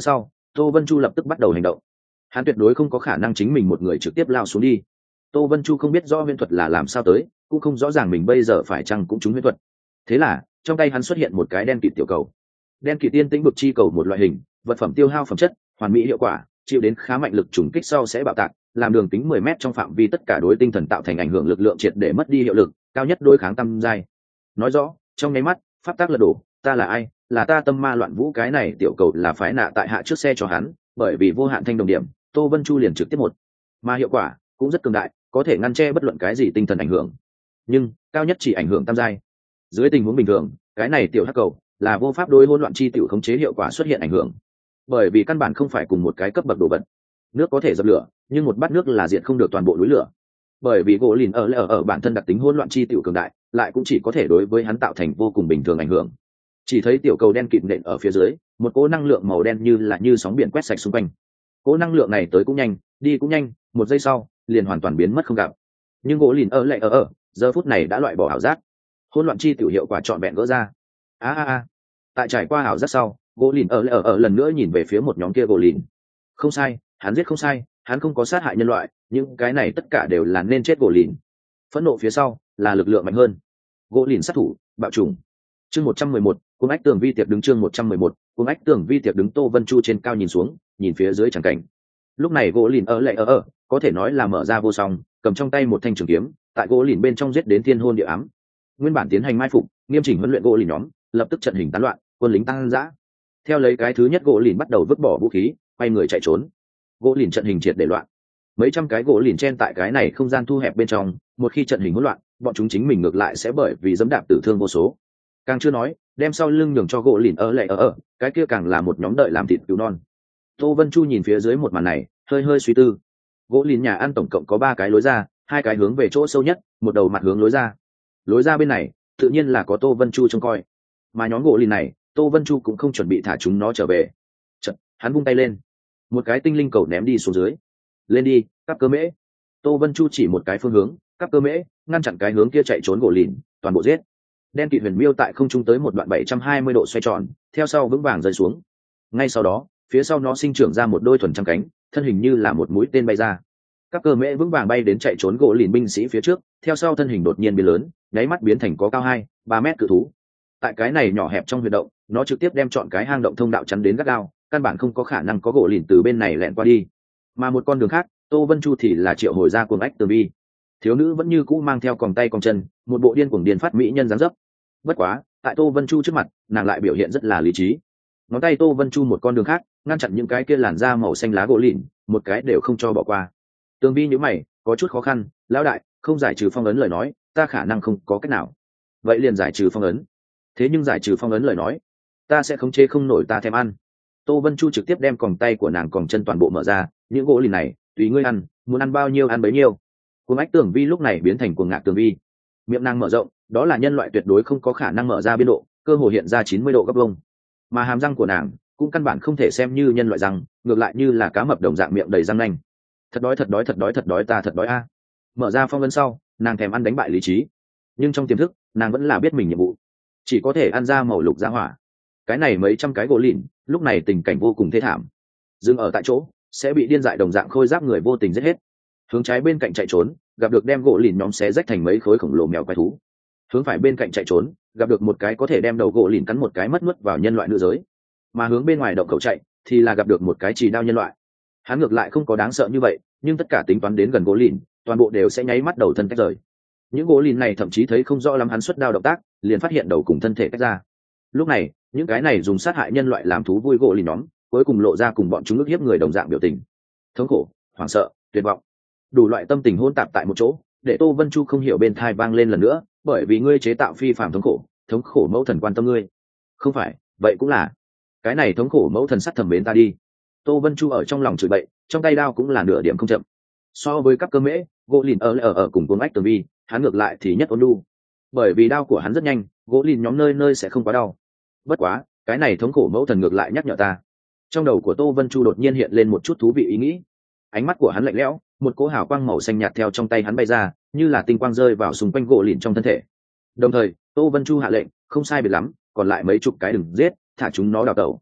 Tô Vân Chu lập tức bắt đầu hành động. Hắn tuyệt đối không có khả năng chính mình một người trực tiếp lao xuống đi. Tô Vân Chu không biết rõ huyễn thuật là làm sao tới, cũng không rõ ràng mình bây giờ phải chăng cũng trúng huyễn thuật. Thế là trong tay hắn xuất hiện một cái đen kịt tiểu cầu. Đen kịt tiên tĩnh bực chi cầu một loại hình vật phẩm tiêu hao phẩm chất, hoàn mỹ hiệu quả, chịu đến khá mạnh lực trùng kích sau sẽ bạo tạc, làm đường kính mười mét trong phạm vi tất cả đối tinh thần tạo thành ảnh hưởng lực lượng triệt để mất đi hiệu lực, cao nhất đối kháng tam giai. Nói rõ, trong nháy mắt, pháp tác lật đổ, ta là ai? Là ta tâm ma loạn vũ, cái này tiểu cầu là phái nạ tại hạ trước xe cho hắn, bởi vì vô hạn thanh đồng điểm, Tô Vân Chu liền trực tiếp một. Mà hiệu quả cũng rất cường đại, có thể ngăn che bất luận cái gì tinh thần ảnh hưởng. Nhưng, cao nhất chỉ ảnh hưởng tam giai. Dưới tình huống bình thường, cái này tiểu hắc cầu là vô pháp đối hỗn loạn chi tiểu khống chế hiệu quả xuất hiện ảnh hưởng. Bởi vì căn bản không phải cùng một cái cấp bậc đồ vật. Nước có thể dập lửa, nhưng một bát nước là diệt không được toàn bộ núi lửa. Bởi vì gỗ lìn ở ở ở bản thân đặc tính hỗn loạn chi tiểu cường đại, lại cũng chỉ có thể đối với hắn tạo thành vô cùng bình thường ảnh hưởng. Chỉ thấy tiểu cầu đen kịt nện ở phía dưới, một cỗ năng lượng màu đen như là như sóng biển quét sạch xung quanh. Cỗ năng lượng này tới cũng nhanh, đi cũng nhanh, một giây sau, liền hoàn toàn biến mất không gặp. Nhưng gỗ lìn ở lại ở ở, giờ phút này đã loại bỏ ảo giác. Hỗn loạn chi tiểu hiệu quả trọn vẹn gỡ ra. A a a. Tại trải qua ảo giác sau, gỗ lìn ở lại ở ở lần nữa nhìn về phía một nhóm kia gỗ lìn. Không sai, hắn giết không sai, hắn không có sát hại nhân loại, nhưng cái này tất cả đều là nên chết gỗ lìn. Phẫn nộ phía sau là lực lượng mạnh hơn. Gỗ lìn sát thủ, bạo trùng. Chương một trăm mười một, Cung Ách Tường Vi tiệc đứng chương một trăm mười một, Cung Ách Tường Vi tiệc đứng. Tô Vân Chu trên cao nhìn xuống, nhìn phía dưới chẳng cảnh. Lúc này gỗ lìn ở lại ở ở, có thể nói là mở ra vô song, cầm trong tay một thanh trường kiếm, tại gỗ lìn bên trong giết đến thiên hôn địa ám. Nguyên bản tiến hành mai phục, nghiêm chỉnh huấn luyện gỗ lìn nhóm, lập tức trận hình tán loạn, quân lính tăng dã. Theo lấy cái thứ nhất gỗ lìn bắt đầu vứt bỏ vũ khí, quay người chạy trốn. Gỗ lìn trận hình triệt để loạn. Mấy trăm cái gỗ lìn chen tại cái này không gian thu hẹp bên trong, một khi trận hình hỗn loạn, bọn chúng chính mình ngược lại sẽ bởi vì dẫm đạp tử thương vô số. Càng chưa nói, đem sau lưng nhường cho gỗ lìn ở lại ở ở, cái kia càng là một nhóm đợi làm thịt cứu non. Tô Vân Chu nhìn phía dưới một màn này, hơi hơi suy tư. Gỗ lìn nhà ăn tổng cộng có ba cái lối ra, hai cái hướng về chỗ sâu nhất, một đầu mặt hướng lối ra. Lối ra bên này, tự nhiên là có Tô Vân Chu trông coi. Mà nhóm gỗ lìn này, Tô Vân Chu cũng không chuẩn bị thả chúng nó trở về. Chợt, hắn vung tay lên, một cái tinh linh cầu ném đi xuống dưới. Lên đi, cắp cơ mễ. Tô Vân Chu chỉ một cái phương hướng, cắp cơ mễ, ngăn chặn cái hướng kia chạy trốn gỗ lìn, toàn bộ giết. Đen kịt huyền miêu tại không trung tới một đoạn bảy trăm hai mươi độ xoay tròn, theo sau vững vàng rơi xuống. Ngay sau đó, phía sau nó sinh trưởng ra một đôi thuần trắng cánh, thân hình như là một mũi tên bay ra. Các cơ mễ vững vàng bay đến chạy trốn gỗ lìn binh sĩ phía trước, theo sau thân hình đột nhiên biến lớn, nháy mắt biến thành có cao hai, ba mét cự thú. Tại cái này nhỏ hẹp trong huyệt động, nó trực tiếp đem chọn cái hang động thông đạo chắn đến gắt gao, căn bản không có khả năng có gỗ lìn từ bên này lẹn qua đi. Mà một con đường khác, Tô Vân Chu thì là triệu hồi ra cuồng ách tường vi. Thiếu nữ vẫn như cũ mang theo còng tay còng chân, một bộ điên cuồng điên phát mỹ nhân dáng dấp. Bất quá, tại Tô Vân Chu trước mặt, nàng lại biểu hiện rất là lý trí. Ngón tay Tô Vân Chu một con đường khác, ngăn chặn những cái kia làn da màu xanh lá gỗ lìn, một cái đều không cho bỏ qua. Tường vi nhíu mày, có chút khó khăn, lão đại, không giải trừ phong ấn lời nói, ta khả năng không có cách nào. Vậy liền giải trừ phong ấn. Thế nhưng giải trừ phong ấn lời nói, ta sẽ khống chế không nổi, ta thèm ăn. Tô Vân Chu trực tiếp đem còng tay của nàng còng chân toàn bộ mở ra, những gỗ lìn này, tùy ngươi ăn, muốn ăn bao nhiêu ăn bấy nhiêu. Cuồng ách tường vi lúc này biến thành cuồng ngạc tường vi. Miệng nàng mở rộng, đó là nhân loại tuyệt đối không có khả năng mở ra biên độ, cơ hồ hiện ra chín mươi độ gấp vuông. Mà hàm răng của nàng cũng căn bản không thể xem như nhân loại răng, ngược lại như là cá mập đồng dạng miệng đầy răng nanh. Thật đói thật đói thật đói thật đói ta thật đói a. Mở ra phong ấn sau, nàng thèm ăn đánh bại lý trí, nhưng trong tiềm thức, nàng vẫn là biết mình nhiệm vụ, chỉ có thể ăn ra màu lục ra hỏa. Cái này mấy trăm cái gỗ lìn, lúc này tình cảnh vô cùng thê thảm. Dừng ở tại chỗ, sẽ bị điên dại đồng dạng khôi giáp người vô tình giết hết. Hướng trái bên cạnh chạy trốn, gặp được đem gỗ lìn nhóm xé rách thành mấy khối khổng lồ mèo quái thú. Hướng phải bên cạnh chạy trốn, gặp được một cái có thể đem đầu gỗ lìn cắn một cái mất nuốt vào nhân loại nữ giới. Mà hướng bên ngoài động cầu chạy, thì là gặp được một cái chỉ đao nhân loại. Hắn ngược lại không có đáng sợ như vậy, nhưng tất cả tính toán đến gần gỗ lìn, toàn bộ đều sẽ nháy mắt đầu thân tách rời. Những gỗ lìn này thậm chí thấy không rõ lắm hắn xuất đao động tác, liền phát hiện đầu cùng thân thể tách ra. Lúc này, những cái này dùng sát hại nhân loại làm thú vui gỗ lìn nhóm, cuối cùng lộ ra cùng bọn chúng ức hiếp người đồng dạng biểu tình, thống khổ, hoảng sợ, tuyệt vọng, đủ loại tâm tình hỗn tạp tại một chỗ, để Tô Vân Chu không hiểu bên thai vang lên lần nữa, bởi vì ngươi chế tạo phi phàm thống khổ, thống khổ mẫu thần quan tâm ngươi. Không phải, vậy cũng là cái này thống khổ mẫu thần sắt thầm mến ta đi. Tô Vân Chu ở trong lòng chửi bậy, trong tay đao cũng là nửa điểm không chậm. So với các cơ mễ, gỗ lìn ở ở ở cùng cuồng ách tường vi, hắn ngược lại thì nhất ôn nhu, bởi vì đao của hắn rất nhanh, gỗ lìn nhóm nơi nơi sẽ không quá đau. Bất quá, cái này thống khổ mẫu thần ngược lại nhắc nhở ta. Trong đầu của Tô Vân Chu đột nhiên hiện lên một chút thú vị ý nghĩ. Ánh mắt của hắn lạnh lẽo, một cỗ hào quang màu xanh nhạt theo trong tay hắn bay ra, như là tinh quang rơi vào xung quanh gỗ lìn trong thân thể. Đồng thời, Tô Vân Chu hạ lệnh, không sai biệt lắm, còn lại mấy chục cái đừng giết, thả chúng nó đào tẩu.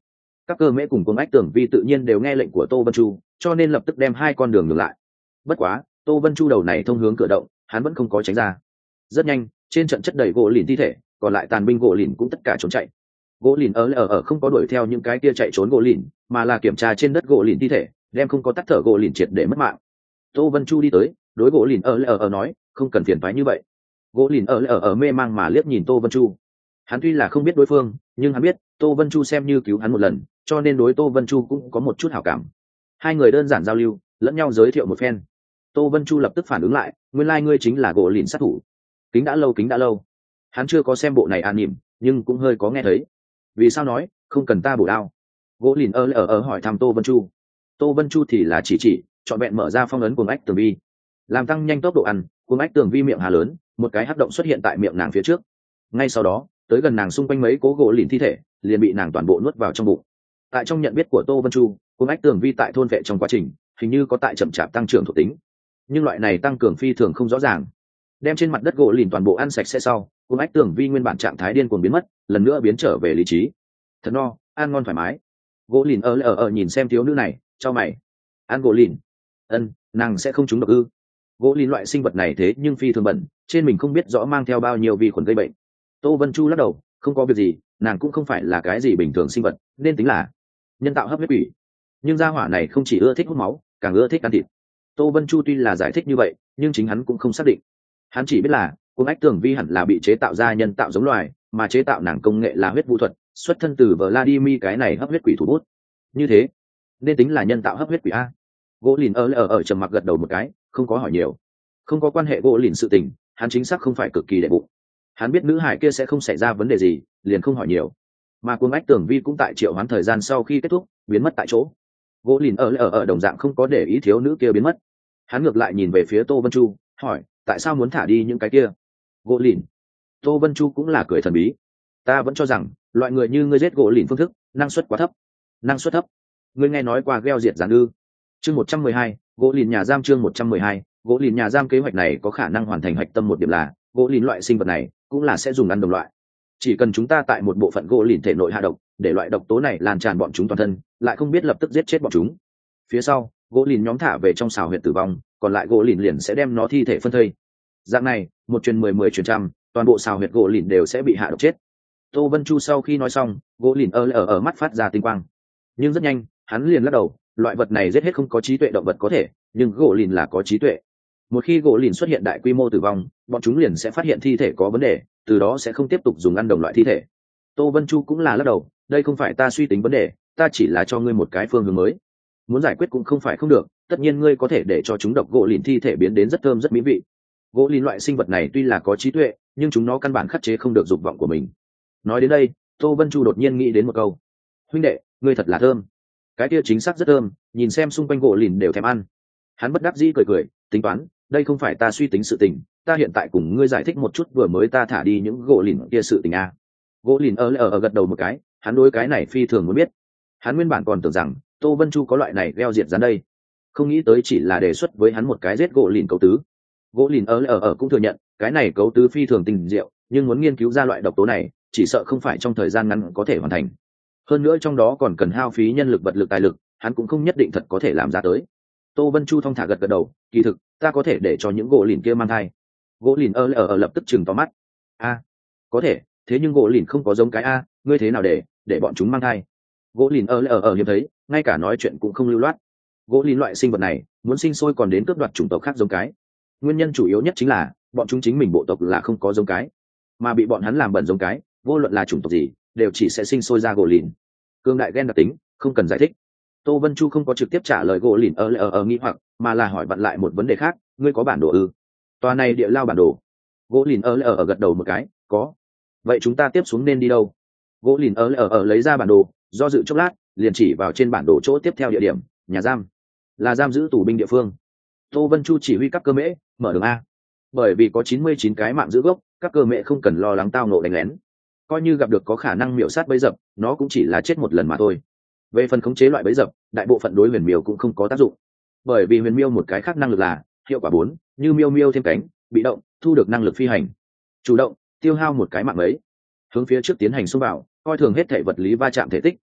các cơ mễ cùng cuồng ách tưởng vi tự nhiên đều nghe lệnh của Tô Vân Chu, cho nên lập tức đem hai con đường ngược lại. Bất quá Tô Vân Chu đầu này thông hướng cửa động, hắn vẫn không có tránh ra. Rất nhanh trên trận chất đầy gỗ lìn thi thể, còn lại tàn binh gỗ lìn cũng tất cả trốn chạy. Gỗ lìn ở ở ở không có đuổi theo những cái kia chạy trốn gỗ lìn, mà là kiểm tra trên đất gỗ lìn thi thể, đem không có tắt thở gỗ lìn triệt để mất mạng. Tô Vân Chu đi tới đối gỗ lìn ở ở ở nói, không cần phiền phái như vậy. Gỗ lìn ở ở ở mê mang mà liếc nhìn Tô Vân Chu. Hắn tuy là không biết đối phương, nhưng hắn biết Tô Vân Chu xem như cứu hắn một lần, cho nên đối Tô Vân Chu cũng có một chút hảo cảm. Hai người đơn giản giao lưu, lẫn nhau giới thiệu một phen. Tô Vân Chu lập tức phản ứng lại, nguyên lai ngươi chính là gỗ lìn sát thủ. Kính đã lâu kính đã lâu. Hắn chưa có xem bộ này an nỉm, nhưng cũng hơi có nghe thấy. Vì sao nói không cần ta bổ đao? Gỗ lìn ở ở ở hỏi thăm Tô Vân Chu. Tô Vân Chu thì là chỉ chỉ chọn vẹn mở ra phong ấn cuồng ách tường vi, làm tăng nhanh tốc độ ăn. Cuồng ách tường vi miệng hà lớn, một cái hắc động xuất hiện tại miệng nàng phía trước. Ngay sau đó tới gần nàng xung quanh mấy cố gỗ lìn thi thể liền bị nàng toàn bộ nuốt vào trong bụng. Tại trong nhận biết của Tô Vân Chu, cuồng ách tường vi tại thôn vệ trong quá trình hình như có tại chậm chạp tăng trưởng thuộc tính, nhưng loại này tăng cường phi thường không rõ ràng. Đem trên mặt đất gỗ lìn toàn bộ ăn sạch sẽ sau, cuồng ách tường vi nguyên bản trạng thái điên cuồng biến mất, lần nữa biến trở về lý trí. Thật no, ăn ngon thoải mái. Gỗ lìn ở ở ở nhìn xem thiếu nữ này, cho mày. Ăn gỗ lìn? Ân, nàng sẽ không trúng độc ư? Gỗ lìn loại sinh vật này thế nhưng phi thường bẩn, trên mình không biết rõ mang theo bao nhiêu vi khuẩn gây bệnh. Tô Vân Chu lắc đầu, không có việc gì, nàng cũng không phải là cái gì bình thường sinh vật, nên tính là nhân tạo hấp huyết quỷ. Nhưng gia hỏa này không chỉ ưa thích hút máu, càng ưa thích ăn thịt. Tô Vân Chu tuy là giải thích như vậy, nhưng chính hắn cũng không xác định. Hắn chỉ biết là cuồng ách tường vi hẳn là bị chế tạo ra nhân tạo giống loài, mà chế tạo nàng công nghệ là huyết vũ thuật, xuất thân từ Vladimir cái này hấp huyết quỷ thủ bút. Như thế nên tính là nhân tạo hấp huyết quỷ a. Gỗ lìn ở ở ở trầm mặc gật đầu một cái, không có hỏi nhiều. Không có quan hệ gỗ lìn sự tình, hắn chính xác không phải cực kỳ đệ bụng. Hắn biết nữ hải kia sẽ không xảy ra vấn đề gì, liền không hỏi nhiều. Mà cuồng ách tường vi cũng tại triệu hoán thời gian sau khi kết thúc biến mất tại chỗ. Gỗ lìn ở ở ở đồng dạng không có để ý thiếu nữ kia biến mất. Hắn ngược lại nhìn về phía Tô Vân Chu, hỏi tại sao muốn thả đi những cái kia gỗ lìn? Tô Vân Chu cũng là cười thần bí. Ta vẫn cho rằng loại người như ngươi giết gỗ lìn phương thức năng suất quá thấp. Năng suất thấp? Ngươi nghe nói qua gheo diệt gián ư? Chương một trăm mười hai, gỗ lìn nhà giam. Chương một trăm mười hai, gỗ lìn nhà giam. Kế hoạch này có khả năng hoàn thành hạch tâm một điểm là gỗ lìn loại sinh vật này cũng là sẽ dùng ăn đồng loại. Chỉ cần chúng ta tại một bộ phận gỗ lìn thể nội hạ độc, để loại độc tố này lan tràn bọn chúng toàn thân, lại không biết lập tức giết chết bọn chúng. Phía sau gỗ lìn nhóm thả về trong xào huyệt tử vong, còn lại gỗ lìn liền sẽ đem nó thi thể phân thây. Dạng này một truyền mười mười truyền trăm, toàn bộ xào huyệt gỗ lìn đều sẽ bị hạ độc chết. Tô Vân Chu sau khi nói xong, gỗ lìn ở ở ở mắt phát ra tinh quang, nhưng rất nhanh hắn liền lắc đầu. Loại vật này giết hết không có trí tuệ động vật có thể, nhưng gỗ lìn là có trí tuệ. Một khi gỗ lìn xuất hiện đại quy mô tử vong, bọn chúng liền sẽ phát hiện thi thể có vấn đề, từ đó sẽ không tiếp tục dùng ăn đồng loại thi thể. Tô Vân Chu cũng là lắc đầu, đây không phải ta suy tính vấn đề, ta chỉ là cho ngươi một cái phương hướng mới. Muốn giải quyết cũng không phải không được, tất nhiên ngươi có thể để cho chúng độc gỗ lìn thi thể biến đến rất thơm rất mỹ vị. Gỗ lìn loại sinh vật này tuy là có trí tuệ, nhưng chúng nó căn bản khắc chế không được dục vọng của mình. Nói đến đây, Tô Vân Chu đột nhiên nghĩ đến một câu. Huynh đệ, ngươi thật là thơm. Cái kia chính xác rất thơm, nhìn xem xung quanh gỗ lìn đều thèm ăn. Hắn bất đắc dĩ cười cười, tính toán, đây không phải ta suy tính sự tình, ta hiện tại cùng ngươi giải thích một chút vừa mới ta thả đi những gỗ lìn kia sự tình a. Gỗ lìn ở ở ở gật đầu một cái, hắn đối cái này phi thường muốn biết. Hắn nguyên bản còn tưởng rằng Tô Vân Chu có loại này gheo diệt rắn đây, không nghĩ tới chỉ là đề xuất với hắn một cái giết gỗ lìn cấu tứ. Gỗ lìn ở ở ở cũng thừa nhận cái này cấu tứ phi thường tình diệu, nhưng muốn nghiên cứu ra loại độc tố này chỉ sợ không phải trong thời gian ngắn có thể hoàn thành. Hơn nữa trong đó còn cần hao phí nhân lực vật lực tài lực, hắn cũng không nhất định thật có thể làm ra tới. Tô Vân Chu thong thả gật gật đầu, kỳ thực ta có thể để cho những gỗ lìn kia mang thai. Gỗ lìn ở ở ở lập tức chừng to mắt. A, có thể, thế nhưng gỗ lìn không có giống cái a, ngươi thế nào để để bọn chúng mang thai? Gỗ lìn ở ở ở hiếm thấy, ngay cả nói chuyện cũng không lưu loát. Gỗ lìn loại sinh vật này muốn sinh sôi còn đến cướp đoạt chủng tộc khác giống cái. Nguyên nhân chủ yếu nhất chính là bọn chúng chính mình bộ tộc là không có giống cái, mà bị bọn hắn làm bẩn giống cái, vô luận là chủng tộc gì đều chỉ sẽ sinh sôi ra gỗ lìn. Cương đại gen đặc tính không cần giải thích. Tô Vân Chu không có trực tiếp trả lời gỗ lìn ở ở ở nghi hoặc, mà là hỏi vặn lại một vấn đề khác. Ngươi có bản đồ ư? Tòa này địa lao bản đồ. Gỗ lìn ở ở ở gật đầu một cái, có. Vậy chúng ta tiếp xuống nên đi đâu? Gỗ lìn ở ở ở lấy ra bản đồ, do dự chốc lát liền chỉ vào trên bản đồ chỗ tiếp theo địa điểm, nhà giam, là giam giữ tù binh địa phương. Tô Vân Chu chỉ huy các cơ mễ mở đường a. Bởi vì có chín mươi chín cái mạng giữ gốc, các cơ mễ không cần lo lắng tao nộ đánh lén. Coi như gặp được có khả năng miểu sát bẫy dập, nó cũng chỉ là chết một lần mà thôi. Về phần khống chế loại bẫy dập, đại bộ phận đối huyền miêu cũng không có tác dụng, bởi vì huyền miêu một cái khác năng lực là hiệu quả bốn, như miêu miêu thêm cánh, bị động thu được năng lực phi hành, chủ động tiêu hao một cái mạng ấy, hướng phía trước tiến hành xung vào, coi thường hết thể vật lý va chạm thể tích,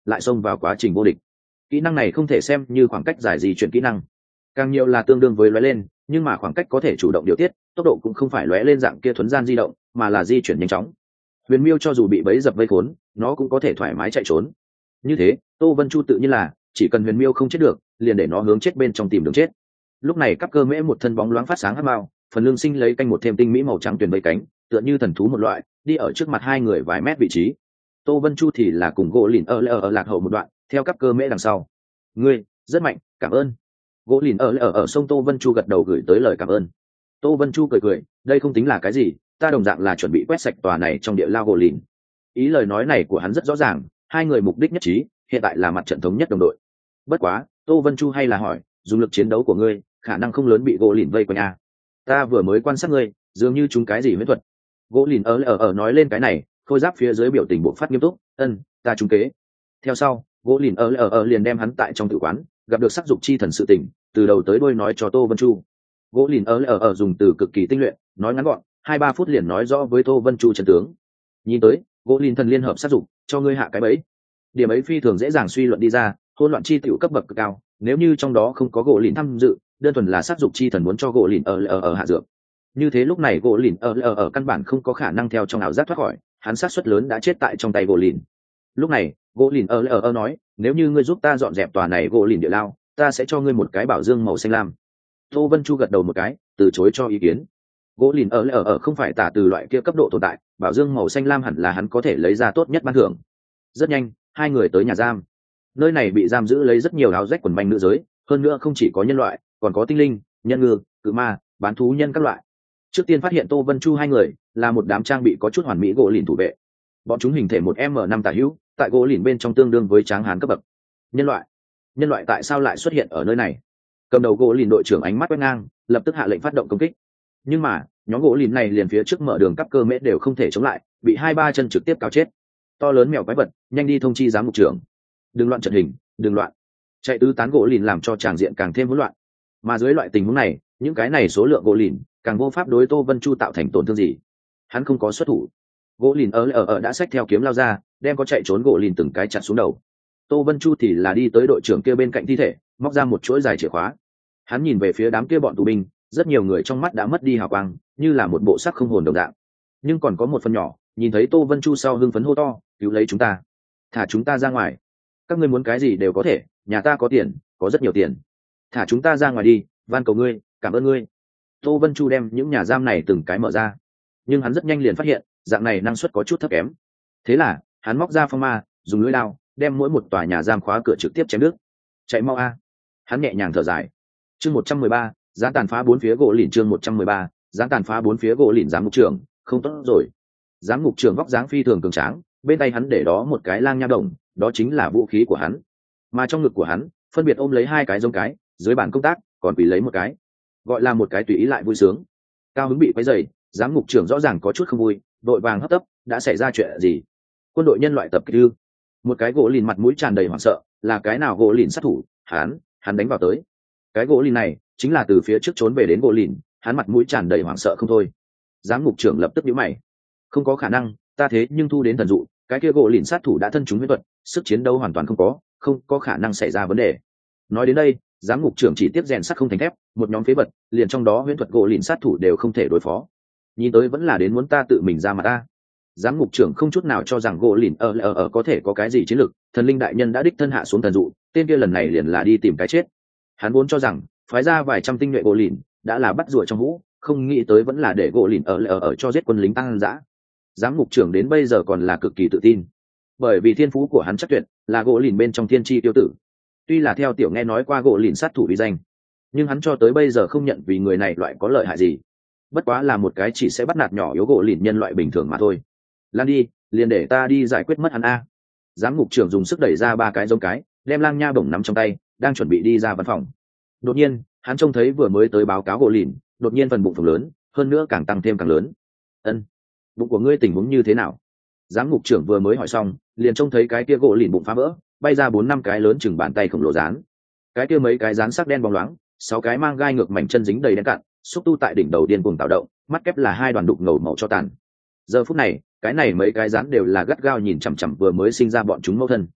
lại xông vào quá trình vô địch. Kỹ năng này không thể xem như khoảng cách dài di chuyển kỹ năng, càng nhiều là tương đương với lóe lên, nhưng mà khoảng cách có thể chủ động điều tiết, tốc độ cũng không phải lóe lên dạng kia thuấn gian di động, mà là di chuyển nhanh chóng. Huyền Miêu cho dù bị bẫy dập vây khốn, nó cũng có thể thoải mái chạy trốn. Như thế, Tô Vân Chu tự nhiên là chỉ cần Huyền Miêu không chết được, liền để nó hướng chết bên trong tìm đường chết. Lúc này Cáp Cơ Mễ một thân bóng loáng phát sáng hắc mao, phần lưng sinh lấy canh một thêm tinh mỹ màu trắng tuyền vây cánh, tựa như thần thú một loại, đi ở trước mặt hai người vài mét vị trí. Tô Vân Chu thì là cùng gỗ lìn ở ở, ở lạc hậu một đoạn, theo Cáp Cơ Mễ đằng sau. Ngươi rất mạnh, cảm ơn. Gỗ lìn ở ở ở sông Tô Vân Chu gật đầu gửi tới lời cảm ơn. Tô Vân Chu cười cười, đây không tính là cái gì, ta đồng dạng là chuẩn bị quét sạch tòa này trong địa lao gỗ lìn. Ý lời nói này của hắn rất rõ ràng, hai người mục đích nhất trí, hiện tại là mặt trận thống nhất đồng đội. Bất quá, Tô Vân Chu hay là hỏi, dùng lực chiến đấu của ngươi, khả năng không lớn bị gỗ lìn vây quanh à? Ta vừa mới quan sát ngươi, dường như chúng cái gì huyễn thuật. Gỗ lìn ở ở ở nói lên cái này, khôi giáp phía dưới biểu tình bộ phát nghiêm túc, ân, ta trúng kế. Theo sau, gỗ lìn ở ở ở liền đem hắn tại trong tử quán gặp được sắc dục chi thần sự tình, từ đầu tới đuôi nói cho Tô Vân Chu. Gỗ lìn ở ở ở dùng từ cực kỳ tinh luyện, nói ngắn gọn, hai ba phút liền nói rõ với Tô Vân Chu trận tướng. Nhìn tới, gỗ lìn thần liên hợp sát dục, cho ngươi hạ cái bẫy. Điểm ấy phi thường dễ dàng suy luận đi ra, hỗn loạn chi tiểu cấp bậc cực cao, nếu như trong đó không có gỗ lìn tham dự, đơn thuần là sát dục chi thần muốn cho gỗ lìn ở ở ở hạ dược. Như thế lúc này gỗ lìn ở ở ở căn bản không có khả năng theo trong ảo giác thoát khỏi, hắn sát suất lớn đã chết tại trong tay gỗ lìn. Lúc này, gỗ lìn ở ở ở nói, nếu như ngươi giúp ta dọn dẹp tòa này gỗ lìn địa lao, ta sẽ cho ngươi một cái bảo dương màu xanh lam. Tô Vân Chu gật đầu một cái, từ chối cho ý kiến. Gỗ lìn ở ở ở không phải tả từ loại kia cấp độ tồn tại, bảo dương màu xanh lam hẳn là hắn có thể lấy ra tốt nhất ban thưởng. Rất nhanh, hai người tới nhà giam. Nơi này bị giam giữ lấy rất nhiều áo rách quần manh nữ giới, hơn nữa không chỉ có nhân loại, còn có tinh linh, nhân ngư, cự ma, bán thú nhân các loại. Trước tiên phát hiện Tô Vân Chu hai người là một đám trang bị có chút hoàn mỹ gỗ lìn thủ vệ. Bọn chúng hình thể một m năm tả hữu, tại gỗ lìn bên trong tương đương với tráng hán cấp bậc. Nhân loại, nhân loại tại sao lại xuất hiện ở nơi này? Cầm đầu gỗ lìn đội trưởng ánh mắt quét ngang, lập tức hạ lệnh phát động công kích. Nhưng mà nhóm gỗ lìn này liền phía trước mở đường Cáp Cơ Mễ đều không thể chống lại, bị hai ba chân trực tiếp cào chết. To lớn mèo quái vật, nhanh đi thông chi giám mục trưởng. Đừng loạn trận hình, đừng loạn. Chạy tứ tán gỗ lìn làm cho tràng diện càng thêm hỗn loạn. Mà dưới loại tình huống này, những cái này số lượng gỗ lìn càng vô pháp đối Tô Vân Chu tạo thành tổn thương gì. Hắn không có xuất thủ. Gỗ lìn ở ở ở đã xách theo kiếm lao ra, đem có chạy trốn gỗ lìn từng cái chặt xuống đầu. Tô Vân Chu thì là đi tới đội trưởng kia bên cạnh thi thể, móc ra một chuỗi dài chìa khóa. Hắn nhìn về phía đám kia bọn tù binh, rất nhiều người trong mắt đã mất đi hào quang, như là một bộ xác không hồn đồng dạng. Nhưng còn có một phần nhỏ, nhìn thấy Tô Vân Chu sau hưng phấn hô to, cứu lấy chúng ta, thả chúng ta ra ngoài. Các ngươi muốn cái gì đều có thể, nhà ta có tiền, có rất nhiều tiền. Thả chúng ta ra ngoài đi, van cầu ngươi, cảm ơn ngươi. Tô Vân Chu đem những nhà giam này từng cái mở ra, nhưng hắn rất nhanh liền phát hiện, dạng này năng suất có chút thấp kém. Thế là, hắn móc ra phong ma, dùng lưỡi dao, đem mỗi một tòa nhà giam khóa cửa trực tiếp chém đứt. Chạy mau a! Hắn nhẹ nhàng thở dài. Chương một trăm mười ba, giá tàn phá bốn phía gỗ lìn chương một trăm mười ba, giá tàn phá bốn phía gỗ lìn giám ngục trưởng, không tốt rồi. Giám ngục trưởng vóc dáng phi thường cường tráng, bên tay hắn để đó một cái lang nha đồng, đó chính là vũ khí của hắn. Mà trong ngực của hắn, phân biệt ôm lấy hai cái giống cái, dưới bàn công tác còn quỳ lấy một cái, gọi là một cái tùy ý lại vui sướng. Cao hứng bị quấy rầy, giám ngục trưởng rõ ràng có chút không vui, đội vàng hấp tấp, đã xảy ra chuyện gì? Quân đội nhân loại tập kích ư? Một cái gỗ lìn mặt mũi tràn đầy hoảng sợ, là cái nào gỗ lìn sát thủ? Hắn, hắn đánh vào tới. Cái gỗ lìn này chính là từ phía trước trốn về đến gỗ lìn, hắn mặt mũi tràn đầy hoảng sợ không thôi. Giám ngục trưởng lập tức nhíu mày. Không có khả năng, ta thế nhưng thu đến thần dụ, cái kia gỗ lìn sát thủ đã thân chúng huyễn thuật, sức chiến đấu hoàn toàn không có, không có khả năng xảy ra vấn đề. Nói đến đây, giám ngục trưởng chỉ tiếp rèn sắt không thành thép, một nhóm phế vật, liền trong đó huyễn thuật gỗ lìn sát thủ đều không thể đối phó. Nhìn tới vẫn là đến muốn ta tự mình ra mặt ta. Giám ngục trưởng không chút nào cho rằng gỗ lìn ở ở ở có thể có cái gì chiến lược, thần linh đại nhân đã đích thân hạ xuống thần dụ, tên kia lần này liền là đi tìm cái chết. Hắn vốn cho rằng phái ra vài trăm tinh nhuệ gỗ lìn đã là bắt rùa trong hũ, không nghĩ tới vẫn là để gỗ lìn ở ở ở cho giết quân lính tăng dã. Giám ngục trưởng đến bây giờ còn là cực kỳ tự tin, bởi vì thiên phú của hắn chắc tuyệt, là gỗ lìn bên trong thiên tri tiêu tử. Tuy là theo tiểu nghe nói qua gỗ lìn sát thủ uy danh, nhưng hắn cho tới bây giờ không nhận vì người này loại có lợi hại gì, bất quá là một cái chỉ sẽ bắt nạt nhỏ yếu gỗ lìn nhân loại bình thường mà thôi. Lan đi, liền để ta đi giải quyết mất hắn a. Giám ngục trưởng dùng sức đẩy ra ba cái giống cái, đem lang nha bổng nắm trong tay, đang chuẩn bị đi ra văn phòng. Đột nhiên, hắn trông thấy vừa mới tới báo cáo gỗ lìn, đột nhiên phần bụng phồng lớn, hơn nữa càng tăng thêm càng lớn. Ân, bụng của ngươi tình huống như thế nào? Giám ngục trưởng vừa mới hỏi xong, liền trông thấy cái kia gỗ lìn bụng phá vỡ, bay ra bốn năm cái lớn chừng bàn tay khổng lồ rán. Cái kia mấy cái rán sắc đen bóng loáng, sáu cái mang gai ngược mảnh chân dính đầy đen cạn, xúc tu tại đỉnh đầu điên cuồng tạo động, mắt kép là hai đoàn đục ngầu màu cho tàn. Giờ phút này, cái này mấy cái rán đều là gắt gao nhìn chằm chằm vừa mới sinh ra bọn chúng mâu thân.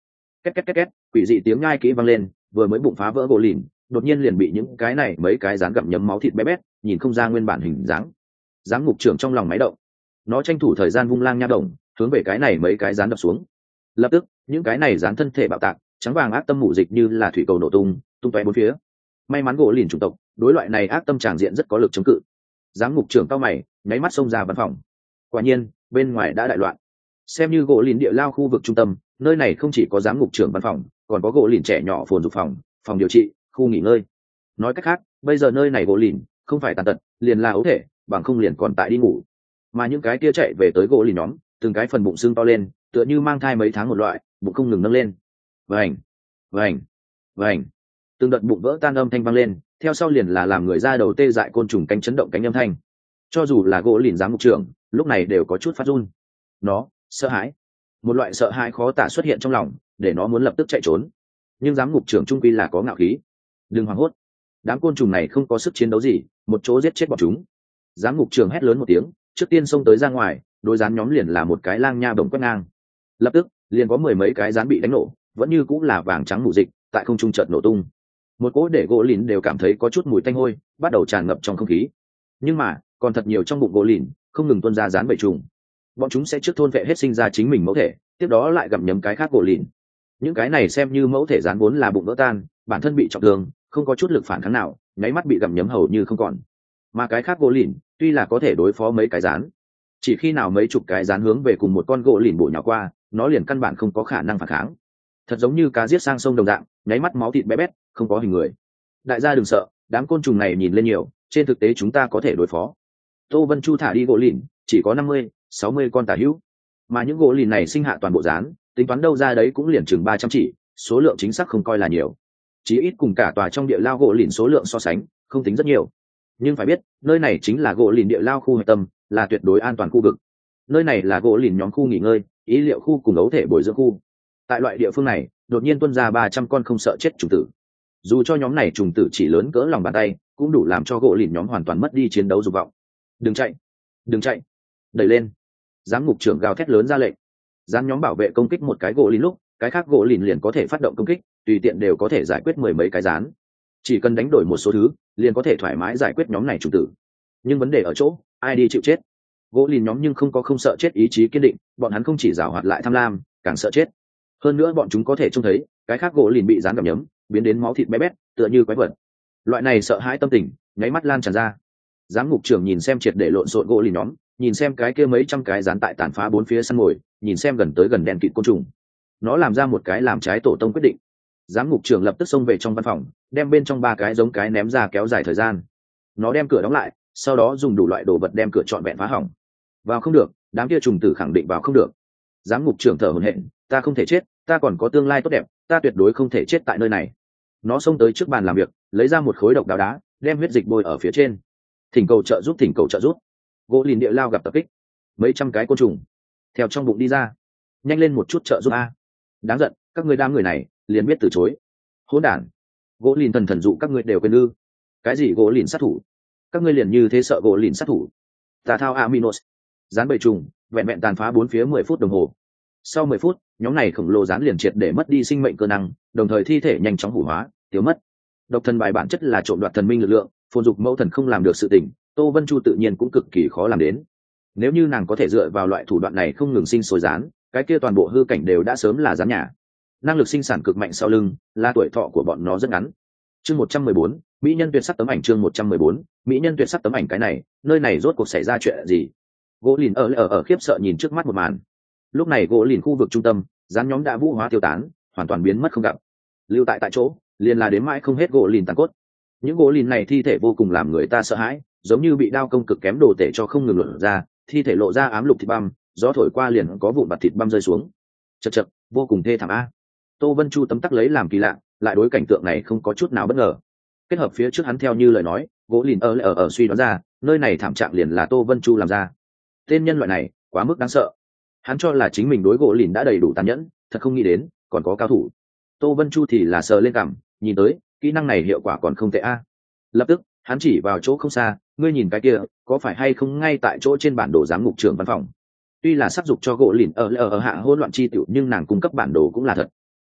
két két két két, quỷ dị tiếng nhai kỹ vang lên, vừa mới bụng phá vỡ gỗ lìn, đột nhiên liền bị những cái này mấy cái rán gặm nhấm máu thịt bé bét, nhìn không ra nguyên bản hình dáng. Giám ngục trưởng trong lòng máy động, nó tranh thủ thời gian vung lang nha đồng, hướng về cái này mấy cái rán đập xuống. Lập tức, những cái này rán thân thể bạo tạc, trắng vàng ác tâm mù dịch như là thủy cầu nổ tung, tung tóe bốn phía. May mắn gỗ lìn chủng tộc, đối loại này ác tâm tràng diện rất có lực chống cự. Giám ngục trưởng cao mày, nháy mắt xông ra văn phòng. Quả nhiên, bên ngoài đã đại loạn. Xem như gỗ lìn địa lao khu vực trung tâm, nơi này không chỉ có giám ngục trưởng văn phòng, còn có gỗ lìn trẻ nhỏ phồn dục phòng, phòng điều trị, khu nghỉ ngơi. Nói cách khác, bây giờ nơi này gỗ lìn không phải tàn tật, liền là ấu thể, bằng không liền còn tại đi ngủ. Mà những cái kia chạy về tới gỗ lìn nhóm, từng cái phần bụng xương to lên, tựa như mang thai mấy tháng một loại, bụng không ngừng nâng lên. Vành, vành, vành. Từng đợt bụng vỡ tan âm thanh vang lên, theo sau liền là làm người ra đầu tê dại côn trùng cánh chấn động cánh âm thanh. Cho dù là gỗ lìn giám ngục trưởng, lúc này đều có chút phát run. Nó sợ hãi, một loại sợ hãi khó tả xuất hiện trong lòng, để nó muốn lập tức chạy trốn. Nhưng giám ngục trưởng trung quy là có ngạo khí. Đừng hoảng hốt, đám côn trùng này không có sức chiến đấu gì, một chỗ giết chết bọn chúng. Giám ngục trưởng hét lớn một tiếng, trước tiên xông tới ra ngoài, đối rán nhóm liền là một cái lang nha bổng quét ngang. Lập tức liền có mười mấy cái rán bị đánh nổ, vẫn như cũng là vàng trắng mù dịch, tại không trung chợt nổ tung. Một cỗ để gỗ lìn đều cảm thấy có chút mùi tanh hôi, bắt đầu tràn ngập trong không khí. Nhưng mà còn thật nhiều trong bụng gỗ lìn không ngừng tuôn ra rán bầy trùng. Bọn chúng sẽ trước thôn vệ hết sinh ra chính mình mẫu thể, tiếp đó lại gặm nhấm cái khác gỗ lìn. Những cái này xem như mẫu thể rán vốn là bụng vỡ tan, bản thân bị trọng thương, không có chút lực phản kháng nào, nháy mắt bị gặm nhấm hầu như không còn. Mà cái khác gỗ lìn tuy là có thể đối phó mấy cái rán, chỉ khi nào mấy chục cái rán hướng về cùng một con gỗ lìn bổ nhào qua, nó liền căn bản không có khả năng phản kháng. Thật giống như cá giết sang sông đồng dạng, nháy mắt máu thịt bé bét, không có hình người. Đại gia đừng sợ, đám côn trùng này nhìn lên nhiều, trên thực tế chúng ta có thể đối phó. Tô Vân Chu thả đi gỗ lìn, chỉ có năm mươi, sáu mươi con tả hữu, mà những gỗ lìn này sinh hạ toàn bộ rán, tính toán đâu ra đấy cũng liền chừng ba trăm chỉ, số lượng chính xác không coi là nhiều. Chí ít cùng cả tòa trong địa lao gỗ lìn số lượng so sánh, không tính rất nhiều. Nhưng phải biết, nơi này chính là gỗ lìn địa lao khu hạch tâm, là tuyệt đối an toàn khu vực. Nơi này là gỗ lìn nhóm khu nghỉ ngơi, ý liệu khu cùng ấu thể bồi dưỡng khu. Tại loại địa phương này, đột nhiên tuôn ra ba trăm con không sợ chết trùng tử. Dù cho nhóm này trùng tử chỉ lớn cỡ lòng bàn tay, cũng đủ làm cho gỗ lìn nhóm hoàn toàn mất đi chiến đấu dục vọng. Đừng chạy, đừng chạy, đẩy lên. Giám ngục trưởng gào thét lớn ra lệnh. Giám nhóm bảo vệ công kích một cái gỗ lìn lúc, cái khác gỗ lìn liền có thể phát động công kích, tùy tiện đều có thể giải quyết mười mấy cái rán. Chỉ cần đánh đổi một số thứ, liền có thể thoải mái giải quyết nhóm này trùng tử. Nhưng vấn đề ở chỗ, ai đi chịu chết? Gỗ lìn nhóm nhưng không có không sợ chết ý chí kiên định, bọn hắn không chỉ giảo hoạt lại tham lam, càng sợ chết. Hơn nữa bọn chúng có thể trông thấy, cái khác gỗ lìn bị rán gặm nhấm, biến đến máu thịt bé bét, tựa như quái vật. Loại này sợ hãi tâm tình, nháy mắt lan tràn ra. Giám ngục trưởng nhìn xem triệt để lộn xộn gỗ lìn nhóm, nhìn xem cái kia mấy trăm cái rán tại tàn phá bốn phía săn mồi, nhìn xem gần tới gần đèn kịt côn trùng. Nó làm ra một cái làm trái tổ tông quyết định. Giám ngục trưởng lập tức xông về trong văn phòng, đem bên trong ba cái giống cái ném ra kéo dài thời gian. Nó đem cửa đóng lại, sau đó dùng đủ loại đồ vật đem cửa trọn vẹn phá hỏng. Vào không được, đám kia trùng tử khẳng định vào không được. Giám ngục trưởng thở hổn hển, ta không thể chết, ta còn có tương lai tốt đẹp, ta tuyệt đối không thể chết tại nơi này. Nó xông tới trước bàn làm việc, lấy ra một khối độc đáo đá, đem huyết dịch bôi ở phía trên. Thỉnh cầu trợ giúp, thỉnh cầu trợ giúp. Gỗ lìn địa lao gặp tập kích, mấy trăm cái côn trùng theo trong bụng đi ra. Nhanh lên một chút trợ giúp a! Đáng giận, các ngươi đám người này liền biết từ chối. Hỗn đản! Gỗ lìn thần thần dụ các ngươi đều quên ư? Cái gì gỗ lìn sát thủ? Các ngươi liền như thế sợ gỗ lìn sát thủ? Tà thao Aminos, rán bầy trùng, vẹn vẹn tàn phá bốn phía mười phút đồng hồ. Sau mười phút, nhóm này khổng lồ rán liền triệt để mất đi sinh mệnh cơ năng, đồng thời thi thể nhanh chóng hủ hóa, tiêu mất. Độc thần bài bản chất là trộm đoạt thần minh lực lượng, phồn dục mẫu thần không làm được sự tình, Tô Vân Chu tự nhiên cũng cực kỳ khó làm đến. Nếu như nàng có thể dựa vào loại thủ đoạn này không ngừng sinh sôi rán, cái kia toàn bộ hư cảnh đều đã sớm là rán nhà. Năng lực sinh sản cực mạnh sau lưng, là tuổi thọ của bọn nó rất ngắn. Chương một trăm mười bốn, mỹ nhân tuyệt sắc tấm ảnh. Chương một trăm mười bốn, mỹ nhân tuyệt sắc tấm ảnh. Cái này, nơi này rốt cuộc xảy ra chuyện gì? Gỗ lìn ở ở ở khiếp sợ nhìn trước mắt một màn. Lúc này gỗ lìn khu vực trung tâm, rán nhóm đã vũ hóa tiêu tán, hoàn toàn biến mất không gặp. Lưu tại tại chỗ, liền là đến mãi không hết gỗ lìn tàn cốt. Những gỗ lìn này thi thể vô cùng làm người ta sợ hãi, giống như bị đao công cực kém đồ tể cho không ngừng luận ra, thi thể lộ ra ám lục thịt băm, gió thổi qua liền có vụn bạt thịt băm rơi xuống. Chậc chậc, vô cùng thê thảm a. Tô Vân Chu tấm tắc lấy làm kỳ lạ, lại đối cảnh tượng này không có chút nào bất ngờ. Kết hợp phía trước hắn theo như lời nói, gỗ lìn ở ở ở suy đoán ra, nơi này thảm trạng liền là Tô Vân Chu làm ra. Tên nhân loại này quá mức đáng sợ. Hắn cho là chính mình đối gỗ lìn đã đầy đủ tàn nhẫn, thật không nghĩ đến còn có cao thủ. Tô Vân Chu thì là sờ lên cằm, nhìn tới kỹ năng này hiệu quả còn không tệ a. Lập tức hắn chỉ vào chỗ không xa, ngươi nhìn cái kia, có phải hay không ngay tại chỗ trên bản đồ giám ngục trưởng văn phòng. Tuy là sắp dục cho gỗ lìn ở ở ở hạ hỗn loạn chi tiểu, nhưng nàng cung cấp bản đồ cũng là thật.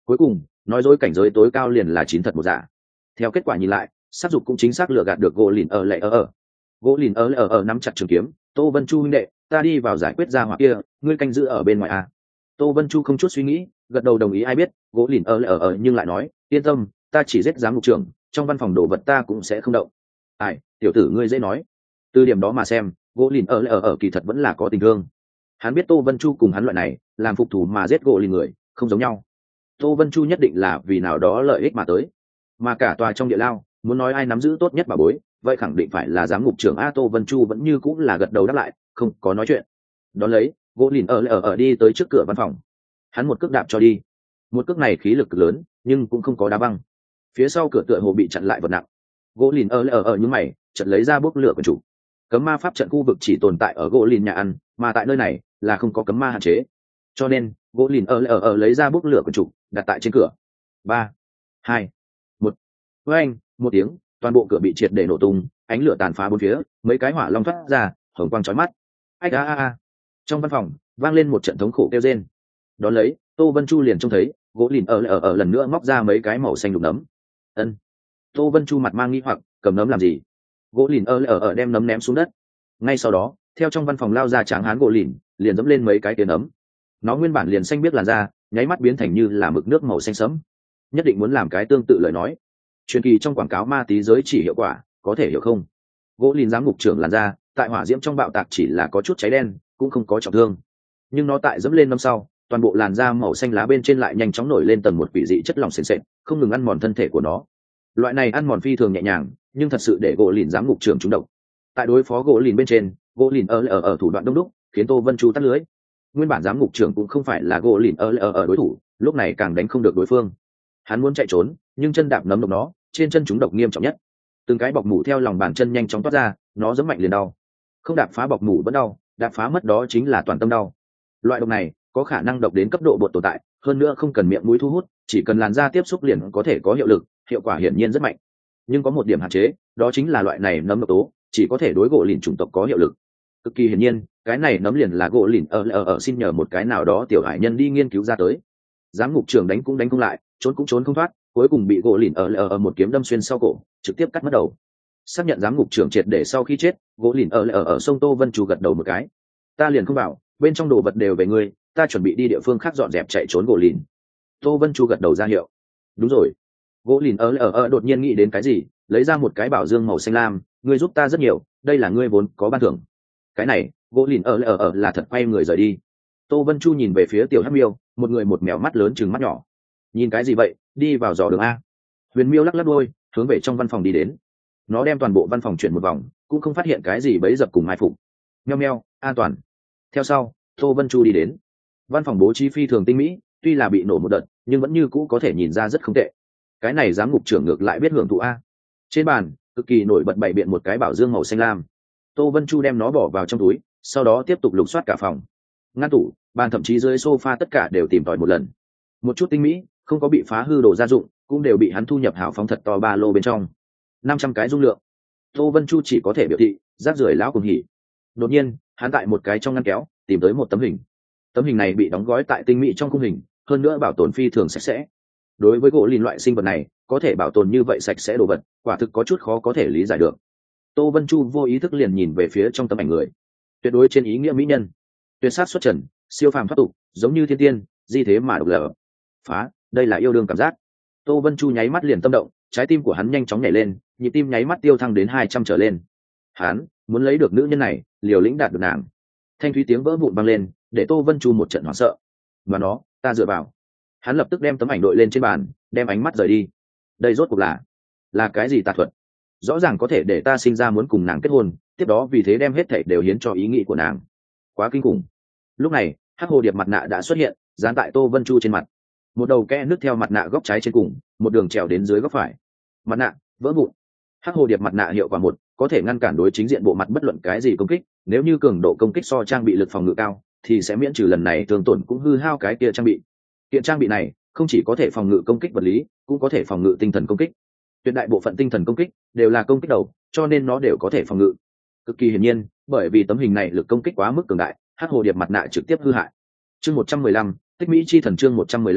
Cuối cùng nói dối cảnh giới tối cao liền là chín thật một giả. Theo kết quả nhìn lại, sát dục cũng chính xác lừa gạt được gỗ lìn ở lệ ở ở gỗ lìn ở lệ ở ở nắm chặt trường kiếm. Tô Vân Chu huynh đệ, ta đi vào giải quyết ra hỏa kia, ngươi canh giữ ở bên ngoài à. Tô Vân Chu không chút suy nghĩ gật đầu đồng ý. Ai biết gỗ lìn ở lệ ở ở nhưng lại nói, yên tâm, ta chỉ giết giám ngục trưởng, trong văn phòng đồ vật ta cũng sẽ không động. Ai, tiểu tử ngươi dễ nói. Từ điểm đó mà xem, gỗ lìn ở lệ ở ở kỳ thật vẫn là có tình thương. Hắn biết Tô Vân Chu cùng hắn loại này làm phục thủ mà giết gỗ lìn người không giống nhau. Tô Vân Chu nhất định là vì nào đó lợi ích mà tới, mà cả tòa trong địa lao muốn nói ai nắm giữ tốt nhất bà bối, vậy khẳng định phải là giám ngục trưởng a. Tô Vân Chu vẫn như cũng là gật đầu đáp lại, không có nói chuyện. Đón lấy gỗ lìn ở ở ở đi tới trước cửa văn phòng, hắn một cước đạp cho đi. Một cước này khí lực cực lớn nhưng cũng không có đá băng. Phía sau cửa tựa hồ bị chặn lại vật nặng. Gỗ lìn ở ở ở những mày chợt lấy ra bốc lửa của chủ. Cấm ma pháp trận khu vực chỉ tồn tại ở gỗ lìn nhà ăn, mà tại nơi này là không có cấm ma hạn chế, cho nên gỗ lìn ở ở ở lấy ra bốc lửa của chủ đặt tại trên cửa. Ba, hai, một. Với anh một tiếng, toàn bộ cửa bị triệt để nổ tung, ánh lửa tàn phá bốn phía, mấy cái hỏa long thoát ra, hồng quang chói mắt. Ách a a a. Trong văn phòng vang lên một trận thống khổ kêu rên. Đón lấy Tô Vân Chu liền trông thấy gỗ lìn ở ở ở lần nữa móc ra mấy cái màu xanh lục nấm. Ân. Tô Vân Chu mặt mang nghi hoặc, cầm nấm làm gì? Gỗ lìn ở ở ở đem nấm ném xuống đất. Ngay sau đó theo trong văn phòng lao ra tráng hán gỗ lìn, liền dẫm lên mấy cái tiền nấm. Nó nguyên bản liền xanh biết làn da, nháy mắt biến thành như là mực nước màu xanh sẫm. Nhất định muốn làm cái tương tự lời nói. Truyền kỳ trong quảng cáo ma tí giới chỉ hiệu quả, có thể hiểu không? Gỗ lìn giám ngục trưởng làn da, tại hỏa diễm trong bạo tạc chỉ là có chút cháy đen, cũng không có trọng thương. Nhưng nó tại dẫm lên năm sau, toàn bộ làn da màu xanh lá bên trên lại nhanh chóng nổi lên tầng một quỷ dị chất lỏng sền sệt, không ngừng ăn mòn thân thể của nó. Loại này ăn mòn phi thường nhẹ nhàng, nhưng thật sự để gỗ lìn giám ngục trưởng trúng độc. Tại đối phó gỗ lìn bên trên, gỗ lìn ở ở ở thủ đoạn đông đúc, khiến Tô Vân Chu tắt lưới. Nguyên bản giám ngục trưởng cũng không phải là gỗ lìn ở ở ở đối thủ, lúc này càng đánh không được đối phương. Hắn muốn chạy trốn, nhưng chân đạp nấm độc nó, trên chân chúng độc nghiêm trọng nhất. Từng cái bọc mủ theo lòng bàn chân nhanh chóng toát ra, nó giẫm mạnh liền đau. Không đạp phá bọc mủ vẫn đau, đạp phá mất đó chính là toàn tâm đau. Loại độc này có khả năng độc đến cấp độ bột tồn tại, hơn nữa không cần miệng mũi thu hút, chỉ cần làn da tiếp xúc liền có thể có hiệu lực, hiệu quả hiển nhiên rất mạnh. Nhưng có một điểm hạn chế, đó chính là loại này nấm độc tố chỉ có thể đối gỗ lìn chủng tộc có hiệu lực. Cực kỳ hiển nhiên, cái này nấm liền là gỗ lìn ở ở ở xin nhờ một cái nào đó tiểu hải nhân đi nghiên cứu ra tới. Giám ngục trưởng đánh cũng đánh không lại, trốn cũng trốn không thoát, cuối cùng bị gỗ lìn ở ở ở một kiếm đâm xuyên sau cổ, trực tiếp cắt mất đầu. Xác nhận giám ngục trưởng triệt để sau khi chết, gỗ lìn ở ở ở sông Tô Vân Chu gật đầu một cái. Ta liền không bảo, bên trong đồ vật đều về ngươi, ta chuẩn bị đi địa phương khác dọn dẹp chạy trốn gỗ lìn. Tô Vân Chu gật đầu ra hiệu. Đúng rồi. Gỗ lìn ở ở ở đột nhiên nghĩ đến cái gì, lấy ra một cái bảo dương màu xanh lam. Ngươi giúp ta rất nhiều, đây là ngươi vốn có ban thưởng. Cái này gỗ lìn ở ở ở là thật quay người rời đi. Tô Vân Chu nhìn về phía tiểu hắc miêu, một người một mèo mắt lớn chừng mắt nhỏ. Nhìn cái gì vậy, đi vào dò đường a. Huyền miêu lắc lắc đôi, hướng về trong văn phòng đi đến. Nó đem toàn bộ văn phòng chuyển một vòng, cũng không phát hiện cái gì bấy dập cùng mai phục. Meo meo, an toàn. Theo sau Tô Vân Chu đi đến. Văn phòng bố trí phi thường tinh mỹ, tuy là bị nổ một đợt nhưng vẫn như cũ có thể nhìn ra rất không tệ. Cái này giám ngục trưởng ngược lại biết hưởng thụ a. Trên bàn cực kỳ nổi bật bày biện một cái bảo dương màu xanh lam. Tô Vân Chu đem nó bỏ vào trong túi, sau đó tiếp tục lục soát cả phòng. Ngăn tủ, bàn, thậm chí dưới sofa tất cả đều tìm tòi một lần. Một chút tinh mỹ, không có bị phá hư đồ gia dụng, cũng đều bị hắn thu nhập hảo phóng thật to ba lô bên trong. Năm trăm cái dung lượng. Tô Vân Chu chỉ có thể biểu thị, rác rưởi lão cùng hỉ. Đột nhiên, hắn tại một cái trong ngăn kéo, tìm tới một tấm hình. Tấm hình này bị đóng gói tại tinh mỹ trong khung hình, hơn nữa bảo tồn phi thường sạch sẽ. Đối với gỗ lìn loại sinh vật này, có thể bảo tồn như vậy sạch sẽ đồ vật, quả thực có chút khó có thể lý giải được. Tô Vân Chu vô ý thức liền nhìn về phía trong tấm ảnh người. Tuyệt đối trên ý nghĩa mỹ nhân, tuyệt sát xuất trần, siêu phàm thoát tục, giống như thiên tiên, di thế mà độc lở. Phá, đây là yêu đương cảm giác. Tô Vân Chu nháy mắt liền tâm động, trái tim của hắn nhanh chóng nhảy lên, nhịp tim nháy mắt tiêu thăng đến hai trăm trở lên. Hắn muốn lấy được nữ nhân này, liều lĩnh đạt được nàng. Thanh thúy tiếng vỡ vụn vang lên, để Tô Vân Chu một trận hoảng sợ. Và nó, ta dựa vào. Hắn lập tức đem tấm ảnh đội lên trên bàn, đem ánh mắt rời đi. Đây rốt cuộc là là cái gì tà thuật? Rõ ràng có thể để ta sinh ra muốn cùng nàng kết hôn, tiếp đó vì thế đem hết thảy đều hiến cho ý nghĩ của nàng. Quá kinh khủng. Lúc này hắc hồ điệp mặt nạ đã xuất hiện, dán tại Tô Vân Chu trên mặt. Một đầu kẽ nước theo mặt nạ góc trái trên cùng, một đường trèo đến dưới góc phải. Mặt nạ vỡ vụn. Hắc hồ điệp mặt nạ hiệu quả một, có thể ngăn cản đối chính diện bộ mặt bất luận cái gì công kích. Nếu như cường độ công kích so trang bị lực phòng ngự cao, thì sẽ miễn trừ lần này thương tổn cũng hư hao cái kia trang bị. Kiện trang bị này không chỉ có thể phòng ngự công kích vật lý, cũng có thể phòng ngự tinh thần công kích. Tuyệt đại bộ phận tinh thần công kích đều là công kích đầu, cho nên nó đều có thể phòng ngự. Cực kỳ hiển nhiên, bởi vì tấm hình này lực công kích quá mức cường đại, hắc hồ điệp mặt nạ trực tiếp hư hại. Chương một trăm mười lăm, tích mỹ chi thần chương một trăm mười lăm,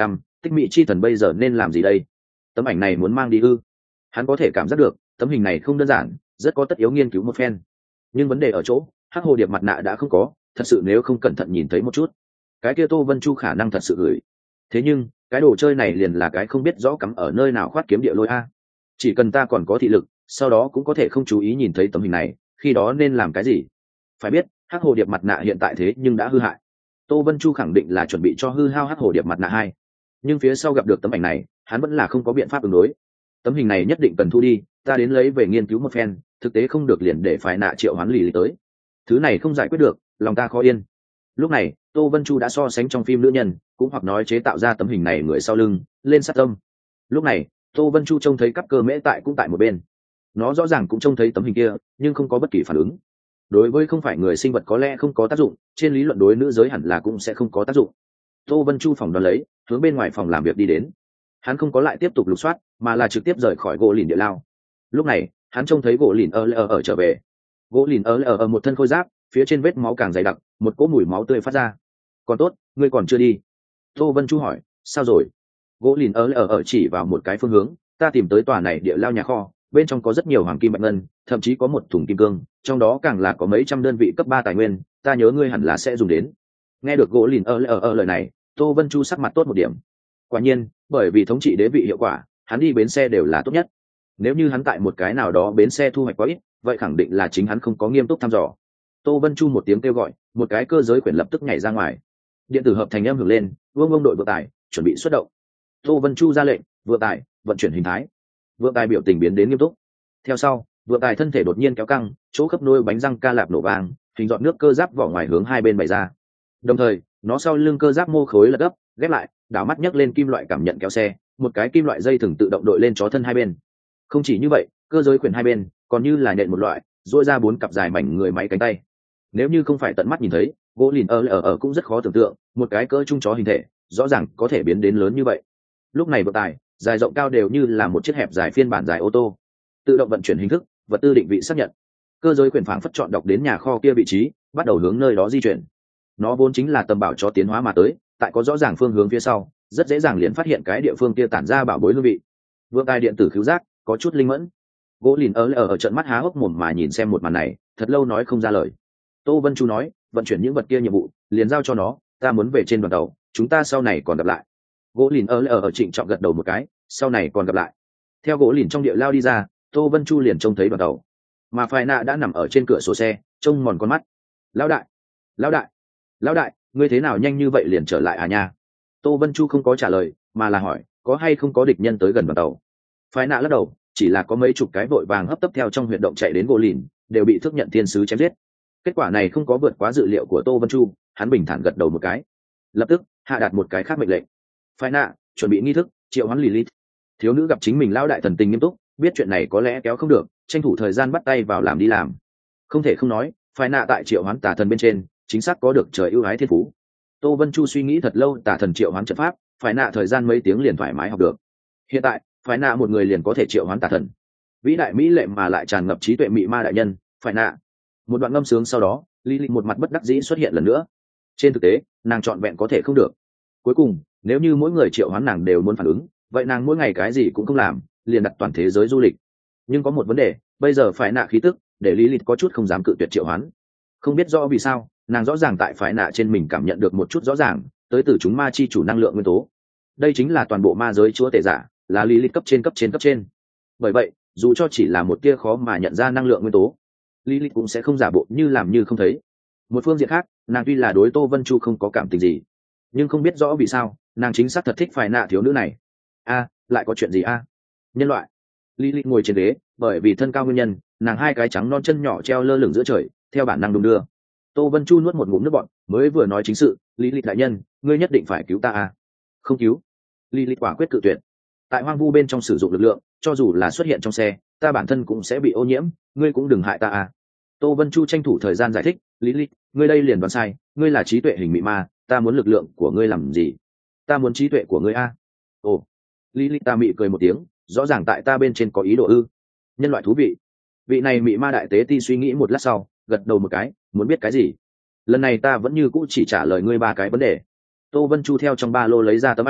Tích Mị chi thần bây giờ nên làm gì đây? Tấm ảnh này muốn mang đi ư? Hắn có thể cảm giác được tấm hình này không đơn giản, rất có tất yếu nghiên cứu một phen. Nhưng vấn đề ở chỗ hắc hồ điệp mặt nạ đã không có, thật sự nếu không cẩn thận nhìn thấy một chút, cái kia Tô Vân Chu khả năng thật sự gửi. Thế nhưng cái đồ chơi này liền là cái không biết rõ cắm ở nơi nào khoát kiếm địa lôi a. Chỉ cần ta còn có thị lực, sau đó cũng có thể không chú ý nhìn thấy tấm hình này, khi đó nên làm cái gì? Phải biết hắc hồ điệp mặt nạ hiện tại thế nhưng đã hư hại. Tô Vân Chu khẳng định là chuẩn bị cho hư hao hắc hồ điệp mặt nạ hai, nhưng phía sau gặp được tấm ảnh này, hắn vẫn là không có biện pháp ứng đối. Tấm hình này nhất định cần thu đi, ta đến lấy về nghiên cứu một phen, thực tế không được liền để phải nạ triệu hoán lì lì tới. Thứ này không giải quyết được, lòng ta khó yên. Lúc này Tô Vân Chu đã so sánh trong phim nữ nhân, cũng hoặc nói chế tạo ra tấm hình này người sau lưng lên sát tâm. Lúc này Tô Vân Chu trông thấy cắp cơ mễ tại cũng tại một bên, nó rõ ràng cũng trông thấy tấm hình kia nhưng không có bất kỳ phản ứng. Đối với không phải người sinh vật có lẽ không có tác dụng, trên lý luận đối nữ giới hẳn là cũng sẽ không có tác dụng. Tô Vân Chu phòng đoán lấy, hướng bên ngoài phòng làm việc đi đến. Hắn không có lại tiếp tục lục soát, mà là trực tiếp rời khỏi gỗ lìn địa lao. Lúc này hắn trông thấy gỗ lìn ở ở ở trở về. Gỗ lìn ở ở ở một thân khôi giáp, phía trên vết máu càng dày đặc, một cỗ mùi máu tươi phát ra. Còn tốt, ngươi còn chưa đi. Tô Vân Chu hỏi, sao rồi? Gỗ lìn ở ở ở chỉ vào một cái phương hướng, ta tìm tới tòa này địa lao nhà kho, bên trong có rất nhiều hoàng kim bạch ngân, thậm chí có một thùng kim cương, trong đó càng là có mấy trăm đơn vị cấp ba tài nguyên, ta nhớ ngươi hẳn là sẽ dùng đến. Nghe được gỗ lìn ở ở ở lời này, Tô Vân Chu sắc mặt tốt một điểm. Quả nhiên, bởi vì thống trị đế vị hiệu quả, hắn đi bến xe đều là tốt nhất. Nếu như hắn tại một cái nào đó bến xe thu hoạch quá ít, vậy khẳng định là chính hắn không có nghiêm túc thăm dò. Tô Vân Chu một tiếng kêu gọi, một cái cơ giới quyển lập tức nhảy ra ngoài. Điện tử hợp thành âm hưởng lên, vương ông đội vượng tải chuẩn bị xuất động. Tô Vân Chu ra lệnh, vượng tải vận chuyển hình thái. Vượng tải biểu tình biến đến nghiêm túc. Theo sau, vượng tải thân thể đột nhiên kéo căng, chỗ khớp nối bánh răng ca lạp nổ vàng, hình giọt nước cơ giáp vỏ ngoài hướng hai bên bày ra. Đồng thời, nó sau lưng cơ giáp mô khối lật gấp, ghép lại, đảo mắt nhấc lên kim loại cảm nhận kéo xe, một cái kim loại dây thừng tự động đội lên chó thân hai bên. Không chỉ như vậy, cơ giới quyển hai bên còn như là nện một loại, duỗi ra bốn cặp dài mảnh người máy cánh tay. Nếu như không phải tận mắt nhìn thấy, gỗ lìn ở ở ở cũng rất khó tưởng tượng, một cái cỡ trung chó hình thể, rõ ràng có thể biến đến lớn như vậy. Lúc này vận tải, dài rộng cao đều như là một chiếc hẹp dài phiên bản dài ô tô. Tự động vận chuyển hình thức, vật tư định vị xác nhận. Cơ giới quyển phảng phất chọn đọc đến nhà kho kia vị trí, bắt đầu hướng nơi đó di chuyển. Nó vốn chính là tầm bảo cho tiến hóa mà tới, tại có rõ ràng phương hướng phía sau, rất dễ dàng liền phát hiện cái địa phương kia tản ra bảo bối hương vị. Vương tài điện tử khứu giác có chút linh mẫn. Gỗ lìn ở ở ở trận mắt há hốc mồm mà nhìn xem một màn này, thật lâu nói không ra lời. Tô Vân Chu nói, vận chuyển những vật kia nhiệm vụ liền giao cho nó, ta muốn về trên đoàn tàu, chúng ta sau này còn gặp lại. Gỗ lìn ở ở ở trịnh trọng gật đầu một cái, sau này còn gặp lại. Theo gỗ lìn trong địa lao đi ra, Tô Vân Chu liền trông thấy đoàn tàu, mà Phai Nạ đã nằm ở trên cửa sổ xe, trông mòn con mắt. Lão đại, lão đại, lão đại, ngươi thế nào nhanh như vậy liền trở lại à nha? Tô Vân Chu không có trả lời, mà là hỏi, có hay không có địch nhân tới gần đoàn tàu? Phai Nạ lắc đầu, chỉ là có mấy chục cái vội vàng hấp tấp theo trong huyệt động chạy đến gỗ lìn, đều bị thức nhận thiên sứ chém giết. Kết quả này không có vượt quá dự liệu của Tô Vân Chu, hắn bình thản gật đầu một cái, lập tức hạ đạt một cái khác mệnh lệnh. Phai Nạ chuẩn bị nghi thức triệu hoán Lilith. Thiếu nữ gặp chính mình lão đại thần tình nghiêm túc, biết chuyện này có lẽ kéo không được, tranh thủ thời gian bắt tay vào làm đi làm. Không thể không nói, Phai Nạ tại triệu hoán tà thần bên trên chính xác có được trời ưu ái thiên phú. Tô Vân Chu suy nghĩ thật lâu, tà thần triệu hoán trận pháp, Phai Nạ thời gian mấy tiếng liền thoải mái học được. Hiện tại Phai Nạ một người liền có thể triệu hoán tà thần, vĩ đại mỹ lệ mà lại tràn ngập trí tuệ mị ma đại nhân. Phai Nạ một đoạn ngâm sướng sau đó, Lilith một mặt bất đắc dĩ xuất hiện lần nữa. Trên thực tế nàng trọn vẹn có thể không được. Cuối cùng nếu như mỗi người triệu hoán nàng đều muốn phản ứng, vậy nàng mỗi ngày cái gì cũng không làm, liền đặt toàn thế giới du lịch. Nhưng có một vấn đề, bây giờ Phai Nạ khí tức để Lilith có chút không dám cự tuyệt triệu hoán. Không biết rõ vì sao, nàng rõ ràng tại Phai Nạ trên mình cảm nhận được một chút rõ ràng tới từ chúng ma chi chủ năng lượng nguyên tố. Đây chính là toàn bộ ma giới chúa tể giả, là Lilith cấp trên cấp trên cấp trên. Bởi vậy dù cho chỉ là một tia khó mà nhận ra năng lượng nguyên tố, Lilith cũng sẽ không giả bộ như làm như không thấy. Một phương diện khác, nàng tuy là đối Tô Vân Chu không có cảm tình gì, nhưng không biết rõ vì sao nàng chính xác thật thích Phai Nạ thiếu nữ này. A, lại có chuyện gì a? Nhân loại. Lilith ngồi trên ghế, bởi vì thân cao nguyên nhân, nàng hai cái trắng non chân nhỏ treo lơ lửng giữa trời, theo bản năng đung đưa. Tô Vân Chu nuốt một ngụm nước bọt, mới vừa nói chính sự, Lilith đại nhân, ngươi nhất định phải cứu ta a. Không cứu. Lilith quả quyết cự tuyệt. Tại hoang vu bên trong sử dụng lực lượng, cho dù là xuất hiện trong xe, ta bản thân cũng sẽ bị ô nhiễm, ngươi cũng đừng hại ta a. Tô Vân Chu tranh thủ thời gian giải thích, Lilith, ngươi đây liền đoán sai, ngươi là trí tuệ hình mị ma, ta muốn lực lượng của ngươi làm gì? Ta muốn trí tuệ của ngươi a. Ồ. Lilith ta mị cười một tiếng, rõ ràng tại ta bên trên có ý đồ ư? Nhân loại thú vị. Vị này mị ma đại tế ti suy nghĩ một lát sau, gật đầu một cái, muốn biết cái gì? Lần này ta vẫn như cũ chỉ trả lời ngươi ba cái vấn đề. Tô Vân Chu theo trong ba lô lấy ra tấm ảnh,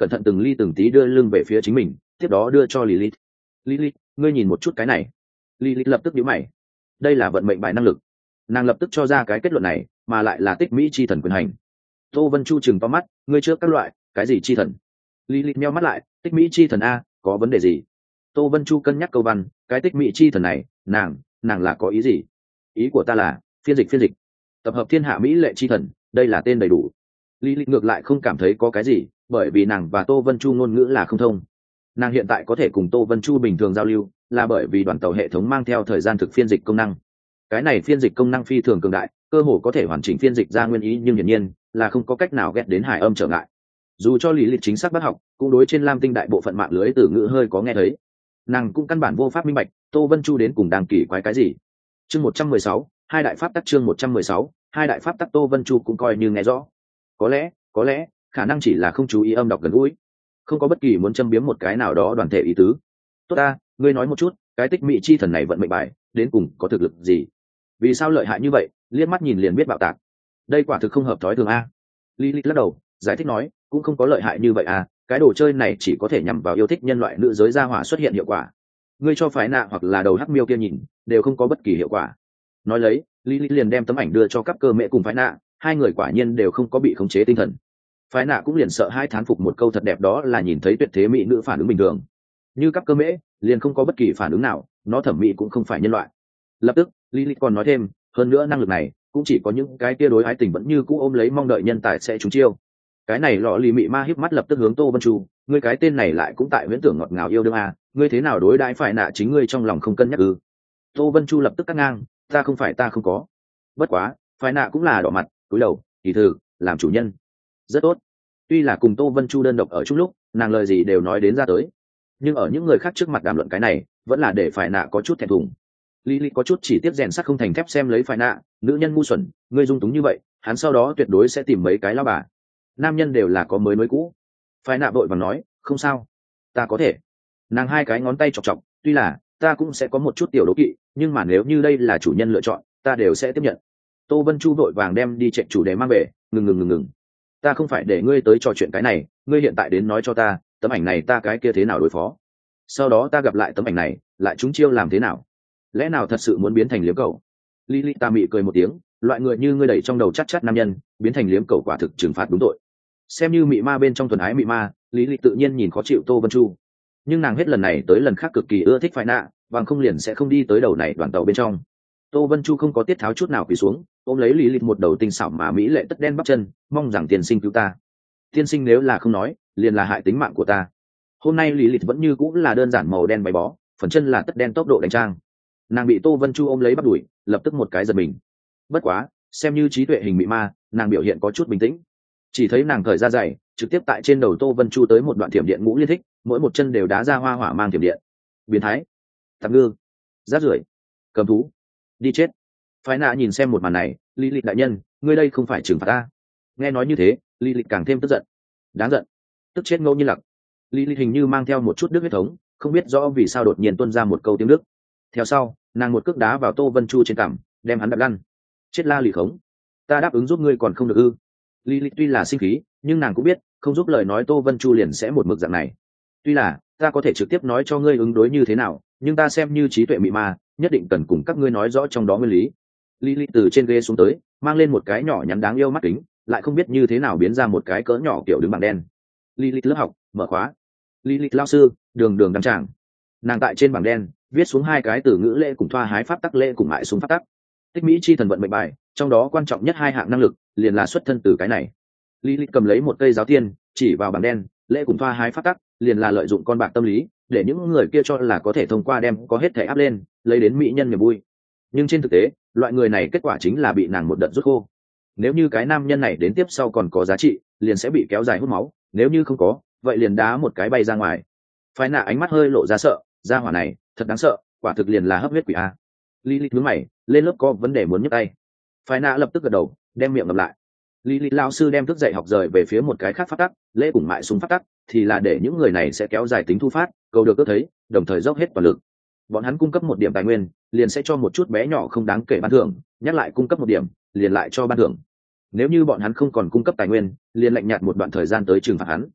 cẩn thận từng ly từng tí đưa lưng về phía chính mình, tiếp đó đưa cho Lilith. Lilith, ngươi nhìn một chút cái này. Lilith lập tức nhíu mày. Đây là vận mệnh bài năng lực. Nàng lập tức cho ra cái kết luận này, mà lại là tích mỹ chi thần quyền hành. Tô Vân Chu chừng to mắt, ngươi trước các loại, cái gì chi thần? Lilith nheo mắt lại, tích mỹ chi thần a, có vấn đề gì? Tô Vân Chu cân nhắc câu văn, cái tích mỹ chi thần này, nàng, nàng là có ý gì? Ý của ta là, phiên dịch phiên dịch. Tập hợp thiên hạ mỹ lệ chi thần, đây là tên đầy đủ. Lilith ngược lại không cảm thấy có cái gì, bởi vì nàng và Tô Vân Chu ngôn ngữ là không thông. Nàng hiện tại có thể cùng Tô Vân Chu bình thường giao lưu, là bởi vì đoàn tàu hệ thống mang theo thời gian thực phiên dịch công năng. Cái này phiên dịch công năng phi thường cường đại, cơ hồ có thể hoàn chỉnh phiên dịch ra nguyên ý, nhưng hiển nhiên là không có cách nào ghét đến hải âm trở ngại. Dù cho lý lịch chính xác bác học, cũng đối trên lam tinh đại bộ phận mạng lưới từ ngữ hơi có nghe thấy. Nàng cũng căn bản vô pháp minh bạch Tô Vân Chu đến cùng đang kỳ quái cái gì. Chương một trăm mười sáu, hai đại pháp tắc. Chương một trăm mười sáu, hai đại pháp tắc. Tô Vân Chu cũng coi như nghe rõ. Có lẽ, có lẽ, khả năng chỉ là không chú ý âm đọc gần gũi, không có bất kỳ muốn châm biếm một cái nào đó đoàn thể ý tứ. Tốt ta, ngươi nói một chút, cái tích mỹ chi thần này vận mệnh bài đến cùng có thực lực gì? Vì sao lợi hại như vậy, liếc mắt nhìn liền biết bạo tạc? Đây quả thực không hợp thói thường a. Lilith lắc đầu, giải thích nói, cũng không có lợi hại như vậy à, cái đồ chơi này chỉ có thể nhằm vào yêu thích nhân loại nữ giới gia hỏa xuất hiện hiệu quả. Ngươi cho phái nạ hoặc là đầu hắc miêu kia nhìn, đều không có bất kỳ hiệu quả. Nói lấy, Lilith liền đem tấm ảnh đưa cho cấp cơ mẹ cùng phái nạ, hai người quả nhiên đều không có bị khống chế tinh thần. Phái nạ cũng liền sợ hai thán phục một câu thật đẹp, đó là nhìn thấy tuyệt thế mỹ nữ phản ứng bình thường. Như cấp cơ mễ, liền không có bất kỳ phản ứng nào, nó thẩm mỹ cũng không phải nhân loại. Lập tức, Lilith còn nói thêm, hơn nữa năng lực này cũng chỉ có những cái kia đối ái tình vẫn như cũ ôm lấy mong đợi nhân tài sẽ trúng chiêu. Cái này lọ lì mị ma híp mắt lập tức hướng Tô Vân Chu, ngươi cái tên này lại cũng tại huyễn tưởng ngọt ngào yêu đương à, ngươi thế nào đối đãi phải nạ chính ngươi trong lòng không cân nhắc ư? Tô Vân Chu lập tức cắt ngang, ta không phải ta không có. Bất quá, phải nạ cũng là đỏ mặt, cúi đầu, kỳ thử, làm chủ nhân. Rất tốt. Tuy là cùng Tô Vân Chu đơn độc ở chung lúc, nàng lời gì đều nói đến ra tới, nhưng ở những người khác trước mặt đàm luận cái này, vẫn là để phải nạ có chút thẹn thùng. Lý có chút chỉ tiếp rèn sắt không thành thép xem lấy phải nạ, nữ nhân ngu xuẩn, ngươi dung túng như vậy, hắn sau đó tuyệt đối sẽ tìm mấy cái lao bà. Nam nhân đều là có mới nối cũ. Phải nạ vội và nói, không sao, ta có thể. Nàng hai cái ngón tay chọc chọc, tuy là ta cũng sẽ có một chút tiểu đố kỵ, nhưng mà nếu như đây là chủ nhân lựa chọn, ta đều sẽ tiếp nhận. Tô Vân Chu vội vàng đem đi chạy chủ đề mang về, ngừng ngừng ngừng ngừng. Ta không phải để ngươi tới trò chuyện cái này, ngươi hiện tại đến nói cho ta, tấm ảnh này ta cái kia thế nào đối phó? Sau đó ta gặp lại tấm ảnh này, lại chúng chiêu làm thế nào? Lẽ nào thật sự muốn biến thành liếm cầu? Lily ta mị cười một tiếng, loại người như ngươi đẩy trong đầu chắc chắc nam nhân, biến thành liếm cầu quả thực trừng phạt đúng tội. Xem như mị ma bên trong thuần ái mị ma, Lily tự nhiên nhìn khó chịu Tô Vân Chu, nhưng nàng hết lần này tới lần khác cực kỳ ưa thích phải nạ, bằng không liền sẽ không đi tới đầu này đoàn tàu bên trong. Tô Vân Chu không có tiết tháo chút nào quỳ xuống, ôm lấy Lý Lịch một đầu tinh xảo mà mỹ lệ tất đen bắp chân, mong rằng tiên sinh cứu ta. Tiên sinh nếu là không nói, liền là hại tính mạng của ta. Hôm nay Lý Lịch vẫn như cũng là đơn giản màu đen váy bó, phần chân là tất đen tốc độ đánh trang. Nàng bị Tô Vân Chu ôm lấy bắt đuổi, lập tức một cái giật mình. Bất quá, xem như trí tuệ hình mị ma, nàng biểu hiện có chút bình tĩnh. Chỉ thấy nàng cởi ra giày, trực tiếp tại trên đầu Tô Vân Chu tới một đoạn thiểm điện ngũ liên thích, mỗi một chân đều đá ra hoa hỏa mang thiểm điện. Biến thái, tạp ngư, rác rưởi, cầm thú, đi chết. Phái nạ nhìn xem một màn này, Lý Lịch đại nhân, ngươi đây không phải trừng phạt ta. Nghe nói như thế, Lý Lịch càng thêm tức giận. Đáng giận, tức chết ngẫu nhiên lặc. Lý Lịch hình như mang theo một chút đức huyết thống, không biết rõ vì sao đột nhiên tuôn ra một câu tiếng đức. Theo sau, nàng một cước đá vào Tô Vân Chu trên cằm, đem hắn đập lăn. Chết la lì khống, ta đáp ứng giúp ngươi còn không được ư? Lý Lịch tuy là sinh khí, nhưng nàng cũng biết, không giúp lời nói Tô Vân Chu liền sẽ một mực dạng này. Tuy là ta có thể trực tiếp nói cho ngươi ứng đối như thế nào, nhưng ta xem như trí tuệ mị ma, nhất định cần cùng các ngươi nói rõ trong đó nguyên lý. Lý Lịch từ trên ghế xuống tới, mang lên một cái nhỏ nhắn đáng yêu mắt kính, lại không biết như thế nào biến ra một cái cỡ nhỏ kiểu đứng bằng đen. Lý Lịch lớp học mở khóa. Lý Lịch lao sư, đường đường đăng tràng. Nàng tại trên bảng đen viết xuống hai cái từ ngữ lễ cùng thoa hái pháp tắc lễ cùng mại súng pháp tắc. Tích mỹ chi thần vận mệnh bài, trong đó quan trọng nhất hai hạng năng lực liền là xuất thân từ cái này. Lý Lịch cầm lấy một cây giáo tiên, chỉ vào bảng đen, lễ cùng thoa hái pháp tắc liền là lợi dụng con bạc tâm lý, để những người kia cho là có thể thông qua đem có hết thể áp lên, lấy đến mỹ nhân niềm vui. Nhưng trên thực tế, loại người này kết quả chính là bị nàng một đợt rút khô. Nếu như cái nam nhân này đến tiếp sau còn có giá trị, liền sẽ bị kéo dài hút máu, nếu như không có, vậy liền đá một cái bay ra ngoài. Phái nạ ánh mắt hơi lộ ra sợ, gia hỏa này thật đáng sợ, quả thực liền là hấp huyết quỷ a. Lý nhướng mày, lên lớp có vấn đề muốn nhấc tay. Phái nạ lập tức gật đầu, đem miệng ngậm lại. Lý lão sư đem thức dậy học rời về phía một cái khác phát tắc, lễ cùng mại súng phát tắc thì là để những người này sẽ kéo dài tính thu phát, cầu được ước thấy, đồng thời dốc hết toàn lực. Bọn hắn cung cấp một điểm tài nguyên, liền sẽ cho một chút bé nhỏ không đáng kể ban thưởng, nhắc lại cung cấp một điểm, liền lại cho ban thưởng. Nếu như bọn hắn không còn cung cấp tài nguyên, liền lạnh nhạt một đoạn thời gian tới trừng phạt hắn.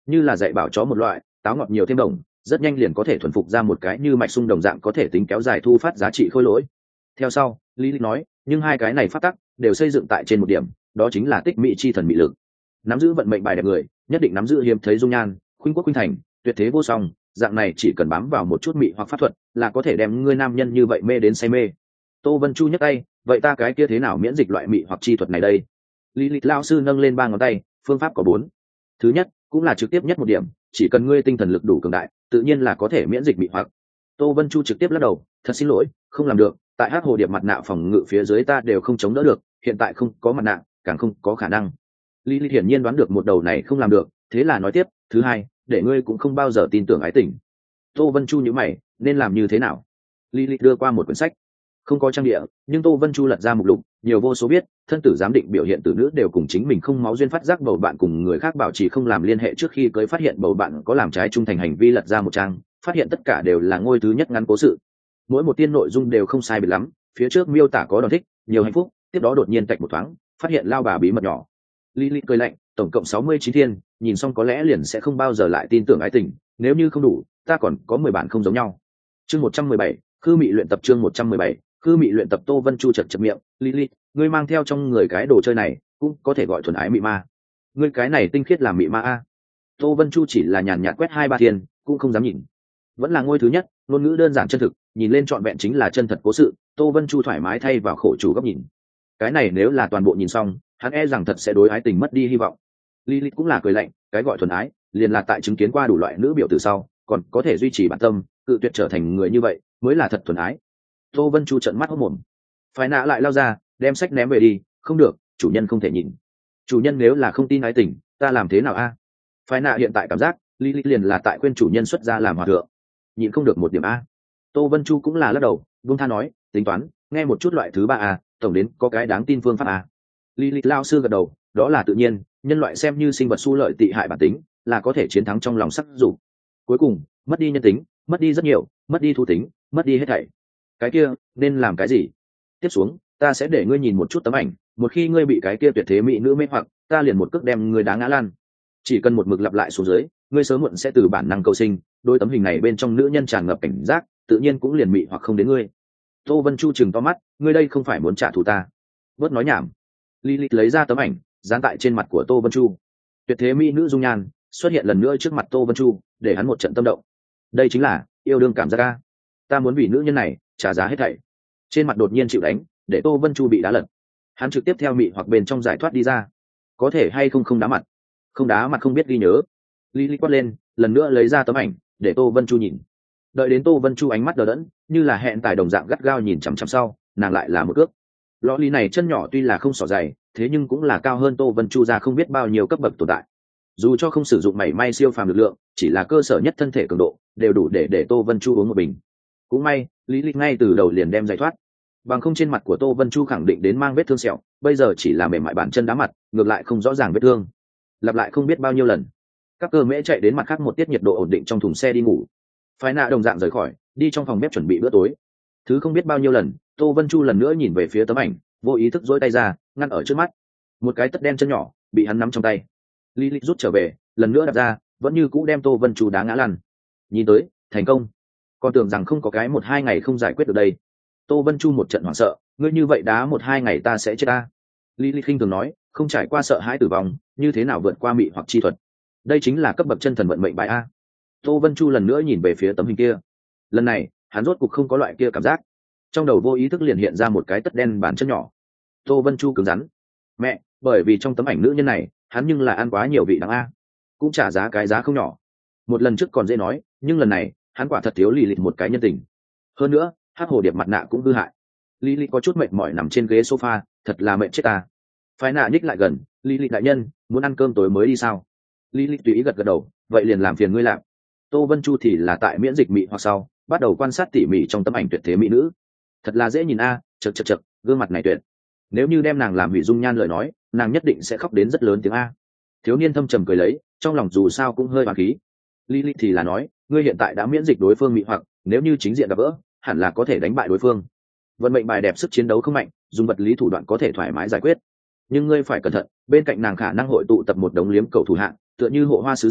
như là dạy bảo chó một loại, táo ngọt nhiều thêm đồng, rất nhanh liền có thể thuần phục ra một cái như mạch sung đồng dạng có thể tính kéo dài thu phát giá trị khôi lỗi. Theo sau, Lý nói, nhưng hai cái này phát tắc đều xây dựng tại trên một điểm, đó chính là tích mỹ chi thần mị lực. Nắm giữ vận mệnh bài đẹp người, nhất định nắm giữ hiếm thấy dung nhan, khuynh quốc khuynh thành, tuyệt thế vô song, dạng này chỉ cần bám vào một chút mị hoặc pháp thuật, là có thể đem ngươi nam nhân như vậy mê đến say mê. Tô Vân Chu nhấc tay, vậy ta cái kia thế nào miễn dịch loại mị hoặc chi thuật này đây? Lý Lịch lão sư nâng lên ba ngón tay, phương pháp có bốn. Thứ nhất, cũng là trực tiếp nhất một điểm, chỉ cần ngươi tinh thần lực đủ cường đại, tự nhiên là có thể miễn dịch mị hoặc. Tô Vân Chu trực tiếp lắc đầu, thật xin lỗi, không làm được, tại Hắc Hồ Điệp mặt nạ phòng ngự phía dưới ta đều không chống đỡ được, hiện tại không có mặt nạ, càng không có khả năng. Lý Lịch hiển nhiên đoán được một đầu này không làm được, thế là nói tiếp, thứ hai, để ngươi cũng không bao giờ tin tưởng ái tình. Tô Vân Chu nhíu mày, nên làm như thế nào? Lý Lịch đưa qua một quyển sách, không có trang địa, nhưng Tô Vân Chu lật ra mục lục, nhiều vô số biết, thân tử giám định biểu hiện tử nữ đều cùng chính mình không máu duyên phát giác bầu bạn cùng người khác bảo trì không làm liên hệ trước khi cưới, phát hiện bầu bạn có làm trái trung thành hành vi, lật ra một trang, phát hiện tất cả đều là ngôi thứ nhất ngắn cố sự. Mỗi một tiên nội dung đều không sai biệt lắm, phía trước miêu tả có đòn thích, nhiều hạnh phúc, tiếp đó đột nhiên tạch một thoáng, phát hiện lao bà bí mật nhỏ. Lý Lịch cười lạnh, tổng cộng sáu mươi chín thiên, nhìn xong có lẽ liền sẽ không bao giờ lại tin tưởng ái tình, nếu như không đủ, ta còn có mười bản không giống nhau. Chương một trăm mười bảy, Khư Mị luyện tập, chương một trăm mười bảy, Khư Mị luyện tập. Tô Vân Chu chật chật miệng, Lý, ngươi mang theo trong người cái đồ chơi này, cũng có thể gọi thuần ái mị ma. Ngươi cái này tinh khiết làm mị ma a. Tô Vân Chu chỉ là nhàn nhạt quét hai ba thiên, cũng không dám nhìn. Vẫn là ngôi thứ nhất, ngôn ngữ đơn giản chân thực, nhìn lên trọn vẹn chính là chân thật cố sự. Tô Vân Chu thoải mái thay vào khổ chủ góc nhìn. Cái này nếu là toàn bộ nhìn xong, hắn e rằng thật sẽ đối ái tình mất đi hy vọng. Lilith cũng là cười lạnh, cái gọi thuần ái, liền là tại chứng kiến qua đủ loại nữ biểu từ sau, còn có thể duy trì bản tâm, cự tuyệt trở thành người như vậy, mới là thật thuần ái. Tô Vân Chu trợn mắt hốt mồm. Phái nã lại lao ra, đem sách ném về đi, không được, chủ nhân không thể nhìn. Chủ nhân nếu là không tin ái tình, ta làm thế nào a? Phái nã hiện tại cảm giác, Lilith liền là tại khuyên chủ nhân xuất ra làm hòa thượng. Nhịn không được một điểm a. Tô Vân Chu cũng là lắc đầu, buông tha nói, tính toán, nghe một chút loại thứ ba a, tổng đến có cái đáng tin phương pháp a. Lilith lao sư gật đầu, đó là tự nhiên, nhân loại xem như sinh vật su lợi tị hại bản tính, là có thể chiến thắng trong lòng sắc dục. Cuối cùng, mất đi nhân tính, mất đi rất nhiều, mất đi thu tính, mất đi hết thảy. Cái kia, nên làm cái gì? Tiếp xuống, ta sẽ để ngươi nhìn một chút tấm ảnh, một khi ngươi bị cái kia tuyệt thế mỹ nữ mê hoặc, ta liền một cước đem ngươi đá ngã lăn. Chỉ cần một mực lặp lại xuống dưới, ngươi sớm muộn sẽ từ bản năng cầu sinh, đôi tấm hình này bên trong nữ nhân tràn ngập cảnh giác, tự nhiên cũng liền mị hoặc không đến ngươi. Tô Vân Chu trừng to mắt, ngươi đây không phải muốn trả thù ta? Bớt nói nhảm. Lilith lấy ra tấm ảnh, dán tại trên mặt của Tô Vân Chu. Tuyệt thế mỹ nữ dung nhan xuất hiện lần nữa trước mặt Tô Vân Chu, để hắn một trận tâm động. Đây chính là yêu đương cảm giác a. Ta muốn vì nữ nhân này trả giá hết thảy. Trên mặt đột nhiên chịu đánh, để Tô Vân Chu bị đá lật. Hắn trực tiếp theo mị hoặc bên trong giải thoát đi ra. Có thể hay không không đá mặt? Không đá mặt không biết ghi nhớ. Lilith quát lên, lần nữa lấy ra tấm ảnh, để Tô Vân Chu nhìn. Đợi đến Tô Vân Chu ánh mắt đờ đẫn, như là hẹn tài đồng dạng gắt gao nhìn chằm chằm sau, nàng lại là một cước. Lọ ly này chân nhỏ tuy là không xỏ dày, thế nhưng cũng là cao hơn Tô Vân Chu ra không biết bao nhiêu cấp bậc tồn tại. Dù cho không sử dụng mảy may siêu phàm lực lượng, chỉ là cơ sở nhất thân thể cường độ, đều đủ để để Tô Vân Chu uống một bình. Cũng may, Lý Lịch ngay từ đầu liền đem giải thoát. Bằng không trên mặt của Tô Vân Chu khẳng định đến mang vết thương sẹo, bây giờ chỉ là mềm mại bàn chân đá mặt, ngược lại không rõ ràng vết thương. Lặp lại không biết bao nhiêu lần. Các cơ mễ chạy đến mặt khác một tiết nhiệt độ ổn định trong thùng xe đi ngủ. Phái nạ đồng dạng rời khỏi, đi trong phòng bếp chuẩn bị bữa tối. Thứ không biết bao nhiêu lần, Tô Vân Chu lần nữa nhìn về phía tấm ảnh, vô ý thức dỗi tay ra, ngăn ở trước mắt. Một cái tất đen chân nhỏ bị hắn nắm trong tay. Lý Lịch rút trở về, lần nữa đặt ra, vẫn như cũ đem Tô Vân Chu đá ngã lăn. Nhìn tới, thành công. Còn tưởng rằng không có cái một hai ngày không giải quyết được đây. Tô Vân Chu một trận hoảng sợ, ngươi như vậy đá một hai ngày ta sẽ chết ta. Lý Lịch khinh thường nói, không trải qua sợ hãi tử vong, như thế nào vượt qua mị hoặc chi thuật. Đây chính là cấp bậc chân thần vận mệnh bài a. Tô Vân Chu lần nữa nhìn về phía tấm hình kia. Lần này, hắn rốt cục không có loại kia cảm giác. Trong đầu vô ý thức liền hiện ra một cái tất đen bàn chân nhỏ. Tô Vân Chu cứng rắn. Mẹ, bởi vì trong tấm ảnh nữ nhân này, hắn nhưng là ăn quá nhiều vị đắng a, cũng trả giá cái giá không nhỏ. Một lần trước còn dễ nói, nhưng lần này, hắn quả thật thiếu Lý Lịch một cái nhân tình. Hơn nữa, Hắc Hồ Điệp mặt nạ cũng hư hại. Lý Lịch có chút mệt mỏi nằm trên ghế sofa, thật là mệt chết ta. Phái nạ nhích lại gần, Lý Lịch đại nhân, muốn ăn cơm tối mới đi sao? Lý Lịch tùy ý gật gật đầu, vậy liền làm phiền ngươi làm. Tô Vân Chu thì là tại miễn dịch mị hoặc sau, bắt đầu quan sát tỉ mỉ trong tấm ảnh tuyệt thế mỹ nữ. Thật là dễ nhìn a, chật chật chật, gương mặt này tuyệt. Nếu như đem nàng làm hủy dung nhan lời nói, nàng nhất định sẽ khóc đến rất lớn tiếng a. Thiếu niên thâm trầm cười lấy, trong lòng dù sao cũng hơi hoảng khí. Lilith thì là nói, ngươi hiện tại đã miễn dịch đối phương mị hoặc, nếu như chính diện gặp gỡ, hẳn là có thể đánh bại đối phương. Vận mệnh bài đẹp sức chiến đấu không mạnh, dùng vật lý thủ đoạn có thể thoải mái giải quyết. Nhưng ngươi phải cẩn thận, bên cạnh nàng khả năng hội tụ tập một đống liếm cầu thủ hạng, tựa như hộ hoa sứ giả,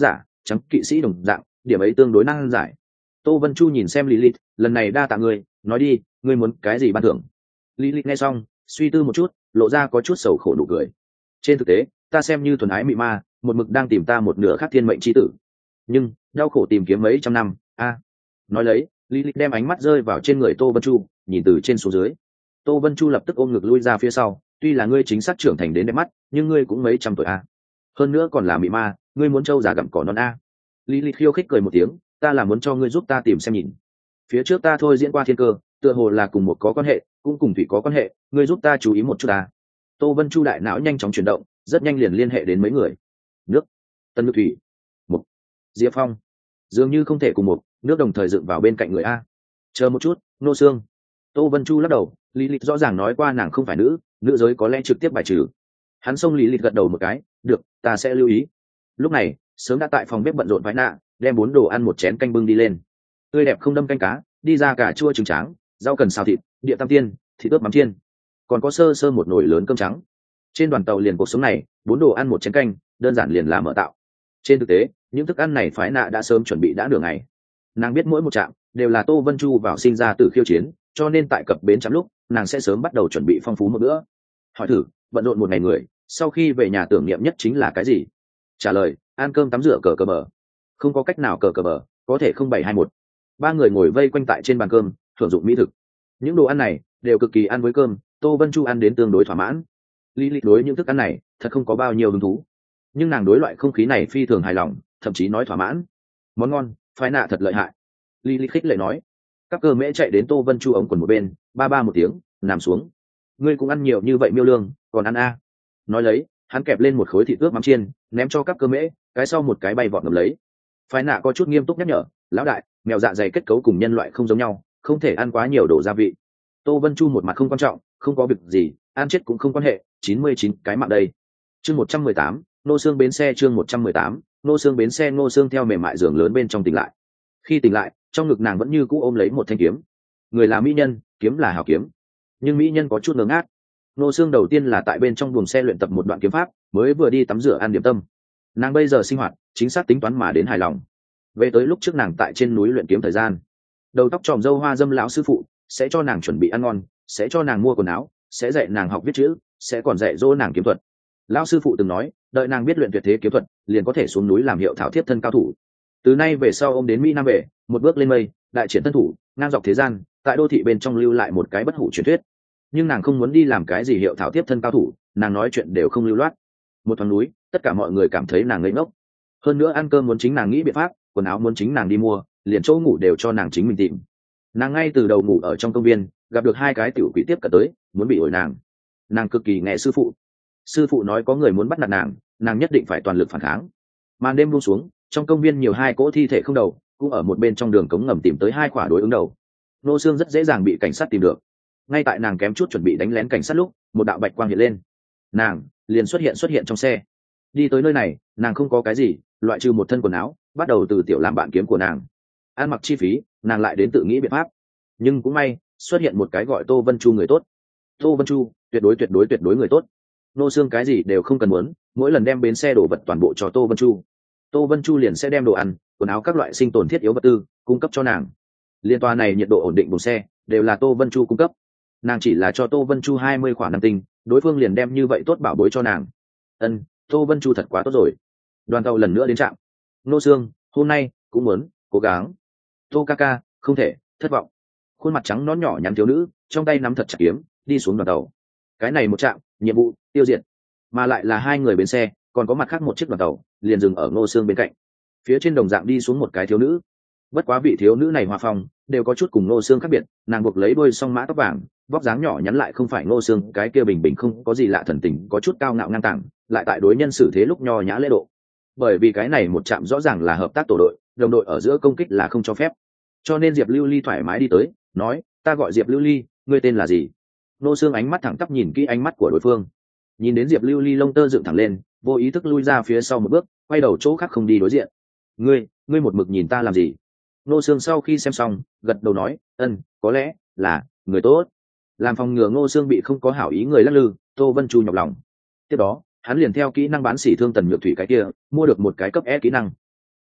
trắng kỵ sĩ đồng dạng, điểm ấy tương đối năng giải. Tô Vân Chu nhìn xem Lilith, lần này đa tạ ngươi, nói đi, ngươi muốn cái gì ban thưởng? Lilith nghe xong, suy tư một chút, lộ ra có chút sầu khổ nụ cười. Trên thực tế, ta xem như thuần ái mị ma, một mực đang tìm ta một nửa khác thiên mệnh chi tử. Nhưng, đau khổ tìm kiếm mấy trăm năm, a. Nói lấy, Lilith đem ánh mắt rơi vào trên người Tô Vân Chu, nhìn từ trên xuống dưới. Tô Vân Chu lập tức ôm ngực lui ra phía sau, tuy là ngươi chính xác trưởng thành đến đẹp mắt, nhưng ngươi cũng mấy trăm tuổi a. Hơn nữa còn là mị ma, ngươi muốn trâu già gặm cỏ non a. Lilith khiêu khích cười một tiếng, ta là muốn cho ngươi giúp ta tìm xem nhìn. Phía trước ta thôi diễn qua thiên cơ, tựa hồ là cùng một có quan hệ, cũng cùng thủy có quan hệ, ngươi giúp ta chú ý một chút ta. Tô Vân Chu đại não nhanh chóng chuyển động, rất nhanh liền liên hệ đến mấy người. Nước, Tân Nhược Thủy, Mục, Diệp Phong, dường như không thể cùng một nước đồng thời dựng vào bên cạnh người a. Chờ một chút, Nô Sương. Tô Vân Chu lắc đầu, Lý Lịch rõ ràng nói qua nàng không phải nữ, nữ giới có lẽ trực tiếp bài trừ. Hắn xông Lý Lịch gật đầu một cái, được, ta sẽ lưu ý. Lúc này, sớm đã tại phòng bếp bận rộn vãi nạ, đem bốn đồ ăn một chén canh bưng đi lên. Tươi đẹp không đâm canh cá, đi ra cà chua trứng tráng, rau cần xào thịt, địa tam tiên, thịt ướp mắm chiên, còn có sơ sơ một nồi lớn cơm trắng. Trên đoàn tàu liền cuộc sống này, bốn đồ ăn một chén canh, đơn giản liền là mở tạo. Trên thực tế, những thức ăn này phái nạ đã sớm chuẩn bị đã nửa ngày. Nàng biết mỗi một trạm đều là Tô Vân Chu vào sinh ra từ khiêu chiến, cho nên tại cập bến chạm lúc, nàng sẽ sớm bắt đầu chuẩn bị phong phú một bữa. Hỏi thử, bận rộn một ngày người, sau khi về nhà tưởng niệm nhất chính là cái gì? Trả lời, ăn cơm tắm rửa cờ cờ bờ. Không có cách nào cờ cờ bờ, có thể không bảy hai một. Ba người ngồi vây quanh tại trên bàn cơm, thưởng dụng mỹ thực. Những đồ ăn này đều cực kỳ ăn với cơm, Tô Vân Chu ăn đến tương đối thỏa mãn. Lý Lịch đối những thức ăn này thật không có bao nhiêu hứng thú, nhưng nàng đối loại không khí này phi thường hài lòng, thậm chí nói thỏa mãn. Món ngon, phái nạ thật lợi hại. Lý Lịch khích lệ nói. Các cơ mễ chạy đến Tô Vân Chu ống quần một bên, ba ba một tiếng, nằm xuống. Ngươi cũng ăn nhiều như vậy miêu lương, còn ăn a? Nói lấy, hắn kẹp lên một khối thịt ướp mắm chiên, ném cho các cơ mễ, cái sau một cái bay vọt ngầm lấy. Phái nạ có chút nghiêm túc nhắc nhở, lão đại, mèo dạ dày kết cấu cùng nhân loại không giống nhau, không thể ăn quá nhiều đồ gia vị. Tô Vân Chu một mặt không quan trọng, không có việc gì, ăn chết cũng không quan hệ, chín mươi chín cái mạng đây. Chương một trăm mười tám, nô xương bến xe. Chương một trăm mười tám, nô xương bến xe. Nô xương theo mềm mại giường lớn bên trong tỉnh lại. Khi tỉnh lại, trong ngực nàng vẫn như cũ ôm lấy một thanh kiếm. Người là mỹ nhân, kiếm là hảo kiếm. Nhưng mỹ nhân có chút ngớ ngác. Nô xương đầu tiên là tại bên trong buồng xe luyện tập một đoạn kiếm pháp, mới vừa đi tắm rửa ăn điểm tâm. Nàng bây giờ sinh hoạt chính xác tính toán mà đến hài lòng. Về tới lúc trước nàng tại trên núi luyện kiếm thời gian, đầu tóc tròm râu hoa dâm lão sư phụ sẽ cho nàng chuẩn bị ăn ngon, sẽ cho nàng mua quần áo, sẽ dạy nàng học viết chữ, sẽ còn dạy dỗ nàng kiếm thuật. Lão sư phụ từng nói, đợi nàng biết luyện tuyệt thế kiếm thuật, liền có thể xuống núi làm hiệu thảo thiếp thân cao thủ. Từ nay về sau ông đến Mỹ Nam về, một bước lên mây, đại triển thân thủ, ngang dọc thế gian, tại đô thị bên trong lưu lại một cái bất hủ truyền thuyết. Nhưng nàng không muốn đi làm cái gì hiệu thảo thiếp thân cao thủ, nàng nói chuyện đều không lưu loát. Một thoáng núi, tất cả mọi người cảm thấy nàng ngây ngốc. Hơn nữa ăn cơm muốn chính nàng nghĩ biện pháp, quần áo muốn chính nàng đi mua, liền chỗ ngủ đều cho nàng chính mình tìm. Nàng ngay từ đầu ngủ ở trong công viên, gặp được hai cái tiểu quỷ tiếp cận tới, muốn bị ổi nàng. Nàng cực kỳ nghe sư phụ. Sư phụ nói có người muốn bắt nạt nàng, nàng nhất định phải toàn lực phản kháng. Màn đêm buông xuống, trong công viên nhiều hai cỗ thi thể không đầu, cũng ở một bên trong đường cống ngầm tìm tới hai quả đối ứng đầu. Nô xương rất dễ dàng bị cảnh sát tìm được. Ngay tại nàng kém chút chuẩn bị đánh lén cảnh sát lúc, một đạo bạch quang hiện lên, nàng liền xuất hiện xuất hiện trong xe. Đi tới nơi này, nàng không có cái gì, loại trừ một thân quần áo, bắt đầu từ tiểu làm bạn kiếm của nàng. Ăn mặc chi phí, nàng lại đến tự nghĩ biện pháp. Nhưng cũng may, xuất hiện một cái gọi Tô Vân Chu người tốt. Tô Vân Chu, tuyệt đối tuyệt đối tuyệt đối người tốt. Nô xương cái gì đều không cần muốn, mỗi lần đem bến xe đổ vật toàn bộ cho Tô Vân Chu. Tô Vân Chu liền sẽ đem đồ ăn, quần áo các loại sinh tồn thiết yếu vật tư cung cấp cho nàng. Liên toa này nhiệt độ ổn định buồng xe đều là Tô Vân Chu cung cấp. Nàng chỉ là cho Tô Vân Chu hai mươi khoản năng tinh, đối phương liền đem như vậy tốt bảo bối cho nàng. Ân, Tô Vân Chu thật quá tốt rồi. Đoàn tàu lần nữa đến trạm. Nô xương, hôm nay cũng muốn cố gắng. Tô ca ca, không thể thất vọng. Khuôn mặt trắng nõn nhỏ nhắn thiếu nữ, trong tay nắm thật chặt kiếm, đi xuống đoàn tàu. Cái này một trạm, nhiệm vụ tiêu diệt, mà lại là hai người bên xe, còn có mặt khác một chiếc đoàn tàu liền dừng ở Ngô Xương bên cạnh. Phía trên đồng dạng đi xuống một cái thiếu nữ. Bất quá vị thiếu nữ này hoa phong đều có chút cùng Ngô Xương khác biệt, nàng buộc lấy đôi song mã tóc vàng, vóc dáng nhỏ nhắn lại không phải Ngô Xương cái kia bình bình không có gì lạ thần tình, có chút cao ngạo ngang tàng, lại tại đối nhân xử thế lúc nho nhã lễ độ. Bởi vì cái này một trạm rõ ràng là hợp tác tổ đội, đồng đội ở giữa công kích là không cho phép, cho nên Diệp Lưu Ly thoải mái đi tới, nói, ta gọi Diệp Lưu Ly, ngươi tên là gì? Ngô Xương ánh mắt thẳng tắp nhìn kỹ ánh mắt của đối phương, nhìn đến Diệp Lưu Ly lông tơ dựng thẳng lên, vô ý thức lui ra phía sau một bước, quay đầu chỗ khác không đi đối diện. Ngươi, ngươi một mực nhìn ta làm gì? Ngô Xương sau khi xem xong, gật đầu nói, ân, có lẽ là người tốt. Làm phòng ngừa Ngô Xương bị không có hảo ý người lắc lư, Tô Vân Chu nhọc lòng. Tiếp đó, hắn liền theo kỹ năng bán sỉ thương Tần Nhược Thủy cái kia, mua được một cái cấp E kỹ năng.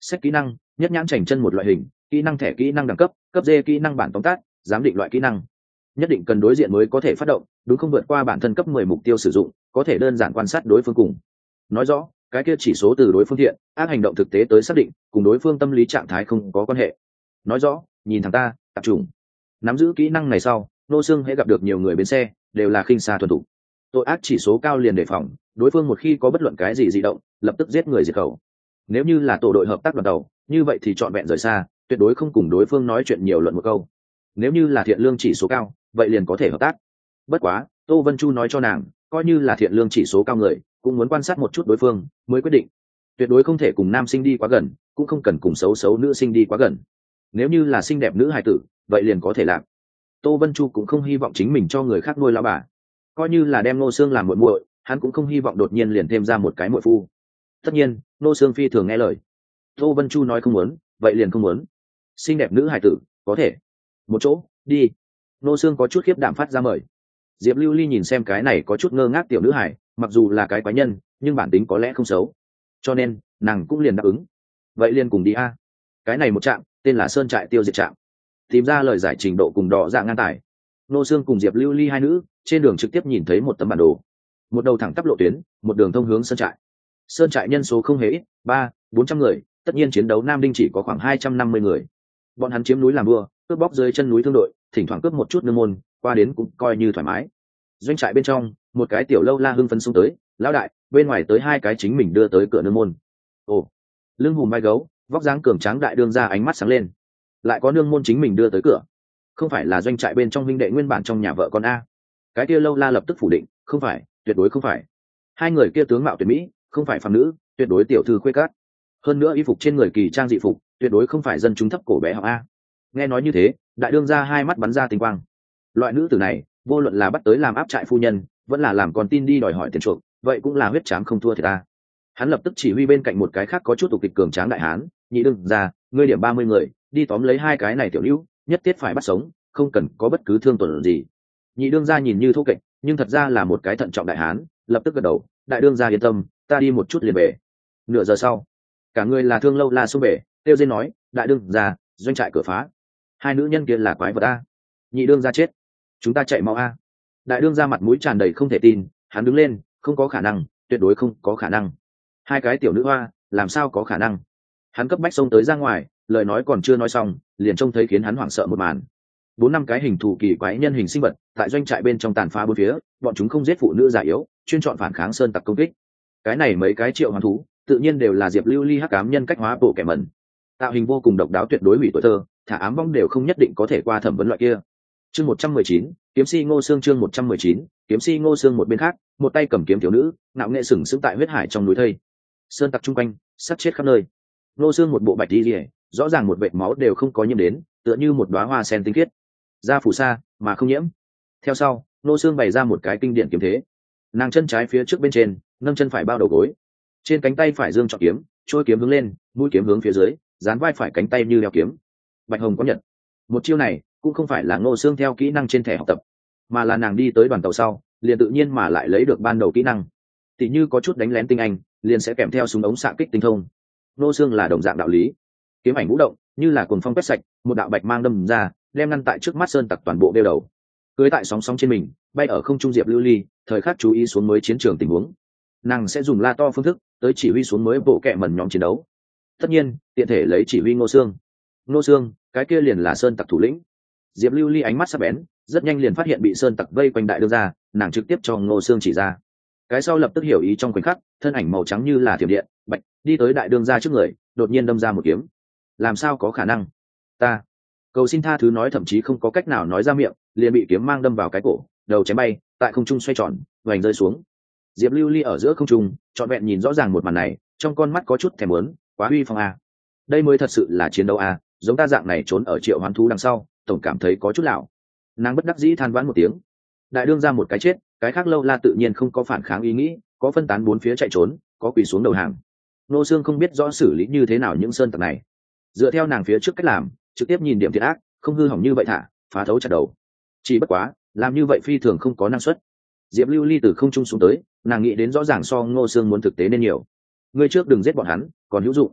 Sách kỹ năng: nhất nhãn chành chân một loại hình, kỹ năng thẻ kỹ năng đẳng cấp, cấp D kỹ năng bản tóm tắt, giám định loại kỹ năng. Nhất định cần đối diện mới có thể phát động, đúng không vượt qua bản thân cấp mười mục tiêu sử dụng, có thể đơn giản quan sát đối phương cùng. Nói rõ, cái kia chỉ số từ đối phương thiện, ác hành động thực tế tới xác định, cùng đối phương tâm lý trạng thái không có quan hệ. Nói rõ, nhìn thằng ta, tập trung. Nắm giữ kỹ năng này sau, Nô Xương hễ gặp được nhiều người bên xe, đều là khinh xa thuần thủ. Tội ác chỉ số cao liền đề phòng, đối phương một khi có bất luận cái gì dị động, lập tức giết người diệt khẩu. Nếu như là tổ đội hợp tác đoàn tàu, như vậy thì chọn vẹn rời xa, tuyệt đối không cùng đối phương nói chuyện nhiều luận một câu. Nếu như là thiện lương chỉ số cao, vậy liền có thể hợp tác. Bất quá, Tô Vân Chu nói cho nàng, coi như là thiện lương chỉ số cao người, cũng muốn quan sát một chút đối phương mới quyết định. Tuyệt đối không thể cùng nam sinh đi quá gần, cũng không cần cùng xấu xấu nữ sinh đi quá gần. Nếu như là xinh đẹp nữ hài tử, vậy liền có thể làm. Tô Vân Chu cũng không hy vọng chính mình cho người khác nuôi lão bà, coi như là đem Nô Xương làm muội muội, hắn cũng không hy vọng đột nhiên liền thêm ra một cái muội phu. Tất nhiên, Nô Xương phi thường nghe lời. Tô Vân Chu nói không muốn, vậy liền không muốn. Xinh đẹp nữ hài tử, có thể. Một chỗ, đi. Nô Xương có chút khiếp đảm phát ra mời. Diệp Lưu Ly nhìn xem cái này có chút ngơ ngác tiểu nữ hài, mặc dù là cái quái nhân, nhưng bản tính có lẽ không xấu, cho nên nàng cũng liền đáp ứng. Vậy liền cùng đi a. Cái này một trạm, tên là Sơn Trại Tiêu Diệt Trạm. Tìm ra lời giải trình độ cùng đỏ dạng ngang tài. Nô Xương cùng Diệp Lưu Ly hai nữ trên đường trực tiếp nhìn thấy một tấm bản đồ, một đầu thẳng tắp lộ tuyến, một đường thông hướng sơn trại. Sơn trại nhân số không hề ít, ba bốn trăm người, tất nhiên chiến đấu Nam Đinh chỉ có khoảng hai trăm năm mươi người. Bọn hắn chiếm núi làm vua, cướp bóc dưới chân núi thương đội, thỉnh thoảng cướp một chút nương môn, qua đến cũng coi như thoải mái. Doanh trại bên trong, một cái tiểu lâu la hưng phấn xông tới, lão đại, bên ngoài tới hai cái chính mình đưa tới cửa nương môn. Ồ, lưng hùm vai gấu, vóc dáng cường tráng đại đương ra ánh mắt sáng lên. Lại có nương môn chính mình đưa tới cửa, không phải là doanh trại bên trong huynh đệ nguyên bản trong nhà vợ con a? Cái kia lâu la lập tức phủ định, không phải, tuyệt đối không phải. Hai người kia tướng mạo tuyệt mỹ, không phải phàm nữ, tuyệt đối tiểu thư khuê cát. Hơn nữa y phục trên người kỳ trang dị phục, tuyệt đối không phải dân chúng thấp cổ bé học a. Nghe nói như thế, đại đương ra hai mắt bắn ra tinh quang. Loại nữ tử này, vô luận là bắt tới làm áp trại phu nhân, vẫn là làm con tin đi đòi hỏi tiền chuộc, vậy cũng là huyết trám không thua thiệt ta. Hắn lập tức chỉ huy bên cạnh một cái khác có chút tục kịch cường tráng đại hán, nhị đương ra, ngươi điểm ba mươi người, đi tóm lấy hai cái này tiểu lưu, nhất thiết phải bắt sống, không cần có bất cứ thương tổn gì. Nhị đương gia nhìn như thô kệch, nhưng thật ra là một cái thận trọng đại hán, lập tức gật đầu, đại đương gia yên tâm, ta đi một chút liền về. Nửa giờ sau, cả người là thương lâu la xông về, tiêu dên nói, đại đương gia, doanh trại cửa phá. Hai nữ nhân kia là quái vật a. Nhị đương gia chết, chúng ta chạy mau a. Đại đương gia mặt mũi tràn đầy không thể tin, hắn đứng lên, không có khả năng, tuyệt đối không có khả năng. Hai cái tiểu nữ hoa, làm sao có khả năng? Hắn cấp bách xông tới ra ngoài, lời nói còn chưa nói xong, liền trông thấy khiến hắn hoảng sợ một màn. Bốn năm cái hình thù kỳ quái nhân hình sinh vật tại doanh trại bên trong tàn phá bốn phía, bọn chúng không giết phụ nữ già yếu, chuyên chọn phản kháng sơn tặc công kích. Cái này mấy cái triệu hoán thú, tự nhiên đều là Diệp Lưu Ly hắc ám nhân cách hóa bộ kẻ mẩn, tạo hình vô cùng độc đáo, tuyệt đối hủy tuổi thơ, thả ám vong đều không nhất định có thể qua thẩm vấn loại kia. Chương một trăm mười chín, kiếm si Ngô Xương. Chương một trăm mười chín, kiếm si Ngô Xương. Một bên khác, một tay cầm kiếm thiếu nữ, ngạo nghệ sừng sững tại huyết hải trong núi thây. Sơn tặc chung quanh, sát chết khắp nơi. Ngô Xương một bộ bạch y liễu, rõ ràng một vệt máu đều không có nhiễm đến, tựa như một đóa hoa sen tinh khiết, da phủ sa mà không nhiễm. Theo sau, Ngô Xương bày ra một cái kinh điển kiếm thế. Nàng chân trái phía trước bên trên, nâng chân phải bao đầu gối, trên cánh tay phải dương trọng kiếm, trôi kiếm hướng lên, mũi kiếm hướng phía dưới, dán vai phải cánh tay như đeo kiếm. Bạch hồng có nhật. Một chiêu này cũng không phải là Ngô Xương theo kỹ năng trên thẻ học tập, mà là nàng đi tới đoàn tàu sau, liền tự nhiên mà lại lấy được ban đầu kỹ năng. Tỷ như có chút đánh lén tinh anh, liền sẽ kèm theo súng ống xạ kích tinh thông. Ngô Xương là đồng dạng đạo lý. Kiếm ảnh vũ động, như là cuồng phong quét sạch, một đạo bạch mang đâm ra, đem ngăn tại trước mắt sơn tặc toàn bộ đeo đầu. Cưới tại sóng sóng trên mình, bay ở không trung Diệp Lưu Ly, thời khắc chú ý xuống mới chiến trường tình huống. Nàng sẽ dùng la to phương thức tới chỉ huy xuống mới bộ kệ mẩn nhóm chiến đấu. Tất nhiên, tiện thể lấy chỉ huy Ngô Xương. Ngô Xương, cái kia liền là sơn tặc thủ lĩnh. Diệp Lưu Ly ánh mắt sắc bén, rất nhanh liền phát hiện bị sơn tặc vây quanh đại đưa ra, nàng trực tiếp cho Ngô Xương chỉ ra. Cái sau lập tức hiểu ý trong khoảnh khắc, thân ảnh màu trắng như là thiểm điện, bạch, đi tới đại đương ra trước người, đột nhiên đâm ra một kiếm. Làm sao có khả năng? Ta cầu xin tha thứ nói thậm chí không có cách nào nói ra miệng, liền bị kiếm mang đâm vào cái cổ, đầu chém bay, tại không trung xoay tròn, vành rơi xuống. Diệp Lưu Ly ở giữa không trung, trọn vẹn nhìn rõ ràng một màn này, trong con mắt có chút thèm muốn, quá uy phong a. Đây mới thật sự là chiến đấu a, giống ta dạng này trốn ở triệu hoán thú đằng sau, tổng cảm thấy có chút lão. Nàng bất đắc dĩ than vãn một tiếng. Đại đương ra một cái chết, cái khác lâu la tự nhiên không có phản kháng ý nghĩ, có phân tán bốn phía chạy trốn, có quỳ xuống đầu hàng. Ngô Xương không biết rõ xử lý như thế nào những sơn tặc này. Dựa theo nàng phía trước cách làm, trực tiếp nhìn điểm thiệt ác, không hư hỏng như vậy thả, phá thấu chặt đầu. Chỉ bất quá, làm như vậy phi thường không có năng suất. Diệp Lưu Ly từ không trung xuống tới, nàng nghĩ đến rõ ràng so Ngô Xương muốn thực tế nên nhiều. Ngươi trước đừng giết bọn hắn, còn hữu dụng.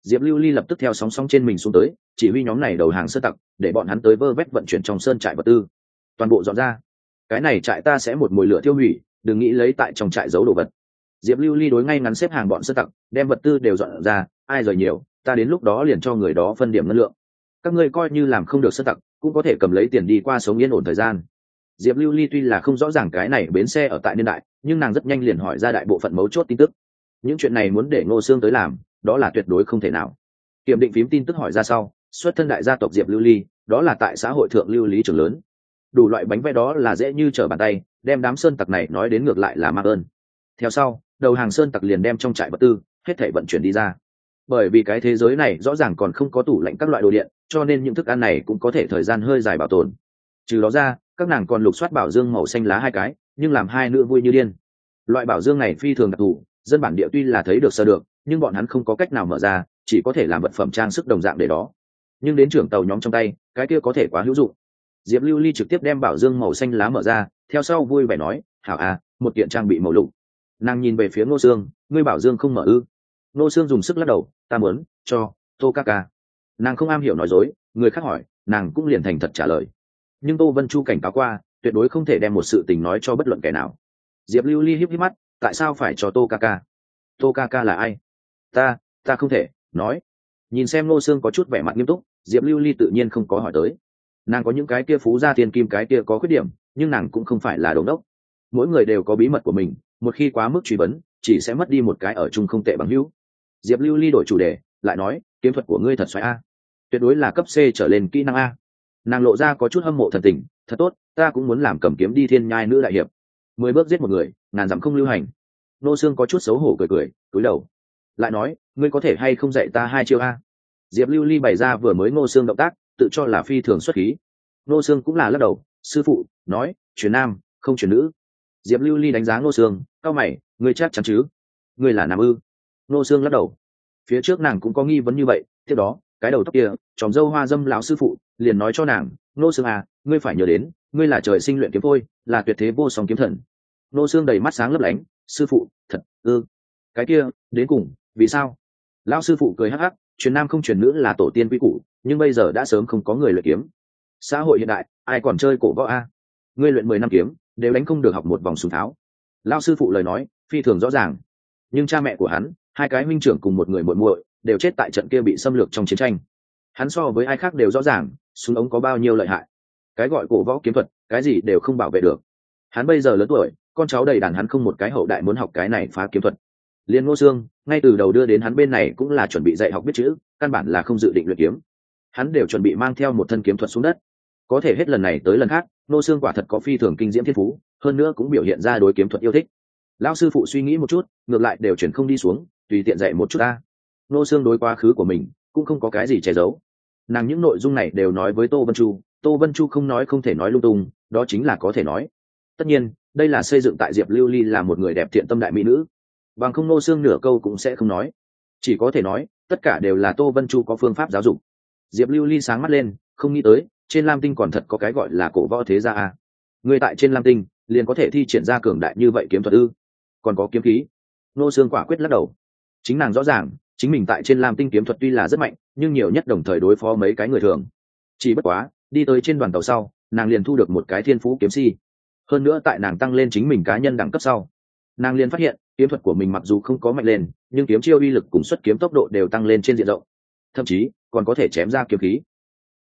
Diệp Lưu Ly lập tức theo sóng sóng trên mình xuống tới, chỉ huy nhóm này đầu hàng sơn tặc, để bọn hắn tới vơ vét vận chuyển trong sơn trại vật tư, toàn bộ dọn ra. Cái này trại ta sẽ một mồi lửa tiêu hủy, đừng nghĩ lấy tại trong trại giấu đồ vật. Diệp Lưu Ly đối ngay ngắn xếp hàng bọn sơn tặc, đem vật tư đều dọn ra, ai rời nhiều, ta đến lúc đó liền cho người đó phân điểm ngân lượng. Các ngươi coi như làm không được sơn tặc, cũng có thể cầm lấy tiền đi qua sống yên ổn thời gian. Diệp Lưu Ly tuy là không rõ ràng cái này bến xe ở tại niên đại, nhưng nàng rất nhanh liền hỏi ra đại bộ phận mấu chốt tin tức. Những chuyện này muốn để Ngô Xương tới làm, đó là tuyệt đối không thể nào. Kiểm định phím tin tức hỏi ra sau, xuất thân đại gia tộc Diệp Lưu Ly, đó là tại xã hội thượng lưu lý trưởng lớn. Đủ loại bánh vẽ đó là dễ như trở bàn tay, đem đám sơn tặc này nói đến ngược lại là mang ơn. Theo sau, đầu hàng sơn tặc liền đem trong trại vật tư, hết thảy vận chuyển đi ra. Bởi vì cái thế giới này rõ ràng còn không có tủ lạnh các loại đồ điện, cho nên những thức ăn này cũng có thể thời gian hơi dài bảo tồn. Trừ đó ra, các nàng còn lục soát bảo dương màu xanh lá hai cái, nhưng làm hai nữ vui như điên. Loại bảo dương này phi thường đặc thù, dân bản địa tuy là thấy được sơ được, nhưng bọn hắn không có cách nào mở ra, chỉ có thể làm vật phẩm trang sức đồng dạng để đó. Nhưng đến trưởng tàu nhóm trong tay, cái kia có thể quá hữu dụng. Diệp Lưu Ly trực tiếp đem bảo dương màu xanh lá mở ra, theo sau vui vẻ nói, hảo à, một kiện trang bị màu lục. Nàng nhìn về phía Ngô Sương, ngươi bảo dương không mở ư? Ngô Sương dùng sức lắc đầu, ta muốn cho Tô ca ca. Nàng không am hiểu nói dối, người khác hỏi, nàng cũng liền thành thật trả lời. Nhưng Tô Vân Chu cảnh cáo qua, tuyệt đối không thể đem một sự tình nói cho bất luận kẻ nào. Diệp Lưu Ly híp híp mắt, tại sao phải cho Tô ca ca? Tô ca ca là ai? Ta, ta không thể nói. Nhìn xem Ngô Sương có chút vẻ mặt nghiêm túc, Diệp Lưu Ly tự nhiên không có hỏi tới. Nàng có những cái kia phú gia tiền kim cái kia có khuyết điểm, nhưng nàng cũng không phải là đống đốc. Mỗi người đều có bí mật của mình, một khi quá mức truy vấn, chỉ sẽ mất đi một cái ở chung không tệ bằng hữu. Diệp Lưu Ly đổi chủ đề, lại nói, kiếm thuật của ngươi thật xoáy a, tuyệt đối là cấp C trở lên kỹ năng a. Nàng lộ ra có chút hâm mộ thần tình, thật tốt, ta cũng muốn làm cầm kiếm đi thiên nhai nữ đại hiệp. Mười bước giết một người, ngàn dặm không lưu hành. Nô Sương có chút xấu hổ cười cười, cúi đầu, lại nói, ngươi có thể hay không dạy ta hai chiêu a? Diệp Lưu Ly bày ra vừa mới Ngô Sương động tác, tự cho là phi thường xuất khí. Ngô Sương cũng là lắc đầu, sư phụ nói, truyền nam, không truyền nữ. Diệp Lưu Ly đánh giá Ngô Sương, cao mày, ngươi chắc chắn chứ? Ngươi là nam ư? Ngô Sương lắc đầu. Phía trước nàng cũng có nghi vấn như vậy, tiếp đó, cái đầu tóc kia, tròm râu hoa dâm lão sư phụ, liền nói cho nàng, Ngô Sương à, ngươi phải nhớ đến, ngươi là trời sinh luyện kiếm thôi, là tuyệt thế vô song kiếm thần. Ngô Sương đầy mắt sáng lấp lánh, sư phụ, thật, ư? Cái kia, đến cùng, vì sao? Lão sư phụ cười hắc hắc, truyền nam không truyền nữ là tổ tiên quy củ, nhưng bây giờ đã sớm không có người luyện kiếm. Xã hội hiện đại, ai còn chơi cổ võ a? Ngươi luyện mười năm kiếm, đều đánh không được học một vòng súng tháo. Lão sư phụ lời nói, phi thường rõ ràng. Nhưng cha mẹ của hắn, hai cái huynh trưởng cùng một người muội muội, đều chết tại trận kia bị xâm lược trong chiến tranh. Hắn so với ai khác đều rõ ràng, súng ống có bao nhiêu lợi hại. Cái gọi cổ võ kiếm thuật, cái gì đều không bảo vệ được. Hắn bây giờ lớn tuổi, con cháu đầy đàn hắn không một cái hậu đại muốn học cái này phá kiếm thuật. Liên Ngô Sương, ngay từ đầu đưa đến hắn bên này cũng là chuẩn bị dạy học biết chữ, căn bản là không dự định luyện kiếm. Hắn đều chuẩn bị mang theo một thân kiếm thuật xuống đất. Có thể hết lần này tới lần khác, Ngô Sương quả thật có phi thường kinh diễm thiên phú, hơn nữa cũng biểu hiện ra đối kiếm thuật yêu thích. Lão sư phụ suy nghĩ một chút, ngược lại đều chuyển không đi xuống, tùy tiện dạy một chút ta. Ngô Sương đối quá khứ của mình cũng không có cái gì che giấu. Nàng những nội dung này đều nói với Tô Vân Chu, Tô Vân Chu không nói không thể nói lung tung, đó chính là có thể nói. Tất nhiên, đây là xây dựng tại Diệp Lưu Ly là một người đẹp thiện tâm đại mỹ nữ, bằng không Ngô Sương nửa câu cũng sẽ không nói, chỉ có thể nói tất cả đều là Tô Vân Chu có phương pháp giáo dục. Diệp Lưu Ly sáng mắt lên, không nghĩ tới trên Lam Tinh còn thật có cái gọi là cổ võ thế gia à. Người tại trên Lam Tinh liền có thể thi triển ra cường đại như vậy kiếm thuật ư? Còn có kiếm khí? Ngô Sương quả quyết lắc đầu. Chính nàng rõ ràng, chính mình tại trên Lam Tinh kiếm thuật tuy là rất mạnh, nhưng nhiều nhất đồng thời đối phó mấy cái người thường. Chỉ bất quá, đi tới trên đoàn tàu sau, nàng liền thu được một cái thiên phú kiếm si. Hơn nữa tại nàng tăng lên chính mình cá nhân đẳng cấp sau, nàng liền phát hiện kiếm thuật của mình mặc dù không có mạnh lên, nhưng kiếm chiêu uy lực cùng xuất kiếm tốc độ đều tăng lên trên diện rộng, thậm chí còn có thể chém ra kiếm khí.